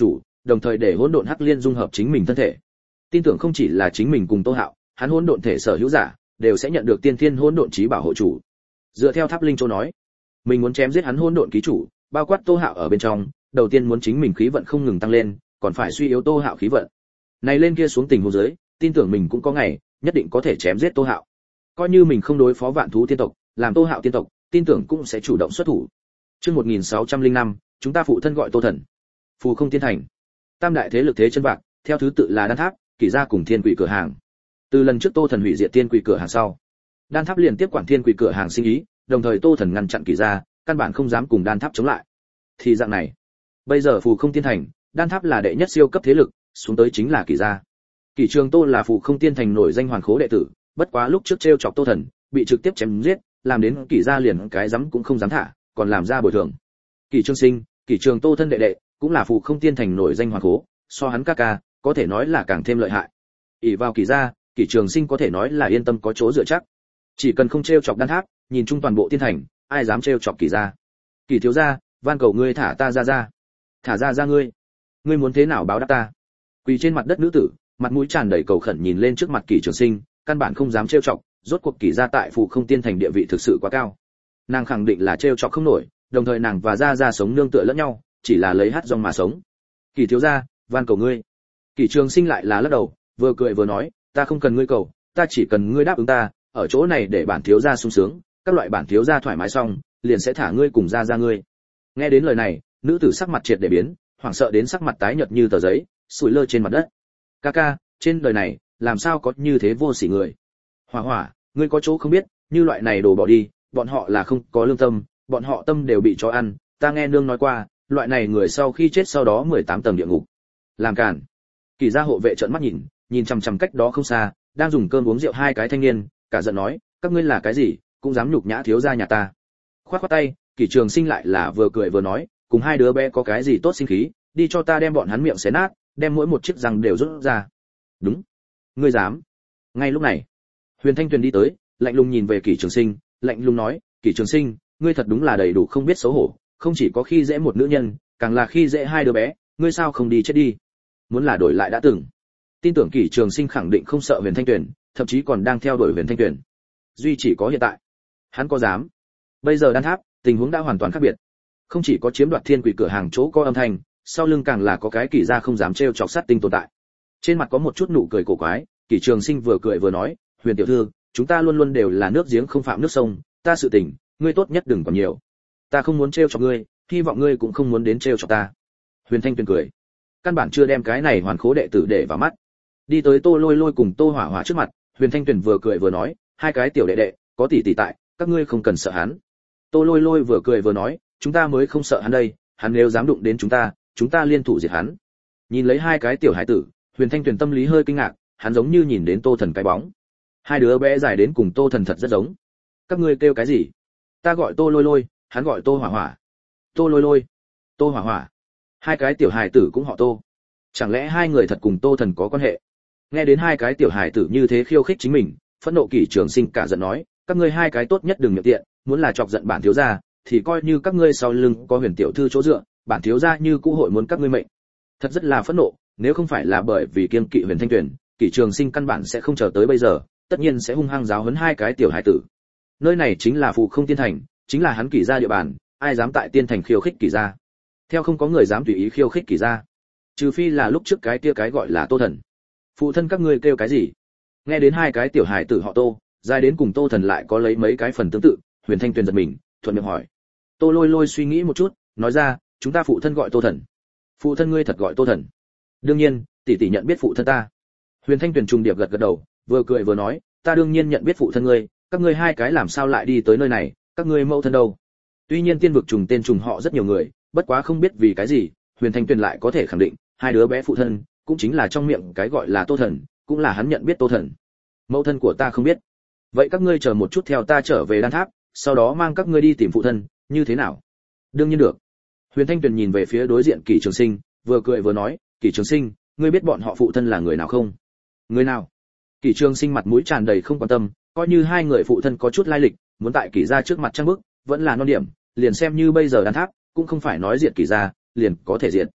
đồng thời để hỗn độn hắc liên dung hợp chính mình thân thể. Tin tưởng không chỉ là chính mình cùng Tô Hạo, hắn hỗn độn thể sở hữu giả đều sẽ nhận được tiên thiên hỗn độn chí bảo hộ chủ. Dựa theo Tháp Linh Châu nói, mình muốn chém giết hắn hỗn độn ký chủ, bao quát Tô Hạo ở bên trong, đầu tiên muốn chính mình khí vận không ngừng tăng lên, còn phải suy yếu Tô Hạo khí vận. Này lên kia xuống tình huống dưới, tin tưởng mình cũng có ngày nhất định có thể chém giết Tô Hạo. Coi như mình không đối phó vạn thú tiên tộc, làm Tô Hạo tiên tộc, tin tưởng cũng sẽ chủ động xuất thủ. Chương một nghìn sáu trăm lẻ năm, chúng ta phụ thân gọi Tô Thần. Phù Không Tiên Thành. Tam đại thế lực thế chân vạc, theo thứ tự là Đan Tháp, Kỷ Gia cùng Thiên Quỷ cửa hàng. Từ lần trước Tô Thần hủy diệt Thiên Quỷ cửa hàng sau, Đan Tháp liền tiếp quản Thiên Quỷ cửa hàng sinh ý, đồng thời Tô Thần ngăn chặn Kỷ Gia, căn bản không dám cùng Đan Tháp chống lại. Thì dạng này, bây giờ Phù Không Tiên Thành, Đan Tháp là đệ nhất siêu cấp thế lực, xuống tới chính là Kỷ Gia. Kỷ Trường Tô là Phù Không Tiên Thành nổi danh hoàn khố đệ tử, bất quá lúc trước trêu chọc Tô Thần, bị trực tiếp chém giết, làm đến Kỷ Gia liền cái dám cũng không dám thả, còn làm ra bồi thường. Kỷ Trường Sinh, Kỷ Trường Tô thân đệ đệ, cũng là Phù Không Tiên Thành nổi danh hoàn khố, so hắn ca ca, có thể nói là càng thêm lợi hại. ỷ vào Kỷ Gia, Kỷ Trường Sinh có thể nói là yên tâm có chỗ dựa chắc. Chỉ cần không trêu chọc Đan Tháp, nhìn chung toàn bộ tiên thành, ai dám trêu chọc Kỷ Gia. Kỷ thiếu gia, van cầu ngươi thả ta ra ra. Thả ra ra ngươi. Ngươi muốn thế nào báo đáp ta? Quỳ trên mặt đất nữ tử, mặt mũi tràn đầy cầu khẩn nhìn lên trước mặt Kỷ Trường Sinh, căn bản không dám trêu chọc, rốt cuộc Kỷ Gia tại Phù Không Tiên Thành địa vị thực sự quá cao. Nàng khẳng định là trêu chọc không nổi, đồng thời nàng và gia gia sống nương tựa lẫn nhau, chỉ là lấy hát rong mà sống. Kỷ thiếu gia, van cầu ngươi. Kỷ Trường Sinh lại là lắc đầu, vừa cười vừa nói, ta không cần ngươi cầu, ta chỉ cần ngươi đáp ứng ta, ở chỗ này để bản thiếu gia sung sướng, các loại bản thiếu gia thoải mái xong, liền sẽ thả ngươi cùng gia gia ngươi. Nghe đến lời này, nữ tử sắc mặt triệt để biến, hoảng sợ đến sắc mặt tái nhợt như tờ giấy, sủi lơ trên mặt đất. Ca ca, trên đời này, làm sao có như thế vô sỉ người? Hỏa Hỏa, ngươi có chỗ không biết, như loại này đồ bỏ đi, bọn họ là không có lương tâm, bọn họ tâm đều bị chó ăn, ta nghe nương nói qua, loại này người sau khi chết sau đó mười tám tầng địa ngục. Làm cản. Kỷ Gia hộ vệ trợn mắt nhìn, nhìn chằm chằm cách đó không xa, đang dùng cơm uống rượu hai cái thanh niên, cả giận nói, các ngươi là cái gì, cũng dám nhục nhã thiếu gia nhà ta. Khoát khoát tay, Kỷ Trường Sinh lại là vừa cười vừa nói, cùng hai đứa bé có cái gì tốt sinh khí, đi cho ta đem bọn hắn miệng xé nát, đem mỗi một chiếc răng đều rút ra. Đúng. Ngươi dám. Ngay lúc này, Huyền Thanh Tuyền đi tới, lạnh lùng nhìn về Kỷ Trường Sinh, lạnh lùng nói, Kỷ Trường Sinh, ngươi thật đúng là đầy đủ không biết xấu hổ, không chỉ có khi dễ một nữ nhân, càng là khi dễ hai đứa bé, ngươi sao không đi chết đi? Muốn là đổi lại đã từng. Tin tưởng Kỷ Trường Sinh khẳng định không sợ Huyền Thanh Tuyền, thậm chí còn đang theo đuổi Huyền Thanh Tuyền. Duy chỉ có hiện tại, hắn có dám? Bây giờ Đan Tháp, tình huống đã hoàn toàn khác biệt. Không chỉ có chiếm đoạt Thiên Quỷ cửa hàng chỗ có âm thanh, sau lưng càng là có cái Kỷ Gia không dám trêu chọc sát tinh tồn tại. Trên mặt có một chút nụ cười cổ quái, Kỷ Trường Sinh vừa cười vừa nói, Huyền tiểu thư, chúng ta luôn luôn đều là nước giếng không phạm nước sông, ta sự tình, ngươi tốt nhất đừng còn nhiều. Ta không muốn trêu chọc ngươi, hy vọng ngươi cũng không muốn đến trêu chọc ta. Huyền Thanh Tuyền cười, căn bản chưa đem cái này hoàn khố đệ tử để vào mắt. Đi tới Tô Lôi Lôi cùng Tô Hỏa Hỏa trước mặt, Huyền Thanh Tuyền vừa cười vừa nói, hai cái tiểu đệ đệ, có tỷ tỷ tại, các ngươi không cần sợ hắn. Tô Lôi Lôi vừa cười vừa nói, chúng ta mới không sợ hắn đây, hắn nếu dám đụng đến chúng ta, chúng ta liên thủ diệt hắn. Nhìn lấy hai cái tiểu hải tử, Huyền Thanh Tuyền tâm lý hơi kinh ngạc, hắn giống như nhìn đến Tô Thần cái bóng. Hai đứa bé dài đến cùng Tô Thần thật rất giống. Các ngươi kêu cái gì? Ta gọi Tô Lôi Lôi, hắn gọi Tô Hỏa Hỏa. Tô Lôi Lôi, Tô Hỏa Hỏa. Hai cái tiểu hài tử cũng họ Tô. Chẳng lẽ hai người thật cùng Tô Thần có quan hệ? Nghe đến hai cái tiểu hài tử như thế khiêu khích chính mình, phẫn nộ Kỷ Trường Sinh cả giận nói, các ngươi hai cái tốt nhất đừng miệng tiện, muốn là chọc giận bản thiếu gia, thì coi như các ngươi sau lưng có Huyền tiểu thư chỗ dựa, bản thiếu gia như cũ hội muốn các ngươi mệnh. Thật rất là phẫn nộ, nếu không phải là bởi vì kiêng kỵ Huyền Thanh Tuyền, Kỷ Trường Sinh căn bản sẽ không chờ tới bây giờ, tất nhiên sẽ hung hăng giáo huấn hai cái tiểu hải tử. Nơi này chính là Phù Không Tiên Thành, chính là hắn Kỷ Gia địa bàn, ai dám tại Tiên Thành khiêu khích Kỷ Gia? Theo không có người dám tùy ý khiêu khích Kỷ Gia, trừ phi là lúc trước cái kia cái gọi là Tô Thần. Phụ thân các ngươi kêu cái gì? Nghe đến hai cái tiểu hải tử họ Tô, dài đến cùng Tô Thần lại có lấy mấy cái phần tương tự, Huyền Thanh Tuyền giật mình, thuận miệng hỏi. Tô Lôi Lôi suy nghĩ một chút, nói ra, chúng ta phụ thân gọi Tô Thần. Phụ thân ngươi thật gọi Tô Thần? Đương nhiên, tỷ tỷ nhận biết phụ thân ta. Huyền Thanh Tuyền trùng điệp gật gật đầu, vừa cười vừa nói, ta đương nhiên nhận biết phụ thân ngươi, các ngươi hai cái làm sao lại đi tới nơi này, các ngươi mẫu thân đâu? Tuy nhiên tiên vực trùng tên trùng họ rất nhiều người, bất quá không biết vì cái gì, Huyền Thanh Tuyền lại có thể khẳng định, hai đứa bé phụ thân, cũng chính là trong miệng cái gọi là Tô Thần, cũng là hắn nhận biết Tô Thần. Mẫu thân của ta không biết. Vậy các ngươi chờ một chút theo ta trở về Đan Tháp, sau đó mang các ngươi đi tìm phụ thân, như thế nào? Đương nhiên được. Huyền Thanh Tuyền nhìn về phía đối diện Kỷ Trường Sinh, vừa cười vừa nói, Kỷ Trường Sinh, ngươi biết bọn họ phụ thân là người nào không? Người nào? Kỷ Trường Sinh mặt mũi tràn đầy không quan tâm, coi như hai người phụ thân có chút lai lịch, muốn tại Kỷ gia trước mặt trang bức, vẫn là non điểm, liền xem như bây giờ Đan Tháp, cũng không phải nói diệt Kỷ gia, liền có thể diệt.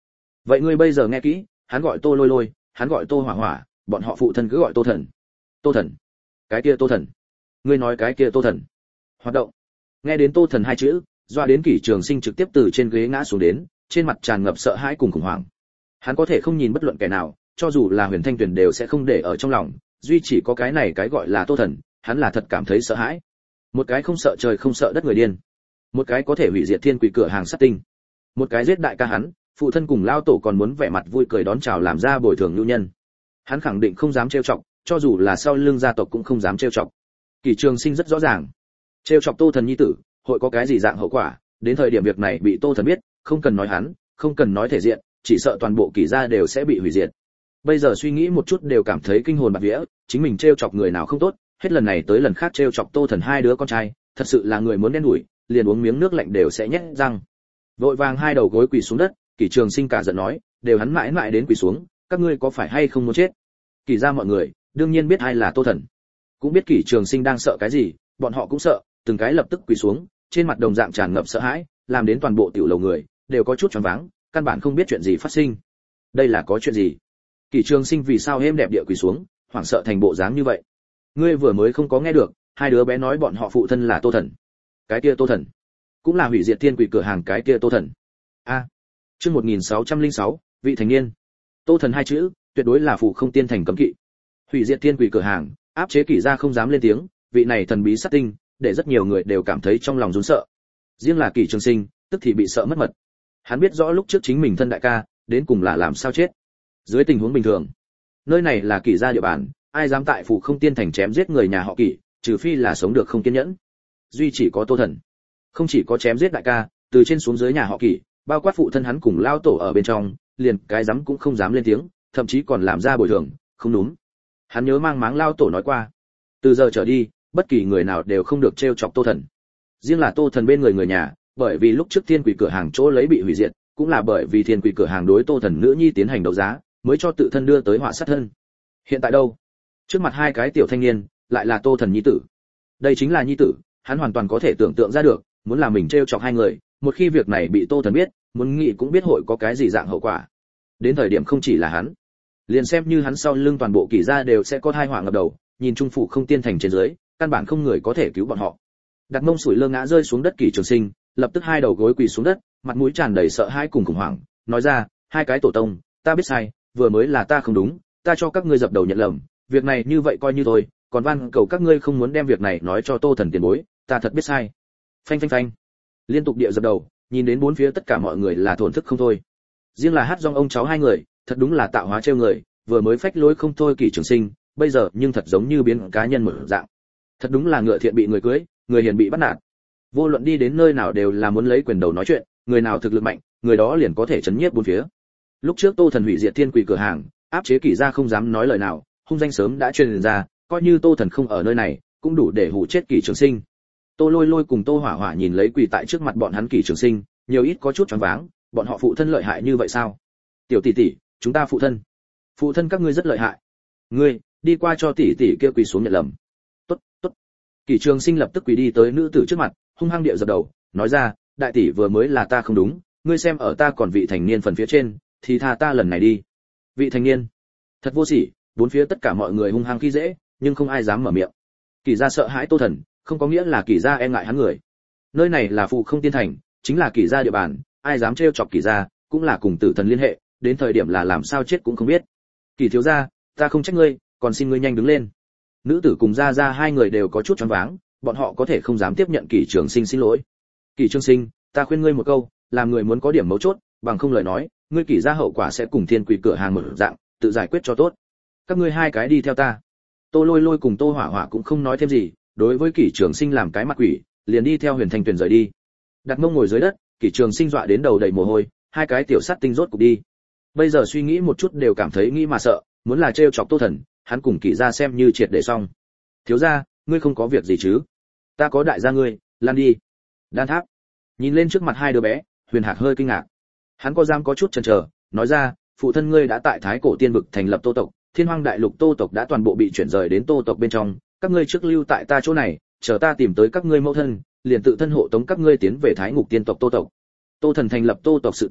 vậy ngươi bây giờ nghe kỹ, hắn gọi Tô Lôi Lôi, hắn gọi Tô Hỏa Hỏa, bọn họ phụ thân cứ gọi Tô Thần. Tô Thần? Cái kia Tô Thần? Ngươi nói cái kia Tô Thần? Hoạt động. Nghe đến Tô Thần hai chữ, doa đến Kỷ Trường Sinh trực tiếp từ trên ghế ngã xuống đến, trên mặt tràn ngập sợ hãi cùng khủng hoảng. Hắn có thể không nhìn bất luận kẻ nào, cho dù là Huyền Thanh Tuyền đều sẽ không để ở trong lòng, duy chỉ có cái này cái gọi là Tô Thần, hắn là thật cảm thấy sợ hãi. Một cái không sợ trời không sợ đất người điên, một cái có thể hủy diệt thiên quỷ cửa hàng sát tinh, một cái giết đại ca hắn, phụ thân cùng lao tổ còn muốn vẻ mặt vui cười đón chào làm ra bồi thường nhu nhân. Hắn khẳng định không dám trêu chọc, cho dù là sau lưng gia tộc cũng không dám trêu chọc. Kỷ Trường Sinh rất rõ ràng, trêu chọc Tô Thần nhi tử, hội có cái gì dạng hậu quả, đến thời điểm việc này bị Tô Thần biết, không cần nói hắn, không cần nói thể diện, chỉ sợ toàn bộ Kỷ gia đều sẽ bị hủy diệt. Bây giờ suy nghĩ một chút đều cảm thấy kinh hồn bạt vía, chính mình trêu chọc người nào không tốt, hết lần này tới lần khác trêu chọc Tô Thần hai đứa con trai, thật sự là người muốn đen đủi, liền uống miếng nước lạnh đều sẽ nhếch răng. Vội vàng hai đầu gối quỳ xuống đất, Kỷ Trường Sinh cả giận nói, đều hắn mãi mãi đến quỳ xuống, các ngươi có phải hay không muốn chết? Kỷ gia mọi người đương nhiên biết ai là Tô Thần, cũng biết Kỷ Trường Sinh đang sợ cái gì, bọn họ cũng sợ, từng cái lập tức quỳ xuống, trên mặt đồng dạng tràn ngập sợ hãi, làm đến toàn bộ tiểu lầu người đều có chút choáng váng, căn bản không biết chuyện gì phát sinh. Đây là có chuyện gì? Kỷ Trường Sinh vì sao êm đẹp địa quỳ xuống, hoảng sợ thành bộ dáng như vậy? Ngươi vừa mới không có nghe được, hai đứa bé nói bọn họ phụ thân là Tô Thần. Cái kia Tô Thần, cũng là hủy diệt thiên quỷ cửa hàng cái kia Tô Thần. A. À, chương một nghìn sáu trăm lẻ sáu, vị thành niên. Tô Thần hai chữ, tuyệt đối là phụ không tiên thành cấm kỵ. Hủy diệt thiên quỷ cửa hàng, áp chế Kỷ gia không dám lên tiếng, vị này thần bí sát tinh, để rất nhiều người đều cảm thấy trong lòng run sợ. Riêng là Kỷ Trường Sinh, tức thì bị sợ mất mật. Hắn biết rõ lúc trước chính mình thân đại ca, đến cùng là làm sao chết. Dưới tình huống bình thường, nơi này là Kỷ gia địa bàn, ai dám tại phủ không tiên thành chém giết người nhà họ Kỷ, trừ phi là sống được không kiên nhẫn. Duy chỉ có Tô Thần, không chỉ có chém giết đại ca, từ trên xuống dưới nhà họ Kỷ, bao quát phụ thân hắn cùng lao tổ ở bên trong, liền cái dám cũng không dám lên tiếng, thậm chí còn làm ra bồi thường, không đúng. Hắn nhớ mang máng lao tổ nói qua, từ giờ trở đi, bất kỳ người nào đều không được trêu chọc Tô Thần. Riêng là Tô Thần bên người người nhà, bởi vì lúc trước thiên quỷ cửa hàng chỗ lấy bị hủy diệt, cũng là bởi vì thiên quỷ cửa hàng đối Tô Thần nữ nhi tiến hành đấu giá, mới cho tự thân đưa tới họa sát thân. Hiện tại đâu? Trước mặt hai cái tiểu thanh niên, lại là Tô Thần nhi tử. Đây chính là nhi tử, hắn hoàn toàn có thể tưởng tượng ra được, muốn làm mình trêu chọc hai người, một khi việc này bị Tô Thần biết, muốn nghĩ cũng biết hội có cái gì dạng hậu quả. Đến thời điểm không chỉ là hắn, liền xem như hắn sau lưng toàn bộ Kỷ gia đều sẽ có tai họa ngập đầu, nhìn trung phủ không tiên thành trên dưới, căn bản không người có thể cứu bọn họ. Đặt mông sủi lơ ngã rơi xuống đất Kỷ Trường Sinh, lập tức hai đầu gối quỳ xuống đất, mặt mũi tràn đầy sợ hãi cùng khủng hoảng, nói ra, hai cái tổ tông, ta biết sai, vừa mới là ta không đúng, ta cho các ngươi dập đầu nhận lầm, việc này như vậy coi như thôi, còn van cầu các ngươi không muốn đem việc này nói cho Tô Thần tiền bối, ta thật biết sai. Phanh phanh phanh, liên tục địa dập đầu, nhìn đến bốn phía tất cả mọi người là thổn thức không thôi. Riêng là Hát Dong ông cháu hai người, thật đúng là tạo hóa trêu người, vừa mới phách lối không thôi Kỷ Trường Sinh, bây giờ nhưng thật giống như biến cá nhân một dạng. Thật đúng là ngựa thiện bị người cưới, người hiền bị bắt nạt. Vô luận đi đến nơi nào đều là muốn lấy quyền đầu nói chuyện, người nào thực lực mạnh, người đó liền có thể chấn nhiếp bốn phía. Lúc trước Tô Thần hủy diệt thiên quỷ cửa hàng, áp chế Kỷ gia không dám nói lời nào, hung danh sớm đã truyền ra, coi như Tô Thần không ở nơi này, cũng đủ để hù chết Kỷ Trường Sinh. Tô Lôi Lôi cùng Tô Hỏa Hỏa nhìn lấy quỳ tại trước mặt bọn hắn Kỷ Trường Sinh, nhiều ít có chút choáng váng, bọn họ phụ thân lợi hại như vậy sao? Tiểu tỷ tỷ, chúng ta phụ thân, phụ thân các ngươi rất lợi hại. Ngươi, đi qua cho tỷ tỷ kia quỳ xuống nhận lầm. Tốt, tốt. Kỷ Trường Sinh lập tức quỳ đi tới nữ tử trước mặt, hung hăng địa dập đầu, nói ra, đại tỷ vừa mới là ta không đúng, ngươi xem ở ta còn vị thành niên phần phía trên, thì tha ta lần này đi. Vị thành niên? Thật vô sỉ, bốn phía tất cả mọi người hung hăng khi dễ, nhưng không ai dám mở miệng. Kỷ gia sợ hãi Tô Thần, không có nghĩa là Kỷ gia e ngại hắn người. Nơi này là phụ không tiên thành, chính là Kỷ gia địa bàn, ai dám trêu chọc Kỷ gia, cũng là cùng tử thần liên hệ, đến thời điểm là làm sao chết cũng không biết. Kỷ thiếu gia, ta không trách ngươi, còn xin ngươi nhanh đứng lên. Nữ tử cùng gia gia hai người đều có chút choáng váng, bọn họ có thể không dám tiếp nhận Kỷ Trường Sinh xin lỗi. Kỷ Trường Sinh, ta khuyên ngươi một câu, làm người muốn có điểm mấu chốt, bằng không lời nói, ngươi Kỷ gia hậu quả sẽ cùng thiên quỷ cửa hàng một dạng, tự giải quyết cho tốt. Các ngươi hai cái đi theo ta. Tô Lôi Lôi cùng Tô Hỏa Hỏa cũng không nói thêm gì, đối với Kỷ Trường Sinh làm cái mặt quỷ, liền đi theo Huyền Thanh Tuyền rời đi. Đặt mông ngồi dưới đất, Kỷ Trường Sinh dọa đến đầu đầy mồ hôi, hai cái tiểu sát tinh rốt cục đi. Bây giờ suy nghĩ một chút đều cảm thấy nghĩ mà sợ, muốn là trêu chọc Tô Thần, hắn cùng Kỷ gia xem như triệt để xong. Thiếu gia, ngươi không có việc gì chứ? Ta có đại gia ngươi, lan đi. Đan Tháp nhìn lên trước mặt hai đứa bé, Huyền Hạc hơi kinh ngạc. Hắn có dám có chút chần chờ, nói ra, phụ thân ngươi đã tại Thái Cổ Tiên vực thành lập Tô tộc, Thiên Hoang Đại Lục Tô tộc đã toàn bộ bị chuyển rời đến Tô tộc bên trong, các ngươi trước lưu tại ta chỗ này, chờ ta tìm tới các ngươi mẫu thân, liền tự thân hộ tống các ngươi tiến về Thái Ngục Tiên tộc Tô tộc. Tô Thần thành lập Tô tộc sự tình,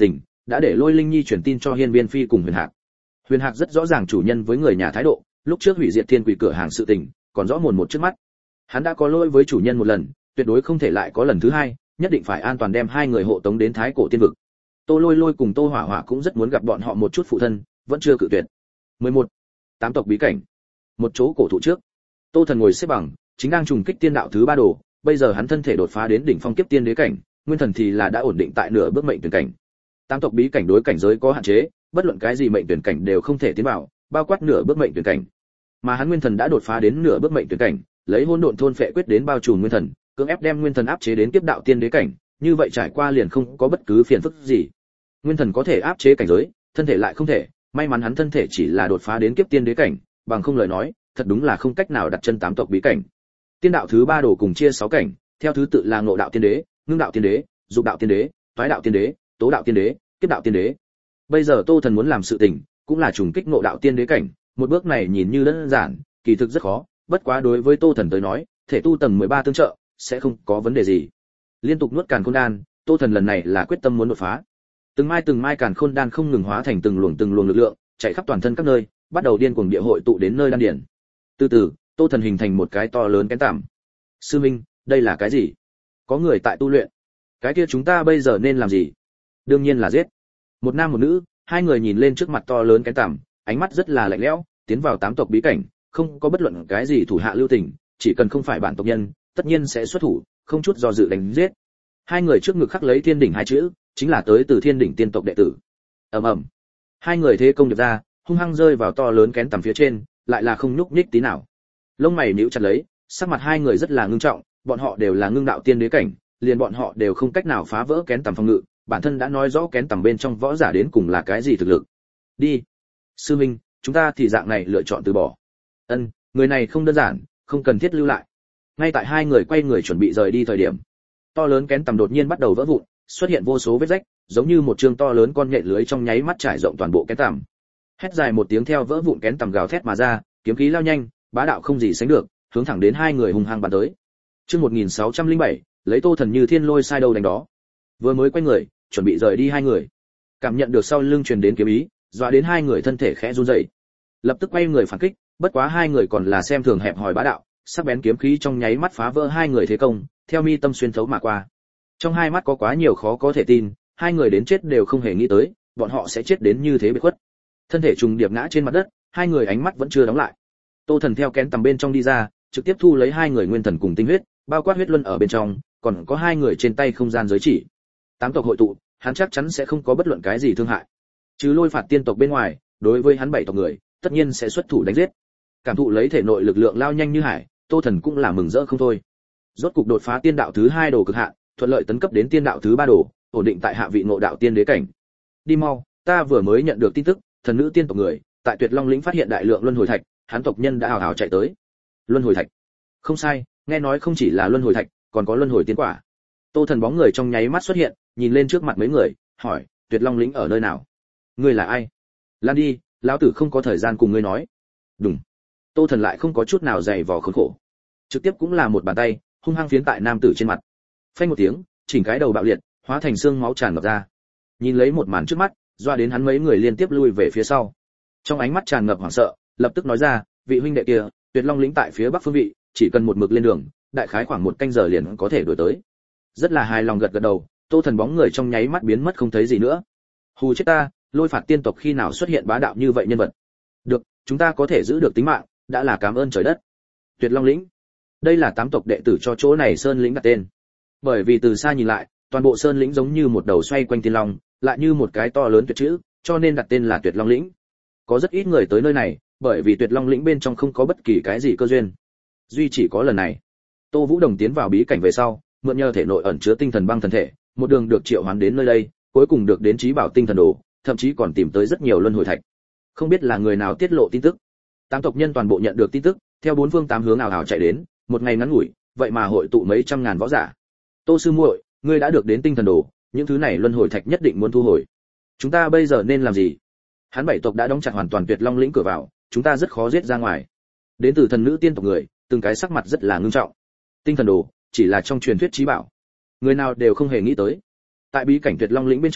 đã để Lôi Linh Nhi truyền tin cho Hiên Viên Phi cùng Huyền Hạc. Huyền Hạc rất rõ ràng chủ nhân với người nhà thái độ, lúc trước hủy diệt Thiên Quỷ cửa hàng sự tình, còn rõ mồn một trước mắt. Hắn đã có lỗi với chủ nhân một lần, tuyệt đối không thể lại có lần thứ hai, nhất định phải an toàn đem hai người hộ tống đến Thái Cổ Tiên vực. Tô Lôi Lôi cùng Tô Hỏa Hỏa cũng rất muốn gặp bọn họ một chút phụ thân, vẫn chưa cự tuyệt. mười một. Tám tộc bí cảnh. Một chỗ cổ thụ trước. Tô Thần ngồi xếp bằng, chính đang trùng kích tiên đạo thứ ba đồ, bây giờ hắn thân thể đột phá đến đỉnh phong kiếp tiên đế cảnh, nguyên thần thì là đã ổn định tại nửa bước mệnh tuyển cảnh. Tám tộc bí cảnh đối cảnh giới có hạn chế, bất luận cái gì mệnh tuyển cảnh đều không thể tiến vào, bao quát nửa bước mệnh tuyển cảnh. Mà hắn nguyên thần đã đột phá đến nửa bước mệnh tuyển cảnh, lấy hỗn độn thôn phệ quyết đến bao trùm nguyên thần, cưỡng ép đem nguyên thần áp chế đến kiếp đạo tiên đế cảnh, như vậy trải qua liền không có bất cứ phiền phức gì. Nguyên thần có thể áp chế cảnh giới, thân thể lại không thể, may mắn hắn thân thể chỉ là đột phá đến kiếp tiên đế cảnh, bằng không lời nói, thật đúng là không cách nào đặt chân tám tộc bí cảnh. Tiên đạo thứ ba đồ cùng chia sáu cảnh, theo thứ tự là Ngộ đạo tiên đế, Ngưng đạo tiên đế, Dục đạo tiên đế, Toái đạo tiên đế, Tố đạo tiên đế, Kiếp đạo tiên đế. Bây giờ Tô Thần muốn làm sự tình, cũng là trùng kích Ngộ đạo tiên đế cảnh, một bước này nhìn như đơn giản, kỳ thực rất khó, bất quá đối với Tô Thần tới nói, thể tu tầng mười ba tương trợ, sẽ không có vấn đề gì. Liên tục nuốt càn khôn đan, Tô Thần lần này là quyết tâm muốn đột phá. Từng mai từng mai càn khôn đan không ngừng hóa thành từng luồng từng luồng lực lượng, chạy khắp toàn thân các nơi, bắt đầu điên cuồng địa hội tụ đến nơi đan điển. Từ từ, Tô Thần hình thành một cái to lớn kén tạm. Sư Minh, đây là cái gì? Có người tại tu luyện. Cái kia chúng ta bây giờ nên làm gì? Đương nhiên là giết. Một nam một nữ, hai người nhìn lên trước mặt to lớn kén tạm, ánh mắt rất là lạnh lẽo, tiến vào tám tộc bí cảnh, không có bất luận cái gì thủ hạ lưu tình, chỉ cần không phải bản tộc nhân, tất nhiên sẽ xuất thủ, không chút do dự đánh giết. Hai người trước ngực khắc lấy Thiên đỉnh hai chữ, chính là tới từ Thiên đỉnh tiên tộc đệ tử. Ầm ầm. Hai người thế công điệp ra, hung hăng rơi vào to lớn kén tầm phía trên, lại là không nhúc nhích tí nào. Lông mày nhíu chặt lấy, sắc mặt hai người rất là ngưng trọng, bọn họ đều là ngưng đạo tiên đế cảnh, liền bọn họ đều không cách nào phá vỡ kén tầm phòng ngự, bản thân đã nói rõ kén tầm bên trong võ giả đến cùng là cái gì thực lực. Đi. Sư Minh, chúng ta thì dạng này lựa chọn từ bỏ. Ân, người này không đơn giản, không cần thiết lưu lại. Ngay tại hai người quay người chuẩn bị rời đi thời điểm, to lớn kén tầm đột nhiên bắt đầu vỡ vụn, xuất hiện vô số vết rách, giống như một trường to lớn con nhện lưới trong nháy mắt trải rộng toàn bộ kén tầm. Hét dài một tiếng theo vỡ vụn kén tầm gào thét mà ra, kiếm khí lao nhanh, bá đạo không gì sánh được, hướng thẳng đến hai người hung hăng bắn tới. Chương một nghìn sáu trăm lẻ bảy, lấy Tô Thần như thiên lôi sai đâu đánh đó. Vừa mới quay người, chuẩn bị rời đi hai người, cảm nhận được sau lưng truyền đến kiếm ý, dọa đến hai người thân thể khẽ run rẩy. Lập tức quay người phản kích, bất quá hai người còn là xem thường hẹp hòi bá đạo, sắc bén kiếm khí trong nháy mắt phá vỡ hai người thế công, theo mi tâm xuyên thấu mà qua. Trong hai mắt có quá nhiều khó có thể tin, hai người đến chết đều không hề nghĩ tới, bọn họ sẽ chết đến như thế biệt khuất. Thân thể trùng điệp ngã trên mặt đất, hai người ánh mắt vẫn chưa đóng lại. Tô Thần theo kén tầm bên trong đi ra, trực tiếp thu lấy hai người nguyên thần cùng tinh huyết, bao quát huyết luân ở bên trong, còn có hai người trên tay không gian giới chỉ. Tám tộc hội tụ, hắn chắc chắn sẽ không có bất luận cái gì thương hại. Chứ Lôi phạt tiên tộc bên ngoài, đối với hắn bảy tộc người, tất nhiên sẽ xuất thủ đánh giết. Cảm thụ lấy thể nội lực lượng lao nhanh như hải, Tô Thần cũng là mừng rỡ không thôi. Rốt cục đột phá tiên đạo thứ hai đồ cực hạn, thuận lợi tấn cấp đến tiên đạo thứ ba đồ, ổn định tại hạ vị ngộ đạo tiên đế cảnh. Đi mau, ta vừa mới nhận được tin tức, thần nữ tiên tộc người tại Tuyệt Long lĩnh phát hiện đại lượng luân hồi thạch, hắn tộc nhân đã hào hào chạy tới. Luân hồi thạch? Không sai, nghe nói không chỉ là luân hồi thạch, còn có luân hồi tiên quả. Tô Thần bóng người trong nháy mắt xuất hiện, nhìn lên trước mặt mấy người, hỏi, Tuyệt Long lĩnh ở nơi nào? Ngươi là ai? Lan đi, lão tử không có thời gian cùng ngươi nói. Đúng. Tô Thần lại không có chút nào dày vò khốn khổ, trực tiếp cũng là một bàn tay hung hăng phiến tại nam tử trên mặt. Phanh một tiếng, chỉnh cái đầu bạo liệt, hóa thành xương máu tràn ngập ra. Nhìn lấy một màn trước mắt, doa đến hắn mấy người liên tiếp lui về phía sau. Trong ánh mắt tràn ngập hoảng sợ, lập tức nói ra, vị huynh đệ kia, Tuyệt Long lĩnh tại phía bắc phương vị, chỉ cần một mực lên đường, đại khái khoảng một canh giờ liền có thể đuổi tới. Rất là hài lòng gật gật đầu, Tô Thần bóng người trong nháy mắt biến mất không thấy gì nữa. Hù chết ta, Lôi phạt tiên tộc khi nào xuất hiện bá đạo như vậy nhân vật? Được, chúng ta có thể giữ được tính mạng, đã là cảm ơn trời đất. Tuyệt Long lĩnh, đây là tám tộc đệ tử cho chỗ này sơn lĩnh đặt tên. Bởi vì từ xa nhìn lại, toàn bộ sơn lĩnh giống như một đầu xoay quanh tiên long, lại như một cái to lớn tuyệt chữ, cho nên đặt tên là Tuyệt Long lĩnh. Có rất ít người tới nơi này, bởi vì Tuyệt Long lĩnh bên trong không có bất kỳ cái gì cơ duyên. Duy chỉ có lần này, Tô Vũ Đồng tiến vào bí cảnh về sau, mượn nhờ thể nội ẩn chứa tinh thần băng thần thể, một đường được triệu hoán đến nơi đây, cuối cùng được đến trí bảo tinh thần đồ, thậm chí còn tìm tới rất nhiều luân hồi thạch. Không biết là người nào tiết lộ tin tức. Tám tộc nhân toàn bộ nhận được tin tức, theo bốn phương tám hướng ảo ảo chạy đến, một ngày ngắn ngủi, vậy mà hội tụ mấy trăm ngàn võ giả. Tô sư muội, ngươi đã được đến tinh thần đồ, những thứ này luân hồi thạch nhất định muốn thu hồi. Chúng ta bây giờ nên làm gì? Hắn bảy tộc đã đóng chặt hoàn toàn Tuyệt Long lĩnh cửa vào, chúng ta rất khó giết ra ngoài. Đến từ thần nữ tiên tộc người, từng cái sắc mặt rất là ngưng trọng. Tinh thần đồ chỉ là trong truyền thuyết trí bảo, người nào đều không hề nghĩ tới. Tại bí cảnh Tuyệt Long lĩnh bên trong,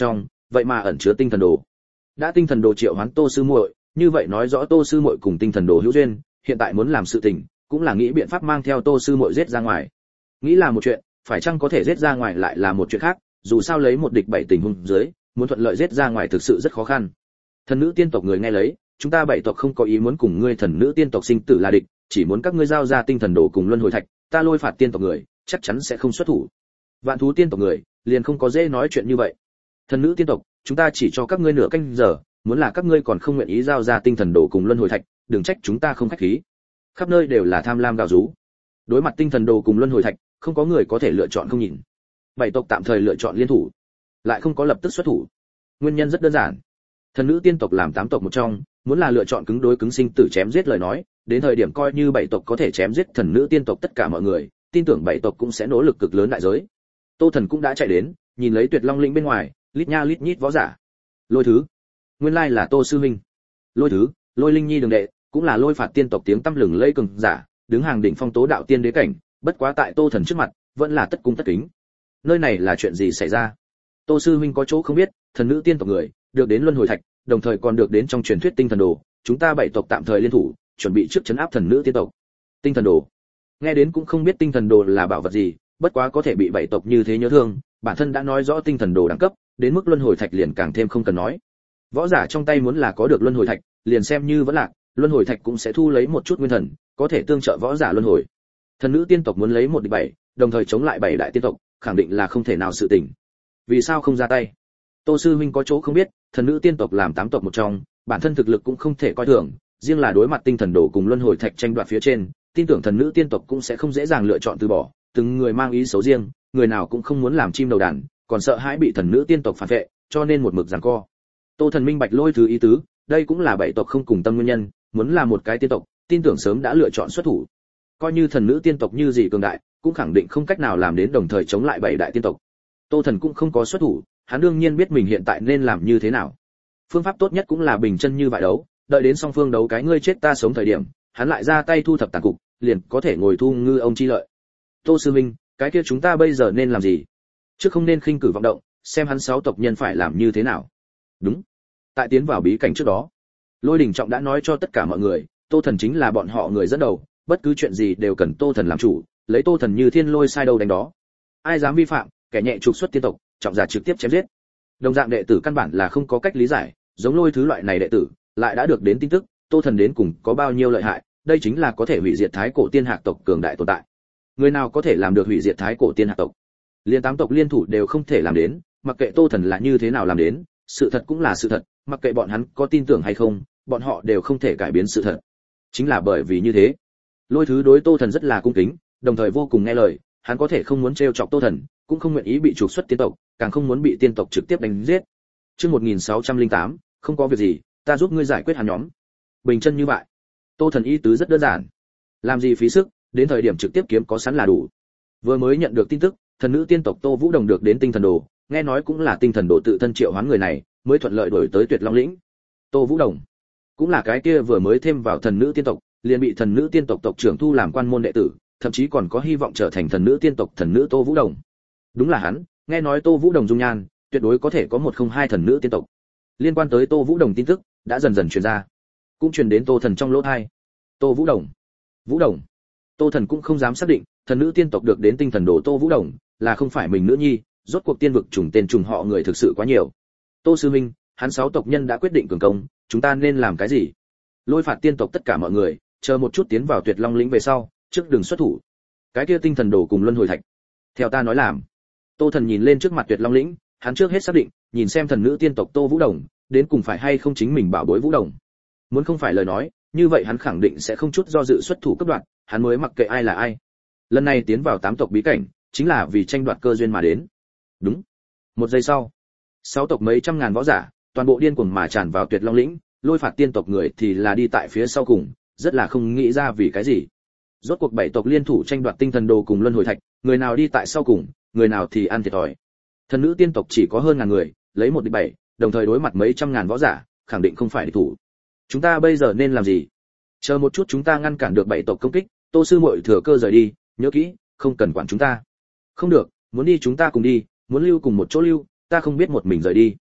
vậy mà ẩn chứa tinh thần đồ. Đã tinh thần đồ triệu hoán Tô sư muội, như vậy nói rõ Tô sư muội cùng tinh thần đồ hữu duyên, hiện tại muốn làm sự tình, cũng là nghĩ biện pháp mang theo Tô sư muội giết ra ngoài. Nghĩ là một chuyện, phải chăng có thể giết ra ngoài lại là một chuyện khác, dù sao lấy một địch bảy tình huống dưới, muốn thuận lợi giết ra ngoài thực sự rất khó khăn. Thần nữ tiên tộc người nghe lấy, chúng ta bảy tộc không có ý muốn cùng ngươi thần nữ tiên tộc sinh tử là địch, chỉ muốn các ngươi giao ra tinh thần đồ cùng luân hồi thạch, ta Lôi Phạt tiên tộc người chắc chắn sẽ không xuất thủ. Vạn thú tiên tộc người liền không có dễ nói chuyện như vậy. Thần nữ tiên tộc, chúng ta chỉ cho các ngươi nửa canh giờ, muốn là các ngươi còn không nguyện ý giao ra tinh thần đồ cùng luân hồi thạch, đừng trách chúng ta không khách khí. Khắp nơi đều là tham lam gào rú. Đối mặt tinh thần đồ cùng luân hồi thạch, không có người có thể lựa chọn không nhìn. Bảy tộc tạm thời lựa chọn liên thủ, lại không có lập tức xuất thủ. Nguyên nhân rất đơn giản. Thần nữ tiên tộc làm tám tộc một trong, muốn là lựa chọn cứng đối cứng sinh tử chém giết lời nói, đến thời điểm coi như bảy tộc có thể chém giết thần nữ tiên tộc tất cả mọi người, tin tưởng bảy tộc cũng sẽ nỗ lực cực lớn đại giới. Tô Thần cũng đã chạy đến, nhìn lấy Tuyệt Long lĩnh bên ngoài, lít nha lít nhít võ giả. Lôi Thứ, nguyên lai là Tô sư huynh. Lôi Thứ, Lôi Linh Nhi đường đệ, cũng là Lôi Phạt tiên tộc tiếng tăm lừng lẫy cường giả, đứng hàng đỉnh phong tố đạo tiên đế cảnh, bất quá tại Tô Thần trước mặt, vẫn là tất cung tất kính. Nơi này là chuyện gì xảy ra? Tô sư huynh có chỗ không biết, thần nữ tiên tộc người được đến luân hồi thạch, đồng thời còn được đến trong truyền thuyết tinh thần đồ, chúng ta bảy tộc tạm thời liên thủ, chuẩn bị trước trấn áp thần nữ tiên tộc. Tinh thần đồ, nghe đến cũng không biết tinh thần đồ là bảo vật gì, bất quá có thể bị bảy tộc như thế nhớ thương, bản thân đã nói rõ tinh thần đồ đẳng cấp, đến mức luân hồi thạch liền càng thêm không cần nói. Võ giả trong tay muốn là có được luân hồi thạch, liền xem như vẫn lạc, luân hồi thạch cũng sẽ thu lấy một chút nguyên thần, có thể tương trợ võ giả luân hồi. Thần nữ tiên tộc muốn lấy một địch bảy, đồng thời chống lại bảy đại tiên tộc, khẳng định là không thể nào sự tình. Vì sao không ra tay? Tô sư huynh có chỗ không biết, thần nữ tiên tộc làm tám tộc một trong, bản thân thực lực cũng không thể coi thường, riêng là đối mặt tinh thần đồ cùng luân hồi thạch tranh đoạt phía trên, tin tưởng thần nữ tiên tộc cũng sẽ không dễ dàng lựa chọn từ bỏ, từng người mang ý xấu riêng, người nào cũng không muốn làm chim đầu đàn, còn sợ hãi bị thần nữ tiên tộc phản vệ, cho nên một mực giằng co. Tô Thần minh bạch Lôi Thứ ý tứ, đây cũng là bảy tộc không cùng tâm nguyên nhân, muốn làm một cái tiên tộc, tin tưởng sớm đã lựa chọn xuất thủ. Coi như thần nữ tiên tộc như gì cường đại, cũng khẳng định không cách nào làm đến đồng thời chống lại bảy đại tiên tộc. Tô Thần cũng không có xuất thủ, hắn đương nhiên biết mình hiện tại nên làm như thế nào. Phương pháp tốt nhất cũng là bình chân như vậy đấu, đợi đến song phương đấu cái ngươi chết ta sống thời điểm, hắn lại ra tay thu thập tàn cục, liền có thể ngồi thu ngư ông chi lợi. Tô sư minh, cái kia chúng ta bây giờ nên làm gì? Chứ không nên khinh cử vọng động, xem hắn sáu tộc nhân phải làm như thế nào. Đúng. Tại tiến vào bí cảnh trước đó, Lôi Đình Trọng đã nói cho tất cả mọi người, Tô Thần chính là bọn họ người dẫn đầu, bất cứ chuyện gì đều cần Tô Thần làm chủ, lấy Tô Thần như thiên lôi sai đâu đánh đó. Ai dám vi phạm, kẻ nhẹ trục xuất tiên tộc, trọng giả trực tiếp chém giết. Đồng dạng đệ tử căn bản là không có cách lý giải, giống Lôi Thứ loại này đệ tử, lại đã được đến tin tức, Tô Thần đến cùng có bao nhiêu lợi hại, đây chính là có thể hủy diệt Thái Cổ Tiên Hạc tộc cường đại tồn tại. Người nào có thể làm được hủy diệt Thái Cổ Tiên Hạc tộc? Liên tám tộc liên thủ đều không thể làm đến, mặc kệ Tô Thần là như thế nào làm đến, sự thật cũng là sự thật, mặc kệ bọn hắn có tin tưởng hay không, bọn họ đều không thể cải biến sự thật. Chính là bởi vì như thế, Lôi Thứ đối Tô Thần rất là cung kính, đồng thời vô cùng nghe lời, hắn có thể không muốn trêu chọc Tô Thần, cũng không nguyện ý bị trục xuất tiên tộc, càng không muốn bị tiên tộc trực tiếp đánh giết. Chương một nghìn sáu trăm lẻ tám, không có việc gì, ta giúp ngươi giải quyết hắn nhóm. Bình chân như vậy. Tô Thần ý tứ rất đơn giản. Làm gì phí sức, đến thời điểm trực tiếp kiếm có sẵn là đủ. Vừa mới nhận được tin tức, thần nữ tiên tộc Tô Vũ Đồng được đến tinh thần đồ, nghe nói cũng là tinh thần đồ tự thân triệu hoán người này, mới thuận lợi đổi tới Tuyệt Long lĩnh. Tô Vũ Đồng cũng là cái kia vừa mới thêm vào thần nữ tiên tộc, liền bị thần nữ tiên tộc tộc trưởng thu làm quan môn đệ tử, thậm chí còn có hy vọng trở thành thần nữ tiên tộc thần nữ Tô Vũ Đồng. Đúng là hắn, nghe nói Tô Vũ Đồng dung nhan, tuyệt đối có thể có một không hai thần nữ tiên tộc. Liên quan tới Tô Vũ Đồng tin tức đã dần dần truyền ra, cũng truyền đến Tô Thần trong lỗ tai. Tô Vũ Đồng, Vũ Đồng. Tô Thần cũng không dám xác định, thần nữ tiên tộc được đến tinh thần đồ Tô Vũ Đồng là không phải mình nữ nhi, rốt cuộc tiên vực trùng tên trùng họ người thực sự quá nhiều. Tô sư minh, hắn sáu tộc nhân đã quyết định cường công, chúng ta nên làm cái gì? Lôi Phạt tiên tộc tất cả mọi người, chờ một chút tiến vào Tuyệt Long lĩnh về sau, trước đường xuất thủ. Cái kia tinh thần đồ cùng luân hồi thạch, theo ta nói làm. Tô Thần nhìn lên trước mặt Tuyệt Long lĩnh, hắn trước hết xác định, nhìn xem thần nữ tiên tộc Tô Vũ Đồng, đến cùng phải hay không chính mình bảo bối Vũ Đồng. Muốn không phải lời nói, như vậy hắn khẳng định sẽ không chút do dự xuất thủ cấp đoạn, hắn mới mặc kệ ai là ai. Lần này tiến vào tám tộc bí cảnh, chính là vì tranh đoạt cơ duyên mà đến. Đúng. Một giây sau, sáu tộc mấy trăm ngàn võ giả, toàn bộ điên cuồng mà tràn vào Tuyệt Long lĩnh, Lôi Phạt tiên tộc người thì là đi tại phía sau cùng, rất là không nghĩ ra vì cái gì. Rốt cuộc bảy tộc liên thủ tranh đoạt tinh thần đồ cùng luân hồi thạch, người nào đi tại sau cùng, người nào thì ăn thiệt thòi. Thần nữ tiên tộc chỉ có hơn ngàn người, lấy một địch bảy, đồng thời đối mặt mấy trăm ngàn võ giả, khẳng định không phải địch thủ. Chúng ta bây giờ nên làm gì? Chờ một chút chúng ta ngăn cản được bảy tộc công kích, Tô sư muội thừa cơ rời đi, nhớ kỹ, không cần quản chúng ta. Không được, muốn đi chúng ta cùng đi, muốn lưu cùng một chỗ lưu, ta không biết một mình rời đi.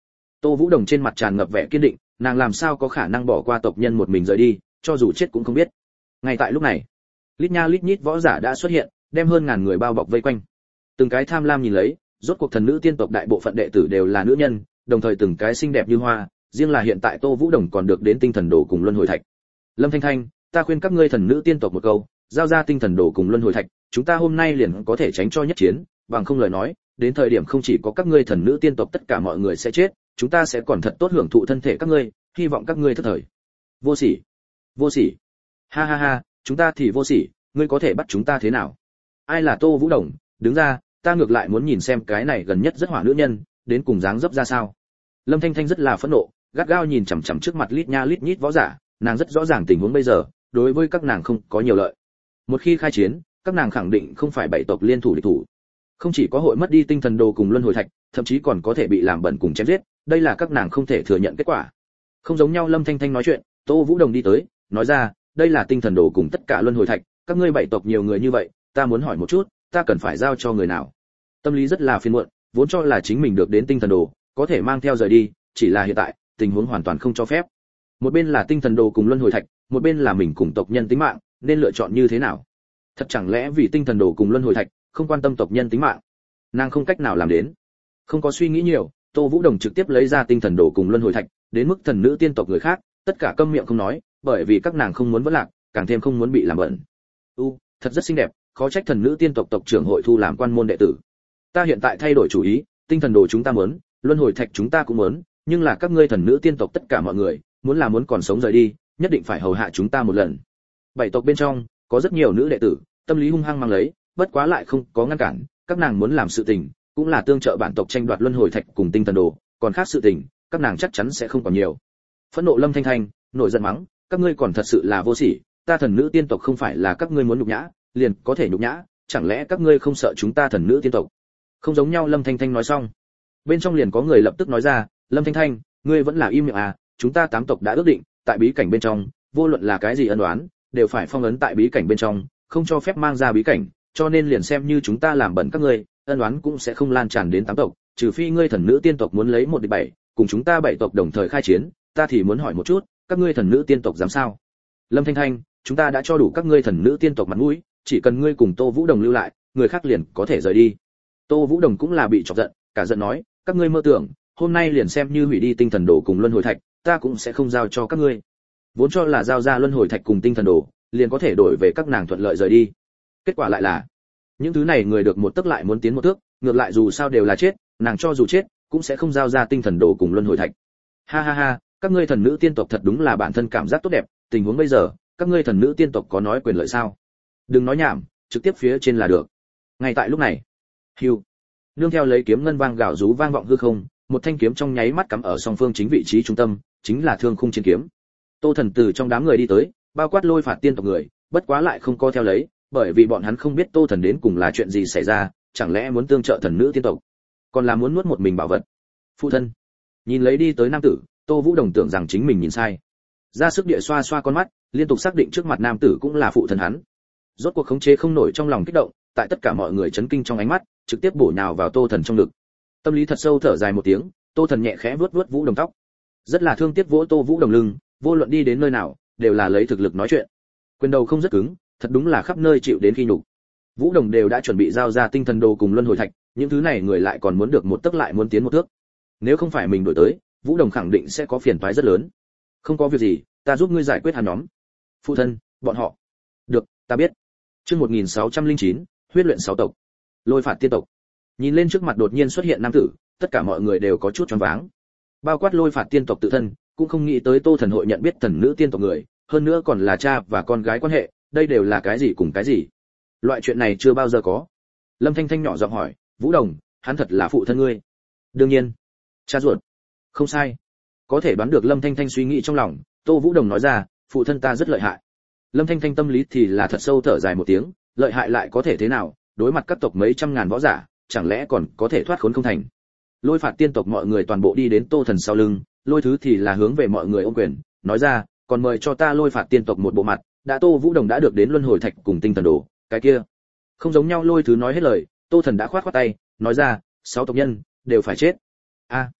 Tô Vũ Đồng trên mặt tràn ngập vẻ kiên định, nàng làm sao có khả năng bỏ qua tộc nhân một mình rời đi, cho dù chết cũng không biết. Ngay tại lúc này, lít nha lít nhít võ giả đã xuất hiện, đem hơn ngàn người bao bọc vây quanh. Từng cái tham lam nhìn lấy, rốt cuộc thần nữ tiên tộc đại bộ phận đệ tử đều là nữ nhân, đồng thời từng cái xinh đẹp như hoa, riêng là hiện tại Tô Vũ Đồng còn được đến tinh thần đồ cùng luân hồi thạch. Lâm Thanh Thanh, ta khuyên các ngươi thần nữ tiên tộc một câu, giao ra tinh thần đồ cùng luân hồi thạch, chúng ta hôm nay liền có thể tránh cho nhất chiến, bằng không lời nói, đến thời điểm không chỉ có các ngươi thần nữ tiên tộc tất cả mọi người sẽ chết, chúng ta sẽ còn thật tốt hưởng thụ thân thể các ngươi, hy vọng các ngươi thất thời. Vô sỉ, vô sỉ. Ha ha ha, chúng ta thì vô sỉ, ngươi có thể bắt chúng ta thế nào? Ai là Tô Vũ Đồng, đứng ra, ta ngược lại muốn nhìn xem cái này gần nhất rất hỏa nữ nhân, đến cùng dáng dấp ra sao. Lâm Thanh Thanh rất là phẫn nộ, gắt gao nhìn chằm chằm trước mặt lít nha lít nhít võ giả, nàng rất rõ ràng tình huống bây giờ, đối với các nàng không có nhiều lợi. Một khi khai chiến, các nàng khẳng định không phải bảy tộc liên thủ địch thủ. Không chỉ có hội mất đi tinh thần đồ cùng luân hồi thạch, thậm chí còn có thể bị làm bẩn cùng chém giết, đây là các nàng không thể thừa nhận kết quả. Không giống nhau, Lâm Thanh Thanh nói chuyện, Tô Vũ Đồng đi tới, nói ra, đây là tinh thần đồ cùng tất cả luân hồi thạch, các ngươi bảy tộc nhiều người như vậy, ta muốn hỏi một chút, ta cần phải giao cho người nào? Tâm lý rất là phiền muộn, vốn cho là chính mình được đến tinh thần đồ, có thể mang theo rời đi, chỉ là hiện tại, tình huống hoàn toàn không cho phép. Một bên là tinh thần đồ cùng luân hồi thạch, một bên là mình cùng tộc nhân tính mạng, nên lựa chọn như thế nào? Thật chẳng lẽ vì tinh thần đồ cùng luân hồi thạch, không quan tâm tộc nhân tính mạng? Nàng không cách nào làm đến. Không có suy nghĩ nhiều, Tô Vũ Đồng trực tiếp lấy ra tinh thần đồ cùng luân hồi thạch, đến mức thần nữ tiên tộc người khác, tất cả câm miệng không nói, bởi vì các nàng không muốn vỡ lạc, càng thêm không muốn bị làm bẩn. U, thật rất xinh đẹp, khó trách thần nữ tiên tộc tộc trưởng hội thu làm quan môn đệ tử. Ta hiện tại thay đổi chủ ý, tinh thần đồ chúng ta muốn, luân hồi thạch chúng ta cũng muốn, nhưng là các ngươi thần nữ tiên tộc tất cả mọi người, muốn là muốn còn sống rời đi, nhất định phải hầu hạ chúng ta một lần. Bảy tộc bên trong, có rất nhiều nữ đệ tử, tâm lý hung hăng mang lấy, bất quá lại không có ngăn cản, các nàng muốn làm sự tình, cũng là tương trợ bản tộc tranh đoạt luân hồi thạch cùng tinh thần đồ, còn khác sự tình, các nàng chắc chắn sẽ không còn nhiều. Phẫn nộ Lâm Thanh Thanh, nổi giận mắng, các ngươi còn thật sự là vô sỉ, ta thần nữ tiên tộc không phải là các ngươi muốn nhục nhã, liền có thể nhục nhã, chẳng lẽ các ngươi không sợ chúng ta thần nữ tiên tộc? Không giống nhau. Lâm Thanh Thanh nói xong, bên trong liền có người lập tức nói ra, Lâm Thanh Thanh, ngươi vẫn là im miệng à, chúng ta tám tộc đã ước định, tại bí cảnh bên trong, vô luận là cái gì ân oán, đều phải phong ấn tại bí cảnh bên trong, không cho phép mang ra bí cảnh, cho nên liền xem như chúng ta làm bẩn các ngươi, ân oán cũng sẽ không lan tràn đến tám tộc, trừ phi ngươi thần nữ tiên tộc muốn lấy một địch bảy, cùng chúng ta bảy tộc đồng thời khai chiến, ta thì muốn hỏi một chút, các ngươi thần nữ tiên tộc dám sao? Lâm Thanh Thanh, chúng ta đã cho đủ các ngươi thần nữ tiên tộc mặt mũi, chỉ cần ngươi cùng Tô Vũ Đồng lưu lại, người khác liền có thể rời đi. Tô Vũ Đồng cũng là bị chọc giận, cả giận nói, các ngươi mơ tưởng, hôm nay liền xem như hủy đi tinh thần đồ cùng luân hồi thạch, ta cũng sẽ không giao cho các ngươi. Vốn cho là giao ra luân hồi thạch cùng tinh thần đồ, liền có thể đổi về các nàng thuận lợi rời đi. Kết quả lại là, những thứ này người được một tức lại muốn tiến một thước, ngược lại dù sao đều là chết, nàng cho dù chết, cũng sẽ không giao ra tinh thần đồ cùng luân hồi thạch. Ha ha ha, các ngươi thần nữ tiên tộc thật đúng là bản thân cảm giác tốt đẹp, tình huống bây giờ, các ngươi thần nữ tiên tộc có nói quyền lợi sao? Đừng nói nhảm, trực tiếp phía trên là được. Ngay tại lúc này, hưu, nương theo lấy kiếm ngân vang gào rú vang vọng hư không, một thanh kiếm trong nháy mắt cắm ở song phương chính vị trí trung tâm, chính là thương khung chiến kiếm. Tô Thần từ trong đám người đi tới, bao quát Lôi Phạt tiên tộc người, bất quá lại không co theo lấy, bởi vì bọn hắn không biết Tô Thần đến cùng là chuyện gì xảy ra, chẳng lẽ muốn tương trợ thần nữ tiên tộc, còn là muốn nuốt một mình bảo vật. Phụ thân, nhìn lấy đi tới nam tử, Tô Vũ Đồng tưởng rằng chính mình nhìn sai, ra sức địa xoa xoa con mắt, liên tục xác định trước mặt nam tử cũng là phụ thân hắn. Rốt cuộc khống chế không nổi trong lòng kích động, tại tất cả mọi người chấn kinh trong ánh mắt, trực tiếp bổ nhào vào Tô Thần trong ngực. Tâm lý thật sâu thở dài một tiếng, Tô Thần nhẹ khẽ vuốt vuốt Vũ Đồng tóc, rất là thương tiếc vỗ Tô Vũ Đồng lưng, vô luận đi đến nơi nào, đều là lấy thực lực nói chuyện. Quyền đầu không rất cứng, thật đúng là khắp nơi chịu đến khi nhục. Vũ Đồng đều đã chuẩn bị giao ra tinh thần đồ cùng luân hồi thạch, những thứ này người lại còn muốn được một tấc lại muốn tiến một thước. Nếu không phải mình đổi tới, Vũ Đồng khẳng định sẽ có phiền toái rất lớn. Không có việc gì, ta giúp ngươi giải quyết hắn nhóm. Phụ thân, bọn họ. Được, ta biết. Chương một nghìn sáu trăm lẻ chín, huyết luyện sáu tộc. Lôi Phạt tiên tộc. Nhìn lên trước mặt đột nhiên xuất hiện nam tử, tất cả mọi người đều có chút choáng váng. Bao quát Lôi Phạt tiên tộc tự thân, cũng không nghĩ tới Tô Thần hội nhận biết thần nữ tiên tộc người, hơn nữa còn là cha và con gái quan hệ, đây đều là cái gì cùng cái gì? Loại chuyện này chưa bao giờ có. Lâm Thanh Thanh nhỏ giọng hỏi, Vũ Đồng, hắn thật là phụ thân ngươi? Đương nhiên, cha ruột. Không sai. Có thể đoán được Lâm Thanh Thanh suy nghĩ trong lòng, Tô Vũ Đồng nói ra, phụ thân ta rất lợi hại. Lâm Thanh Thanh tâm lý thì là thật sâu thở dài một tiếng, lợi hại lại có thể thế nào, đối mặt các tộc mấy trăm ngàn võ giả, chẳng lẽ còn có thể thoát khốn không thành. Lôi Phạt tiên tộc mọi người toàn bộ đi đến Tô Thần sau lưng, Lôi Thứ thì là hướng về mọi người ôm quyền, nói ra, còn mời cho ta Lôi Phạt tiên tộc một bộ mặt, đã Tô Vũ Đồng đã được đến luân hồi thạch cùng tinh thần đồ, cái kia không giống nhau. Lôi Thứ nói hết lời, Tô Thần đã khoát khoát tay, nói ra, sáu tộc nhân đều phải chết. A.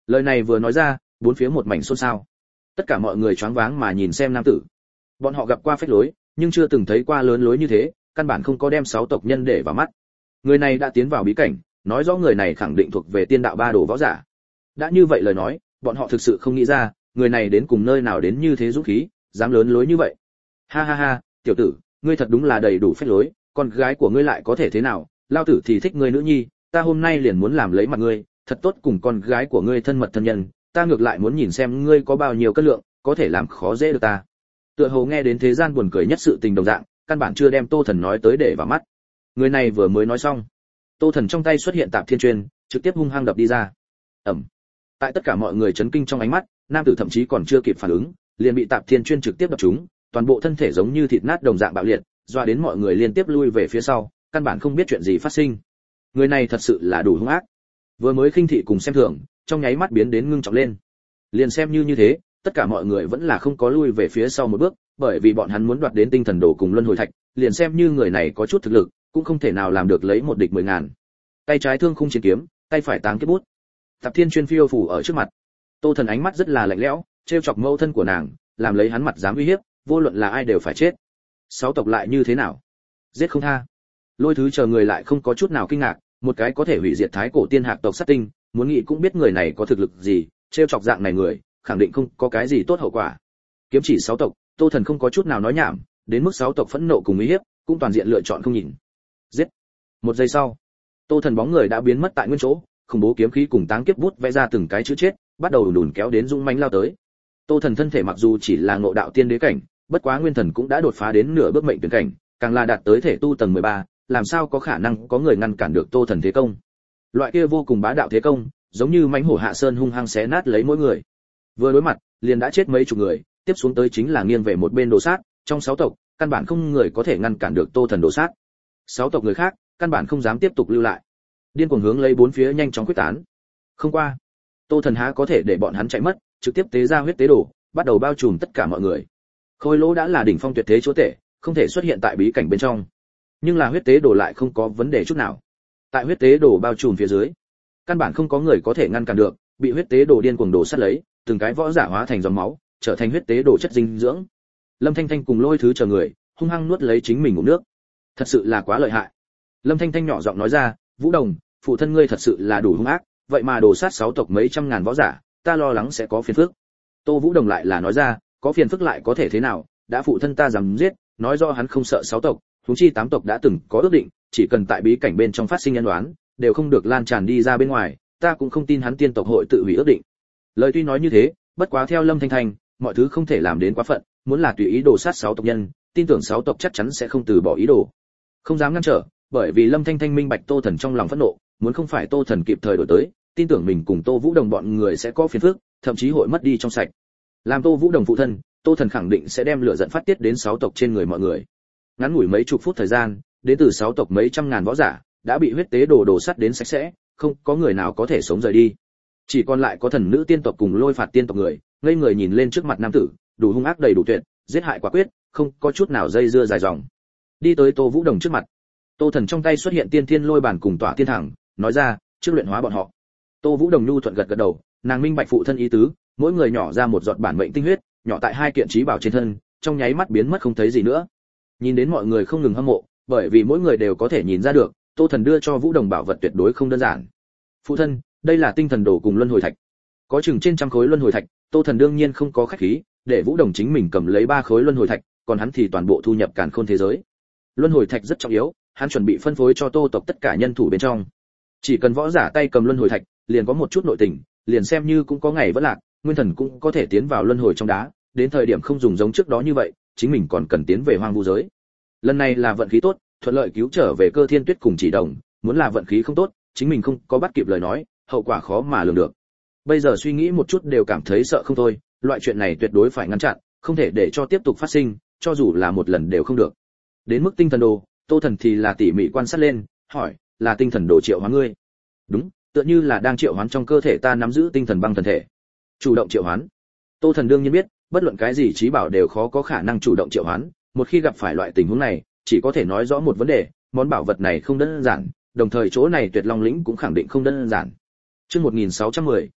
Lời này vừa nói ra, bốn phía một mảnh xôn xao. Tất cả mọi người choáng váng mà nhìn xem nam tử. Bọn họ gặp qua phách lối, nhưng chưa từng thấy qua lớn lối như thế, căn bản không có đem sáu tộc nhân để vào mắt. Người này đã tiến vào bí cảnh, nói rõ người này khẳng định thuộc về tiên đạo ba đồ võ giả. Đã như vậy lời nói, bọn họ thực sự không nghĩ ra, người này đến cùng nơi nào đến như thế dũng khí, dám lớn lối như vậy. Ha ha ha, tiểu tử, ngươi thật đúng là đầy đủ phách lối, con gái của ngươi lại có thể thế nào, lao tử thì thích ngươi nữ nhi, ta hôm nay liền muốn làm lấy mặt ngươi, thật tốt cùng con gái của ngươi thân mật thân nhân, ta ngược lại muốn nhìn xem ngươi có bao nhiêu cân lượng, có thể làm khó dễ được ta. Tựa hồ nghe đến thế gian buồn cười nhất sự tình đồng dạng, căn bản chưa đem Tô Thần nói tới để vào mắt. Người này vừa mới nói xong, Tô Thần trong tay xuất hiện Tạp Thiên Chuyên, trực tiếp hung hăng đập đi ra. Ầm. Tại tất cả mọi người chấn kinh trong ánh mắt, nam tử thậm chí còn chưa kịp phản ứng, liền bị Tạp Thiên Chuyên trực tiếp đập trúng, toàn bộ thân thể giống như thịt nát đồng dạng bạo liệt, doa đến mọi người liên tiếp lui về phía sau, căn bản không biết chuyện gì phát sinh. Người này thật sự là đủ hung ác. Vừa mới khinh thị cùng xem thường, trong nháy mắt biến đến ngưng trọng lên. Liền xem như như thế, tất cả mọi người vẫn là không có lui về phía sau một bước, bởi vì bọn hắn muốn đoạt đến tinh thần đồ cùng luân hồi thạch, liền xem như người này có chút thực lực, cũng không thể nào làm được lấy một địch mười ngàn. Tay trái thương khung chiến kiếm, tay phải táng kiếp bút. Tạp Thiên Chuyên phiêu phủ ở trước mặt. Tô Thần ánh mắt rất là lạnh lẽo, trêu chọc mâu thân của nàng, làm lấy hắn mặt dám uy hiếp, vô luận là ai đều phải chết. Sáu tộc lại như thế nào? Giết không tha. Lôi Thứ chờ người lại không có chút nào kinh ngạc, một cái có thể hủy diệt thái cổ tiên hạc tộc sát tinh, muốn nghĩ cũng biết người này có thực lực gì, trêu chọc dạng này người, khẳng định không có cái gì tốt hậu quả. Kiếm chỉ sáu tộc, Tô Thần không có chút nào nói nhảm, đến mức sáu tộc phẫn nộ cùng uy hiếp, cũng toàn diện lựa chọn không nhìn. Giết. Một giây sau, Tô Thần bóng người đã biến mất tại nguyên chỗ, khủng bố kiếm khí cùng táng kiếp bút vẽ ra từng cái chữ chết, bắt đầu đùn kéo đến dũng mãnh lao tới. Tô Thần thân thể mặc dù chỉ là ngộ đạo tiên đế cảnh, bất quá nguyên thần cũng đã đột phá đến nửa bước mệnh tuyển cảnh, càng là đạt tới thể tu tầng mười ba, làm sao có khả năng có người ngăn cản được Tô Thần thế công. Loại kia vô cùng bá đạo thế công, giống như mãnh hổ hạ sơn hung hăng xé nát lấy mỗi người. Vừa đối mặt, liền đã chết mấy chục người, tiếp xuống tới chính là nghiêng về một bên đồ sát, trong sáu tộc, căn bản không người có thể ngăn cản được Tô Thần đồ sát. Sáu tộc người khác, căn bản không dám tiếp tục lưu lại. Điên cuồng hướng lấy bốn phía nhanh chóng quyết tán. Không qua, Tô Thần há có thể để bọn hắn chạy mất, trực tiếp tế ra huyết tế đồ, bắt đầu bao trùm tất cả mọi người. Khôi Lỗ đã là đỉnh phong tuyệt thế chúa tể, không thể xuất hiện tại bí cảnh bên trong. Nhưng là huyết tế đồ lại không có vấn đề chút nào. Tại huyết tế đồ bao trùm phía dưới, căn bản không có người có thể ngăn cản được, bị huyết tế đồ điên cuồng đổ sát lấy, từng cái võ giả hóa thành dòng máu, trở thành huyết tế đồ chất dinh dưỡng. Lâm Thanh Thanh cùng Lôi Thứ chờ người, hung hăng nuốt lấy chính mình ngụm nước. Thật sự là quá lợi hại. Lâm Thanh Thanh nhỏ giọng nói ra, Vũ Đồng, phụ thân ngươi thật sự là đủ hung ác, vậy mà đổ sát sáu tộc mấy trăm ngàn võ giả, ta lo lắng sẽ có phiền phức. Tô Vũ Đồng lại là nói ra, có phiền phức lại có thể thế nào, đã phụ thân ta dám giết, nói do hắn không sợ sáu tộc, huống chi tám tộc đã từng có ước định, chỉ cần tại bí cảnh bên trong phát sinh nhân đoán, đều không được lan tràn đi ra bên ngoài, ta cũng không tin hắn tiên tộc hội tự hủy ước định. Lời tuy nói như thế, bất quá theo Lâm Thanh Thanh, mọi thứ không thể làm đến quá phận, muốn là tùy ý đồ sát sáu tộc nhân, tin tưởng sáu tộc chắc chắn sẽ không từ bỏ ý đồ. Không dám ngăn trở, bởi vì Lâm Thanh Thanh minh bạch Tô Thần trong lòng phẫn nộ, muốn không phải Tô Thần kịp thời đổi tới, tin tưởng mình cùng Tô Vũ Đồng bọn người sẽ có phiền phức, thậm chí hội mất đi trong sạch. Làm Tô Vũ Đồng phụ thân, Tô Thần khẳng định sẽ đem lửa giận phát tiết đến sáu tộc trên người mọi người. Ngắn ngủi mấy chục phút thời gian, đến từ sáu tộc mấy trăm ngàn võ giả đã bị huyết tế đồ đồ sắt đến sạch sẽ, không có người nào có thể sống rời đi. Chỉ còn lại có thần nữ tiên tộc cùng Lôi Phạt tiên tộc người, ngây người nhìn lên trước mặt nam tử, đủ hung ác đầy đủ tuyệt, giết hại quả quyết, không có chút nào dây dưa dài dòng. Đi tới Tô Vũ Đồng trước mặt, Tô Thần trong tay xuất hiện tiên thiên lôi bản cùng tỏa tiên thẳng, nói ra, trước luyện hóa bọn họ. Tô Vũ Đồng nhu thuận gật gật đầu, nàng minh bạch phụ thân ý tứ, mỗi người nhỏ ra một giọt bản mệnh tinh huyết, nhỏ tại hai kiện trí bảo trên thân, trong nháy mắt biến mất không thấy gì nữa. Nhìn đến mọi người không ngừng hâm mộ, bởi vì mỗi người đều có thể nhìn ra được, Tô Thần đưa cho Vũ Đồng bảo vật tuyệt đối không đơn giản. Phụ thân, đây là tinh thần đồ cùng luân hồi thạch. Có chừng trên trăm khối luân hồi thạch, Tô Thần đương nhiên không có khách khí, để Vũ Đồng chính mình cầm lấy ba khối luân hồi thạch, còn hắn thì toàn bộ thu nhập càn khôn thế giới. Luân hồi thạch rất trọng yếu, hắn chuẩn bị phân phối cho Tô tộc tất cả nhân thủ bên trong. Chỉ cần võ giả tay cầm luân hồi thạch, liền có một chút nội tình, liền xem như cũng có ngày vẫn lạc, nguyên thần cũng có thể tiến vào luân hồi trong đá, đến thời điểm không dùng giống trước đó như vậy, chính mình còn cần tiến về hoang vu giới. Lần này là vận khí tốt, thuận lợi cứu trở về Cơ Thiên Tuyết cùng Chỉ Đồng, muốn là vận khí không tốt, chính mình không có bắt kịp lời nói, hậu quả khó mà lường được. Bây giờ suy nghĩ một chút đều cảm thấy sợ không thôi, loại chuyện này tuyệt đối phải ngăn chặn, không thể để cho tiếp tục phát sinh, cho dù là một lần đều không được. Đến mức tinh thần đồ, Tô Thần thì là tỉ mỉ quan sát lên, hỏi, là tinh thần đồ triệu hoán ngươi? Đúng, tựa như là đang triệu hoán trong cơ thể ta nắm giữ tinh thần băng thần thể. Chủ động triệu hoán. Tô Thần đương nhiên biết, bất luận cái gì trí bảo đều khó có khả năng chủ động triệu hoán, một khi gặp phải loại tình huống này, chỉ có thể nói rõ một vấn đề, món bảo vật này không đơn giản, đồng thời chỗ này Tuyệt Long lĩnh cũng khẳng định không đơn giản. Chương một nghìn sáu trăm mười,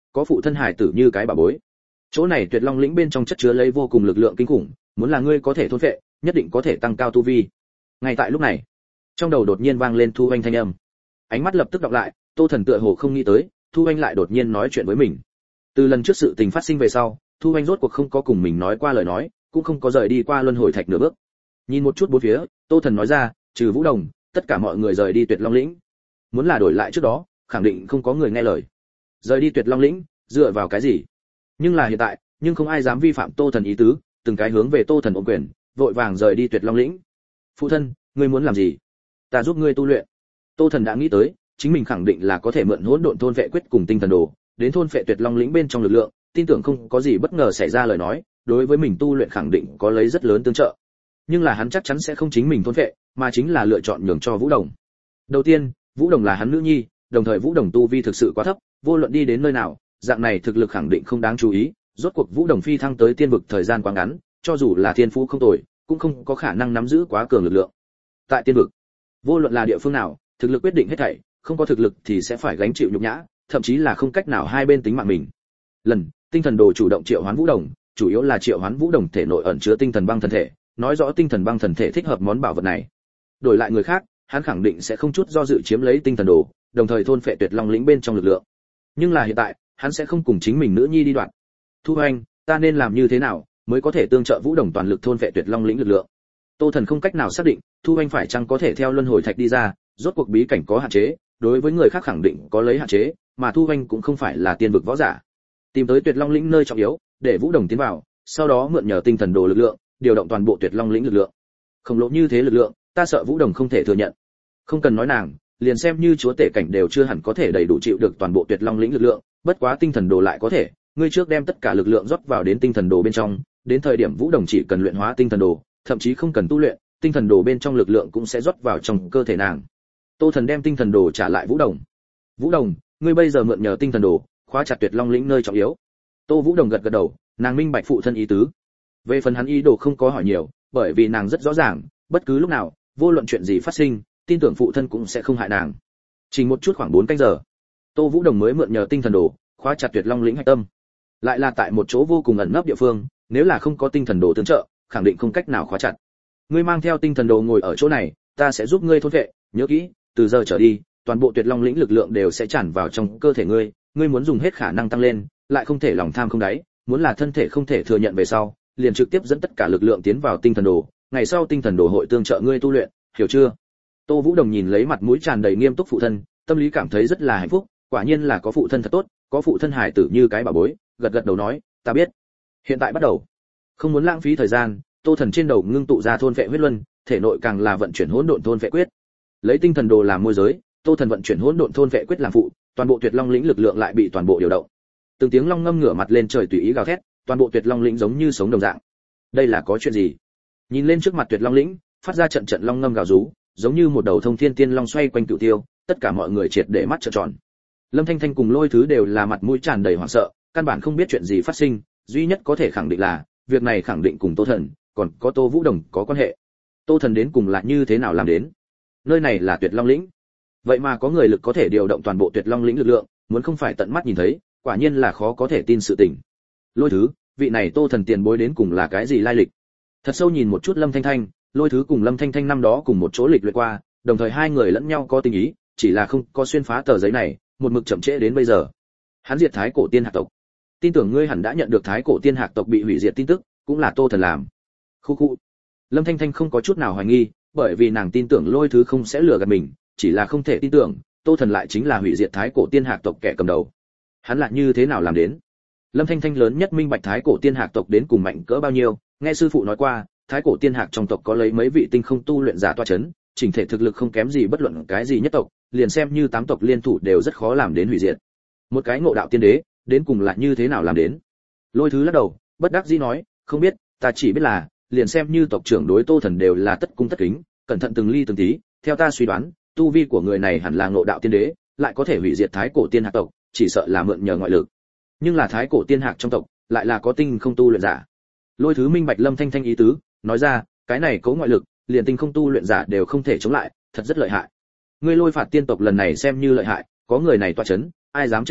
có phụ thân hải tử như cái bà bối. Chỗ này Tuyệt Long lĩnh bên trong chất chứa lấy vô cùng lực lượng kinh khủng, muốn là ngươi có thể thôn phệ, nhất định có thể tăng cao tu vi. Ngay tại lúc này, trong đầu đột nhiên vang lên Thu Anh thanh âm. Ánh mắt lập tức đọc lại, Tô Thần tựa hồ không nghĩ tới, Thu Anh lại đột nhiên nói chuyện với mình. Từ lần trước sự tình phát sinh về sau, Thu Anh rốt cuộc không có cùng mình nói qua lời nói, cũng không có rời đi qua luân hồi thạch nửa bước. Nhìn một chút bốn phía, Tô Thần nói ra, trừ Vũ Đồng, tất cả mọi người rời đi Tuyệt Long lĩnh. Muốn là đổi lại trước đó, khẳng định không có người nghe lời. Rời đi Tuyệt Long lĩnh, dựa vào cái gì? Nhưng là hiện tại, nhưng không ai dám vi phạm Tô Thần ý tứ, từng cái hướng về Tô Thần ôm quyền, vội vàng rời đi Tuyệt Long lĩnh. Phụ thân, ngươi muốn làm gì? Ta giúp ngươi tu luyện. Tô Thần đã nghĩ tới, chính mình khẳng định là có thể mượn hỗn độn thôn vệ quyết cùng tinh thần đồ, đến thôn phệ Tuyệt Long lĩnh bên trong lực lượng, tin tưởng không có gì bất ngờ xảy ra lời nói, đối với mình tu luyện khẳng định có lấy rất lớn tương trợ. Nhưng là hắn chắc chắn sẽ không chính mình thôn phệ, mà chính là lựa chọn nhường cho Vũ Đồng. Đầu tiên, Vũ Đồng là hắn nữ nhi, đồng thời Vũ Đồng tu vi thực sự quá thấp, vô luận đi đến nơi nào, dạng này thực lực khẳng định không đáng chú ý, rốt cuộc Vũ Đồng phi thăng tới tiên vực thời gian quá ngắn, cho dù là thiên phú không tồi, cũng không có khả năng nắm giữ quá cường lực lượng. Tại tiên vực, vô luận là địa phương nào, thực lực quyết định hết thảy, không có thực lực thì sẽ phải gánh chịu nhục nhã, thậm chí là không cách nào hai bên tính mạng mình. Lần, tinh thần đồ chủ động triệu hoán Vũ Đồng, chủ yếu là triệu hoán Vũ Đồng thể nội ẩn chứa tinh thần băng thần thể, nói rõ tinh thần băng thần thể thích hợp món bảo vật này. Đổi lại người khác, hắn khẳng định sẽ không chút do dự chiếm lấy tinh thần đồ, đồng thời thôn phệ Tuyệt Long lĩnh bên trong lực lượng. Nhưng là hiện tại, hắn sẽ không cùng chính mình nữ nhi đi đoạn. Thu Anh, ta nên làm như thế nào mới có thể tương trợ Vũ Đồng toàn lực thôn phệ Tuyệt Long lĩnh lực lượng? Tô Thần không cách nào xác định, Thu Anh phải chăng có thể theo luân hồi thạch đi ra, rốt cuộc bí cảnh có hạn chế, đối với người khác khẳng định có lấy hạn chế, mà Thu Anh cũng không phải là tiên vực võ giả. Tìm tới Tuyệt Long lĩnh nơi trọng yếu, để Vũ Đồng tiến vào, sau đó mượn nhờ tinh thần đồ lực lượng, điều động toàn bộ Tuyệt Long lĩnh lực lượng. Khổng lồ như thế lực lượng, ta sợ Vũ Đồng không thể thừa nhận. Không cần nói nàng, liền xem như chúa tể cảnh đều chưa hẳn có thể đầy đủ chịu được toàn bộ Tuyệt Long lĩnh lực lượng, bất quá tinh thần đồ lại có thể, ngươi trước đem tất cả lực lượng rót vào đến tinh thần đồ bên trong, đến thời điểm Vũ Đồng chỉ cần luyện hóa tinh thần đồ, thậm chí không cần tu luyện, tinh thần đồ bên trong lực lượng cũng sẽ rót vào trong cơ thể nàng. Tô Thần đem tinh thần đồ trả lại Vũ Đồng. Vũ Đồng, ngươi bây giờ mượn nhờ tinh thần đồ, khóa chặt Tuyệt Long lĩnh nơi trọng yếu. Tô Vũ Đồng gật gật đầu, nàng minh bạch phụ thân ý tứ. Về phần hắn ý đồ không có hỏi nhiều, bởi vì nàng rất rõ ràng, bất cứ lúc nào, vô luận chuyện gì phát sinh, tin tưởng phụ thân cũng sẽ không hại nàng. Chỉ một chút khoảng bốn canh giờ, Tô Vũ Đồng mới mượn nhờ tinh thần đồ, khóa chặt Tuyệt Long lĩnh hạch tâm. Lại là tại một chỗ vô cùng ẩn nấp địa phương, nếu là không có tinh thần đồ tương trợ, khẳng định không cách nào khóa chặt. Ngươi mang theo tinh thần đồ ngồi ở chỗ này, ta sẽ giúp ngươi thôn vệ, nhớ kỹ, từ giờ trở đi, toàn bộ Tuyệt Long lĩnh lực lượng đều sẽ tràn vào trong cơ thể ngươi, ngươi muốn dùng hết khả năng tăng lên, lại không thể lòng tham không đáy, muốn là thân thể không thể thừa nhận về sau, liền trực tiếp dẫn tất cả lực lượng tiến vào tinh thần đồ, ngày sau tinh thần đồ hội tương trợ ngươi tu luyện, hiểu chưa? Tô Vũ Đồng nhìn lấy mặt mũi tràn đầy nghiêm túc phụ thân, tâm lý cảm thấy rất là hạnh phúc, quả nhiên là có phụ thân thật tốt, có phụ thân hài tử như cái bảo bối, gật gật đầu nói, ta biết. Hiện tại bắt đầu. Không muốn lãng phí thời gian, Tô Thần trên đầu ngưng tụ ra thôn vệ huyết luân, thể nội càng là vận chuyển hỗn độn thôn vệ quyết. Lấy tinh thần đồ làm môi giới, Tô Thần vận chuyển hỗn độn thôn vệ quyết làm phụ, toàn bộ Tuyệt Long lĩnh lực lượng lại bị toàn bộ điều động. Từng tiếng long ngâm ngửa mặt lên trời tùy ý gào thét, toàn bộ Tuyệt Long lĩnh giống như sống đồng dạng. Đây là có chuyện gì? Nhìn lên trước mặt Tuyệt Long lĩnh, phát ra trận trận long ngâm gào rú, giống như một đầu thông thiên tiên long xoay quanh cửu tiêu, tất cả mọi người triệt để mắt trợn tròn. Lâm Thanh Thanh cùng Lôi Thứ đều là mặt mũi tràn đầy hoảng sợ, căn bản không biết chuyện gì phát sinh, duy nhất có thể khẳng định là, việc này khẳng định cùng Tô Thần, còn có Tô Vũ Đồng có quan hệ. Tô Thần đến cùng là như thế nào làm đến? Nơi này là Tuyệt Long lĩnh. Vậy mà có người lực có thể điều động toàn bộ Tuyệt Long lĩnh lực lượng, muốn không phải tận mắt nhìn thấy, quả nhiên là khó có thể tin sự tình. Lôi Thứ, vị này Tô Thần tiền bối đến cùng là cái gì lai lịch? Thật sâu nhìn một chút Lâm Thanh Thanh, Lôi Thứ cùng Lâm Thanh Thanh năm đó cùng một chỗ lịch luyện qua, đồng thời hai người lẫn nhau có tình ý, chỉ là không có xuyên phá tờ giấy này, một mực chậm trễ đến bây giờ. Hắn diệt Thái Cổ Tiên Hạc tộc. Tin tưởng ngươi hẳn đã nhận được Thái Cổ Tiên Hạc tộc bị hủy diệt tin tức, cũng là Tô Thần làm. Khu khu. Lâm Thanh Thanh không có chút nào hoài nghi, bởi vì nàng tin tưởng Lôi Thứ không sẽ lừa gạt mình, chỉ là không thể tin tưởng, Tô Thần lại chính là hủy diệt Thái Cổ Tiên Hạc tộc kẻ cầm đầu. Hắn lại như thế nào làm đến? Lâm Thanh Thanh lớn nhất minh bạch Thái Cổ Tiên Hạc tộc đến cùng mạnh cỡ bao nhiêu, nghe sư phụ nói qua, Thái Cổ Tiên Hạc trong tộc có lấy mấy vị tinh không tu luyện giả toa chấn, chỉnh thể thực lực không kém gì bất luận cái gì nhất tộc, liền xem như tám tộc liên thủ đều rất khó làm đến hủy diệt. Một cái ngộ đạo tiên đế, đến cùng là như thế nào làm đến? Lôi Thứ lắc đầu, bất đắc dĩ nói, không biết, ta chỉ biết là, liền xem như tộc trưởng đối Tô Thần đều là tất cung tất kính, cẩn thận từng ly từng tí, theo ta suy đoán, tu vi của người này hẳn là ngộ đạo tiên đế, lại có thể hủy diệt Thái Cổ Tiên Hạc tộc, chỉ sợ là mượn nhờ ngoại lực. Nhưng là Thái Cổ Tiên Hạc trong tộc, lại là có tinh không tu luyện giả. Lôi Thứ minh bạch Lâm Thanh Thanh ý tứ, nói ra, cái này có ngoại lực, liền tinh không tu luyện giả đều không thể chống lại, thật rất lợi hại. Ngươi Lôi phạt tiên tộc lần này xem như lợi hại, có người này tọa chấn, ai dám trêu chọc,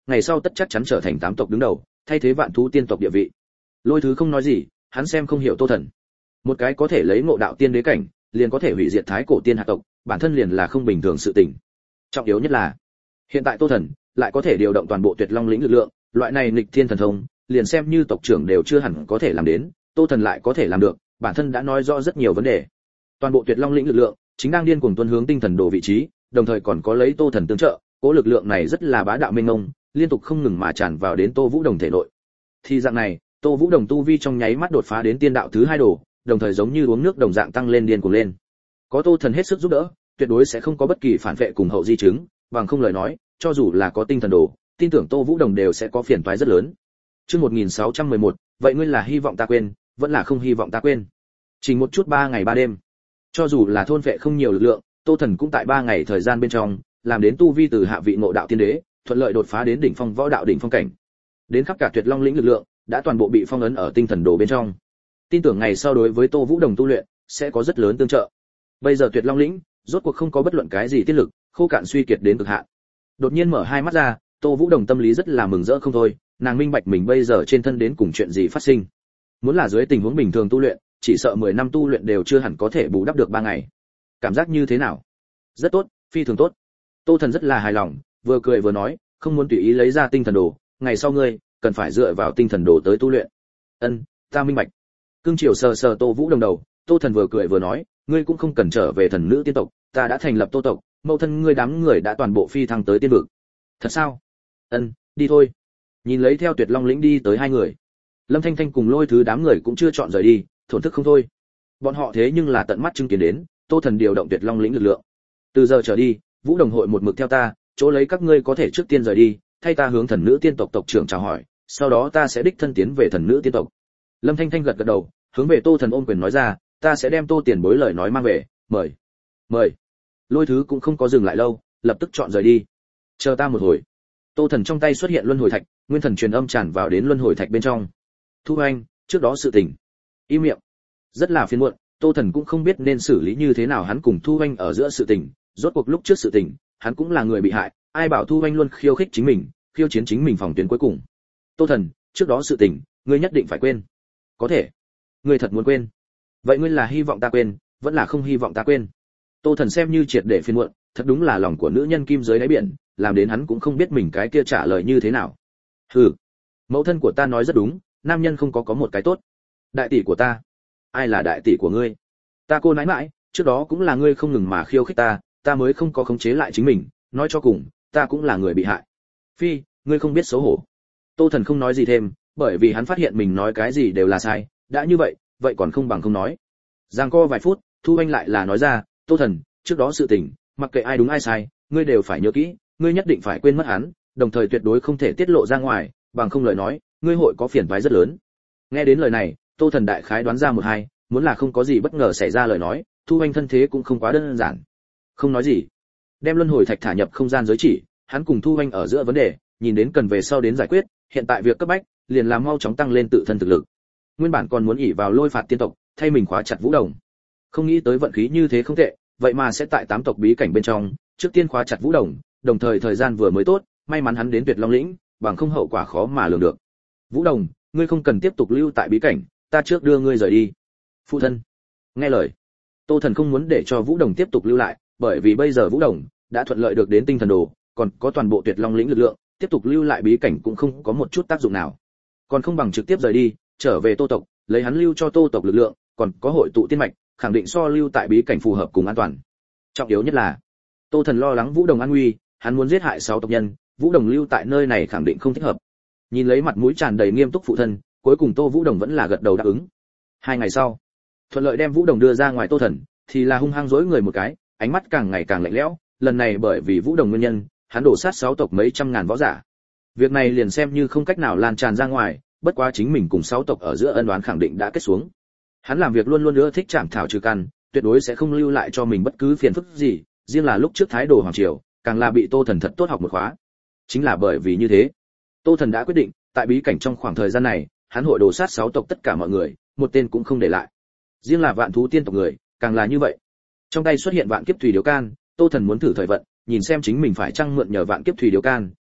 ngày sau tất chắc chắn trở thành tám tộc đứng đầu, thay thế vạn thú tiên tộc địa vị. Lôi Thứ không nói gì, hắn xem không hiểu Tô Thần. Một cái có thể lấy ngộ đạo tiên đế cảnh, liền có thể hủy diệt thái cổ tiên hạt tộc, bản thân liền là không bình thường sự tình. Trọng yếu nhất là, hiện tại Tô Thần lại có thể điều động toàn bộ Tuyệt Long lĩnh lực lượng, loại này nghịch thiên thần thông, liền xem như tộc trưởng đều chưa hẳn có thể làm đến, Tô Thần lại có thể làm được, bản thân đã nói rõ rất nhiều vấn đề. Toàn bộ Tuyệt Long lĩnh lực lượng chính đang điên cuồng tuôn hướng tinh thần đồ vị trí, đồng thời còn có lấy Tô Thần tương trợ, cố lực lượng này rất là bá đạo mênh mông, liên tục không ngừng mà tràn vào đến Tô Vũ Đồng thể nội. Thì dạng này, Tô Vũ Đồng tu vi trong nháy mắt đột phá đến tiên đạo thứ hai đồ, đồng thời giống như uống nước đồng dạng tăng lên điên cuồng lên. Có Tô Thần hết sức giúp đỡ, tuyệt đối sẽ không có bất kỳ phản vệ cùng hậu di chứng, bằng không lời nói, cho dù là có tinh thần đồ, tin tưởng Tô Vũ Đồng đều sẽ có phiền toái rất lớn. Chương một nghìn sáu trăm mười một, vậy ngươi là hy vọng ta quên, vẫn là không hy vọng ta quên. Chỉ một chút ba ngày ba đêm. Cho dù là thôn vệ không nhiều lực lượng, Tô Thần cũng tại ba ngày thời gian bên trong, làm đến tu vi từ hạ vị ngộ đạo tiên đế, thuận lợi đột phá đến đỉnh phong võ đạo đỉnh phong cảnh. Đến khắp cả Tuyệt Long lĩnh lực lượng, đã toàn bộ bị phong ấn ở tinh thần đồ bên trong. Tin tưởng ngày sau đối với Tô Vũ Đồng tu luyện sẽ có rất lớn tương trợ. Bây giờ Tuyệt Long lĩnh rốt cuộc không có bất luận cái gì tiết lực, khô cạn suy kiệt đến cực hạn. Đột nhiên mở hai mắt ra, Tô Vũ Đồng tâm lý rất là mừng rỡ không thôi, nàng minh bạch mình bây giờ trên thân đến cùng chuyện gì phát sinh. Muốn là dưới tình huống bình thường tu luyện, chỉ sợ mười năm tu luyện đều chưa hẳn có thể bù đắp được ba ngày. Cảm giác như thế nào? Rất tốt, phi thường tốt. Tô Thần rất là hài lòng, vừa cười vừa nói, không muốn tùy ý lấy ra tinh thần đồ, ngày sau ngươi cần phải dựa vào tinh thần đồ tới tu luyện. Ân, ta minh bạch. Cương Triều sờ sờ Tô Vũ Đồng đầu, Tô Thần vừa cười vừa nói, ngươi cũng không cần trở về thần nữ tiên tộc, ta đã thành lập Tô tộc, mẫu thân ngươi đám người đã toàn bộ phi thăng tới tiên vực. Thật sao? Ân, đi thôi. Nhìn lấy theo Tuyệt Long lĩnh đi tới hai người, Lâm Thanh Thanh cùng Lôi Thứ đám người cũng chưa chọn rời đi, thổn thức không thôi. Bọn họ thế nhưng là tận mắt chứng kiến đến, Tô Thần điều động Tuyệt Long lĩnh lực lượng. Từ giờ trở đi, Vũ Đồng hội một mực theo ta, chỗ lấy các ngươi có thể trước tiên rời đi, thay ta hướng thần nữ tiên tộc tộc trưởng chào hỏi, sau đó ta sẽ đích thân tiến về thần nữ tiên tộc. Lâm Thanh Thanh gật gật đầu, hướng về Tô Thần ôm quyền nói ra, ta sẽ đem Tô tiền bối lời nói mang về, mời. Mời. Lôi Thứ cũng không có dừng lại lâu, lập tức chọn rời đi. Chờ ta một hồi. Tô Thần trong tay xuất hiện luân hồi thạch, nguyên thần truyền âm tràn vào đến luân hồi thạch bên trong. Thu Anh, trước đó sự tình. Im miệng. Rất là phiền muộn, Tô Thần cũng không biết nên xử lý như thế nào hắn cùng Thu Anh ở giữa sự tình, rốt cuộc lúc trước sự tình, hắn cũng là người bị hại, ai bảo Thu Anh luôn khiêu khích chính mình, khiêu chiến chính mình phòng tuyến cuối cùng. Tô Thần, trước đó sự tình, ngươi nhất định phải quên. Có thể. Ngươi thật muốn quên. Vậy ngươi là hy vọng ta quên, vẫn là không hy vọng ta quên? Tô Thần xem như triệt để phiền muộn, thật đúng là lòng của nữ nhân kim dưới đáy biển, làm đến hắn cũng không biết mình cái kia trả lời như thế nào. Hừ, mẫu thân của ta nói rất đúng, nam nhân không có có một cái tốt. Đại tỷ của ta? Ai là đại tỷ của ngươi? Ta cô nãi mãi, trước đó cũng là ngươi không ngừng mà khiêu khích ta, ta mới không có khống chế lại chính mình, nói cho cùng, ta cũng là người bị hại. Phi, ngươi không biết xấu hổ. Tô Thần không nói gì thêm, bởi vì hắn phát hiện mình nói cái gì đều là sai, đã như vậy, vậy còn không bằng không nói. Giằng co vài phút, Thu Anh lại là nói ra, Tô Thần, trước đó sự tình, mặc kệ ai đúng ai sai, ngươi đều phải nhớ kỹ, ngươi nhất định phải quên mất hắn, đồng thời tuyệt đối không thể tiết lộ ra ngoài, bằng không lời nói, ngươi hội có phiền toái rất lớn. Nghe đến lời này, Tô Thần đại khái đoán ra một hai, muốn là không có gì bất ngờ xảy ra lời nói, Thu Anh thân thế cũng không quá đơn giản. Không nói gì, đem luân hồi thạch thả nhập không gian giới chỉ, hắn cùng Thu Anh ở giữa vấn đề, nhìn đến cần về sau đến giải quyết, hiện tại việc cấp bách, liền làm mau chóng tăng lên tự thân thực lực. Nguyên bản còn muốn ỷ vào lôi phạt tiên tộc, thay mình khóa chặt Vũ Đồng. Không nghĩ tới vận khí như thế không tệ, vậy mà sẽ tại tám tộc bí cảnh bên trong, trước tiên khóa chặt Vũ Đồng, đồng thời thời gian vừa mới tốt, may mắn hắn đến Tuyệt Long lĩnh, bằng không hậu quả khó mà lường được. Vũ Đồng, ngươi không cần tiếp tục lưu tại bí cảnh, ta trước đưa ngươi rời đi. Phụ thân. Nghe lời. Tô Thần không muốn để cho Vũ Đồng tiếp tục lưu lại, bởi vì bây giờ Vũ Đồng đã thuận lợi được đến tinh thần đồ, còn có toàn bộ Tuyệt Long lĩnh lực lượng, tiếp tục lưu lại bí cảnh cũng không có một chút tác dụng nào. Còn không bằng trực tiếp rời đi, trở về Tô tộc, lấy hắn lưu cho Tô tộc lực lượng, còn có hội tụ tiên mạch, khẳng định so lưu tại bí cảnh phù hợp cùng an toàn. Trọng yếu nhất là, Tô Thần lo lắng Vũ Đồng an nguy, hắn muốn giết hại sáu tộc nhân, Vũ Đồng lưu tại nơi này khẳng định không thích hợp. Nhìn lấy mặt mũi tràn đầy nghiêm túc phụ thân, cuối cùng Tô Vũ Đồng vẫn là gật đầu đáp ứng. Hai ngày sau, thuận lợi đem Vũ Đồng đưa ra ngoài Tô Thần, thì là hung hăng dỗi người một cái, ánh mắt càng ngày càng lạnh lẽo, lần này bởi vì Vũ Đồng nguyên nhân, hắn đổ sát sáu tộc mấy trăm ngàn võ giả. Việc này liền xem như không cách nào lan tràn ra ngoài, bất quá chính mình cùng sáu tộc ở giữa ân oán khẳng định đã kết xuống. Hắn làm việc luôn luôn ưa thích chạm thảo trừ căn, tuyệt đối sẽ không lưu lại cho mình bất cứ phiền phức gì, riêng là lúc trước thái độ hoàng triều, càng là bị Tô Thần thật tốt học một khóa. Chính là bởi vì như thế, Tô Thần đã quyết định, tại bí cảnh trong khoảng thời gian này, hắn hội đổ sát sáu tộc tất cả mọi người, một tên cũng không để lại. Riêng là Vạn Thú tiên tộc người, càng là như vậy. Trong tay xuất hiện Vạn Kiếp Thủy Điếu Can, Tô Thần muốn thử thời vận, nhìn xem chính mình phải chăng mượn nhờ Vạn Kiếp Thủy Điếu Can,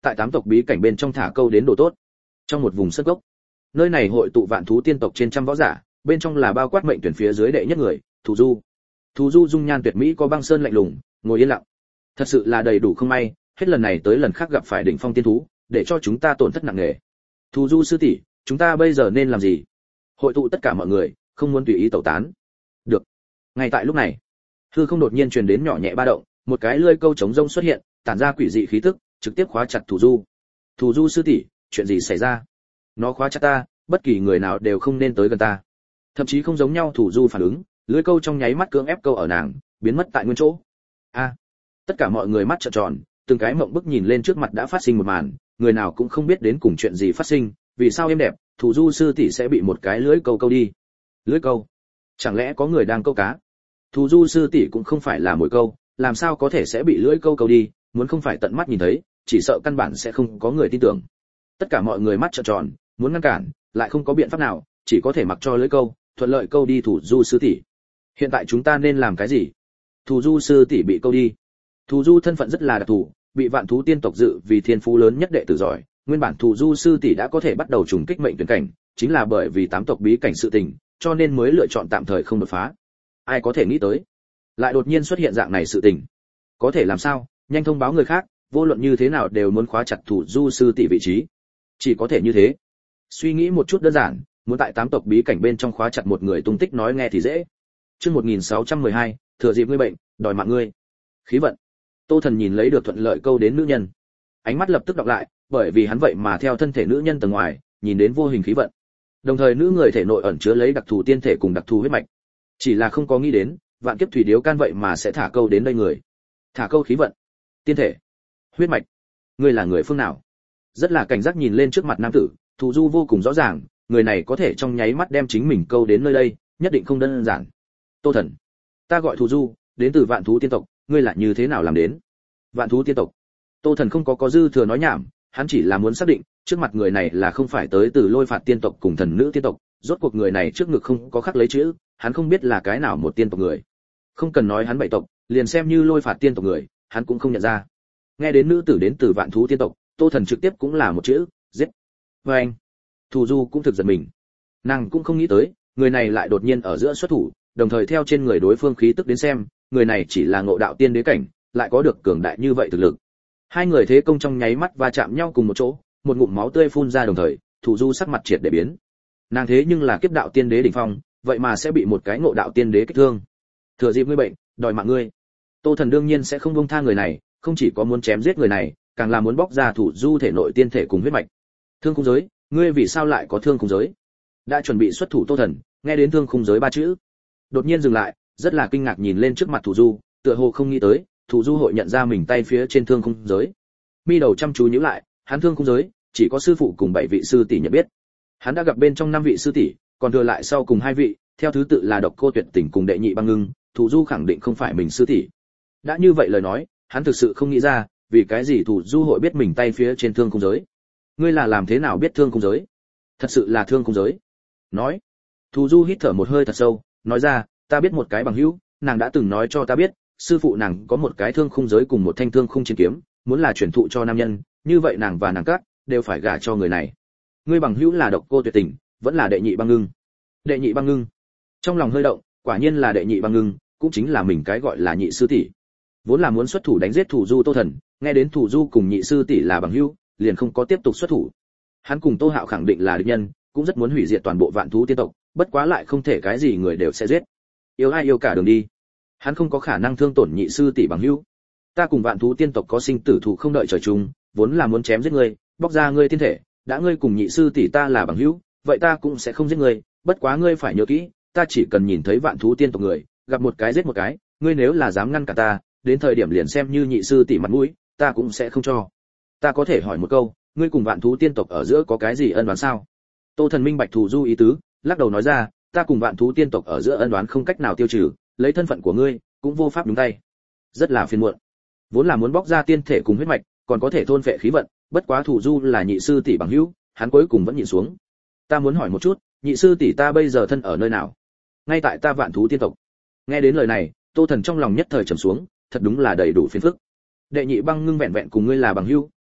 tại tám tộc bí cảnh bên trong thả câu đến đồ tốt. Trong một vùng sơn cốc, nơi này hội tụ vạn thú tiên tộc trên trăm võ giả, bên trong là bao quát mệnh tuyển phía dưới đệ nhất người, Thù Du. Thù Du dung nhan tuyệt mỹ, có băng sơn lạnh lùng, ngồi yên lặng. Thật sự là đầy đủ không may, hết lần này tới lần khác gặp phải đỉnh phong tiên thú, để cho chúng ta tổn thất nặng nề. Thù Du sư tỷ, chúng ta bây giờ nên làm gì? Hội tụ tất cả mọi người, không muốn tùy ý tẩu tán. Được. Ngay tại lúc này, hư không đột nhiên truyền đến nhỏ nhẹ ba động, một cái lưỡi câu chống rông xuất hiện, tản ra quỷ dị khí tức, trực tiếp khóa chặt Thù Du. Thù Du sư tỷ, chuyện gì xảy ra? Nó khóa chặt ta, bất kỳ người nào đều không nên tới gần ta. Thậm chí không giống nhau, Thù Du phản ứng, lưỡi câu trong nháy mắt cưỡng ép câu ở nàng, biến mất tại nguyên chỗ. A! Tất cả mọi người mắt trợn tròn, từng cái mộng bức nhìn lên trước mặt đã phát sinh một màn, người nào cũng không biết đến cùng chuyện gì phát sinh, vì sao êm đẹp, Thù Du sư tỷ sẽ bị một cái lưỡi câu câu đi. Lưỡi câu? Chẳng lẽ có người đang câu cá? Thù Du sư tỷ cũng không phải là mồi câu, làm sao có thể sẽ bị lưỡi câu câu đi, muốn không phải tận mắt nhìn thấy, chỉ sợ căn bản sẽ không có người tin tưởng. Tất cả mọi người mắt trợn tròn, muốn ngăn cản, lại không có biện pháp nào, chỉ có thể mặc cho lưỡi câu, thuận lợi câu đi Thù Du sư tỷ. Hiện tại chúng ta nên làm cái gì? Thù Du sư tỷ bị câu đi. Thù Du thân phận rất là đặc thù, bị vạn thú tiên tộc dự vì thiên phú lớn nhất đệ tử giỏi, nguyên bản Thù Du sư tỷ đã có thể bắt đầu trùng kích mệnh tuyển cảnh, chính là bởi vì tám tộc bí cảnh sự tình, cho nên mới lựa chọn tạm thời không đột phá. Ai có thể nghĩ tới, lại đột nhiên xuất hiện dạng này sự tình. Có thể làm sao, nhanh thông báo người khác, vô luận như thế nào đều muốn khóa chặt Thù Du sư tỷ vị trí. Chỉ có thể như thế. Suy nghĩ một chút đơn giản, muốn tại tám tộc bí cảnh bên trong khóa chặt một người tung tích nói nghe thì dễ. Chương một nghìn sáu trăm mười hai, thừa dịp ngươi bệnh, đòi mạng ngươi. Khí vận. Tô Thần nhìn lấy được thuận lợi câu đến nữ nhân, ánh mắt lập tức đọc lại, bởi vì hắn vậy mà theo thân thể nữ nhân tầng ngoài, nhìn đến vô hình khí vận. Đồng thời nữ người thể nội ẩn chứa lấy đặc thù tiên thể cùng đặc thù huyết mạch. Chỉ là không có nghĩ đến, vạn kiếp thủy điếu can vậy mà sẽ thả câu đến đây người. Thả câu khí vận, tiên thể, huyết mạch. Ngươi là người phương nào? Rất là cảnh giác nhìn lên trước mặt nam tử, Thù Du vô cùng rõ ràng, người này có thể trong nháy mắt đem chính mình câu đến nơi đây, nhất định không đơn giản. Tô Thần, ta gọi Thù Du, đến từ Vạn Thú Tiên tộc, ngươi là như thế nào làm đến? Vạn Thú Tiên tộc. Tô Thần không có có dư thừa nói nhảm, hắn chỉ là muốn xác định, trước mặt người này là không phải tới từ Lôi Phạt Tiên tộc cùng Thần Nữ Tiên tộc, rốt cuộc người này trước ngực không có khắc lấy chữ, hắn không biết là cái nào một tiên tộc người. Không cần nói hắn bảy tộc, liền xem như Lôi Phạt Tiên tộc người, hắn cũng không nhận ra. Nghe đến nữ tử đến từ Vạn Thú Tiên tộc, Tô Thần trực tiếp cũng là một chữ, giết. Và anh, Thù Du cũng thực giật mình. Nàng cũng không nghĩ tới, người này lại đột nhiên ở giữa xuất thủ, đồng thời theo trên người đối phương khí tức đến xem, người này chỉ là ngộ đạo tiên đế cảnh, lại có được cường đại như vậy thực lực. Hai người thế công trong nháy mắt va chạm nhau cùng một chỗ, một ngụm máu tươi phun ra đồng thời, Thù Du sắc mặt triệt để biến. Nàng thế nhưng là kiếp đạo tiên đế đỉnh phong, vậy mà sẽ bị một cái ngộ đạo tiên đế kích thương. Thừa dịp ngươi bệnh, đòi mạng ngươi. Tô Thần đương nhiên sẽ không buông tha người này, không chỉ có muốn chém giết người này, càng là muốn bóc ra Thù Du thể nội tiên thể cùng huyết mạch. Thương khung giới, ngươi vì sao lại có thương khung giới? Đã chuẩn bị xuất thủ Tô Thần, nghe đến thương khung giới ba chữ, đột nhiên dừng lại, rất là kinh ngạc nhìn lên trước mặt Thù Du, tựa hồ không nghĩ tới, Thù Du hội nhận ra mình tay phía trên thương khung giới. Mi đầu chăm chú nhíu lại, hắn thương khung giới, chỉ có sư phụ cùng bảy vị sư tỷ nhận biết. Hắn đã gặp bên trong năm vị sư tỷ, còn thừa lại sau cùng hai vị, theo thứ tự là Độc Cô Tuyệt Tình cùng Đệ Nhị Băng Ngưng, Thù Du khẳng định không phải mình sư tỷ. Đã như vậy lời nói, hắn thực sự không nghĩ ra, vì cái gì Thù Du hội biết mình tay phía trên thương khung giới. Ngươi là làm thế nào biết thương khung giới? Thật sự là thương khung giới. Nói. Thù Du hít thở một hơi thật sâu, nói ra, ta biết một cái bằng hữu, nàng đã từng nói cho ta biết, sư phụ nàng có một cái thương khung giới cùng một thanh thương khung chiến kiếm, muốn là truyền thụ cho nam nhân, như vậy nàng và nàng các đều phải gả cho người này. Ngươi bằng hữu là Độc Cô Tuyệt Tình, vẫn là Đệ Nhị Băng Ngưng. Đệ Nhị Băng Ngưng. Trong lòng hơi động, quả nhiên là Đệ Nhị Băng Ngưng, cũng chính là mình cái gọi là nhị sư tỷ. Vốn là muốn xuất thủ đánh giết Thù Du Tô Thần, nghe đến Thù Du cùng nhị sư tỷ là bằng hữu, liền không có tiếp tục xuất thủ. Hắn cùng Tô Hạo khẳng định là địch nhân, cũng rất muốn hủy diệt toàn bộ Vạn Thú Tiên tộc, bất quá lại không thể cái gì người đều sẽ giết. Yêu ai yêu cả đường đi. Hắn không có khả năng thương tổn nhị sư tỷ bằng hữu. Ta cùng Vạn Thú Tiên tộc có sinh tử thù không đợi trời chung, vốn là muốn chém giết ngươi, bóc ra ngươi tiên thể, đã ngươi cùng nhị sư tỷ ta là bằng hữu, vậy ta cũng sẽ không giết ngươi, bất quá ngươi phải nhớ kỹ, ta chỉ cần nhìn thấy Vạn Thú Tiên tộc người, gặp một cái giết một cái, ngươi nếu là dám ngăn cả ta, đến thời điểm liền xem như nhị sư tỷ mặt mũi, ta cũng sẽ không cho. Ta có thể hỏi một câu, ngươi cùng Vạn Thú Tiên tộc ở giữa có cái gì ân oán sao? Tô Thần minh bạch Thù Du ý tứ, lắc đầu nói ra, ta cùng Vạn Thú Tiên tộc ở giữa ân oán không cách nào tiêu trừ, lấy thân phận của ngươi, cũng vô pháp đúng tay. Rất là phiền muộn. Vốn là muốn bóc ra tiên thể cùng huyết mạch, còn có thể thôn phệ khí vận, bất quá Thù Du là nhị sư tỷ bằng hữu, hắn cuối cùng vẫn nhịn xuống. Ta muốn hỏi một chút, nhị sư tỷ ta bây giờ thân ở nơi nào? Ngay tại ta Vạn Thú Tiên tộc. Nghe đến lời này, Tô Thần trong lòng nhất thời trầm xuống, thật đúng là đầy đủ phiền phức. Đệ Nhị Băng Ngưng vẹn vẹn cùng ngươi là bằng hữu,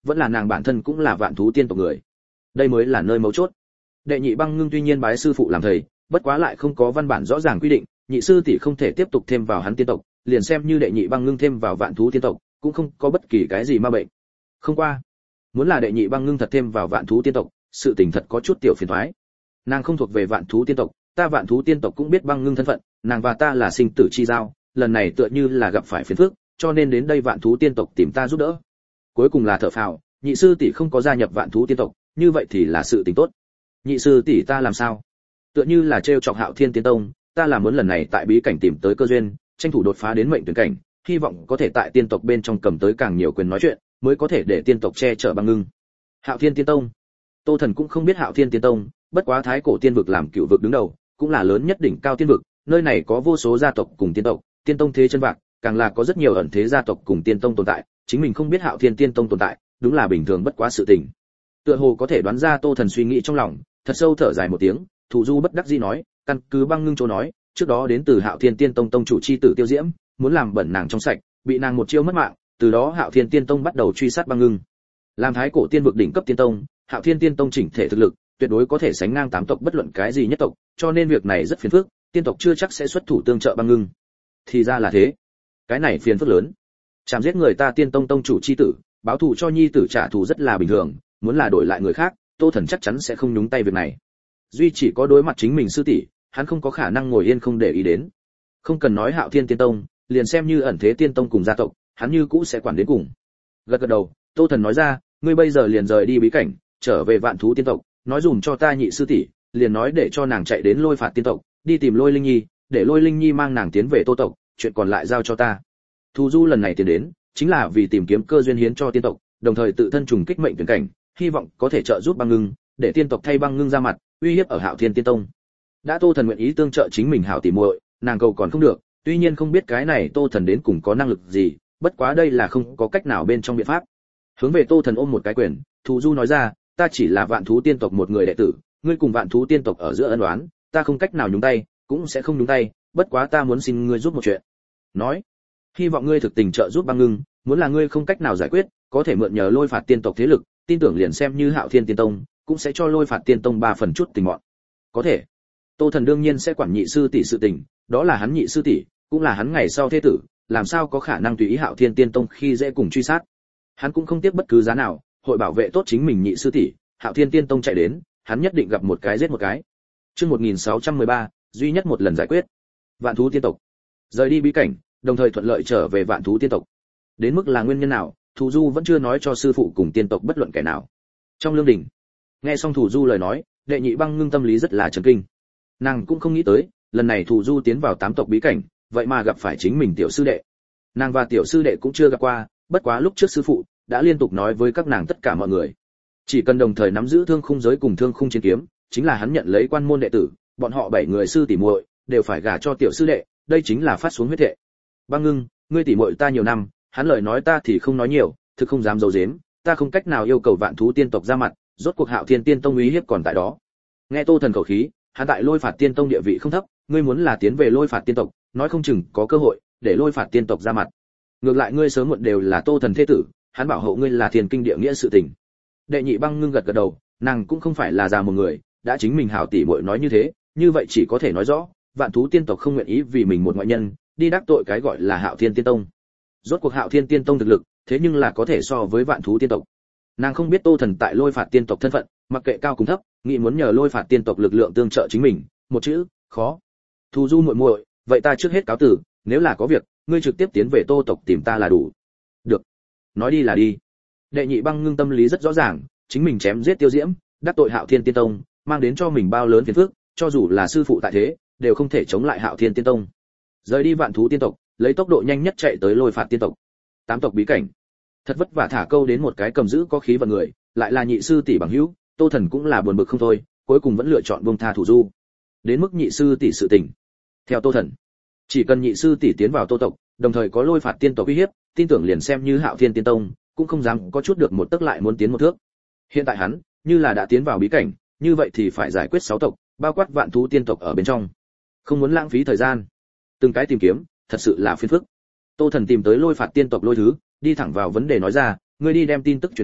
vẫn là nàng bản thân cũng là vạn thú tiên tộc người. Đây mới là nơi mấu chốt. Đệ nhị băng ngưng tuy nhiên bái sư phụ làm thầy, bất quá lại không có văn bản rõ ràng quy định, nhị sư tỷ không thể tiếp tục thêm vào hắn tiên tộc, liền xem như đệ nhị băng ngưng thêm vào vạn thú tiên tộc, cũng không có bất kỳ cái gì ma bệnh. Không qua, muốn là đệ nhị băng ngưng thật thêm vào vạn thú tiên tộc, sự tình thật có chút tiểu phiền toái. Nàng không thuộc về vạn thú tiên tộc, ta vạn thú tiên tộc cũng biết băng ngưng thân phận, nàng và ta là sinh tử chi giao, lần này tựa như là gặp phải phiền phức, cho nên đến đây vạn thú tiên tộc tìm ta giúp đỡ. Cuối cùng là thở phào, nhị sư tỷ không có gia nhập vạn thú tiên tộc, như vậy thì là sự tình tốt. Nhị sư tỷ ta làm sao? Tựa như là trêu chọc Hạo Thiên Tiên Tông, ta là muốn lần này tại bí cảnh tìm tới cơ duyên, tranh thủ đột phá đến mệnh tuyển cảnh, hy vọng có thể tại tiên tộc bên trong cầm tới càng nhiều quyền nói chuyện, mới có thể để tiên tộc che chở băng ngưng. Hạo Thiên Tiên Tông. Tô Thần cũng không biết Hạo Thiên Tiên Tông, bất quá thái cổ tiên vực làm cựu vực đứng đầu, cũng là lớn nhất đỉnh cao tiên vực, nơi này có vô số gia tộc cùng tiên tộc, tiên tông thế chân vạc, càng là có rất nhiều ẩn thế gia tộc cùng tiên tông tồn tại, chính mình không biết Hạo Thiên Tiên Tông tồn tại, đúng là bình thường bất quá sự tình. Tựa hồ có thể đoán ra Tô Thần suy nghĩ trong lòng, thật sâu thở dài một tiếng, Thủ Du bất đắc dĩ nói, căn cứ băng ngưng chỗ nói, trước đó đến từ Hạo Thiên Tiên Tông tông chủ chi tử Tiêu Diễm, muốn làm bẩn nàng trong sạch, bị nàng một chiêu mất mạng, từ đó Hạo Thiên Tiên Tông bắt đầu truy sát băng ngưng. Làm thái cổ tiên vực đỉnh cấp tiên tông, Hạo Thiên Tiên Tông chỉnh thể thực lực, tuyệt đối có thể sánh ngang tám tộc bất luận cái gì nhất tộc, cho nên việc này rất phiền phức, tiên tộc chưa chắc sẽ xuất thủ tương trợ băng ngưng. Thì ra là thế. Cái này phiền phức lớn. Chạm giết người ta Tiên Tông tông chủ chi tử, báo thù cho nhi tử trả thù rất là bình thường, muốn là đổi lại người khác, Tô Thần chắc chắn sẽ không nhúng tay việc này. Duy chỉ có đối mặt chính mình sư tỷ, hắn không có khả năng ngồi yên không để ý đến. Không cần nói Hạo Thiên Tiên Tông, liền xem như ẩn thế tiên tông cùng gia tộc, hắn như cũ sẽ quản đến cùng. Gật gật đầu, Tô Thần nói ra, ngươi bây giờ liền rời đi bí cảnh, trở về vạn thú tiên tộc, nói dùm cho ta nhị sư tỷ, liền nói để cho nàng chạy đến Lôi Phạt tiên tộc, đi tìm Lôi Linh Nhi, để Lôi Linh Nhi mang nàng tiến về Tô tộc, chuyện còn lại giao cho ta. Thu Du lần này tiến đến, chính là vì tìm kiếm cơ duyên hiến cho tiên tộc, đồng thời tự thân trùng kích mệnh tuyển cảnh, hy vọng có thể trợ giúp băng ngưng, để tiên tộc thay băng ngưng ra mặt, uy hiếp ở Hạo Thiên Tiên Tông. Đã Tô Thần nguyện ý tương trợ chính mình hảo tỉ muội, nàng cầu còn không được, tuy nhiên không biết cái này Tô Thần đến cùng có năng lực gì, bất quá đây là không có cách nào bên trong biện pháp. Hướng về Tô Thần ôm một cái quyền, Thu Du nói ra, ta chỉ là vạn thú tiên tộc một người đệ tử, ngươi cùng vạn thú tiên tộc ở giữa ân oán, ta không cách nào nhúng tay, cũng sẽ không nhúng tay, bất quá ta muốn xin ngươi giúp một chuyện. Nói, hy vọng ngươi thực tình trợ giúp băng ngưng, muốn là ngươi không cách nào giải quyết, có thể mượn nhờ Lôi Phạt tiên tộc thế lực, tin tưởng liền xem như Hạo Thiên Tiên Tông, cũng sẽ cho Lôi Phạt tiên tông ba phần chút tình mọn. Có thể. Tô Thần đương nhiên sẽ quản nhị sư tỷ sự tình, đó là hắn nhị sư tỷ, cũng là hắn ngày sau thế tử, làm sao có khả năng tùy ý Hạo Thiên Tiên Tông khi dễ cùng truy sát. Hắn cũng không tiếc bất cứ giá nào, hội bảo vệ tốt chính mình nhị sư tỷ, Hạo Thiên Tiên Tông chạy đến, hắn nhất định gặp một cái giết một cái. Chương một nghìn sáu trăm mười ba, duy nhất một lần giải quyết. Vạn thú tiên tộc. Rời đi bí cảnh, đồng thời thuận lợi trở về vạn thú tiên tộc. Đến mức là nguyên nhân nào, Thủ Du vẫn chưa nói cho sư phụ cùng tiên tộc bất luận kẻ nào. Trong lương đình, nghe xong Thủ Du lời nói, đệ nhị băng ngưng tâm lý rất là chấn kinh. Nàng cũng không nghĩ tới, lần này Thủ Du tiến vào tám tộc bí cảnh, vậy mà gặp phải chính mình tiểu sư đệ. Nàng và tiểu sư đệ cũng chưa gặp qua, bất quá lúc trước sư phụ đã liên tục nói với các nàng tất cả mọi người, chỉ cần đồng thời nắm giữ thương khung giới cùng thương khung chiến kiếm, chính là hắn nhận lấy quan môn đệ tử, bọn họ bảy người sư tỷ muội đều phải gả cho tiểu sư đệ, đây chính là phát xuống huyết thệ. Băng Ngưng, ngươi tỷ muội ta nhiều năm, hắn lời nói ta thì không nói nhiều, thực không dám giấu giếm, ta không cách nào yêu cầu vạn thú tiên tộc ra mặt, rốt cuộc Hạo Thiên Tiên Tông uy hiếp còn tại đó. Nghe Tô Thần khẩu khí, hắn tại Lôi Phạt Tiên Tông địa vị không thấp, ngươi muốn là tiến về Lôi Phạt Tiên tộc, nói không chừng có cơ hội để Lôi Phạt Tiên tộc ra mặt. Ngược lại ngươi sớm muộn đều là Tô Thần thế tử, hắn bảo hộ ngươi là thiên kinh địa nghĩa sự tình. Đệ nhị băng ngưng gật gật đầu, nàng cũng không phải là già một người, đã chính mình hảo tỷ muội nói như thế, như vậy chỉ có thể nói rõ, vạn thú tiên tộc không nguyện ý vì mình một ngoại nhân đi đắc tội cái gọi là Hạo Thiên Tiên Tông. Rốt cuộc Hạo Thiên Tiên Tông thực lực, thế nhưng là có thể so với vạn thú tiên tộc. Nàng không biết Tô Thần tại Lôi Phạt Tiên tộc thân phận, mặc kệ cao cùng thấp, nghĩ muốn nhờ Lôi Phạt Tiên tộc lực lượng tương trợ chính mình, một chữ, khó. Thu Du muội muội, vậy ta trước hết cáo từ, nếu là có việc, ngươi trực tiếp tiến về Tô tộc tìm ta là đủ. Được. Nói đi là đi. Đệ nhị băng ngưng tâm lý rất rõ ràng, chính mình chém giết Tiêu Diễm, đắc tội Hạo Thiên Tiên Tông, mang đến cho mình bao lớn phiền phức, cho dù là sư phụ tại thế, đều không thể chống lại Hạo Thiên Tiên Tông. Rời đi vạn thú tiên tộc, lấy tốc độ nhanh nhất chạy tới Lôi Phạt Tiên tộc. Tám tộc bí cảnh. Thật vất vả thả câu đến một cái cầm giữ có khí vận người, lại là nhị sư tỷ bằng hữu, Tô Thần cũng là buồn bực không thôi, cuối cùng vẫn lựa chọn buông tha Thủ Du. Đến mức nhị sư tỷ sự tình. Theo Tô Thần, chỉ cần nhị sư tỷ tiến vào Tô tộc, đồng thời có Lôi Phạt Tiên tộc uy hiếp, tin tưởng liền xem như Hạo Thiên Tiên Tông, cũng không dám có chút được một tấc lại muốn tiến một thước. Hiện tại hắn, như là đã tiến vào bí cảnh, như vậy thì phải giải quyết sáu tộc, bao quát vạn thú tiên tộc ở bên trong. Không muốn lãng phí thời gian, từng cái tìm kiếm, thật sự là phiền phức. Tô Thần tìm tới Lôi Phạt Tiên tộc Lôi Thứ, đi thẳng vào vấn đề nói ra, ngươi đi đem tin tức truyền đi,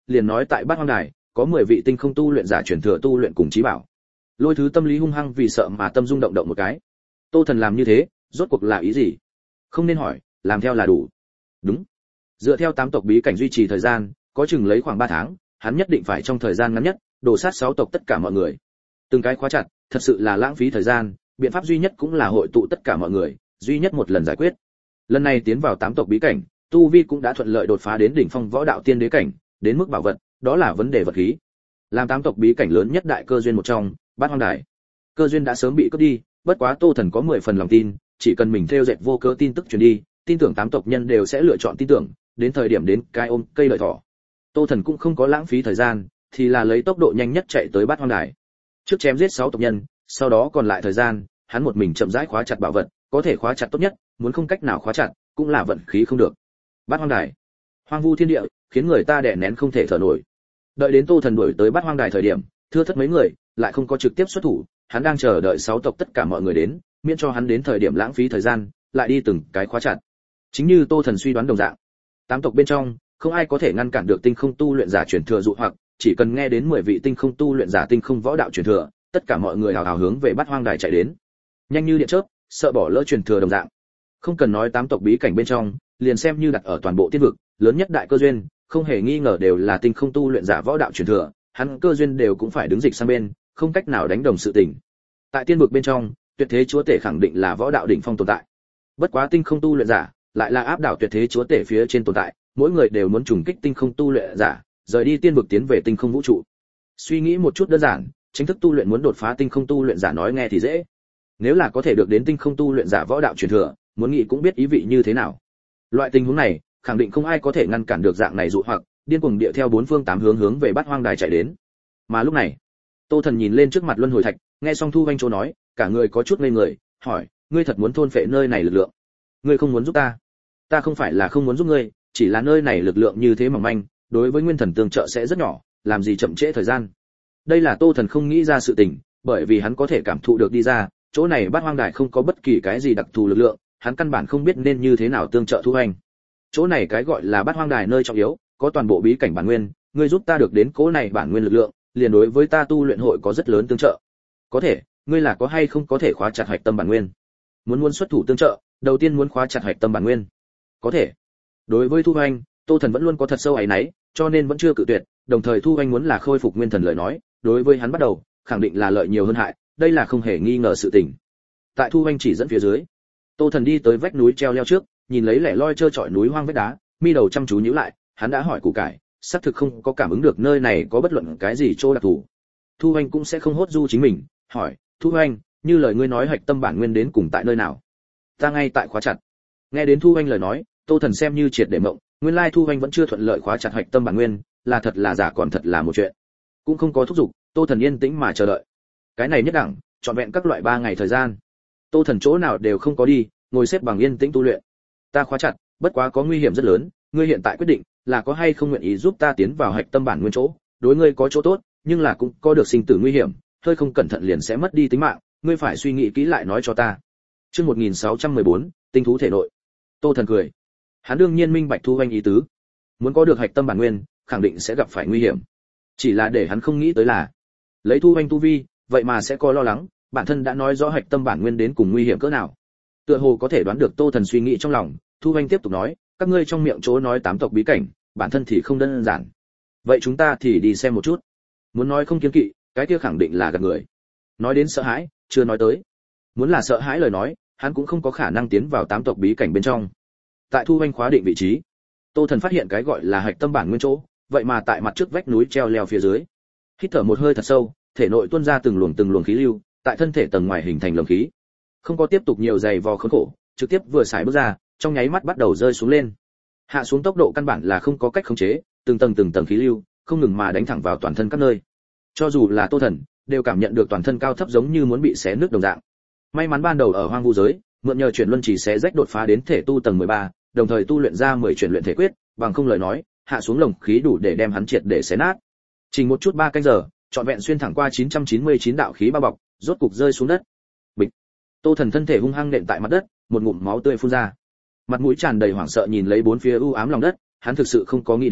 liền nói tại Bát Hoang Đài có mười vị tinh không tu luyện giả truyền thừa tu luyện cùng chí bảo. Lôi Thứ tâm lý hung hăng vì sợ mà tâm rung động động một cái. Tô Thần làm như thế, rốt cuộc là ý gì? Không nên hỏi, làm theo là đủ. Đúng. Dựa theo tám tộc bí cảnh duy trì thời gian, có chừng lấy khoảng ba tháng, hắn nhất định phải trong thời gian ngắn nhất, đổ sát sáu tộc tất cả mọi người. Từng cái khóa chặt, thật sự là lãng phí thời gian, biện pháp duy nhất cũng là hội tụ tất cả mọi người, duy nhất một lần giải quyết. Lần này tiến vào tám tộc bí cảnh, tu vi cũng đã thuận lợi đột phá đến đỉnh phong võ đạo tiên đế cảnh, đến mức bảo vật, đó là vấn đề vật khí. Làm tám tộc bí cảnh lớn nhất đại cơ duyên một trong, Bát Hoang Đài. Cơ duyên đã sớm bị cướp đi, bất quá Tô Thần có mười phần lòng tin, chỉ cần mình theo dệt vô cớ tin tức truyền đi, tin tưởng tám tộc nhân đều sẽ lựa chọn tin tưởng, đến thời điểm đến cái ôm cây lợi thỏ. Tô Thần cũng không có lãng phí thời gian, thì là lấy tốc độ nhanh nhất chạy tới Bát Hoang Đài. Trước chém giết sáu tộc nhân, sau đó còn lại thời gian, hắn một mình chậm rãi khóa chặt bảo vật, có thể khóa chặt tốt nhất, muốn không cách nào khóa chặt, cũng là vận khí không được. Bát Hoang Đài, hoang vu thiên địa, khiến người ta đè nén không thể thở nổi. Đợi đến Tô Thần đuổi tới Bát Hoang Đài thời điểm, thưa thất mấy người, lại không có trực tiếp xuất thủ, hắn đang chờ đợi sáu tộc tất cả mọi người đến, miễn cho hắn đến thời điểm lãng phí thời gian, lại đi từng cái khóa chặt. Chính như Tô Thần suy đoán đồng dạng, tám tộc bên trong, không ai có thể ngăn cản được tinh không tu luyện giả truyền thừa dụ hoặc, chỉ cần nghe đến mười vị tinh không tu luyện giả tinh không võ đạo truyền thừa, tất cả mọi người hào hào hướng về Bát Hoang Đài chạy đến. Nhanh như điện chớp, sợ bỏ lỡ truyền thừa đồng dạng. Không cần nói tám tộc bí cảnh bên trong, liền xem như đặt ở toàn bộ tiên vực, lớn nhất đại cơ duyên, không hề nghi ngờ đều là tinh không tu luyện giả võ đạo truyền thừa, hắn cơ duyên đều cũng phải đứng dịch sang bên, không cách nào đánh đồng sự tình. Tại tiên vực bên trong, tuyệt thế chúa tể khẳng định là võ đạo đỉnh phong tồn tại. Bất quá tinh không tu luyện giả lại là áp đảo tuyệt thế chúa tể phía trên tồn tại, mỗi người đều muốn trùng kích tinh không tu luyện giả, rời đi tiên vực tiến về tinh không vũ trụ. Suy nghĩ một chút đơn giản, chính thức tu luyện muốn đột phá tinh không tu luyện giả nói nghe thì dễ. Nếu là có thể được đến tinh không tu luyện giả võ đạo truyền thừa, muốn nghĩ cũng biết ý vị như thế nào. Loại tình huống này, khẳng định không ai có thể ngăn cản được dạng này dụ hoặc, điên cuồng địa theo bốn phương tám hướng hướng về Bát Hoang Đài chạy đến. Mà lúc này, Tô Thần nhìn lên trước mặt luân hồi thạch, nghe xong Thu Vanh Chỗ nói, cả người có chút ngây người, hỏi, ngươi thật muốn thôn phệ nơi này lực lượng? Ngươi không muốn giúp ta? Ta không phải là không muốn giúp ngươi, chỉ là nơi này lực lượng như thế mỏng manh, đối với nguyên thần tương trợ sẽ rất nhỏ, làm gì chậm trễ thời gian. Đây là Tô Thần không nghĩ ra sự tình, bởi vì hắn có thể cảm thụ được đi ra, chỗ này Bát Hoang Đài không có bất kỳ cái gì đặc thù lực lượng, hắn căn bản không biết nên như thế nào tương trợ Thu Vanh. Chỗ này cái gọi là Bát Hoang Đài nơi trọng yếu, có toàn bộ bí cảnh bản nguyên, ngươi giúp ta được đến cố này bản nguyên lực lượng, liền đối với ta tu luyện hội có rất lớn tương trợ. Có thể, ngươi là có hay không có thể khóa chặt hạch tâm bản nguyên? Muốn muốn xuất thủ tương trợ, đầu tiên muốn khóa chặt hạch tâm bản nguyên. Có thể. Đối với Thu Hoành, Tô Thần vẫn luôn có thật sâu áy náy, cho nên vẫn chưa cự tuyệt, đồng thời Thu Hoành muốn là khôi phục nguyên thần lời nói, đối với hắn bắt đầu, khẳng định là lợi nhiều hơn hại, đây là không hề nghi ngờ sự tình. Tại Thu Hoành chỉ dẫn phía dưới, Tô Thần đi tới vách núi treo leo trước, nhìn lấy lẻ loi trơ trọi núi hoang vách đá, mi đầu chăm chú nhíu lại, hắn đã hỏi củ cải, xác thực không có cảm ứng được nơi này có bất luận cái gì chỗ đặc thù. Thu Hoành cũng sẽ không hốt du chính mình, hỏi, Thu Hoành, như lời ngươi nói hạch tâm bản nguyên đến cùng tại nơi nào? Ta ngay tại khóa chặt. Nghe đến Thu Hoành lời nói, Tô Thần xem như triệt để mộng, nguyên lai Thu Hoành vẫn chưa thuận lợi khóa chặt hạch tâm bản nguyên, là thật là giả còn thật là một chuyện. Cũng không có thúc giục, Tô Thần yên tĩnh mà chờ đợi. Cái này nhất đẳng, trọn vẹn các loại ba ngày thời gian. Tô Thần chỗ nào đều không có đi, ngồi xếp bằng yên tĩnh tu luyện. Ta khóa chặt, bất quá có nguy hiểm rất lớn, ngươi hiện tại quyết định là có hay không nguyện ý giúp ta tiến vào hạch tâm bản nguyên chỗ, đối ngươi có chỗ tốt, nhưng là cũng có được sinh tử nguy hiểm, hơi không cẩn thận liền sẽ mất đi tính mạng, ngươi phải suy nghĩ kỹ lại nói cho ta. Chương một nghìn sáu trăm mười bốn, tinh thú thể nội. Tô Thần cười. Hắn đương nhiên minh bạch Thu Hoành ý tứ. Muốn có được hạch tâm bản nguyên, khẳng định sẽ gặp phải nguy hiểm. Chỉ là để hắn không nghĩ tới là, lấy Thu Hoành tu vi, vậy mà sẽ có lo lắng, bản thân đã nói rõ hạch tâm bản nguyên đến cùng nguy hiểm cỡ nào. Tựa hồ có thể đoán được Tô Thần suy nghĩ trong lòng, Thu Hoành tiếp tục nói, các ngươi trong miệng chỗ nói tám tộc bí cảnh, bản thân thì không đơn giản. Vậy chúng ta thì đi xem một chút. Muốn nói không kiêng kỵ, cái kia khẳng định là gạt người. Nói đến sợ hãi, chưa nói tới. Muốn là sợ hãi lời nói, hắn cũng không có khả năng tiến vào tám tộc bí cảnh bên trong. Tại Thu Hoành khóa định vị trí, Tô Thần phát hiện cái gọi là hạch tâm bản nguyên chỗ, vậy mà tại mặt trước vách núi treo leo phía dưới. Hít thở một hơi thật sâu, thể nội tuôn ra từng luồng từng luồng khí lưu, tại thân thể tầng ngoài hình thành lồng khí. Không có tiếp tục nhiều dày vò khốn khổ, trực tiếp vừa xài bước ra, trong nháy mắt bắt đầu rơi xuống lên. Hạ xuống tốc độ căn bản là không có cách khống chế, từng tầng từng tầng khí lưu, không ngừng mà đánh thẳng vào toàn thân các nơi. Cho dù là Tô Thần, đều cảm nhận được toàn thân cao thấp giống như muốn bị xé nứt đồng dạng. May mắn ban đầu ở hoang vu giới, mượn nhờ chuyển luân chỉ xé rách đột phá đến thể tu tầng mười ba, đồng thời tu luyện ra mười chuyển luyện thể quyết, bằng không lời nói, hạ xuống lồng khí đủ để đem hắn triệt để xé nát. Chỉ một chút ba canh giờ, trọn vẹn xuyên thẳng qua chín trăm chín mươi chín đạo khí bao bọc, rốt cục rơi xuống đất. Bịch. Tô Thần thân thể hung hăng nện tại mặt đất, một ngụm máu tươi phun ra. Mặt mũi tràn đầy hoảng sợ nhìn lấy bốn phía u ám lòng đất, hắn thực sự không có nghĩ đến,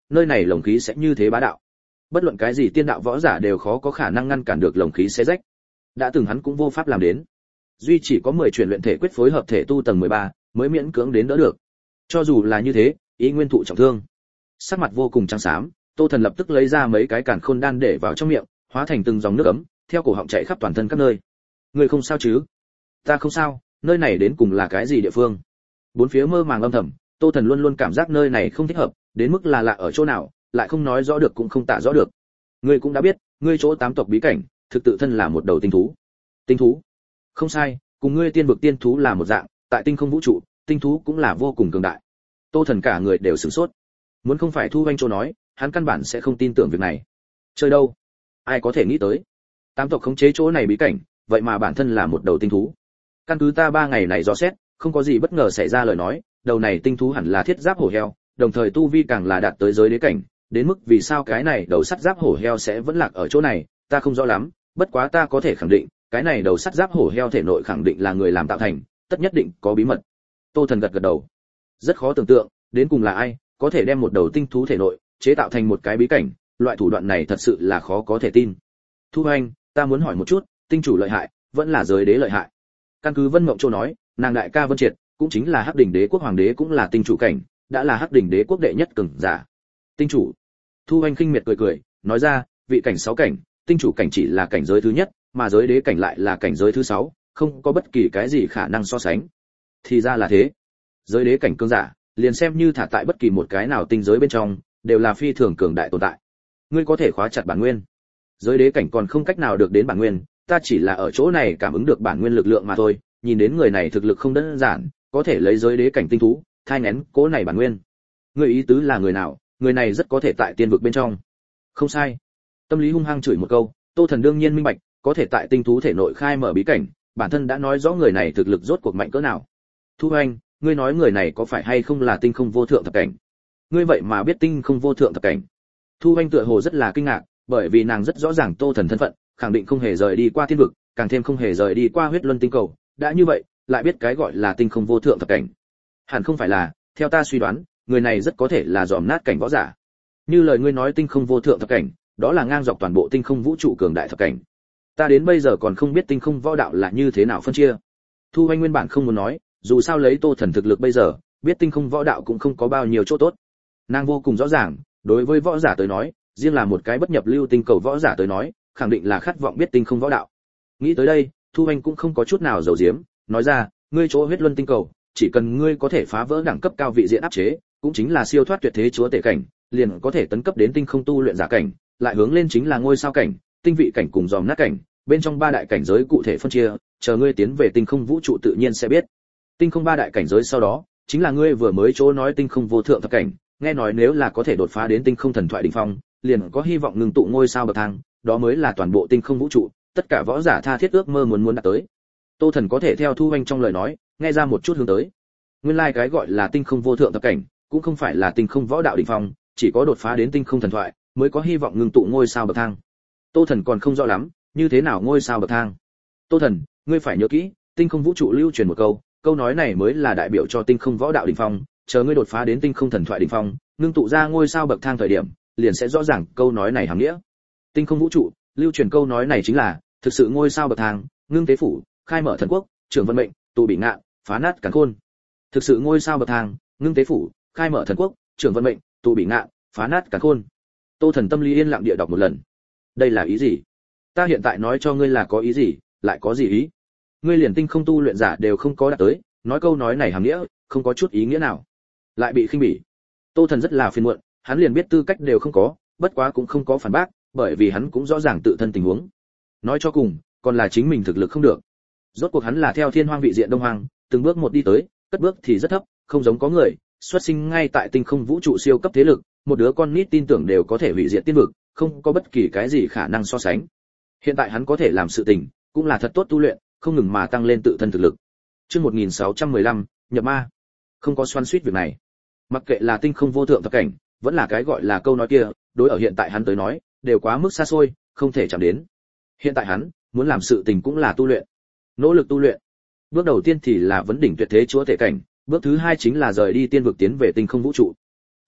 nơi này lồng khí sẽ như thế bá đạo. Bất luận cái gì tiên đạo võ giả đều khó có khả năng ngăn cản được lồng khí xé rách. Đã từng hắn cũng vô pháp làm đến. Duy chỉ có mười chuyển luyện thể quyết phối hợp thể tu tầng mười ba mới miễn cưỡng đến đỡ được. Cho dù là như thế, ý nguyên thụ trọng thương. Sắc mặt vô cùng trắng xám, Tô Thần lập tức lấy ra mấy cái càn khôn đan để vào trong miệng, hóa thành từng dòng nước ấm, theo cổ họng chảy khắp toàn thân các nơi. Người không sao chứ? Ta không sao, nơi này đến cùng là cái gì địa phương? Bốn phía mơ màng âm thầm, Tô Thần luôn luôn cảm giác nơi này không thích hợp, đến mức là lạ ở chỗ nào, lại không nói rõ được cũng không tả rõ được. Ngươi cũng đã biết, ngươi chỗ tám tộc bí cảnh, thực tự thân là một đầu tinh thú. Tinh thú? Không sai, cùng ngươi tiên vực tiên thú là một dạng, tại tinh không vũ trụ, tinh thú cũng là vô cùng cường đại. Tô Thần cả người đều sửng sốt. Muốn không phải Thu Hoanh chỗ nói, hắn căn bản sẽ không tin tưởng việc này. Chơi đâu? Ai có thể nghĩ tới? Tám tộc khống chế chỗ này bí cảnh, vậy mà bản thân là một đầu tinh thú. Căn cứ ta ba ngày này dò xét, không có gì bất ngờ xảy ra lời nói, đầu này tinh thú hẳn là thiết giáp hổ heo, đồng thời tu vi càng là đạt tới giới đế cảnh, đến mức vì sao cái này đầu sắt giáp hổ heo sẽ vẫn lạc ở chỗ này, ta không rõ lắm, bất quá ta có thể khẳng định, cái này đầu sắt giáp hổ heo thể nội khẳng định là người làm tạo thành, tất nhất định có bí mật. Tô Thần gật gật đầu. Rất khó tưởng tượng, đến cùng là ai có thể đem một đầu tinh thú thể nội chế tạo thành một cái bí cảnh, loại thủ đoạn này thật sự là khó có thể tin. Thu Hoanh, ta muốn hỏi một chút, tinh chủ lợi hại, vẫn là giới đế lợi hại? Căn cứ Vân Mộng Châu nói, nàng đại ca Vân Triệt, cũng chính là Hắc Đỉnh Đế quốc hoàng đế cũng là tinh chủ cảnh, đã là Hắc Đỉnh Đế quốc đệ nhất cường giả. Tinh chủ? Thu Hoanh khinh miệt cười cười, nói ra, vị cảnh sáu cảnh, tinh chủ cảnh chỉ là cảnh giới thứ nhất, mà giới đế cảnh lại là cảnh giới thứ sáu, không có bất kỳ cái gì khả năng so sánh. Thì ra là thế. Giới đế cảnh cường giả, liền xem như thả tại bất kỳ một cái nào tinh giới bên trong, đều là phi thường cường đại tồn tại. Ngươi có thể khóa chặt bản nguyên. Giới đế cảnh còn không cách nào được đến bản nguyên, ta chỉ là ở chỗ này cảm ứng được bản nguyên lực lượng mà thôi, nhìn đến người này thực lực không đơn giản, có thể lấy giới đế cảnh tinh thú, thai nghén cố này bản nguyên. Ngươi ý tứ là người nào? Người này rất có thể tại tiên vực bên trong. Không sai. Tâm lý hung hăng chửi một câu, Tô Thần đương nhiên minh bạch, có thể tại tinh thú thể nội khai mở bí cảnh, bản thân đã nói rõ người này thực lực rốt cuộc mạnh cỡ nào. Thu Hoanh, ngươi nói người này có phải hay không là tinh không vô thượng thập cảnh? Ngươi vậy mà biết tinh không vô thượng thập cảnh? Thu Hoanh tựa hồ rất là kinh ngạc, bởi vì nàng rất rõ ràng Tô Thần thân phận, khẳng định không hề rời đi qua thiên vực, càng thêm không hề rời đi qua huyết luân tinh cầu, đã như vậy, lại biết cái gọi là tinh không vô thượng thập cảnh. Hẳn không phải là, theo ta suy đoán, người này rất có thể là dòm nát cảnh võ giả. Như lời ngươi nói tinh không vô thượng thập cảnh, đó là ngang dọc toàn bộ tinh không vũ trụ cường đại thập cảnh. Ta đến bây giờ còn không biết tinh không võ đạo là như thế nào phân chia. Thu Hoanh nguyên bản không muốn nói, dù sao lấy Tô Thần thực lực bây giờ, biết tinh không võ đạo cũng không có bao nhiêu chỗ tốt. Nàng vô cùng rõ ràng, đối với võ giả tới nói, riêng là một cái bất nhập lưu tinh cầu võ giả tới nói, khẳng định là khát vọng biết tinh không võ đạo. Nghĩ tới đây, Thu Hoanh cũng không có chút nào giấu giếm, nói ra, ngươi chỗ huyết luân tinh cầu, chỉ cần ngươi có thể phá vỡ đẳng cấp cao vị diện áp chế, cũng chính là siêu thoát tuyệt thế chúa tể cảnh, liền có thể tấn cấp đến tinh không tu luyện giả cảnh, lại hướng lên chính là ngôi sao cảnh, tinh vị cảnh cùng dòm nát cảnh, bên trong ba đại cảnh giới cụ thể phân chia, chờ ngươi tiến về tinh không vũ trụ tự nhiên sẽ biết. Tinh không ba đại cảnh giới sau đó, chính là ngươi vừa mới chỗ nói tinh không vô thượng thập cảnh, nghe nói nếu là có thể đột phá đến tinh không thần thoại đỉnh phong, liền có hy vọng ngừng tụ ngôi sao bậc thang, đó mới là toàn bộ tinh không vũ trụ, tất cả võ giả tha thiết ước mơ muốn muốn đạt tới. Tô Thần có thể theo Thu Hoanh trong lời nói, nghe ra một chút hướng tới. Nguyên lai like cái gọi là tinh không vô thượng thập cảnh, cũng không phải là tinh không võ đạo đỉnh phong, chỉ có đột phá đến tinh không thần thoại, mới có hy vọng ngừng tụ ngôi sao bậc thang. Tô Thần còn không rõ lắm, như thế nào ngôi sao bậc thang. Tô Thần, ngươi phải nhớ kỹ, tinh không vũ trụ lưu truyền một câu, câu nói này mới là đại biểu cho tinh không võ đạo đỉnh phong, chờ ngươi đột phá đến tinh không thần thoại đỉnh phong, ngưng tụ ra ngôi sao bậc thang thời điểm, liền sẽ rõ ràng câu nói này hàm nghĩa. Tinh không vũ trụ, lưu truyền câu nói này chính là, thực sự ngôi sao bậc thang, ngưng tế phủ, khai mở thần quốc, trưởng vận mệnh, tụ bị ngạ, phá nát càn khôn. Thực sự ngôi sao bậc thang, ngưng tế phủ, khai mở thần quốc, trưởng vận mệnh, tụ bị ngạ, phá nát càn khôn. Tô Thần tâm lý yên lặng địa đọc một lần. Đây là ý gì? Ta hiện tại nói cho ngươi là có ý gì, lại có gì ý? Ngươi liền tinh không tu luyện giả đều không có đạt tới, nói câu nói này hàm nghĩa, không có chút ý nghĩa nào. Lại bị khinh bỉ. Tô Thần rất là phiền muộn, hắn liền biết tư cách đều không có, bất quá cũng không có phản bác, bởi vì hắn cũng rõ ràng tự thân tình huống. Nói cho cùng, còn là chính mình thực lực không được. Rốt cuộc hắn là theo Thiên Hoang vị diện Đông Hoang, từng bước một đi tới, cất bước thì rất thấp, không giống có người, xuất sinh ngay tại tinh không vũ trụ siêu cấp thế lực, một đứa con nít tin tưởng đều có thể hủy diệt tiên vực, không có bất kỳ cái gì khả năng so sánh. Hiện tại hắn có thể làm sự tình, cũng là thật tốt tu luyện, không ngừng mà tăng lên tự thân thực lực. Chương một nghìn sáu trăm mười lăm, nhập ma. Không có xoắn xuýt việc này. Mặc kệ là tinh không vô thượng thập cảnh, vẫn là cái gọi là câu nói kia, đối ở hiện tại hắn tới nói, đều quá mức xa xôi, không thể chạm đến. Hiện tại hắn muốn làm sự tình cũng là tu luyện, nỗ lực tu luyện. Bước đầu tiên thì là vấn đỉnh tuyệt thế chúa tể cảnh, bước thứ hai chính là rời đi tiên vực tiến về tinh không vũ trụ.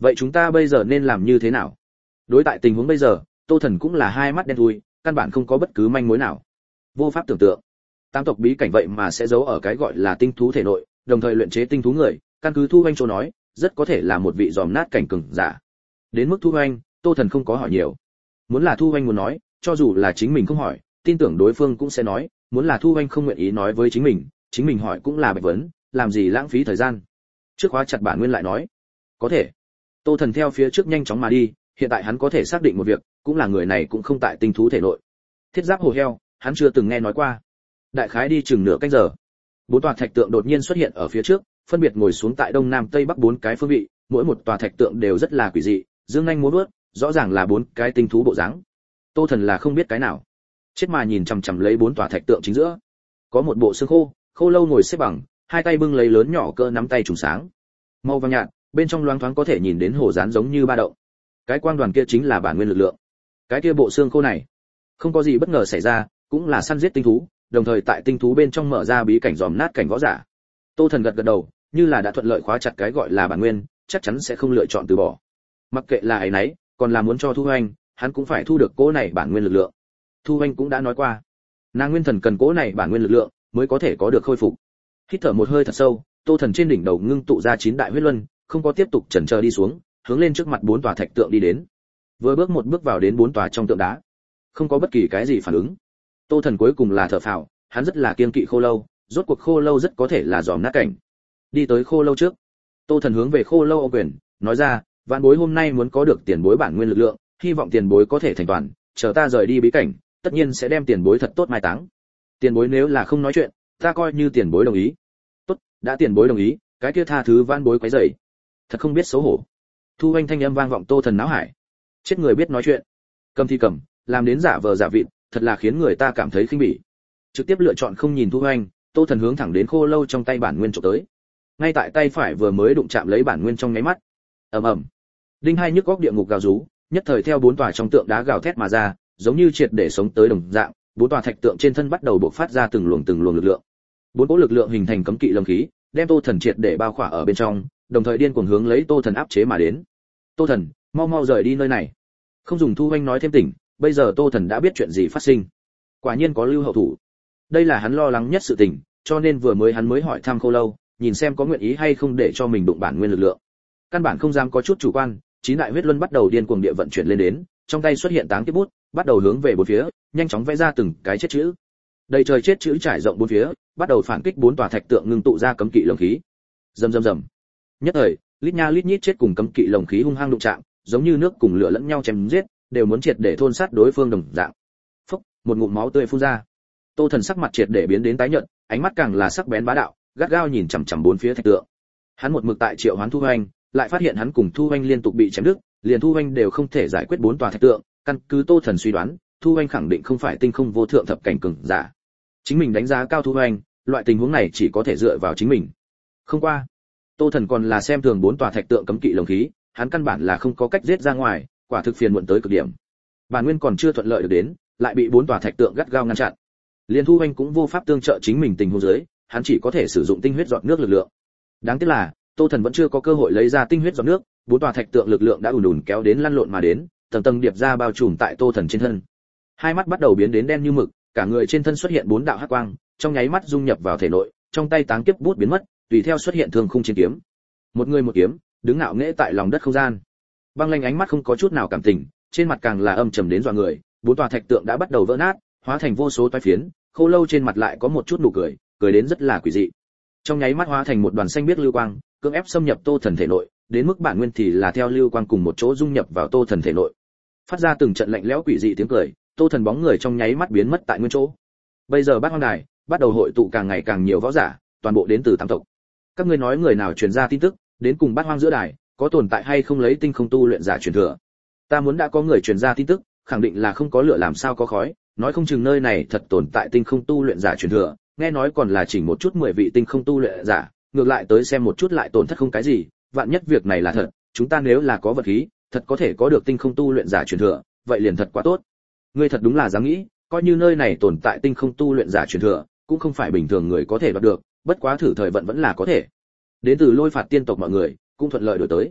vậy chúng ta bây giờ nên làm như thế nào? Đối tại tình huống bây giờ, Tô Thần cũng là hai mắt đen thui, căn bản không có bất cứ manh mối nào. Vô pháp tưởng tượng, tam tộc bí cảnh vậy mà sẽ giấu ở cái gọi là tinh thú thể nội, đồng thời luyện chế tinh thú người, căn cứ Thu Hoành chỗ nói, rất có thể là một vị dòm nát cảnh cường giả. Đến mức Thu Hoành, Tô Thần không có hỏi nhiều. Muốn là Thu Hoành muốn nói, cho dù là chính mình không hỏi, tin tưởng đối phương cũng sẽ nói, muốn là Thu Hoành không nguyện ý nói với chính mình, chính mình hỏi cũng là bạch vấn, làm gì lãng phí thời gian. Trước khóa chặt bản nguyên lại nói, có thể. Tô Thần theo phía trước nhanh chóng mà đi, hiện tại hắn có thể xác định một việc, cũng là người này cũng không tại tinh thú thể nội. Thiết giáp hồ heo, hắn chưa từng nghe nói qua. Đại khái đi chừng nửa canh giờ, bốn tòa thạch tượng đột nhiên xuất hiện ở phía trước, phân biệt ngồi xuống tại đông nam tây bắc bốn cái phương vị, mỗi một tòa thạch tượng đều rất là quỷ dị, dương nhanh múa vuốt, rõ ràng là bốn cái tinh thú bộ dáng. Tô Thần là không biết cái nào, chết mà nhìn chằm chằm lấy bốn tòa thạch tượng chính giữa, có một bộ xương khô, khô lâu ngồi xếp bằng, hai tay bưng lấy lớn nhỏ cỡ nắm tay trùng sáng, màu vàng nhạt, bên trong loáng thoáng có thể nhìn đến hồ dán giống như ba động. Cái quang đoàn kia chính là bản nguyên lực lượng. Cái kia bộ xương khô này, không có gì bất ngờ xảy ra, cũng là săn giết tinh thú, đồng thời tại tinh thú bên trong mở ra bí cảnh dòm nát cảnh võ giả. Tô Thần gật gật đầu, như là đã thuận lợi khóa chặt cái gọi là bản nguyên, chắc chắn sẽ không lựa chọn từ bỏ. Mặc kệ là ấy nấy, còn là muốn cho Thu Hoành, hắn cũng phải thu được cỗ này bản nguyên lực lượng. Thu Hoành cũng đã nói qua, nàng nguyên thần cần cỗ này bản nguyên lực lượng mới có thể có được khôi phục. Hít thở một hơi thật sâu, Tô Thần trên đỉnh đầu ngưng tụ ra chín đại huyết luân, không có tiếp tục chần chờ đi xuống, hướng lên trước mặt bốn tòa thạch tượng đi đến. Vừa bước một bước vào đến bốn tòa trong tượng đá, không có bất kỳ cái gì phản ứng. Tô Thần cuối cùng là thở phào, hắn rất là kiêng kỵ khô lâu, rốt cuộc khô lâu rất có thể là dòm nát cảnh. Đi tới khô lâu trước, Tô Thần hướng về khô lâu ô quyền, nói ra, vạn bối hôm nay muốn có được tiền bối bản nguyên lực lượng, hy vọng tiền bối có thể thành toàn, chờ ta rời đi bí cảnh, tất nhiên sẽ đem tiền bối thật tốt mai táng. Tiền bối nếu là không nói chuyện, ta coi như tiền bối đồng ý. Tốt, đã tiền bối đồng ý, cái kia tha thứ vạn bối quấy rầy. Thật không biết xấu hổ. Thu Hoành thanh âm vang vọng Tô Thần não hải. Chết người biết nói chuyện, cầm thì cầm, làm đến giả vờ giả vịt, thật là khiến người ta cảm thấy khinh bỉ. Trực tiếp lựa chọn không nhìn Thu Hoành, Tô Thần hướng thẳng đến khô lâu trong tay bản nguyên chụp tới. Ngay tại tay phải vừa mới đụng chạm lấy bản nguyên trong nháy mắt, ầm ầm, đinh hai nhức góc địa ngục gào rú, nhất thời theo bốn tòa trong tượng đá gào thét mà ra, giống như triệt để sống tới đồng dạng, bốn tòa thạch tượng trên thân bắt đầu bộc phát ra từng luồng từng luồng lực lượng. Bốn cỗ lực lượng hình thành cấm kỵ lâm khí, đem Tô Thần triệt để bao khỏa ở bên trong, đồng thời điên cuồng hướng lấy Tô Thần áp chế mà đến. Tô Thần, mau mau rời đi nơi này. Không dùng Thu Hoành nói thêm tỉnh, bây giờ Tô Thần đã biết chuyện gì phát sinh. Quả nhiên có lưu hậu thủ. Đây là hắn lo lắng nhất sự tình, cho nên vừa mới hắn mới hỏi thăm khô lâu, nhìn xem có nguyện ý hay không để cho mình đụng bản nguyên lực lượng. Căn bản không dám có chút chủ quan, chín đại huyết luân bắt đầu điên cuồng địa vận chuyển lên đến, trong tay xuất hiện táng kiếp bút, bắt đầu hướng về bốn phía, nhanh chóng vẽ ra từng cái chết chữ. Đầy trời chết chữ trải rộng bốn phía, bắt đầu phản kích bốn tòa thạch tượng ngưng tụ ra cấm kỵ lồng khí. Rầm rầm rầm. Nhất thời, lít nha lít nhít chết cùng cấm kỵ lồng khí hung hăng đụng chạm, giống như nước cùng lửa lẫn nhau chém giết, đều muốn triệt để thôn sát đối phương đồng dạng. Phốc, một ngụm máu tươi phun ra. Tô Thần sắc mặt triệt để biến đến tái nhợt, ánh mắt càng là sắc bén bá đạo, gắt gao nhìn chằm chằm bốn phía thạch tượng. Hắn một mực tại triệu hoán Thu Hoành, lại phát hiện hắn cùng Thu Hoành liên tục bị chém đứt, liền Thu Hoành đều không thể giải quyết bốn tòa thạch tượng, căn cứ Tô Thần suy đoán, Thu Hoành khẳng định không phải tinh không vô thượng thập cảnh cường giả. Chính mình đánh giá cao Thu Hoành, loại tình huống này chỉ có thể dựa vào chính mình. Không qua, Tô Thần còn là xem thường bốn tòa thạch tượng cấm kỵ lồng khí, hắn căn bản là không có cách giết ra ngoài, quả thực phiền muộn tới cực điểm. Bản nguyên còn chưa thuận lợi được đến, lại bị bốn tòa thạch tượng gắt gao ngăn chặn. Liên Thu Hoành cũng vô pháp tương trợ chính mình tình huống dưới, hắn chỉ có thể sử dụng tinh huyết giọt nước lực lượng. Đáng tiếc là, Tô Thần vẫn chưa có cơ hội lấy ra tinh huyết giọt nước, bốn tòa thạch tượng lực lượng đã ùn ùn kéo đến lăn lộn mà đến, tầng tầng điệp ra bao trùm tại Tô Thần trên thân. Hai mắt bắt đầu biến đến đen như mực, cả người trên thân xuất hiện bốn đạo hắc quang, trong nháy mắt dung nhập vào thể nội, trong tay táng kiếp bút biến mất, tùy theo xuất hiện thương khung chiến kiếm. Một người một kiếm, đứng ngạo nghễ tại lòng đất không gian. Băng Lanh ánh mắt không có chút nào cảm tình, trên mặt càng là âm trầm đến dọa người, bốn tòa thạch tượng đã bắt đầu vỡ nát, hóa thành vô số toái phiến, khô lâu trên mặt lại có một chút nụ cười, cười đến rất là quỷ dị. Trong nháy mắt hóa thành một đoàn xanh biếc lưu quang, cưỡng ép xâm nhập Tô Thần thể nội, đến mức bản nguyên thì là theo lưu quang cùng một chỗ dung nhập vào Tô Thần thể nội. Phát ra từng trận lạnh lẽo quỷ dị tiếng cười, Tô Thần bóng người trong nháy mắt biến mất tại nguyên chỗ. Bây giờ Bát Hoang Đài bắt đầu hội tụ càng ngày càng nhiều võ giả, toàn bộ đến từ tam tộc. Các ngươi nói người nào truyền ra tin tức, đến cùng Bát Hoang giữa đài, có tồn tại hay không lấy tinh không tu luyện giả truyền thừa? Ta muốn đã có người truyền ra tin tức, khẳng định là không có lửa làm sao có khói, nói không chừng nơi này thật tồn tại tinh không tu luyện giả truyền thừa, nghe nói còn là chỉnh một chút mười vị tinh không tu luyện giả, ngược lại tới xem một chút lại tổn thất không cái gì, vạn nhất việc này là thật, chúng ta nếu là có vật khí, thật có thể có được tinh không tu luyện giả truyền thừa, vậy liền thật quá tốt. Ngươi thật đúng là dám nghĩ, coi như nơi này tồn tại tinh không tu luyện giả truyền thừa, cũng không phải bình thường người có thể đoạt được, bất quá thử thời vận vẫn là có thể. Đến từ Lôi Phạt tiên tộc mọi người cũng thuận lợi đổi tới.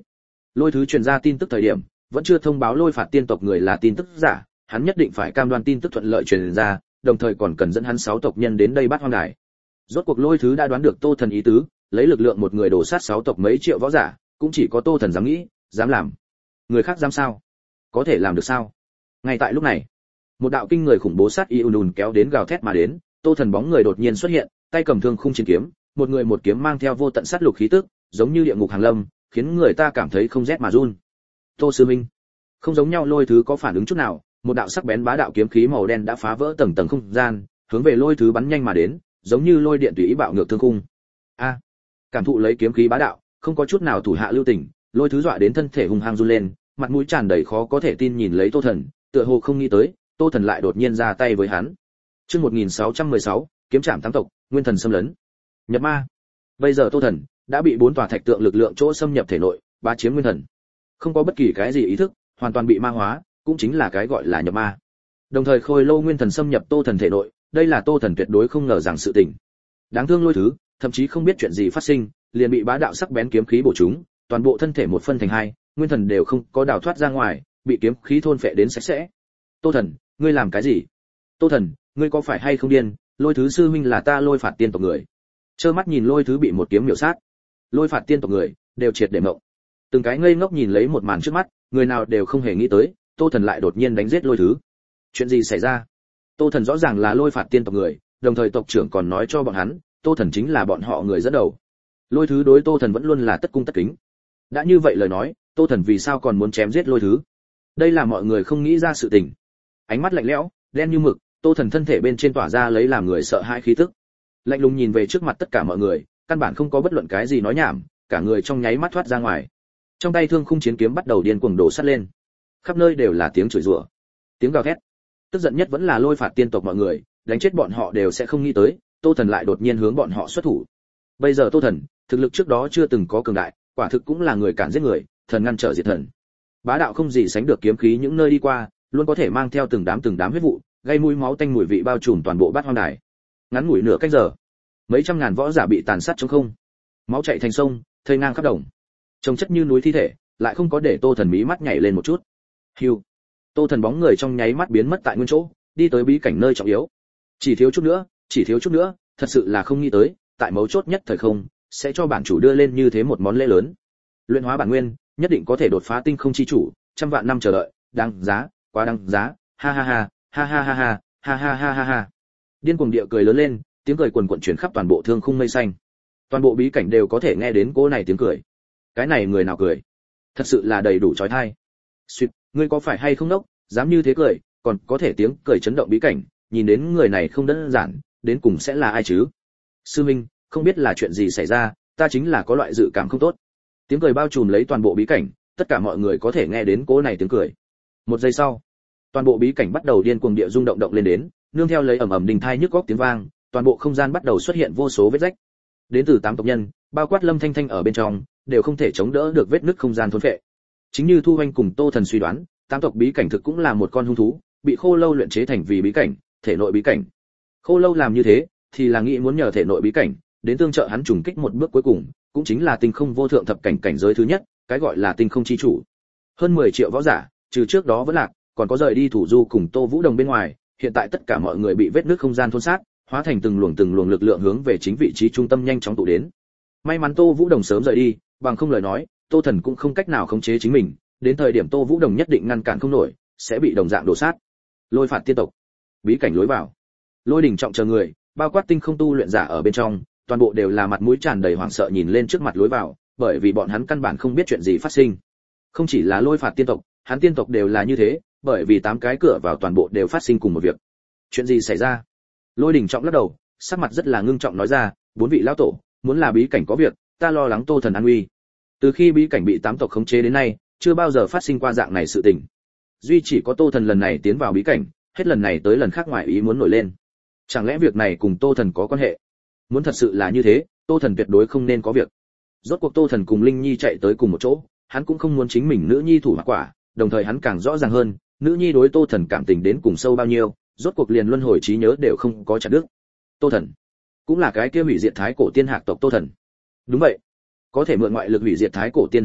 Lôi Thứ truyền ra tin tức thời điểm, vẫn chưa thông báo Lôi phạt tiên tộc người là tin tức giả, hắn nhất định phải cam đoan tin tức thuận lợi truyền ra, đồng thời còn cần dẫn hắn sáu tộc nhân đến đây bắt hoang đài. Rốt cuộc Lôi Thứ đã đoán được Tô Thần ý tứ, lấy lực lượng một người đổ sát sáu tộc mấy triệu võ giả, cũng chỉ có Tô Thần dám nghĩ, dám làm. Người khác dám sao? Có thể làm được sao? Ngay tại lúc này, một đạo kinh người khủng bố sát ý ùn ùn kéo đến gào thét mà đến, Tô Thần bóng người đột nhiên xuất hiện, tay cầm thương khung chiến kiếm, một người một kiếm mang theo vô tận sát lục khí tức, giống như địa ngục hàng lâm, khiến người ta cảm thấy không rét mà run. Tô Sư Minh, không giống nhau. Lôi Thứ có phản ứng chút nào, một đạo sắc bén bá đạo kiếm khí màu đen đã phá vỡ tầng tầng không gian, hướng về Lôi Thứ bắn nhanh mà đến, giống như lôi điện tùy ý bạo ngược thương khung. A! Cảm thụ lấy kiếm khí bá đạo, không có chút nào thủ hạ lưu tình, Lôi Thứ dọa đến thân thể hung hăng run lên, mặt mũi tràn đầy khó có thể tin nhìn lấy Tô Thần, tựa hồ không nghĩ tới, Tô Thần lại đột nhiên ra tay với hắn. Chương một nghìn sáu trăm mười sáu, kiếm trảm tám tộc, nguyên thần xâm lấn. Nhập ma. Bây giờ Tô Thần đã bị bốn tòa thạch tượng lực lượng chỗ xâm nhập thể nội, bá chiếm nguyên thần. Không có bất kỳ cái gì ý thức, hoàn toàn bị ma hóa, cũng chính là cái gọi là nhập ma. Đồng thời khôi lâu nguyên thần xâm nhập Tô Thần thể nội, đây là Tô Thần tuyệt đối không ngờ rằng sự tình. Đáng thương Lôi Thứ, thậm chí không biết chuyện gì phát sinh, liền bị bá đạo sắc bén kiếm khí bổ trúng, toàn bộ thân thể một phân thành hai, nguyên thần đều không có đào thoát ra ngoài, bị kiếm khí thôn phệ đến sạch sẽ. Tô Thần, ngươi làm cái gì? Tô Thần, ngươi có phải hay không điên? Lôi Thứ sư huynh là ta Lôi phạt tiên tộc người. Trơ mắt nhìn Lôi Thứ bị một kiếm miểu sát, Lôi phạt tiên tộc người đều triệt để mộng. Từng cái ngây ngốc nhìn lấy một màn trước mắt, người nào đều không hề nghĩ tới, Tô Thần lại đột nhiên đánh giết Lôi Thứ. Chuyện gì xảy ra? Tô Thần rõ ràng là Lôi phạt tiên tộc người, đồng thời tộc trưởng còn nói cho bọn hắn, Tô Thần chính là bọn họ người dẫn đầu. Lôi Thứ đối Tô Thần vẫn luôn là tất cung tất kính. Đã như vậy lời nói, Tô Thần vì sao còn muốn chém giết Lôi Thứ? Đây là mọi người không nghĩ ra sự tình. Ánh mắt lạnh lẽo, đen như mực, Tô Thần thân thể bên trên tỏa ra lấy làm người sợ hãi khí tức. Lạnh lùng nhìn về trước mặt tất cả mọi người, căn bản không có bất luận cái gì nói nhảm, cả người trong nháy mắt thoát ra ngoài. Trong tay thương khung chiến kiếm bắt đầu điên cuồng đổ sát lên. Khắp nơi đều là tiếng chửi rủa, tiếng gào thét. Tức giận nhất vẫn là Lôi phạt tiên tộc mọi người, đánh chết bọn họ đều sẽ không nghĩ tới, Tô Thần lại đột nhiên hướng bọn họ xuất thủ. Bây giờ Tô Thần, thực lực trước đó chưa từng có cường đại, quả thực cũng là người cản giết người, thần ngăn trở diệt thần. Bá đạo không gì sánh được kiếm khí những nơi đi qua, luôn có thể mang theo từng đám từng đám huyết vụ, gây mũi máu tanh mùi vị bao trùm toàn bộ bát hoang đài. Ngắn ngủi nửa cách giờ, mấy trăm ngàn võ giả bị tàn sát trong không, máu chảy thành sông, thây ngang khắp đồng, trông chất như núi thi thể, lại không có để Tô Thần mí mắt nhảy lên một chút. Hưu, Tô Thần bóng người trong nháy mắt biến mất tại nguyên chỗ, đi tới bí cảnh nơi trọng yếu. Chỉ thiếu chút nữa, chỉ thiếu chút nữa, thật sự là không nghĩ tới, tại mấu chốt nhất thời không, sẽ cho bản chủ đưa lên như thế một món lễ lớn. Luyện hóa bản nguyên, nhất định có thể đột phá tinh không chi chủ, trăm vạn năm chờ đợi, đáng giá, quá đáng giá, ha ha ha, ha ha ha ha, ha ha ha ha ha. Điên cuồng địa cười lớn lên, tiếng cười quần quần truyền khắp toàn bộ thương khung mây xanh. Toàn bộ bí cảnh đều có thể nghe đến cô này tiếng cười. Cái này người nào cười? Thật sự là đầy đủ chói tai. Xuyệt, ngươi có phải hay không đốc, dám như thế cười, còn có thể tiếng cười chấn động bí cảnh, nhìn đến người này không đơn giản, đến cùng sẽ là ai chứ? Sư Minh, không biết là chuyện gì xảy ra, ta chính là có loại dự cảm không tốt. Tiếng cười bao trùm lấy toàn bộ bí cảnh, tất cả mọi người có thể nghe đến cố này tiếng cười. Một giây sau, toàn bộ bí cảnh bắt đầu điên cuồng địa rung động động lên đến, nương theo lấy ầm ầm đình thai nhức góc tiếng vang, toàn bộ không gian bắt đầu xuất hiện vô số vết rách. Đến từ tám tộc nhân, bao quát Lâm Thanh Thanh ở bên trong, đều không thể chống đỡ được vết nứt không gian thôn phệ. Chính như Thu Hoành cùng Tô Thần suy đoán, tám tộc bí cảnh thực cũng là một con hung thú, bị Khô Lâu luyện chế thành vì bí cảnh, thể nội bí cảnh. Khô Lâu làm như thế, thì là nghĩ muốn nhờ thể nội bí cảnh, đến tương trợ hắn trùng kích một bước cuối cùng, cũng chính là tinh không vô thượng thập cảnh cảnh giới thứ nhất, cái gọi là tinh không chi chủ. Hơn mười triệu võ giả, trừ trước đó vẫn lạc, còn có rời đi thủ du cùng Tô Vũ Đồng bên ngoài, hiện tại tất cả mọi người bị vết nứt không gian thôn sát, hóa thành từng luồng từng luồng lực lượng hướng về chính vị trí trung tâm nhanh chóng tụ đến. May mắn Tô Vũ Đồng sớm rời đi, bằng không lời nói, Tô Thần cũng không cách nào khống chế chính mình, đến thời điểm Tô Vũ Đồng nhất định ngăn cản không nổi, sẽ bị đồng dạng đổ sát. Lôi phạt tiên tộc, bí cảnh lối vào. Lôi đỉnh trọng chờ người, bao quát tinh không tu luyện giả ở bên trong, toàn bộ đều là mặt mũi tràn đầy hoảng sợ nhìn lên trước mặt lối vào, bởi vì bọn hắn căn bản không biết chuyện gì phát sinh. Không chỉ là Lôi phạt tiên tộc, hắn tiên tộc đều là như thế, bởi vì tám cái cửa vào toàn bộ đều phát sinh cùng một việc. Chuyện gì xảy ra? Lôi đỉnh trọng lắc đầu, sắc mặt rất là ngưng trọng nói ra, bốn vị lão tổ, muốn là bí cảnh có việc, ta lo lắng Tô Thần an nguy. Từ khi bí cảnh bị tám tộc khống chế đến nay, chưa bao giờ phát sinh qua dạng này sự tình. Duy chỉ có Tô Thần lần này tiến vào bí cảnh, hết lần này tới lần khác ngoài ý muốn nổi lên. Chẳng lẽ việc này cùng Tô Thần có quan hệ? Muốn thật sự là như thế, Tô Thần tuyệt đối không nên có việc. Rốt cuộc Tô Thần cùng Linh Nhi chạy tới cùng một chỗ, hắn cũng không muốn chính mình nữ nhi thủ hoặc quả, đồng thời hắn càng rõ ràng hơn, nữ nhi đối Tô Thần cảm tình đến cùng sâu bao nhiêu, rốt cuộc liền luân hồi trí nhớ đều không có chặt đứt. Tô Thần cũng là cái kia hủy diệt thái cổ tiên hạc tộc Tô Thần. Đúng vậy, có thể mượn ngoại lực hủy diệt thái cổ tiên hạc tộc,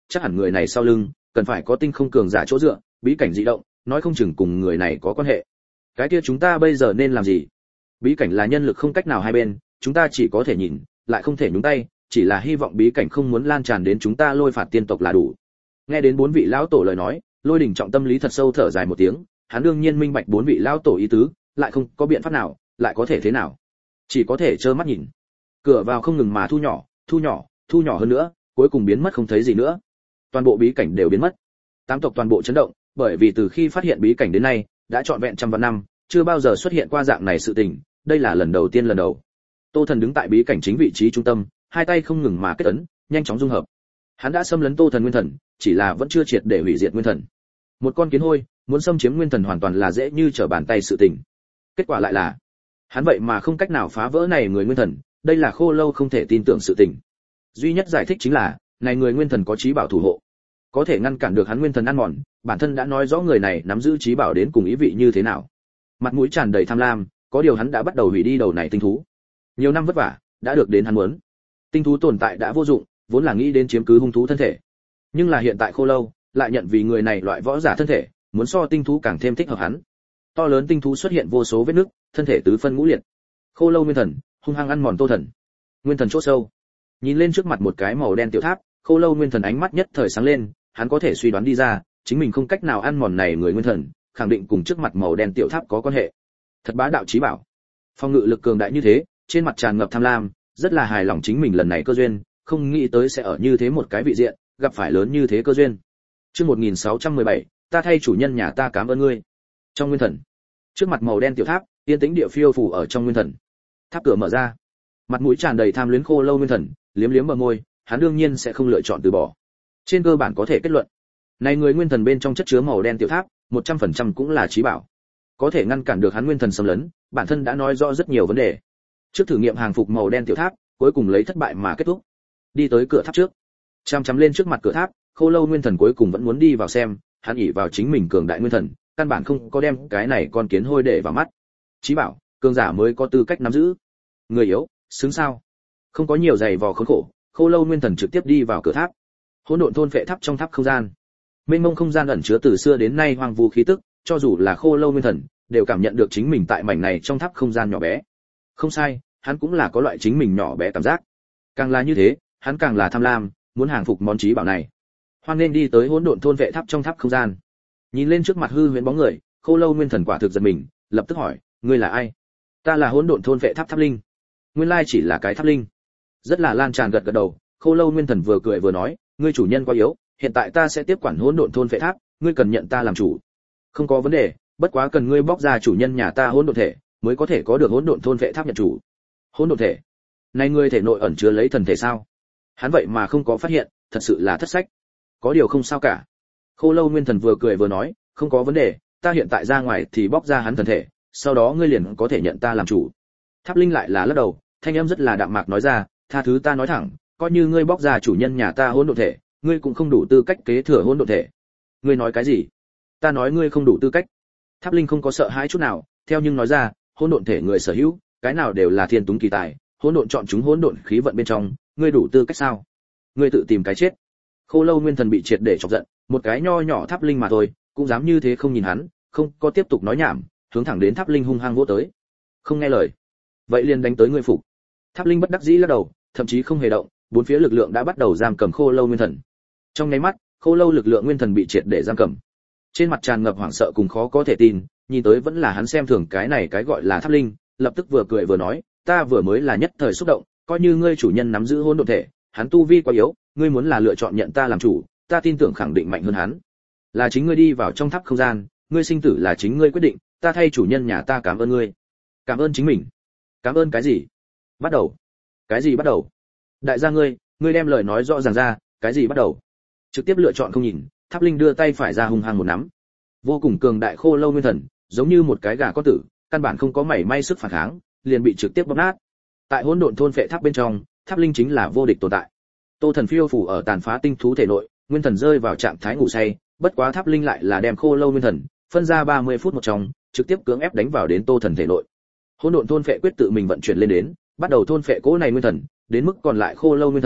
chắc hẳn người này sau lưng cần phải có tinh không cường giả chỗ dựa, bí cảnh dị động, nói không chừng cùng người này có quan hệ. Cái kia chúng ta bây giờ nên làm gì? Bí cảnh là nhân lực không cách nào hai bên, chúng ta chỉ có thể nhìn, lại không thể nhúng tay, chỉ là hy vọng bí cảnh không muốn lan tràn đến chúng ta Lôi phạt tiên tộc là đủ. Nghe đến bốn vị lão tổ lời nói, Lôi Đình trọng tâm lý thật sâu thở dài một tiếng, hắn đương nhiên minh bạch bốn vị lão tổ ý tứ, lại không có biện pháp nào, lại có thể thế nào? Chỉ có thể trơ mắt nhìn. Cửa vào không ngừng mà thu nhỏ, thu nhỏ, thu nhỏ hơn nữa, cuối cùng biến mất không thấy gì nữa. Toàn bộ bí cảnh đều biến mất. Tám tộc toàn bộ chấn động, bởi vì từ khi phát hiện bí cảnh đến nay, đã trọn vẹn trăm vạn năm, chưa bao giờ xuất hiện qua dạng này sự tình, đây là lần đầu tiên lần đầu. Tô Thần đứng tại bí cảnh chính vị trí trung tâm, hai tay không ngừng mà kết ấn, nhanh chóng dung hợp. Hắn đã xâm lấn Tô Thần nguyên thần, chỉ là vẫn chưa triệt để hủy diệt nguyên thần. Một con kiến hôi, muốn xâm chiếm nguyên thần hoàn toàn là dễ như trở bàn tay sự tình. Kết quả lại là, hắn vậy mà không cách nào phá vỡ này người nguyên thần, đây là Khô Lâu không thể tin tưởng sự tình. Duy nhất giải thích chính là, này người nguyên thần có trí bảo thủ hộ, có thể ngăn cản được hắn nguyên thần ăn mòn, bản thân đã nói rõ người này nắm giữ trí bảo đến cùng ý vị như thế nào. Mặt mũi tràn đầy tham lam, có điều hắn đã bắt đầu hủy đi đầu này tinh thú. Nhiều năm vất vả, đã được đến hắn muốn. Tinh thú tồn tại đã vô dụng, vốn là nghĩ đến chiếm cứ hung thú thân thể. Nhưng là hiện tại Khô Lâu lại nhận vì người này loại võ giả thân thể, muốn so tinh thú càng thêm thích hợp hắn. To lớn tinh thú xuất hiện vô số vết nứt, thân thể tứ phân ngũ liệt. Khô Lâu nguyên thần hung hăng ăn mòn Tô Thần. Nguyên thần chỗ sâu, nhìn lên trước mặt một cái màu đen tiểu tháp, Khô Lâu nguyên thần ánh mắt nhất thời sáng lên, hắn có thể suy đoán đi ra, chính mình không cách nào ăn mòn này người nguyên thần, khẳng định cùng trước mặt màu đen tiểu tháp có quan hệ. Thật bá đạo chí bảo. Phong ngự lực cường đại như thế, trên mặt tràn ngập tham lam, rất là hài lòng chính mình lần này cơ duyên, không nghĩ tới sẽ ở như thế một cái vị diện, gặp phải lớn như thế cơ duyên. Chương một nghìn sáu trăm mười bảy, ta thay chủ nhân nhà ta cảm ơn ngươi. Trong nguyên thần, trước mặt màu đen tiểu tháp, yên tĩnh địa phiêu phù ở trong nguyên thần. Tháp cửa mở ra, mặt mũi tràn đầy tham luyến Khô Lâu nguyên thần, liếm liếm bờ môi, hắn đương nhiên sẽ không lựa chọn từ bỏ. Trên cơ bản có thể kết luận, này người nguyên thần bên trong chất chứa màu đen tiểu tháp, một trăm phần trăm cũng là chí bảo. Có thể ngăn cản được hắn nguyên thần xâm lấn, bản thân đã nói rõ rất nhiều vấn đề. Trước thử nghiệm hàng phục màu đen tiểu tháp, cuối cùng lấy thất bại mà kết thúc. Đi tới cửa tháp trước, chăm chăm lên trước mặt cửa tháp, Khô Lâu nguyên thần cuối cùng vẫn muốn đi vào xem, hắn ỷ vào chính mình cường đại nguyên thần, căn bản không có đem cái này con kiến hôi để vào mắt. Chí bảo, cường giả mới có tư cách nắm giữ. Người yếu, xứng sao? Không có nhiều giày vò khốn khổ, Khô Lâu nguyên thần trực tiếp đi vào cửa tháp. Hỗn độn thôn phệ tháp trong tháp không gian. Mênh mông không gian ẩn chứa từ xưa đến nay hoang vu khí tức, cho dù là Khô Lâu nguyên thần, đều cảm nhận được chính mình tại mảnh này trong tháp không gian nhỏ bé. Không sai, hắn cũng là có loại chính mình nhỏ bé cảm giác. Càng là như thế, hắn càng là tham lam, muốn hàng phục món chí bảo này. Hoan nên đi tới hỗn độn thôn vệ tháp trong tháp không gian. Nhìn lên trước mặt hư huyễn bóng người, Khô Lâu nguyên thần quả thực giật mình, lập tức hỏi, ngươi là ai? Ta là hỗn độn thôn vệ tháp tháp linh. Nguyên lai chỉ là cái tháp linh. Rất là lan tràn gật gật đầu, Khô Lâu nguyên thần vừa cười vừa nói, ngươi chủ nhân quá yếu, hiện tại ta sẽ tiếp quản hỗn độn thôn vệ tháp, ngươi cần nhận ta làm chủ. Không có vấn đề, bất quá cần ngươi bóc ra chủ nhân nhà ta hỗn độn thể, mới có thể có được hỗn độn thôn vệ tháp nhận chủ. Hỗn độn thể? Này ngươi thể nội ẩn chứa lấy thần thể sao? Hắn vậy mà không có phát hiện, thật sự là thất sách. Có điều không sao cả. Khô Lâu nguyên thần vừa cười vừa nói, không có vấn đề, ta hiện tại ra ngoài thì bóc ra hắn thần thể, sau đó ngươi liền có thể nhận ta làm chủ. Tháp linh lại là lắc đầu, thanh âm rất là đạm mạc nói ra, tha thứ ta nói thẳng, coi như ngươi bóc ra chủ nhân nhà ta hỗn độn thể, ngươi cũng không đủ tư cách kế thừa hỗn độn thể. Ngươi nói cái gì? Ta nói ngươi không đủ tư cách. Tháp linh không có sợ hãi chút nào, theo nhưng nói ra, hỗn độn thể người sở hữu, cái nào đều là thiên túng kỳ tài, hỗn độn chọn chúng hỗn độn khí vận bên trong, ngươi đủ tư cách sao? Ngươi tự tìm cái chết. Khô Lâu nguyên thần bị triệt để chọc giận, một cái nho nhỏ tháp linh mà thôi, cũng dám như thế không nhìn hắn, không có tiếp tục nói nhảm, hướng thẳng đến tháp linh hung hăng vỗ tới. Không nghe lời, vậy liền đánh tới ngươi phục. Tháp linh bất đắc dĩ lắc đầu, thậm chí không hề động, bốn phía lực lượng đã bắt đầu giam cầm Khô Lâu nguyên thần. Trong nháy mắt, Khô Lâu lực lượng nguyên thần bị triệt để giam cầm. Trên mặt tràn ngập hoảng sợ cùng khó có thể tin, nhìn tới vẫn là hắn xem thường cái này cái gọi là tháp linh, lập tức vừa cười vừa nói, ta vừa mới là nhất thời xúc động, coi như ngươi chủ nhân nắm giữ hỗn độn thể, hắn tu vi quá yếu, ngươi muốn là lựa chọn nhận ta làm chủ, ta tin tưởng khẳng định mạnh hơn hắn. Là chính ngươi đi vào trong tháp không gian, ngươi sinh tử là chính ngươi quyết định, ta thay chủ nhân nhà ta cảm ơn ngươi. Cảm ơn chính mình? Cảm ơn cái gì? Bắt đầu. Cái gì bắt đầu? Đại gia ngươi, ngươi đem lời nói rõ ràng ra, cái gì bắt đầu? Trực tiếp lựa chọn không nhìn, tháp linh đưa tay phải ra hung hăng một nắm. Vô cùng cường đại Khô Lâu nguyên thần, giống như một cái gà con tử, căn bản không có mảy may sức phản kháng, liền bị trực tiếp bóp nát. Tại hỗn độn thôn phệ tháp bên trong, tháp linh chính là vô địch tồn tại. Tô Thần phiêu phủ ở tàn phá tinh thú thể nội, nguyên thần rơi vào trạng thái ngủ say, bất quá tháp linh lại là đem Khô Lâu nguyên thần phân ra ba mươi phút một trong, trực tiếp cưỡng ép đánh vào đến Tô Thần thể nội. Hỗn độn thôn phệ quyết tự mình vận chuyển lên đến, bắt đầu thôn phệ cỗ này nguyên thần, đến mức còn lại Khô Lâu nguyên thần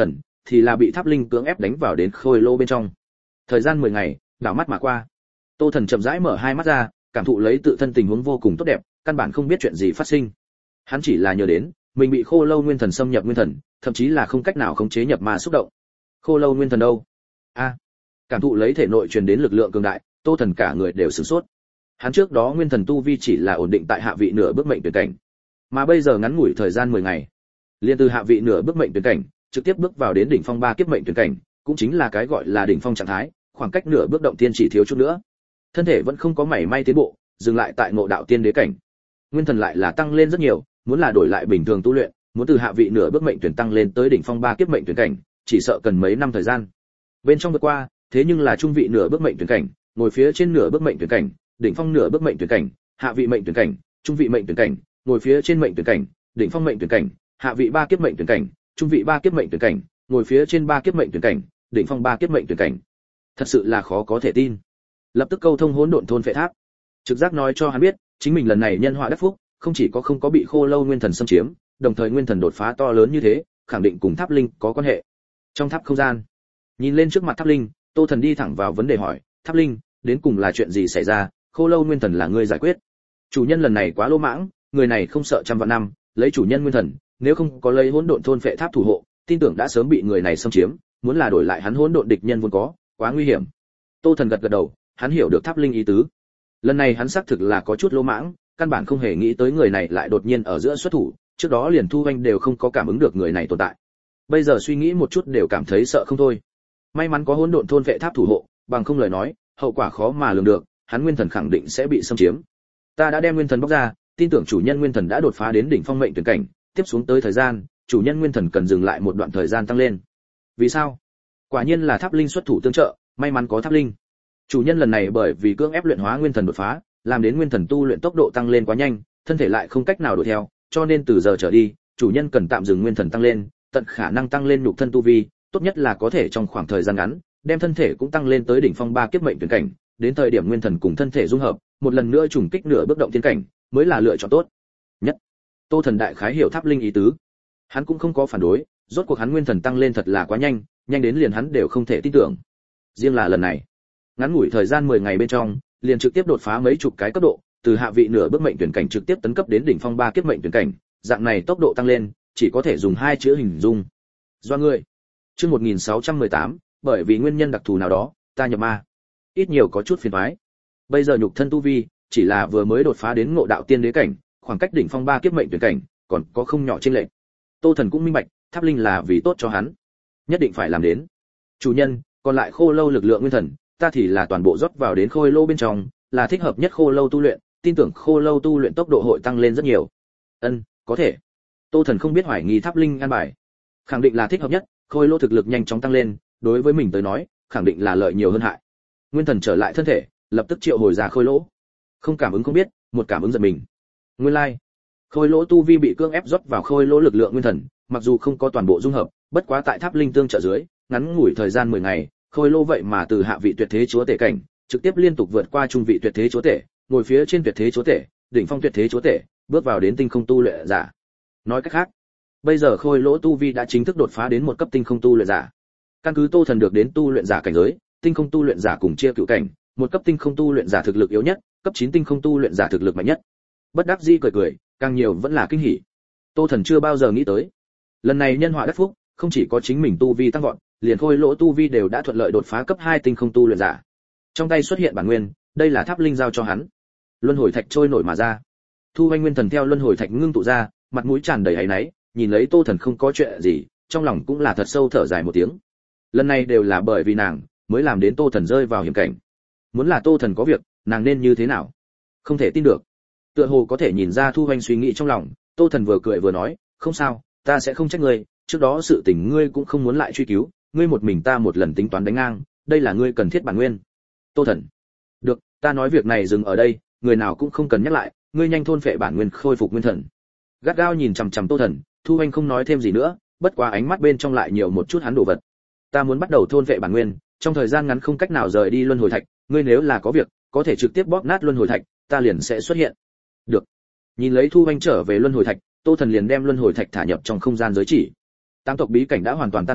thì là bị Tháp Linh cưỡng ép đánh vào đến khôi lô bên trong. Thời gian mười ngày, đảo mắt mà qua. Tô Thần chậm rãi mở hai mắt ra, cảm thụ lấy tự thân tình huống vô cùng tốt đẹp, căn bản không biết chuyện gì phát sinh. Hắn chỉ là nhớ đến, mình bị Khô Lâu Nguyên Thần xâm nhập nguyên thần, thậm chí là không cách nào khống chế nhập ma xúc động. Khô Lâu Nguyên Thần đâu? A. À, cảm thụ lấy thể nội truyền đến lực lượng cường đại, Tô Thần cả người đều sửng sốt. Hắn trước đó nguyên thần tu vi chỉ là ổn định tại hạ vị nửa bước mệnh tuyển cảnh, mà bây giờ ngắn ngủi thời gian mười ngày, liên từ hạ vị nửa bước mệnh tuyển cảnh, trực tiếp bước vào đến đỉnh phong ba kiếp mệnh tuyển cảnh, cũng chính là cái gọi là đỉnh phong trạng thái, khoảng cách nửa bước động tiên chỉ thiếu chút nữa. Thân thể vẫn không có mảy may tiến bộ, dừng lại tại ngộ đạo tiên đế cảnh. Nguyên thần lại là tăng lên rất nhiều, muốn là đổi lại bình thường tu luyện, muốn từ hạ vị nửa bước mệnh tuyển tăng lên tới đỉnh phong ba kiếp mệnh tuyển cảnh, chỉ sợ cần mấy năm thời gian. Bên trong vượt qua, thế nhưng là trung vị nửa bước mệnh tuyển cảnh, ngồi phía trên nửa bước mệnh tuyển cảnh, đỉnh phong nửa bước mệnh tuyển cảnh, hạ vị mệnh tuyển cảnh, trung vị mệnh tuyển cảnh, ngồi phía trên mệnh tuyển cảnh, đỉnh phong mệnh tuyển cảnh, hạ vị ba kiếp mệnh tuyển cảnh, trung vị ba kiếp mệnh tuyển cảnh, ngồi phía trên ba kiếp mệnh tuyển cảnh, đỉnh phong ba kiếp mệnh tuyển cảnh. Thật sự là khó có thể tin. Lập tức câu thông hỗn độn thôn phệ tháp. Trực giác nói cho hắn biết, chính mình lần này nhân họa đắc phúc, không chỉ có không có bị Khô Lâu Nguyên Thần xâm chiếm, đồng thời nguyên thần đột phá to lớn như thế, khẳng định cùng Tháp Linh có quan hệ. Trong tháp không gian, nhìn lên trước mặt Tháp Linh, Tô Thần đi thẳng vào vấn đề hỏi, "Tháp Linh, đến cùng là chuyện gì xảy ra? Khô Lâu Nguyên Thần là ngươi giải quyết?" Chủ nhân lần này quá lỗ mãng, người này không sợ trăm vạn năm, lấy chủ nhân nguyên thần, nếu không có lấy hỗn độn thôn phệ tháp thủ hộ, tin tưởng đã sớm bị người này xâm chiếm, muốn là đổi lại hắn hỗn độn địch nhân vốn có, quá nguy hiểm. Tô Thần gật gật đầu, hắn hiểu được Tháp Linh ý tứ. Lần này hắn xác thực là có chút lỗ mãng, căn bản không hề nghĩ tới người này lại đột nhiên ở giữa xuất thủ, trước đó liền Thu Hoành đều không có cảm ứng được người này tồn tại. Bây giờ suy nghĩ một chút đều cảm thấy sợ không thôi. May mắn có hỗn độn thôn vệ tháp thủ hộ, bằng không lời nói, hậu quả khó mà lường được, hắn nguyên thần khẳng định sẽ bị xâm chiếm. Ta đã đem nguyên thần bóc ra, tin tưởng chủ nhân nguyên thần đã đột phá đến đỉnh phong mệnh tuyển cảnh, tiếp xuống tới thời gian, chủ nhân nguyên thần cần dừng lại một đoạn thời gian tăng lên. Vì sao? Quả nhiên là Tháp Linh xuất thủ tương trợ, may mắn có Tháp Linh. Chủ nhân lần này bởi vì cưỡng ép luyện hóa nguyên thần đột phá, làm đến nguyên thần tu luyện tốc độ tăng lên quá nhanh, thân thể lại không cách nào đuổi theo, cho nên từ giờ trở đi, chủ nhân cần tạm dừng nguyên thần tăng lên, tận khả năng tăng lên nhục thân tu vi, tốt nhất là có thể trong khoảng thời gian ngắn, đem thân thể cũng tăng lên tới đỉnh phong ba kiếp mệnh tuyển cảnh, đến thời điểm nguyên thần cùng thân thể dung hợp, một lần nữa trùng kích nửa bước động tiên cảnh, mới là lựa chọn tốt nhất. Tô Thần đại khái hiểu Tháp Linh ý tứ, hắn cũng không có phản đối, rốt cuộc hắn nguyên thần tăng lên thật là quá nhanh, nhanh đến liền hắn đều không thể tin tưởng. Riêng là lần này, ngắn ngủi thời gian mười ngày bên trong, liền trực tiếp đột phá mấy chục cái cấp độ, từ hạ vị nửa bước mệnh tuyển cảnh trực tiếp tấn cấp đến đỉnh phong ba kiếp mệnh tuyển cảnh, dạng này tốc độ tăng lên, chỉ có thể dùng hai chữ hình dung. Do ngươi. Chương một nghìn sáu trăm mười tám, bởi vì nguyên nhân đặc thù nào đó, ta nhập ma. Ít nhiều có chút phiền toái. Bây giờ nhục thân tu vi, chỉ là vừa mới đột phá đến ngộ đạo tiên đế cảnh, khoảng cách đỉnh phong ba kiếp mệnh tuyển cảnh, còn có không nhỏ chênh lệch. Tô Thần cũng minh bạch, Tháp Linh là vì tốt cho hắn, nhất định phải làm đến. Chủ nhân, còn lại Khô Lâu lực lượng nguyên thần, ta thì là toàn bộ rót vào đến khôi lô bên trong, là thích hợp nhất Khô Lâu tu luyện, tin tưởng Khô Lâu tu luyện tốc độ hội tăng lên rất nhiều. Ân, có thể. Tô Thần không biết hoài nghi Tháp Linh an bài, khẳng định là thích hợp nhất, khôi lô thực lực nhanh chóng tăng lên, đối với mình tới nói, khẳng định là lợi nhiều hơn hại. Nguyên thần trở lại thân thể, lập tức triệu hồi ra khôi lỗ. Không cảm ứng không biết, một cảm ứng giật mình. Nguyên lai, like. Khôi lỗ tu vi bị cưỡng ép rót vào khôi lỗ lực lượng nguyên thần, mặc dù không có toàn bộ dung hợp, bất quá tại Tháp Linh tương trợ dưới, ngắn ngủi thời gian mười ngày, khôi lỗ vậy mà từ hạ vị tuyệt thế chúa tể cảnh, trực tiếp liên tục vượt qua trung vị tuyệt thế chúa tể, ngồi phía trên tuyệt thế chúa tể, đỉnh phong tuyệt thế chúa tể, bước vào đến tinh không tu luyện giả. Nói cách khác, bây giờ khôi lỗ tu vi đã chính thức đột phá đến một cấp tinh không tu luyện giả. Căn cứ Tô Thần được đến tu luyện giả cảnh giới, tinh không tu luyện giả cùng chia cửu cảnh, một cấp tinh không tu luyện giả thực lực yếu nhất, cấp chín tinh không tu luyện giả thực lực mạnh nhất. Bất đắc dĩ cười cười, càng nhiều vẫn là kinh hỉ. Tô Thần chưa bao giờ nghĩ tới, lần này nhân họa đắc phúc, không chỉ có chính mình tu vi tăng vọt, liền khôi lỗ tu vi đều đã thuận lợi đột phá cấp hai tinh không tu luyện giả. Trong tay xuất hiện bản nguyên, đây là Tháp Linh giao cho hắn. Luân hồi thạch trôi nổi mà ra. Thu Hoành nguyên thần theo luân hồi thạch ngưng tụ ra, mặt mũi tràn đầy áy náy, nhìn lấy Tô Thần không có chuyện gì, trong lòng cũng là thật sâu thở dài một tiếng. Lần này đều là bởi vì nàng, mới làm đến Tô Thần rơi vào hiểm cảnh. Muốn là Tô Thần có việc, nàng nên như thế nào? Không thể tin được. Tựa hồ có thể nhìn ra Thu Hoành suy nghĩ trong lòng, Tô Thần vừa cười vừa nói, không sao, ta sẽ không trách ngươi, trước đó sự tình ngươi cũng không muốn lại truy cứu, ngươi một mình ta một lần tính toán đánh ngang, đây là ngươi cần thiết bản nguyên. Tô Thần, được, ta nói việc này dừng ở đây, người nào cũng không cần nhắc lại, ngươi nhanh thôn phệ bản nguyên khôi phục nguyên thần. Gắt gao nhìn chằm chằm Tô Thần, Thu Hoành không nói thêm gì nữa, bất quá ánh mắt bên trong lại nhiều một chút hắn đồ vật. Ta muốn bắt đầu thôn phệ bản nguyên, trong thời gian ngắn không cách nào rời đi luân hồi thạch, ngươi nếu là có việc, có thể trực tiếp bóp nát luân hồi thạch, ta liền sẽ xuất hiện. Được. Nhìn lấy Thu Hoành trở về luân hồi thạch, Tô Thần liền đem luân hồi thạch thả nhập trong không gian giới chỉ. Tam tộc bí cảnh đã hoàn toàn tan vỡ,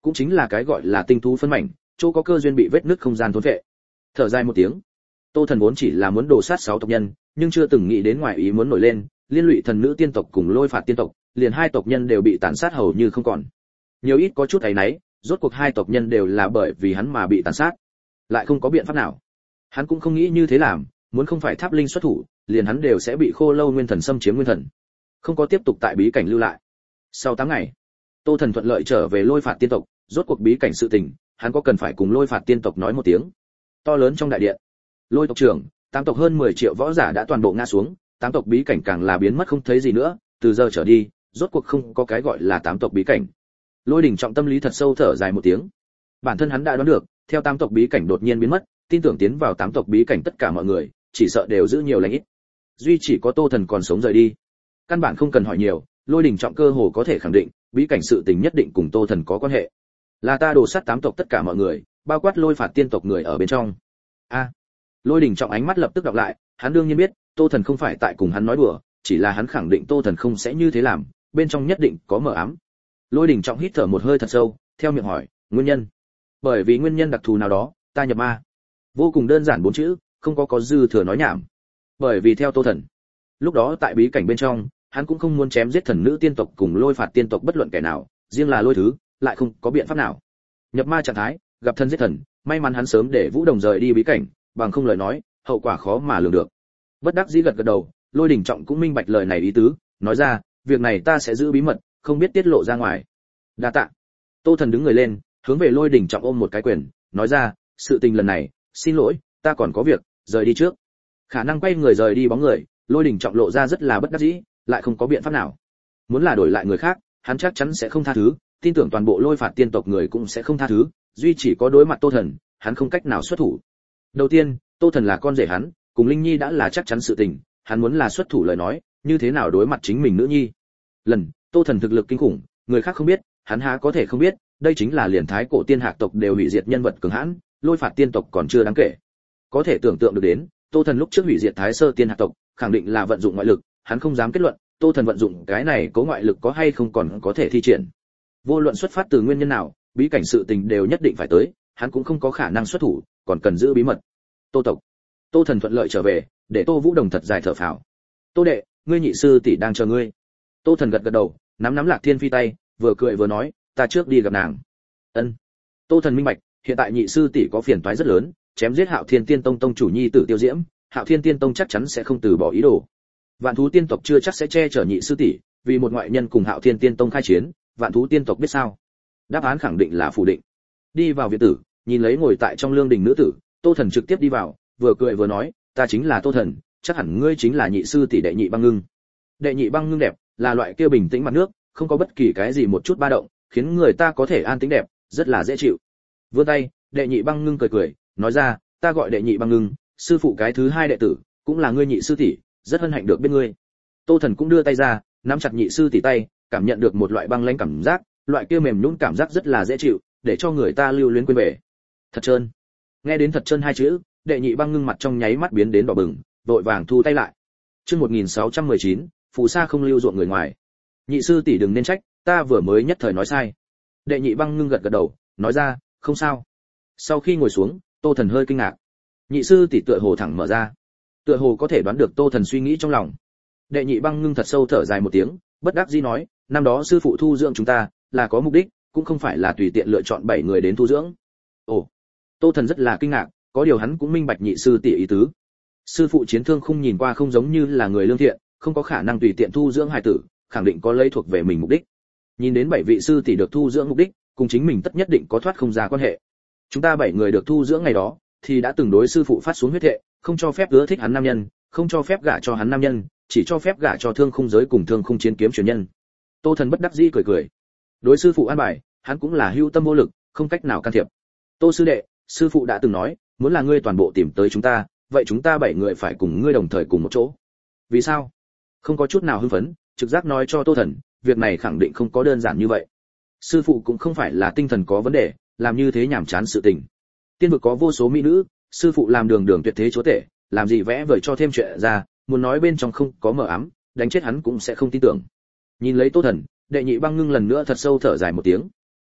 cũng chính là cái gọi là tinh thú phân mảnh, chỗ có cơ duyên bị vết nứt không gian thốn vệ. Thở dài một tiếng, Tô Thần vốn chỉ là muốn đổ sát sáu tộc nhân, nhưng chưa từng nghĩ đến ngoài ý muốn nổi lên, liên lụy thần nữ tiên tộc cùng Lôi Phạt tiên tộc, liền hai tộc nhân đều bị tàn sát hầu như không còn. Nhiều ít có chút ấy nấy, rốt cuộc hai tộc nhân đều là bởi vì hắn mà bị tàn sát, lại không có biện pháp nào. Hắn cũng không nghĩ như thế làm, muốn không phải Tháp Linh xuất thủ, liền hắn đều sẽ bị Khô Lâu Nguyên Thần xâm chiếm nguyên thần. Không có tiếp tục tại bí cảnh lưu lại. Sau tám ngày, Tô Thần thuận lợi trở về Lôi Phạt tiên tộc, rốt cuộc bí cảnh sự tình, hắn có cần phải cùng Lôi Phạt tiên tộc nói một tiếng. To lớn trong đại điện, Lôi tộc trưởng, tám tộc hơn mười triệu võ giả đã toàn bộ ngã xuống, tám tộc bí cảnh càng là biến mất không thấy gì nữa, từ giờ trở đi, rốt cuộc không có cái gọi là tám tộc bí cảnh. Lôi Đỉnh Trọng tâm lý thật sâu thở dài một tiếng. Bản thân hắn đã đoán được, theo tám tộc bí cảnh đột nhiên biến mất, tin tưởng tiến vào tám tộc bí cảnh tất cả mọi người, chỉ sợ đều giữ nhiều lành ít. Duy chỉ có Tô Thần còn sống rời đi. Căn bản không cần hỏi nhiều, Lôi Đỉnh Trọng cơ hồ có thể khẳng định, bí cảnh sự tình nhất định cùng Tô Thần có quan hệ. Là ta đổ sát tám tộc tất cả mọi người, bao quát Lôi Phạt tiên tộc người ở bên trong. A. Lôi Đỉnh Trọng ánh mắt lập tức đọc lại, hắn đương nhiên biết, Tô Thần không phải tại cùng hắn nói đùa, chỉ là hắn khẳng định Tô Thần không sẽ như thế làm, bên trong nhất định có mờ ám. Lôi Đỉnh Trọng hít thở một hơi thật sâu, theo miệng hỏi, nguyên nhân? Bởi vì nguyên nhân đặc thù nào đó, ta nhập ma. Vô cùng đơn giản bốn chữ, không có có dư thừa nói nhảm. Bởi vì theo Tô Thần, lúc đó tại bí cảnh bên trong, hắn cũng không muốn chém giết thần nữ tiên tộc cùng Lôi Phạt tiên tộc bất luận kẻ nào, riêng là Lôi Thứ, lại không có biện pháp nào. Nhập ma trạng thái, gặp thân giết thần, may mắn hắn sớm để Vũ Đồng rời đi bí cảnh, bằng không lời nói, hậu quả khó mà lường được. Bất đắc dĩ gật gật đầu, Lôi Đỉnh Trọng cũng minh bạch lời này ý tứ, nói ra, việc này ta sẽ giữ bí mật, không biết tiết lộ ra ngoài. Đa tạ. Tô Thần đứng người lên, hướng về Lôi Đỉnh Trọng ôm một cái quyền, nói ra, sự tình lần này, xin lỗi, ta còn có việc, rời đi trước. Khả năng quay người rời đi bóng người, Lôi Đỉnh Trọng lộ ra rất là bất đắc dĩ, lại không có biện pháp nào. Muốn là đổi lại người khác, hắn chắc chắn sẽ không tha thứ, tin tưởng toàn bộ Lôi Phạt tiên tộc người cũng sẽ không tha thứ, duy chỉ có đối mặt Tô Thần, hắn không cách nào xuất thủ. Đầu tiên, Tô Thần là con rể hắn, cùng Linh Nhi đã là chắc chắn sự tình, hắn muốn là xuất thủ lời nói, như thế nào đối mặt chính mình nữ nhi. Lần, Tô Thần thực lực kinh khủng, người khác không biết, hắn há có thể không biết, đây chính là liền thái cổ tiên hạc tộc đều hủy diệt nhân vật cường hãn, Lôi Phạt tiên tộc còn chưa đáng kể. Có thể tưởng tượng được đến, Tô Thần lúc trước hủy diệt thái sơ tiên hạc tộc, khẳng định là vận dụng ngoại lực, hắn không dám kết luận, Tô Thần vận dụng cái này có ngoại lực có hay không còn có thể thi triển. Vô luận xuất phát từ nguyên nhân nào, bí cảnh sự tình đều nhất định phải tới, hắn cũng không có khả năng xuất thủ, còn cần giữ bí mật. Tô tộc. Tô Thần thuận lợi trở về, để Tô Vũ Đồng thật dài thở phào. Tô đệ, ngươi nhị sư tỷ đang chờ ngươi. Tô Thần gật gật đầu, nắm nắm Lạc Thiên Phi tay, vừa cười vừa nói, ta trước đi gặp nàng. Ân. Tô Thần minh bạch, hiện tại nhị sư tỷ có phiền toái rất lớn, chém giết Hạo Thiên Tiên Tông tông chủ nhi tử Tiêu Diễm, Hạo Thiên Tiên Tông chắc chắn sẽ không từ bỏ ý đồ. Vạn thú tiên tộc chưa chắc sẽ che chở nhị sư tỷ, vì một ngoại nhân cùng Hạo Thiên Tiên Tông khai chiến, Vạn thú tiên tộc biết sao? Đáp án khẳng định là phủ định. Đi vào viện tử, nhìn lấy ngồi tại trong lương đình nữ tử, Tô Thần trực tiếp đi vào, vừa cười vừa nói, ta chính là Tô Thần, chắc hẳn ngươi chính là nhị sư tỷ Đệ Nhị Băng Ngưng. Đệ Nhị Băng Ngưng đẹp, là loại kia bình tĩnh mặt nước, không có bất kỳ cái gì một chút ba động, khiến người ta có thể an tĩnh đẹp, rất là dễ chịu. Vươn tay, Đệ Nhị Băng Ngưng cười cười, nói ra, ta gọi Đệ Nhị Băng Ngưng, sư phụ cái thứ hai đệ tử, cũng là ngươi nhị sư tỷ, rất hân hạnh được biết ngươi. Tô Thần cũng đưa tay ra, nắm chặt nhị sư tỷ tay, cảm nhận được một loại băng lãnh cảm giác, loại kia mềm nhũn cảm giác rất là dễ chịu, để cho người ta lưu luyến quên về. Thật trơn. Nghe đến thật trơn hai chữ, Đệ Nhị Băng Ngưng mặt trong nháy mắt biến đến đỏ bừng, vội vàng thu tay lại. Chương một nghìn sáu trăm mười chín, phù sa không lưu ruộng người ngoài. Nhị sư tỷ đừng nên trách, ta vừa mới nhất thời nói sai. Đệ Nhị Băng Ngưng gật gật đầu, nói ra, không sao. Sau khi ngồi xuống, Tô Thần hơi kinh ngạc. Nhị sư tỷ tựa hồ thẳng mở ra, tựa hồ có thể đoán được Tô Thần suy nghĩ trong lòng. Đệ Nhị Băng Ngưng thật sâu thở dài một tiếng, bất đắc dĩ nói, năm đó sư phụ thu dưỡng chúng ta, là có mục đích, cũng không phải là tùy tiện lựa chọn bảy người đến thu dưỡng. Ồ, Tô Thần rất là kinh ngạc, có điều hắn cũng minh bạch nhị sư tỷ ý tứ. Sư phụ Chiến Thương Khung nhìn qua không giống như là người lương thiện, không có khả năng tùy tiện thu dưỡng hài tử, khẳng định có lấy thuộc về mình mục đích. Nhìn đến bảy vị sư tỷ được thu dưỡng mục đích, cùng chính mình tất nhất định có thoát không ra quan hệ. Chúng ta bảy người được thu dưỡng ngày đó, thì đã từng đối sư phụ phát xuống huyết thệ, không cho phép ưa thích hắn nam nhân, không cho phép gả cho hắn nam nhân, chỉ cho phép gả cho Thương Khung giới cùng Thương Khung chiến kiếm truyền nhân. Tô Thần bất đắc dĩ cười cười. Đối sư phụ an bài, hắn cũng là hữu tâm vô lực, không cách nào can thiệp. Tô sư đệ, sư phụ đã từng nói, muốn là ngươi toàn bộ tìm tới chúng ta, vậy chúng ta bảy người phải cùng ngươi đồng thời cùng một chỗ. Vì sao? Không có chút nào hưng phấn, trực giác nói cho Tô Thần, việc này khẳng định không có đơn giản như vậy. Sư phụ cũng không phải là tinh thần có vấn đề, làm như thế nhảm chán sự tình. Tiên vực có vô số mỹ nữ, sư phụ làm đường đường tuyệt thế chúa tể, làm gì vẽ vời cho thêm chuyện ra, muốn nói bên trong không có mờ ám, đánh chết hắn cũng sẽ không tin tưởng. Nhìn lấy Tô Thần, Đệ Nhị Băng Ngưng lần nữa thật sâu thở dài một tiếng.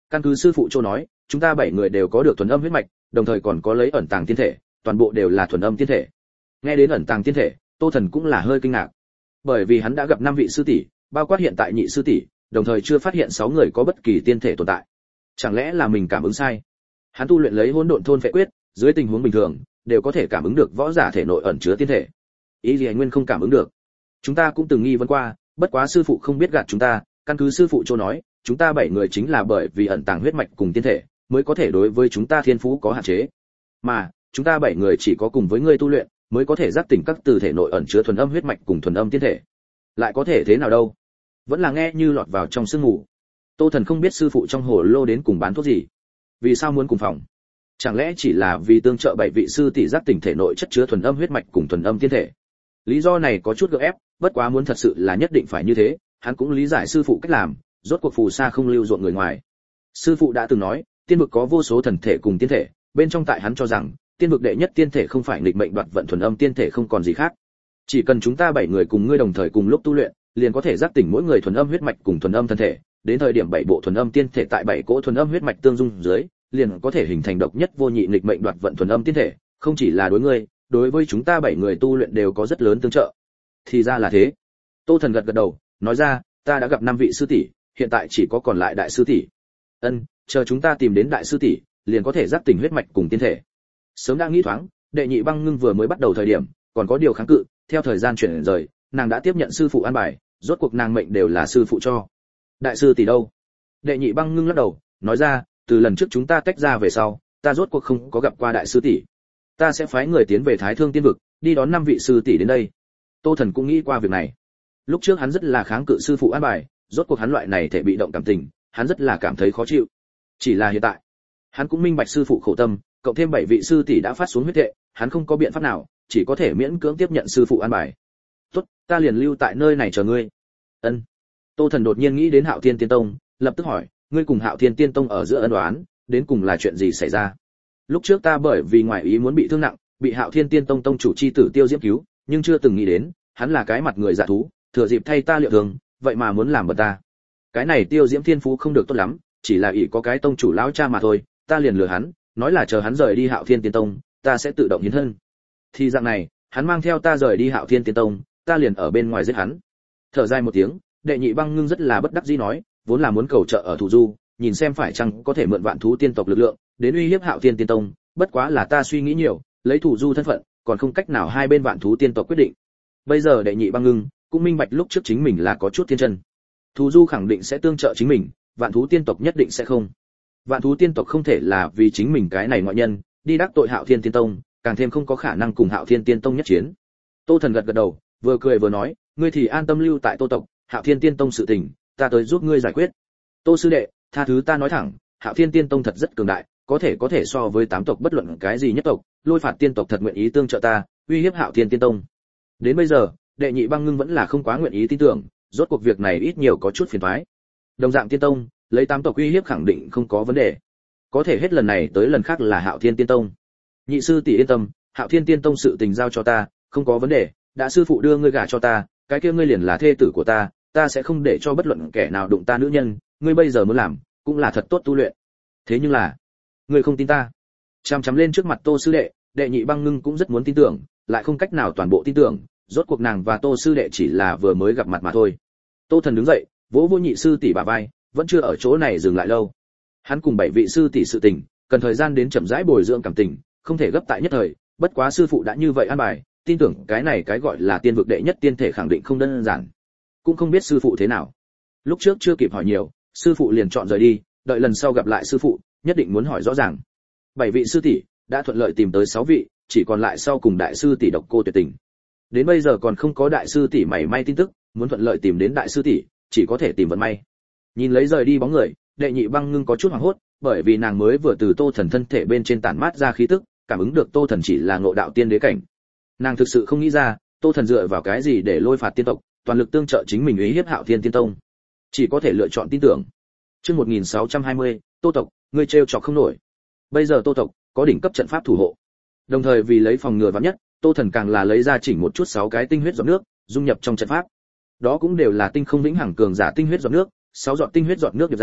Căn cứ sư phụ Châu nói, chúng ta bảy người đều có được thuần âm huyết mạch, đồng thời còn có lấy ẩn tàng tiên thể, toàn bộ đều là thuần âm tiên thể. Nghe đến ẩn tàng tiên thể, Tô Thần cũng là hơi kinh ngạc. Bởi vì hắn đã gặp năm vị sư tỷ, bao quát hiện tại nhị sư tỷ, đồng thời chưa phát hiện sáu người có bất kỳ tiên thể tồn tại. Chẳng lẽ là mình cảm ứng sai? Hắn tu luyện lấy hỗn độn thôn phệ quyết, dưới tình huống bình thường, đều có thể cảm ứng được võ giả thể nội ẩn chứa tiên thể. Ý gì Nguyên không cảm ứng được. Chúng ta cũng từng nghi vấn qua, bất quá sư phụ không biết gạt chúng ta, căn cứ sư phụ Châu nói, chúng ta bảy người chính là bởi vì ẩn tàng huyết mạch cùng tiên thể, mới có thể đối với chúng ta thiên phú có hạn chế. Mà, chúng ta bảy người chỉ có cùng với ngươi tu luyện, mới có thể giác tỉnh các từ thể nội ẩn chứa thuần âm huyết mạch cùng thuần âm tiên thể. Lại có thể thế nào đâu? Vẫn là nghe như lọt vào trong sương mù. Tô Thần không biết sư phụ trong hồ lô đến cùng bán thuốc gì. Vì sao muốn cùng phòng? Chẳng lẽ chỉ là vì tương trợ bảy vị sư tỷ giác tỉnh thể nội chất chứa thuần âm huyết mạch cùng thuần âm tiên thể? Lý do này có chút gượng ép, bất quá muốn thật sự là nhất định phải như thế, hắn cũng lý giải sư phụ cách làm, rốt cuộc phù sa không lưu ruộng người ngoài. Sư phụ đã từng nói, tiên vực có vô số thần thể cùng tiên thể, bên trong tại hắn cho rằng, tiên vực đệ nhất tiên thể không phải nghịch mệnh đoạt vận thuần âm tiên thể không còn gì khác. Chỉ cần chúng ta bảy người cùng ngươi đồng thời cùng lúc tu luyện, liền có thể giác tỉnh mỗi người thuần âm huyết mạch cùng thuần âm thân thể, đến thời điểm bảy bộ thuần âm tiên thể tại bảy cỗ thuần âm huyết mạch tương dung dưới, liền có thể hình thành độc nhất vô nhị nghịch mệnh đoạt vận thuần âm tiên thể, không chỉ là đối ngươi, đối với chúng ta bảy người tu luyện đều có rất lớn tương trợ. Thì ra là thế. Tô Thần gật gật đầu, nói ra, ta đã gặp năm vị sư tỷ, hiện tại chỉ có còn lại đại sư tỷ. Ân, chờ chúng ta tìm đến đại sư tỷ, liền có thể giác tỉnh huyết mạch cùng tiên thể. Sớm đã nghĩ thoáng, đệ nhị băng ngưng vừa mới bắt đầu thời điểm, còn có điều kháng cự, theo thời gian chuyển rời, nàng đã tiếp nhận sư phụ an bài, rốt cuộc nàng mệnh đều là sư phụ cho. Đại sư tỷ đâu? Đệ nhị băng ngưng lắc đầu, nói ra, từ lần trước chúng ta tách ra về sau, ta rốt cuộc không có gặp qua đại sư tỷ. Ta sẽ phái người tiến về Thái Thương Tiên vực, đi đón năm vị sư tỷ đến đây. Tô Thần cũng nghĩ qua việc này. Lúc trước hắn rất là kháng cự sư phụ an bài, rốt cuộc hắn loại này thể bị động cảm tình, hắn rất là cảm thấy khó chịu. Chỉ là hiện tại, hắn cũng minh bạch sư phụ khổ tâm, cộng thêm bảy vị sư tỷ đã phát xuống huyết thệ, hắn không có biện pháp nào, chỉ có thể miễn cưỡng tiếp nhận sư phụ an bài. "Tốt, ta liền lưu tại nơi này chờ ngươi." Ân. Tô Thần đột nhiên nghĩ đến Hạo Thiên Tiên Tông, lập tức hỏi, "Ngươi cùng Hạo Thiên Tiên Tông ở giữa ân oán, đến cùng là chuyện gì xảy ra?" Lúc trước ta bởi vì ngoại ý muốn bị thương nặng, bị Hạo Thiên Tiên Tông tông chủ chi tử Tiêu Diễm cứu, nhưng chưa từng nghĩ đến, hắn là cái mặt người dạ thú, thừa dịp thay ta liệu thường, vậy mà muốn làm bật ta. Cái này Tiêu Diễm thiên phú không được tốt lắm, chỉ là ỷ có cái tông chủ lão cha mà thôi, ta liền lừa hắn, nói là chờ hắn rời đi Hạo Thiên Tiên Tông, ta sẽ tự động hiến thân. Thì dạng này, hắn mang theo ta rời đi Hạo Thiên Tiên Tông, ta liền ở bên ngoài giết hắn. Thở dài một tiếng, đệ nhị băng ngưng rất là bất đắc dĩ nói, vốn là muốn cầu trợ ở thủ du, nhìn xem phải chăng có thể mượn vạn thú tiên tộc lực lượng, đến uy hiếp Hạo Thiên Tiên Tông, bất quá là ta suy nghĩ nhiều, lấy thủ du thân phận, còn không cách nào hai bên vạn thú tiên tộc quyết định. Bây giờ đệ nhị băng ngưng cũng minh bạch lúc trước chính mình là có chút thiên chân. Thủ du khẳng định sẽ tương trợ chính mình, vạn thú tiên tộc nhất định sẽ không. Vạn thú tiên tộc không thể là vì chính mình cái này ngoại nhân, đi đắc tội Hạo Thiên Tiên Tông, càng thêm không có khả năng cùng Hạo Thiên Tiên Tông nhất chiến. Tô Thần gật gật đầu, vừa cười vừa nói, ngươi thì an tâm lưu tại Tô tộc, Hạo Thiên Tiên Tông sự tình, ta tới giúp ngươi giải quyết. Tô sư đệ, tha thứ ta nói thẳng, Hạo Thiên Tiên Tông thật rất cường đại, có thể có thể so với tám tộc bất luận cái gì nhất tộc, Lôi Phạt tiên tộc thật nguyện ý tương trợ ta, uy hiếp Hạo Thiên Tiên Tông. Đến bây giờ, đệ nhị băng ngưng vẫn là không quá nguyện ý tin tưởng, rốt cuộc việc này ít nhiều có chút phiền toái. Đồng dạng Tiên Tông, lấy tám tộc uy hiếp khẳng định không có vấn đề. Có thể hết lần này tới lần khác là Hạo Thiên Tiên Tông. Nhị sư tỷ yên tâm, Hạo Thiên Tiên Tông sự tình giao cho ta, không có vấn đề, đã sư phụ đưa ngươi gả cho ta, cái kia ngươi liền là thê tử của ta, ta sẽ không để cho bất luận kẻ nào đụng ta nữ nhân, ngươi bây giờ muốn làm, cũng là thật tốt tu luyện. Thế nhưng là, ngươi không tin ta. Chằm chằm lên trước mặt Tô sư đệ, đệ nhị băng ngưng cũng rất muốn tin tưởng, lại không cách nào toàn bộ tin tưởng, rốt cuộc nàng và Tô sư đệ chỉ là vừa mới gặp mặt mà thôi. Tô Thần đứng dậy, vỗ vỗ nhị sư tỷ bả vai, vẫn chưa ở chỗ này dừng lại lâu. Hắn cùng bảy vị sư tỷ sự tình, cần thời gian đến chậm rãi bồi dưỡng cảm tình, không thể gấp tại nhất thời, bất quá sư phụ đã như vậy an bài, tin tưởng cái này cái gọi là tiên vực đệ nhất tiên thể khẳng định không đơn giản. Cũng không biết sư phụ thế nào. Lúc trước chưa kịp hỏi nhiều, sư phụ liền chọn rời đi, đợi lần sau gặp lại sư phụ, nhất định muốn hỏi rõ ràng. Bảy vị sư tỷ đã thuận lợi tìm tới sáu vị, chỉ còn lại sau cùng đại sư tỷ Độc Cô Tuyệt Tình. Đến bây giờ còn không có đại sư tỷ mảy may tin tức, muốn thuận lợi tìm đến đại sư tỷ, chỉ có thể tìm vận may. Nhìn lấy rời đi bóng người, đệ nhị băng ngưng có chút hoảng hốt, bởi vì nàng mới vừa từ Tô Thần thân thể bên trên tản mát ra khí tức, cảm ứng được Tô Thần chỉ là ngộ đạo tiên đế cảnh. Nàng thực sự không nghĩ ra, Tô Thần dựa vào cái gì để Lôi Phạt tiên tộc, toàn lực tương trợ chính mình uy hiếp Hạo Thiên Tiên Tông. Chỉ có thể lựa chọn tin tưởng. Chương một nghìn sáu trăm hai mươi, Tô tộc, ngươi trêu chọc không nổi. Bây giờ Tô tộc có đỉnh cấp trận pháp thủ hộ. Đồng thời vì lấy phòng ngừa vạn nhất, Tô Thần càng là lấy ra chỉnh một chút sáu cái tinh huyết giọt nước, dung nhập trong trận pháp. Đó cũng đều là tinh không vĩnh hằng cường giả tinh huyết giọt nước, sáu giọt tinh huyết giọt nước điệp ra,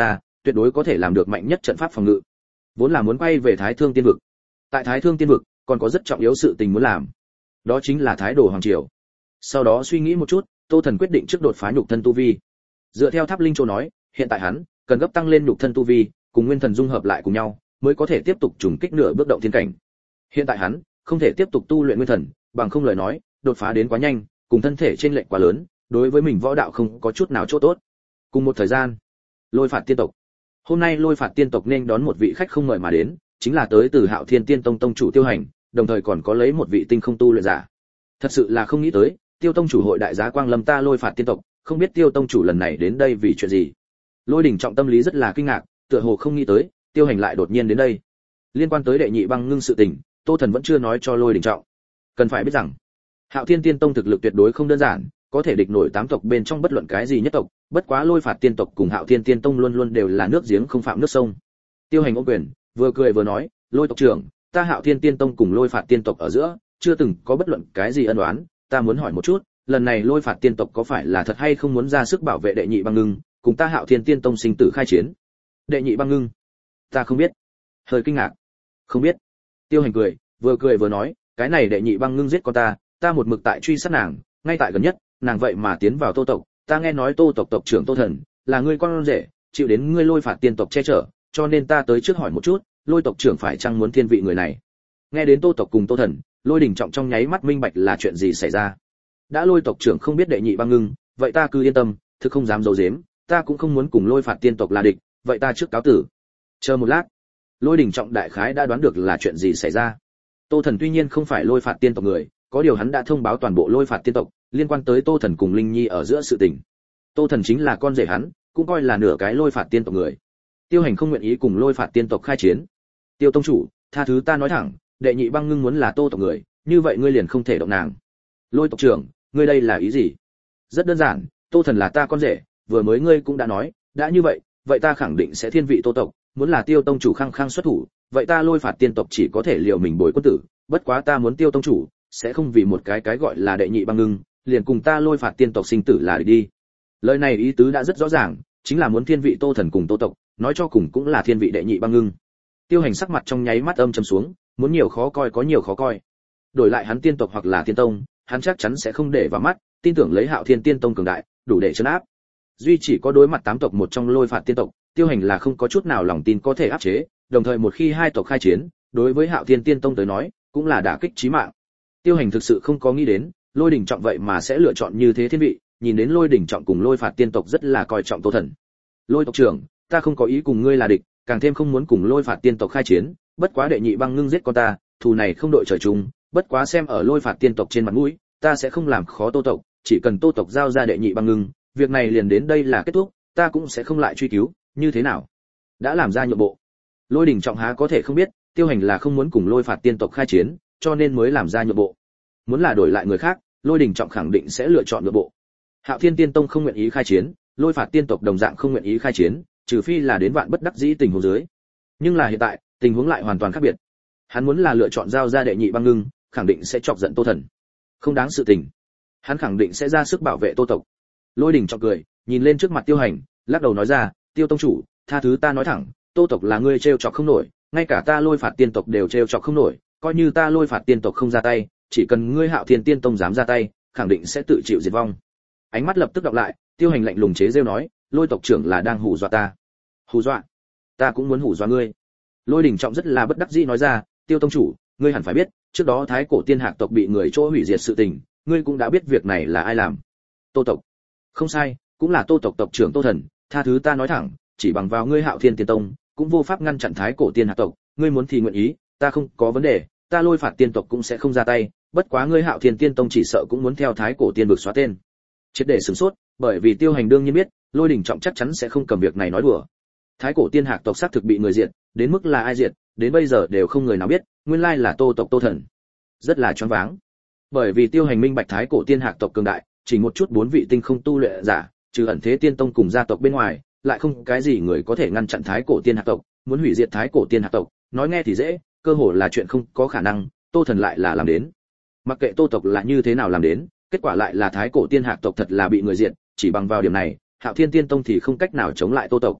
tuyệt đối có thể làm được mạnh nhất trận pháp phòng ngự. Vốn là muốn quay về Thái Thương Tiên vực. Tại Thái Thương Tiên vực, còn có rất trọng yếu sự tình muốn làm. Đó chính là Thái Đồ hoàng triều. Sau đó suy nghĩ một chút, Tô Thần quyết định trước đột phá nhục thân tu vi. Dựa theo Tháp Linh Châu nói, hiện tại hắn cần gấp tăng lên nhục thân tu vi, cùng nguyên thần dung hợp lại cùng nhau, mới có thể tiếp tục trùng kích nửa bước động thiên cảnh. Hiện tại hắn không thể tiếp tục tu luyện nguyên thần, bằng không lời nói, đột phá đến quá nhanh, cùng thân thể trên lệch quá lớn, đối với mình võ đạo không có chút nào chỗ tốt. Cùng một thời gian, Lôi Phạt Tiên tộc. Hôm nay Lôi Phạt Tiên tộc nên đón một vị khách không mời mà đến, chính là tới từ Hạo Thiên Tiên Tông tông chủ Tiêu Hành, đồng thời còn có lấy một vị tinh không tu luyện giả. Thật sự là không nghĩ tới, Tiêu tông chủ hội đại giá quang lâm ta Lôi Phạt Tiên tộc, không biết Tiêu tông chủ lần này đến đây vì chuyện gì. Lôi Đỉnh Trọng tâm lý rất là kinh ngạc, tựa hồ không nghĩ tới, Tiêu Hành lại đột nhiên đến đây. Liên quan tới đệ nhị băng ngưng sự tình, Tô Thần vẫn chưa nói cho Lôi Đỉnh Trọng. Cần phải biết rằng, Hạo Thiên Tiên Tông thực lực tuyệt đối không đơn giản, có thể địch nổi tám tộc bên trong bất luận cái gì nhất tộc, bất quá Lôi Phạt Tiên tộc cùng Hạo Thiên Tiên Tông luôn luôn đều là nước giếng không phạm nước sông. Tiêu Hành ôm quyền, vừa cười vừa nói, Lôi tộc trưởng, ta Hạo Thiên Tiên Tông cùng Lôi Phạt Tiên tộc ở giữa chưa từng có bất luận cái gì ân oán, ta muốn hỏi một chút, lần này Lôi Phạt Tiên tộc có phải là thật hay không muốn ra sức bảo vệ đệ nhị băng ngưng, cùng ta Hạo Thiên Tiên Tông sinh tử khai chiến? Đệ nhị băng ngưng? Ta không biết. Hơi kinh ngạc. Không biết. Tiêu Hành cười, vừa cười vừa nói, cái này đệ nhị băng ngưng giết con ta, ta một mực tại truy sát nàng, ngay tại gần nhất, nàng vậy mà tiến vào Tô tộc, ta nghe nói Tô tộc tộc trưởng Tô Thần là ngươi con rể, chịu đến ngươi Lôi Phạt Tiên tộc che chở, cho nên ta tới trước hỏi một chút, Lôi tộc trưởng phải chăng muốn thiên vị người này? Nghe đến Tô tộc cùng Tô Thần, Lôi Đỉnh Trọng trong nháy mắt minh bạch là chuyện gì xảy ra. Đã Lôi tộc trưởng không biết đệ nhị băng ngưng, vậy ta cứ yên tâm, thực không dám giấu giếm, ta cũng không muốn cùng Lôi Phạt Tiên tộc là địch, vậy ta trước cáo tử. Chờ một lát, Lôi Đỉnh Trọng đại khái đã đoán được là chuyện gì xảy ra. Tô Thần tuy nhiên không phải Lôi Phạt Tiên tộc người, có điều hắn đã thông báo toàn bộ Lôi Phạt Tiên tộc, liên quan tới Tô Thần cùng Linh Nhi ở giữa sự tình. Tô Thần chính là con rể hắn, cũng coi là nửa cái Lôi Phạt Tiên tộc người. Tiêu Hành không nguyện ý cùng Lôi Phạt Tiên tộc khai chiến. Tiêu tông chủ, tha thứ ta nói thẳng, đệ nhị băng ngưng muốn là Tô tộc người, như vậy ngươi liền không thể động nàng. Lôi tộc trưởng, ngươi đây là ý gì? Rất đơn giản, Tô Thần là ta con rể, vừa mới ngươi cũng đã nói, đã như vậy, vậy ta khẳng định sẽ thiên vị Tô tộc, muốn là Tiêu tông chủ khăng khăng xuất thủ, vậy ta Lôi Phạt Tiên tộc chỉ có thể liều mình bồi quân tử, bất quá ta muốn Tiêu tông chủ sẽ không vì một cái cái gọi là đệ nhị băng ngưng, liền cùng ta Lôi Phạt Tiên tộc sinh tử là đi. Lời này ý tứ đã rất rõ ràng, chính là muốn thiên vị Tô Thần cùng Tô tộc, nói cho cùng cũng là thiên vị đệ nhị băng ngưng. Tiêu Hành sắc mặt trong nháy mắt âm trầm xuống, muốn nhiều khó coi có nhiều khó coi. Đổi lại hắn tiên tộc hoặc là tiên tông, hắn chắc chắn sẽ không để vào mắt, tin tưởng lấy Hạo Thiên Tiên Tông cường đại, đủ để trấn áp. Duy chỉ có đối mặt tám tộc một trong Lôi Phạt Tiên tộc, Tiêu Hành là không có chút nào lòng tin có thể áp chế, đồng thời một khi hai tộc khai chiến, đối với Hạo Thiên Tiên Tông tới nói, cũng là đả kích chí mạng. Tiêu Hành thực sự không có nghĩ đến, Lôi Đỉnh Trọng vậy mà sẽ lựa chọn như thế thiên vị, nhìn đến Lôi Đỉnh Trọng cùng Lôi Phạt Tiên tộc rất là coi trọng Tô Thần. Lôi tộc trưởng, ta không có ý cùng ngươi là địch, càng thêm không muốn cùng Lôi Phạt Tiên tộc khai chiến, bất quá đệ nhị băng ngưng giết con ta, thù này không đội trời chung, bất quá xem ở Lôi Phạt Tiên tộc trên mặt mũi, ta sẽ không làm khó Tô tộc, chỉ cần Tô tộc giao ra đệ nhị băng ngưng, việc này liền đến đây là kết thúc, ta cũng sẽ không lại truy cứu, như thế nào? Đã làm ra nhượng bộ. Lôi Đỉnh Trọng há có thể không biết, Tiêu Hành là không muốn cùng Lôi Phạt Tiên tộc khai chiến, cho nên mới làm ra nhượng bộ. Muốn là đổi lại người khác, Lôi Đỉnh Trọng khẳng định sẽ lựa chọn nhượng bộ. Hạo Thiên Tiên Tông không nguyện ý khai chiến, Lôi Phạt Tiên tộc đồng dạng không nguyện ý khai chiến, trừ phi là đến vạn bất đắc dĩ tình huống dưới. Nhưng là hiện tại, tình huống lại hoàn toàn khác biệt. Hắn muốn là lựa chọn giao ra đệ nhị băng ngưng, khẳng định sẽ chọc giận Tô Thần. Không đáng sự tình. Hắn khẳng định sẽ ra sức bảo vệ Tô tộc. Lôi Đỉnh Trọng cười, nhìn lên trước mặt Tiêu Hành, lắc đầu nói ra, Tiêu tông chủ, tha thứ ta nói thẳng, Tô tộc là ngươi trêu chọc không nổi, ngay cả ta Lôi Phạt Tiên tộc đều trêu chọc không nổi, coi như ta Lôi Phạt Tiên tộc không ra tay, chỉ cần ngươi Hạo Thiên Tiên Tông dám ra tay, khẳng định sẽ tự chịu diệt vong. Ánh mắt lập tức đọc lại, Tiêu Hành lạnh lùng chế giễu nói, Lôi tộc trưởng là đang hù dọa ta. Hù dọa? Ta cũng muốn hù dọa ngươi. Lôi Đỉnh Trọng rất là bất đắc dĩ nói ra, Tiêu tông chủ, ngươi hẳn phải biết, trước đó Thái Cổ Tiên Hạc tộc bị người chỗ hủy diệt sự tình, ngươi cũng đã biết việc này là ai làm. Tô tộc. Không sai, cũng là Tô tộc tộc trưởng Tô Thần, tha thứ ta nói thẳng, chỉ bằng vào ngươi Hạo Thiên Tiên Tông, cũng vô pháp ngăn chặn Thái Cổ Tiên Hạc tộc, ngươi muốn thì nguyện ý, ta không có vấn đề, ta Lôi Phạt Tiên tộc cũng sẽ không ra tay, bất quá ngươi Hạo Thiên Tiên Tông chỉ sợ cũng muốn theo Thái Cổ Tiên vực xóa tên. Triệt để sửng sốt, bởi vì Tiêu Hành đương nhiên biết, Lôi Đỉnh Trọng chắc chắn sẽ không cầm việc này nói đùa. Thái Cổ Tiên Hạc tộc xác thực bị người diệt, đến mức là ai diệt, đến bây giờ đều không người nào biết, nguyên lai là Tô tộc Tô Thần. Rất là choáng váng. Bởi vì Tiêu Hành minh bạch Thái Cổ Tiên Hạc tộc cường đại, chỉ một chút bốn vị tinh không tu luyện giả, trừ Ẩn Thế Tiên Tông cùng gia tộc bên ngoài, lại không cái gì người có thể ngăn chặn Thái Cổ Tiên Hạc tộc, muốn hủy diệt Thái Cổ Tiên Hạc tộc, nói nghe thì dễ, cơ hồ là chuyện không có khả năng, Tô Thần lại là làm đến. Mặc kệ Tô tộc là như thế nào làm đến, kết quả lại là Thái Cổ Tiên Hạc tộc thật là bị người diệt, chỉ bằng vào điểm này, Hạo Thiên Tiên Tông thì không cách nào chống lại Tô tộc.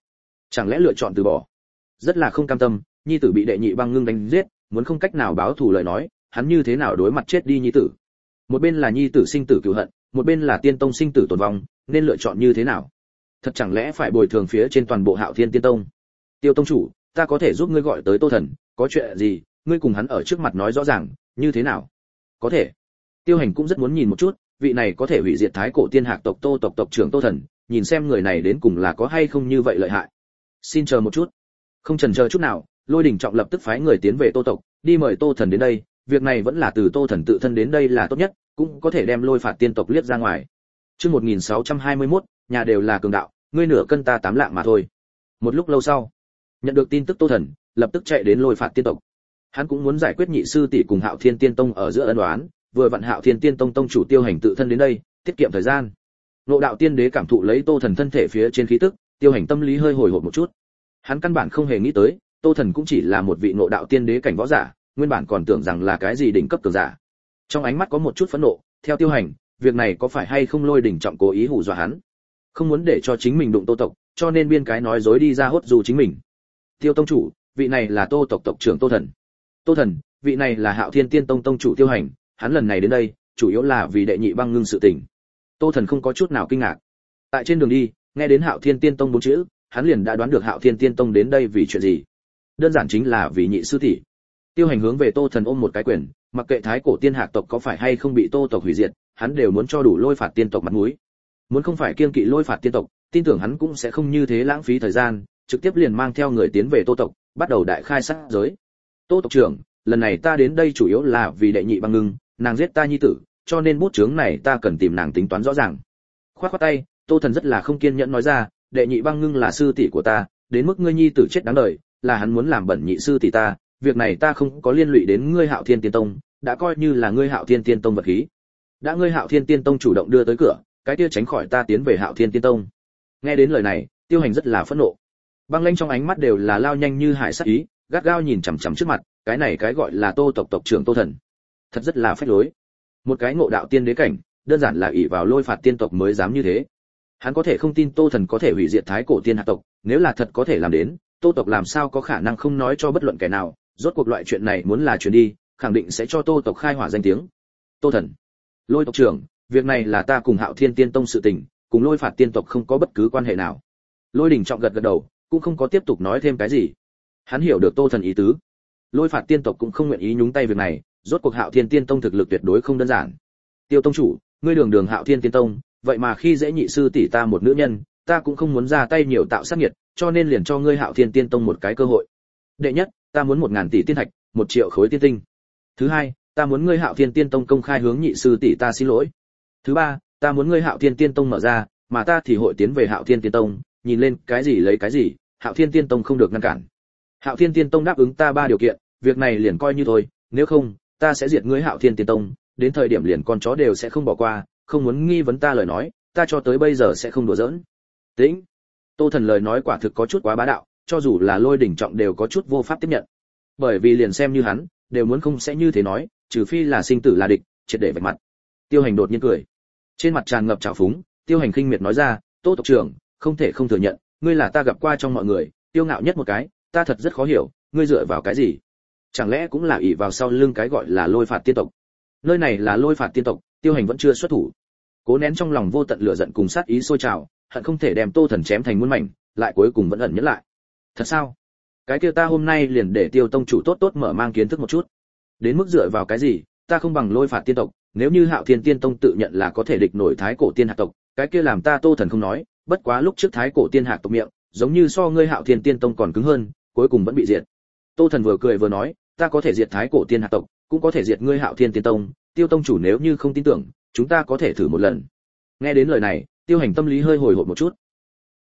chẳng lẽ lựa chọn từ bỏ? Rất là không cam tâm, nhi tử bị đệ nhị băng ngưng đánh giết, muốn không cách nào báo thù lời nói, hắn như thế nào đối mặt chết đi nhi tử? Một bên là nhi tử sinh tử cừu hận, một bên là tiên tông sinh tử tồn vong, nên lựa chọn như thế nào? Thật chẳng lẽ phải bồi thường phía trên toàn bộ Hạo Thiên Tiên Tông? Tiêu tông chủ, ta có thể giúp ngươi gọi tới Tô Thần, có chuyện gì, ngươi cùng hắn ở trước mặt nói rõ ràng, như thế nào? Có thể. Tiêu Hành cũng rất muốn nhìn một chút, vị này có thể hủy diệt Thái Cổ Tiên Hạc tộc Tô tộc tộc trưởng Tô Thần, nhìn xem người này đến cùng là có hay không như vậy lợi hại. Xin chờ một chút. Không chần chờ chút nào, Lôi Đình Trọng lập tức phái người tiến về Tô tộc, đi mời Tô Thần đến đây, việc này vẫn là từ Tô Thần tự thân đến đây là tốt nhất, cũng có thể đem Lôi Phạt Tiên tộc liếc ra ngoài. Chương một nghìn sáu trăm hai mươi mốt, nhà đều là cường đạo, ngươi nửa cân ta tám lạng mà thôi. Một lúc lâu sau, nhận được tin tức Tô Thần lập tức chạy đến Lôi Phạt Tiên tộc. Hắn cũng muốn giải quyết nhị sư tỷ cùng Hạo Thiên Tiên Tông ở giữa ân oán, vừa vặn Hạo Thiên Tiên Tông tông chủ Tiêu Hành tự thân đến đây, tiết kiệm thời gian. Ngộ Đạo Tiên Đế cảm thụ lấy Tô Thần thân thể phía trên khí tức, Tiêu Hành tâm lý hơi hồi hộp một chút. Hắn căn bản không hề nghĩ tới, Tô Thần cũng chỉ là một vị Ngộ Đạo Tiên Đế cảnh võ giả, nguyên bản còn tưởng rằng là cái gì đỉnh cấp cường giả. Trong ánh mắt có một chút phẫn nộ, theo Tiêu Hành, việc này có phải hay không Lôi Đỉnh Trọng cố ý hù dọa hắn, không muốn để cho chính mình đụng Tô tộc, cho nên biên cái nói dối đi ra hốt dù chính mình. Tiêu tông chủ, vị này là Tô tộc tộc trưởng Tô Thần. Tô Thần, vị này là Hạo Thiên Tiên Tông tông chủ Tiêu Hành, hắn lần này đến đây, chủ yếu là vì đệ nhị băng ngưng sự tình. Tô Thần không có chút nào kinh ngạc. Tại trên đường đi, nghe đến Hạo Thiên Tiên Tông bốn chữ, hắn liền đã đoán được Hạo Thiên Tiên Tông đến đây vì chuyện gì. Đơn giản chính là vì nhị sư tỷ. Tiêu Hành hướng về Tô Thần ôm một cái quyền, mặc kệ Thái Cổ Tiên Hạc tộc có phải hay không bị Tô tộc hủy diệt, hắn đều muốn cho đủ Lôi Phạt Tiên tộc mặt mũi. Muốn không phải kiêng kỵ Lôi Phạt Tiên tộc, tin tưởng hắn cũng sẽ không như thế lãng phí thời gian, trực tiếp liền mang theo người tiến về Tô tộc, bắt đầu đại khai sát giới. Tô tộc trưởng, lần này ta đến đây chủ yếu là vì đệ nhị băng ngưng, nàng giết ta nhi tử, cho nên bút chướng này ta cần tìm nàng tính toán rõ ràng. Khoát khoát tay, Tô Thần rất là không kiên nhẫn nói ra, đệ nhị băng ngưng là sư tỷ của ta, đến mức ngươi nhi tử chết đáng đời, là hắn muốn làm bẩn nhị sư tỷ ta, việc này ta không có liên lụy đến ngươi Hạo Thiên Tiên Tông, đã coi như là ngươi Hạo Thiên Tiên Tông vật khí. Đã ngươi Hạo Thiên Tiên Tông chủ động đưa tới cửa, cái kia tránh khỏi ta tiến về Hạo Thiên Tiên Tông. Nghe đến lời này, Tiêu Hành rất là phẫn nộ. Băng Lãnh trong ánh mắt đều là lao nhanh như hải sát ý, gắt gao nhìn chằm chằm trước mặt, cái này cái gọi là Tô tộc tộc trưởng Tô Thần, thật rất là phách lối. Một cái Ngộ Đạo Tiên Đế cảnh, đơn giản là ỷ vào Lôi Phạt Tiên tộc mới dám như thế. Hắn có thể không tin Tô Thần có thể hủy diệt Thái Cổ Tiên Hạc tộc, nếu là thật có thể làm đến, Tô tộc làm sao có khả năng không nói cho bất luận kẻ nào, rốt cuộc loại chuyện này muốn là truyền đi, khẳng định sẽ cho Tô tộc khai hỏa danh tiếng. Tô Thần, Lôi tộc trưởng, việc này là ta cùng Hạo Thiên Tiên Tông sự tình, cùng Lôi Phạt Tiên tộc không có bất cứ quan hệ nào. Lôi Đình Trọng gật gật đầu, cũng không có tiếp tục nói thêm cái gì. Hắn hiểu được Tô Thần ý tứ. Lôi Phạt Tiên tộc cũng không nguyện ý nhúng tay việc này, rốt cuộc Hạo Thiên Tiên Tông thực lực tuyệt đối không đơn giản. Tiêu tông chủ, ngươi đường đường Hạo Thiên Tiên Tông, vậy mà khi dễ nhị sư tỷ ta một nữ nhân, ta cũng không muốn ra tay nhiều tạo sát nghiệt, cho nên liền cho ngươi Hạo Thiên Tiên Tông một cái cơ hội. Đệ nhất, ta muốn một ngàn tỷ tiên thạch, một triệu khối tiên tinh. Thứ hai, ta muốn ngươi Hạo Thiên Tiên Tông công khai hướng nhị sư tỷ ta xin lỗi. Thứ ba, ta muốn ngươi Hạo Thiên Tiên Tông mở ra, mà ta thì hội tiến về Hạo Thiên Tiên Tông, nhìn lên cái gì lấy cái gì, Hạo Thiên Tiên Tông không được ngăn cản. Hạo Thiên Tiên Tông đáp ứng ta ba điều kiện, việc này liền coi như thôi, nếu không, ta sẽ diệt ngươi Hạo Thiên Tiên Tông, đến thời điểm liền con chó đều sẽ không bỏ qua, không muốn nghi vấn ta lời nói, ta cho tới bây giờ sẽ không đùa giỡn. Tĩnh. Tô Thần lời nói quả thực có chút quá bá đạo, cho dù là Lôi Đỉnh Trọng đều có chút vô pháp tiếp nhận. Bởi vì liền xem như hắn, đều muốn không sẽ như thế nói, trừ phi là sinh tử là địch, triệt để vạch mặt. Tiêu Hành đột nhiên cười. Trên mặt tràn ngập trào phúng, Tiêu Hành khinh miệt nói ra, "Tô tộc trưởng, không thể không thừa nhận, ngươi là ta gặp qua trong mọi người, tiêu ngạo nhất một cái, ta thật rất khó hiểu, ngươi dựa vào cái gì? Chẳng lẽ cũng là ỷ vào sau lưng cái gọi là Lôi Phạt Tiên tộc?" Nơi này là Lôi Phạt Tiên tộc, Tiêu Hành vẫn chưa xuất thủ. Cố nén trong lòng vô tận lửa giận cùng sát ý sôi trào, hận không thể đem Tô Thần chém thành muôn mảnh, lại cuối cùng vẫn ẩn nhẫn lại. Thật sao? Cái kia ta hôm nay liền để Tiêu tông chủ tốt tốt mở mang kiến thức một chút. Đến mức dựa vào cái gì, ta không bằng Lôi Phạt Tiên tộc, nếu như Hạo Thiên Tiên Tông tự nhận là có thể địch nổi Thái Cổ Tiên Hạc tộc, cái kia làm ta Tô Thần không nói, bất quá lúc trước Thái Cổ Tiên Hạc tộc miệng, giống như so ngươi Hạo Thiên Tiên Tông còn cứng hơn, cuối cùng vẫn bị diệt. Tô Thần vừa cười vừa nói, ta có thể diệt Thái Cổ Tiên Hạc tộc, cũng có thể diệt ngươi Hạo Thiên Tiên Tông, Tiêu tông chủ nếu như không tin tưởng, chúng ta có thể thử một lần. Nghe đến lời này, Tiêu Hành tâm lý hơi hồi hộp một chút.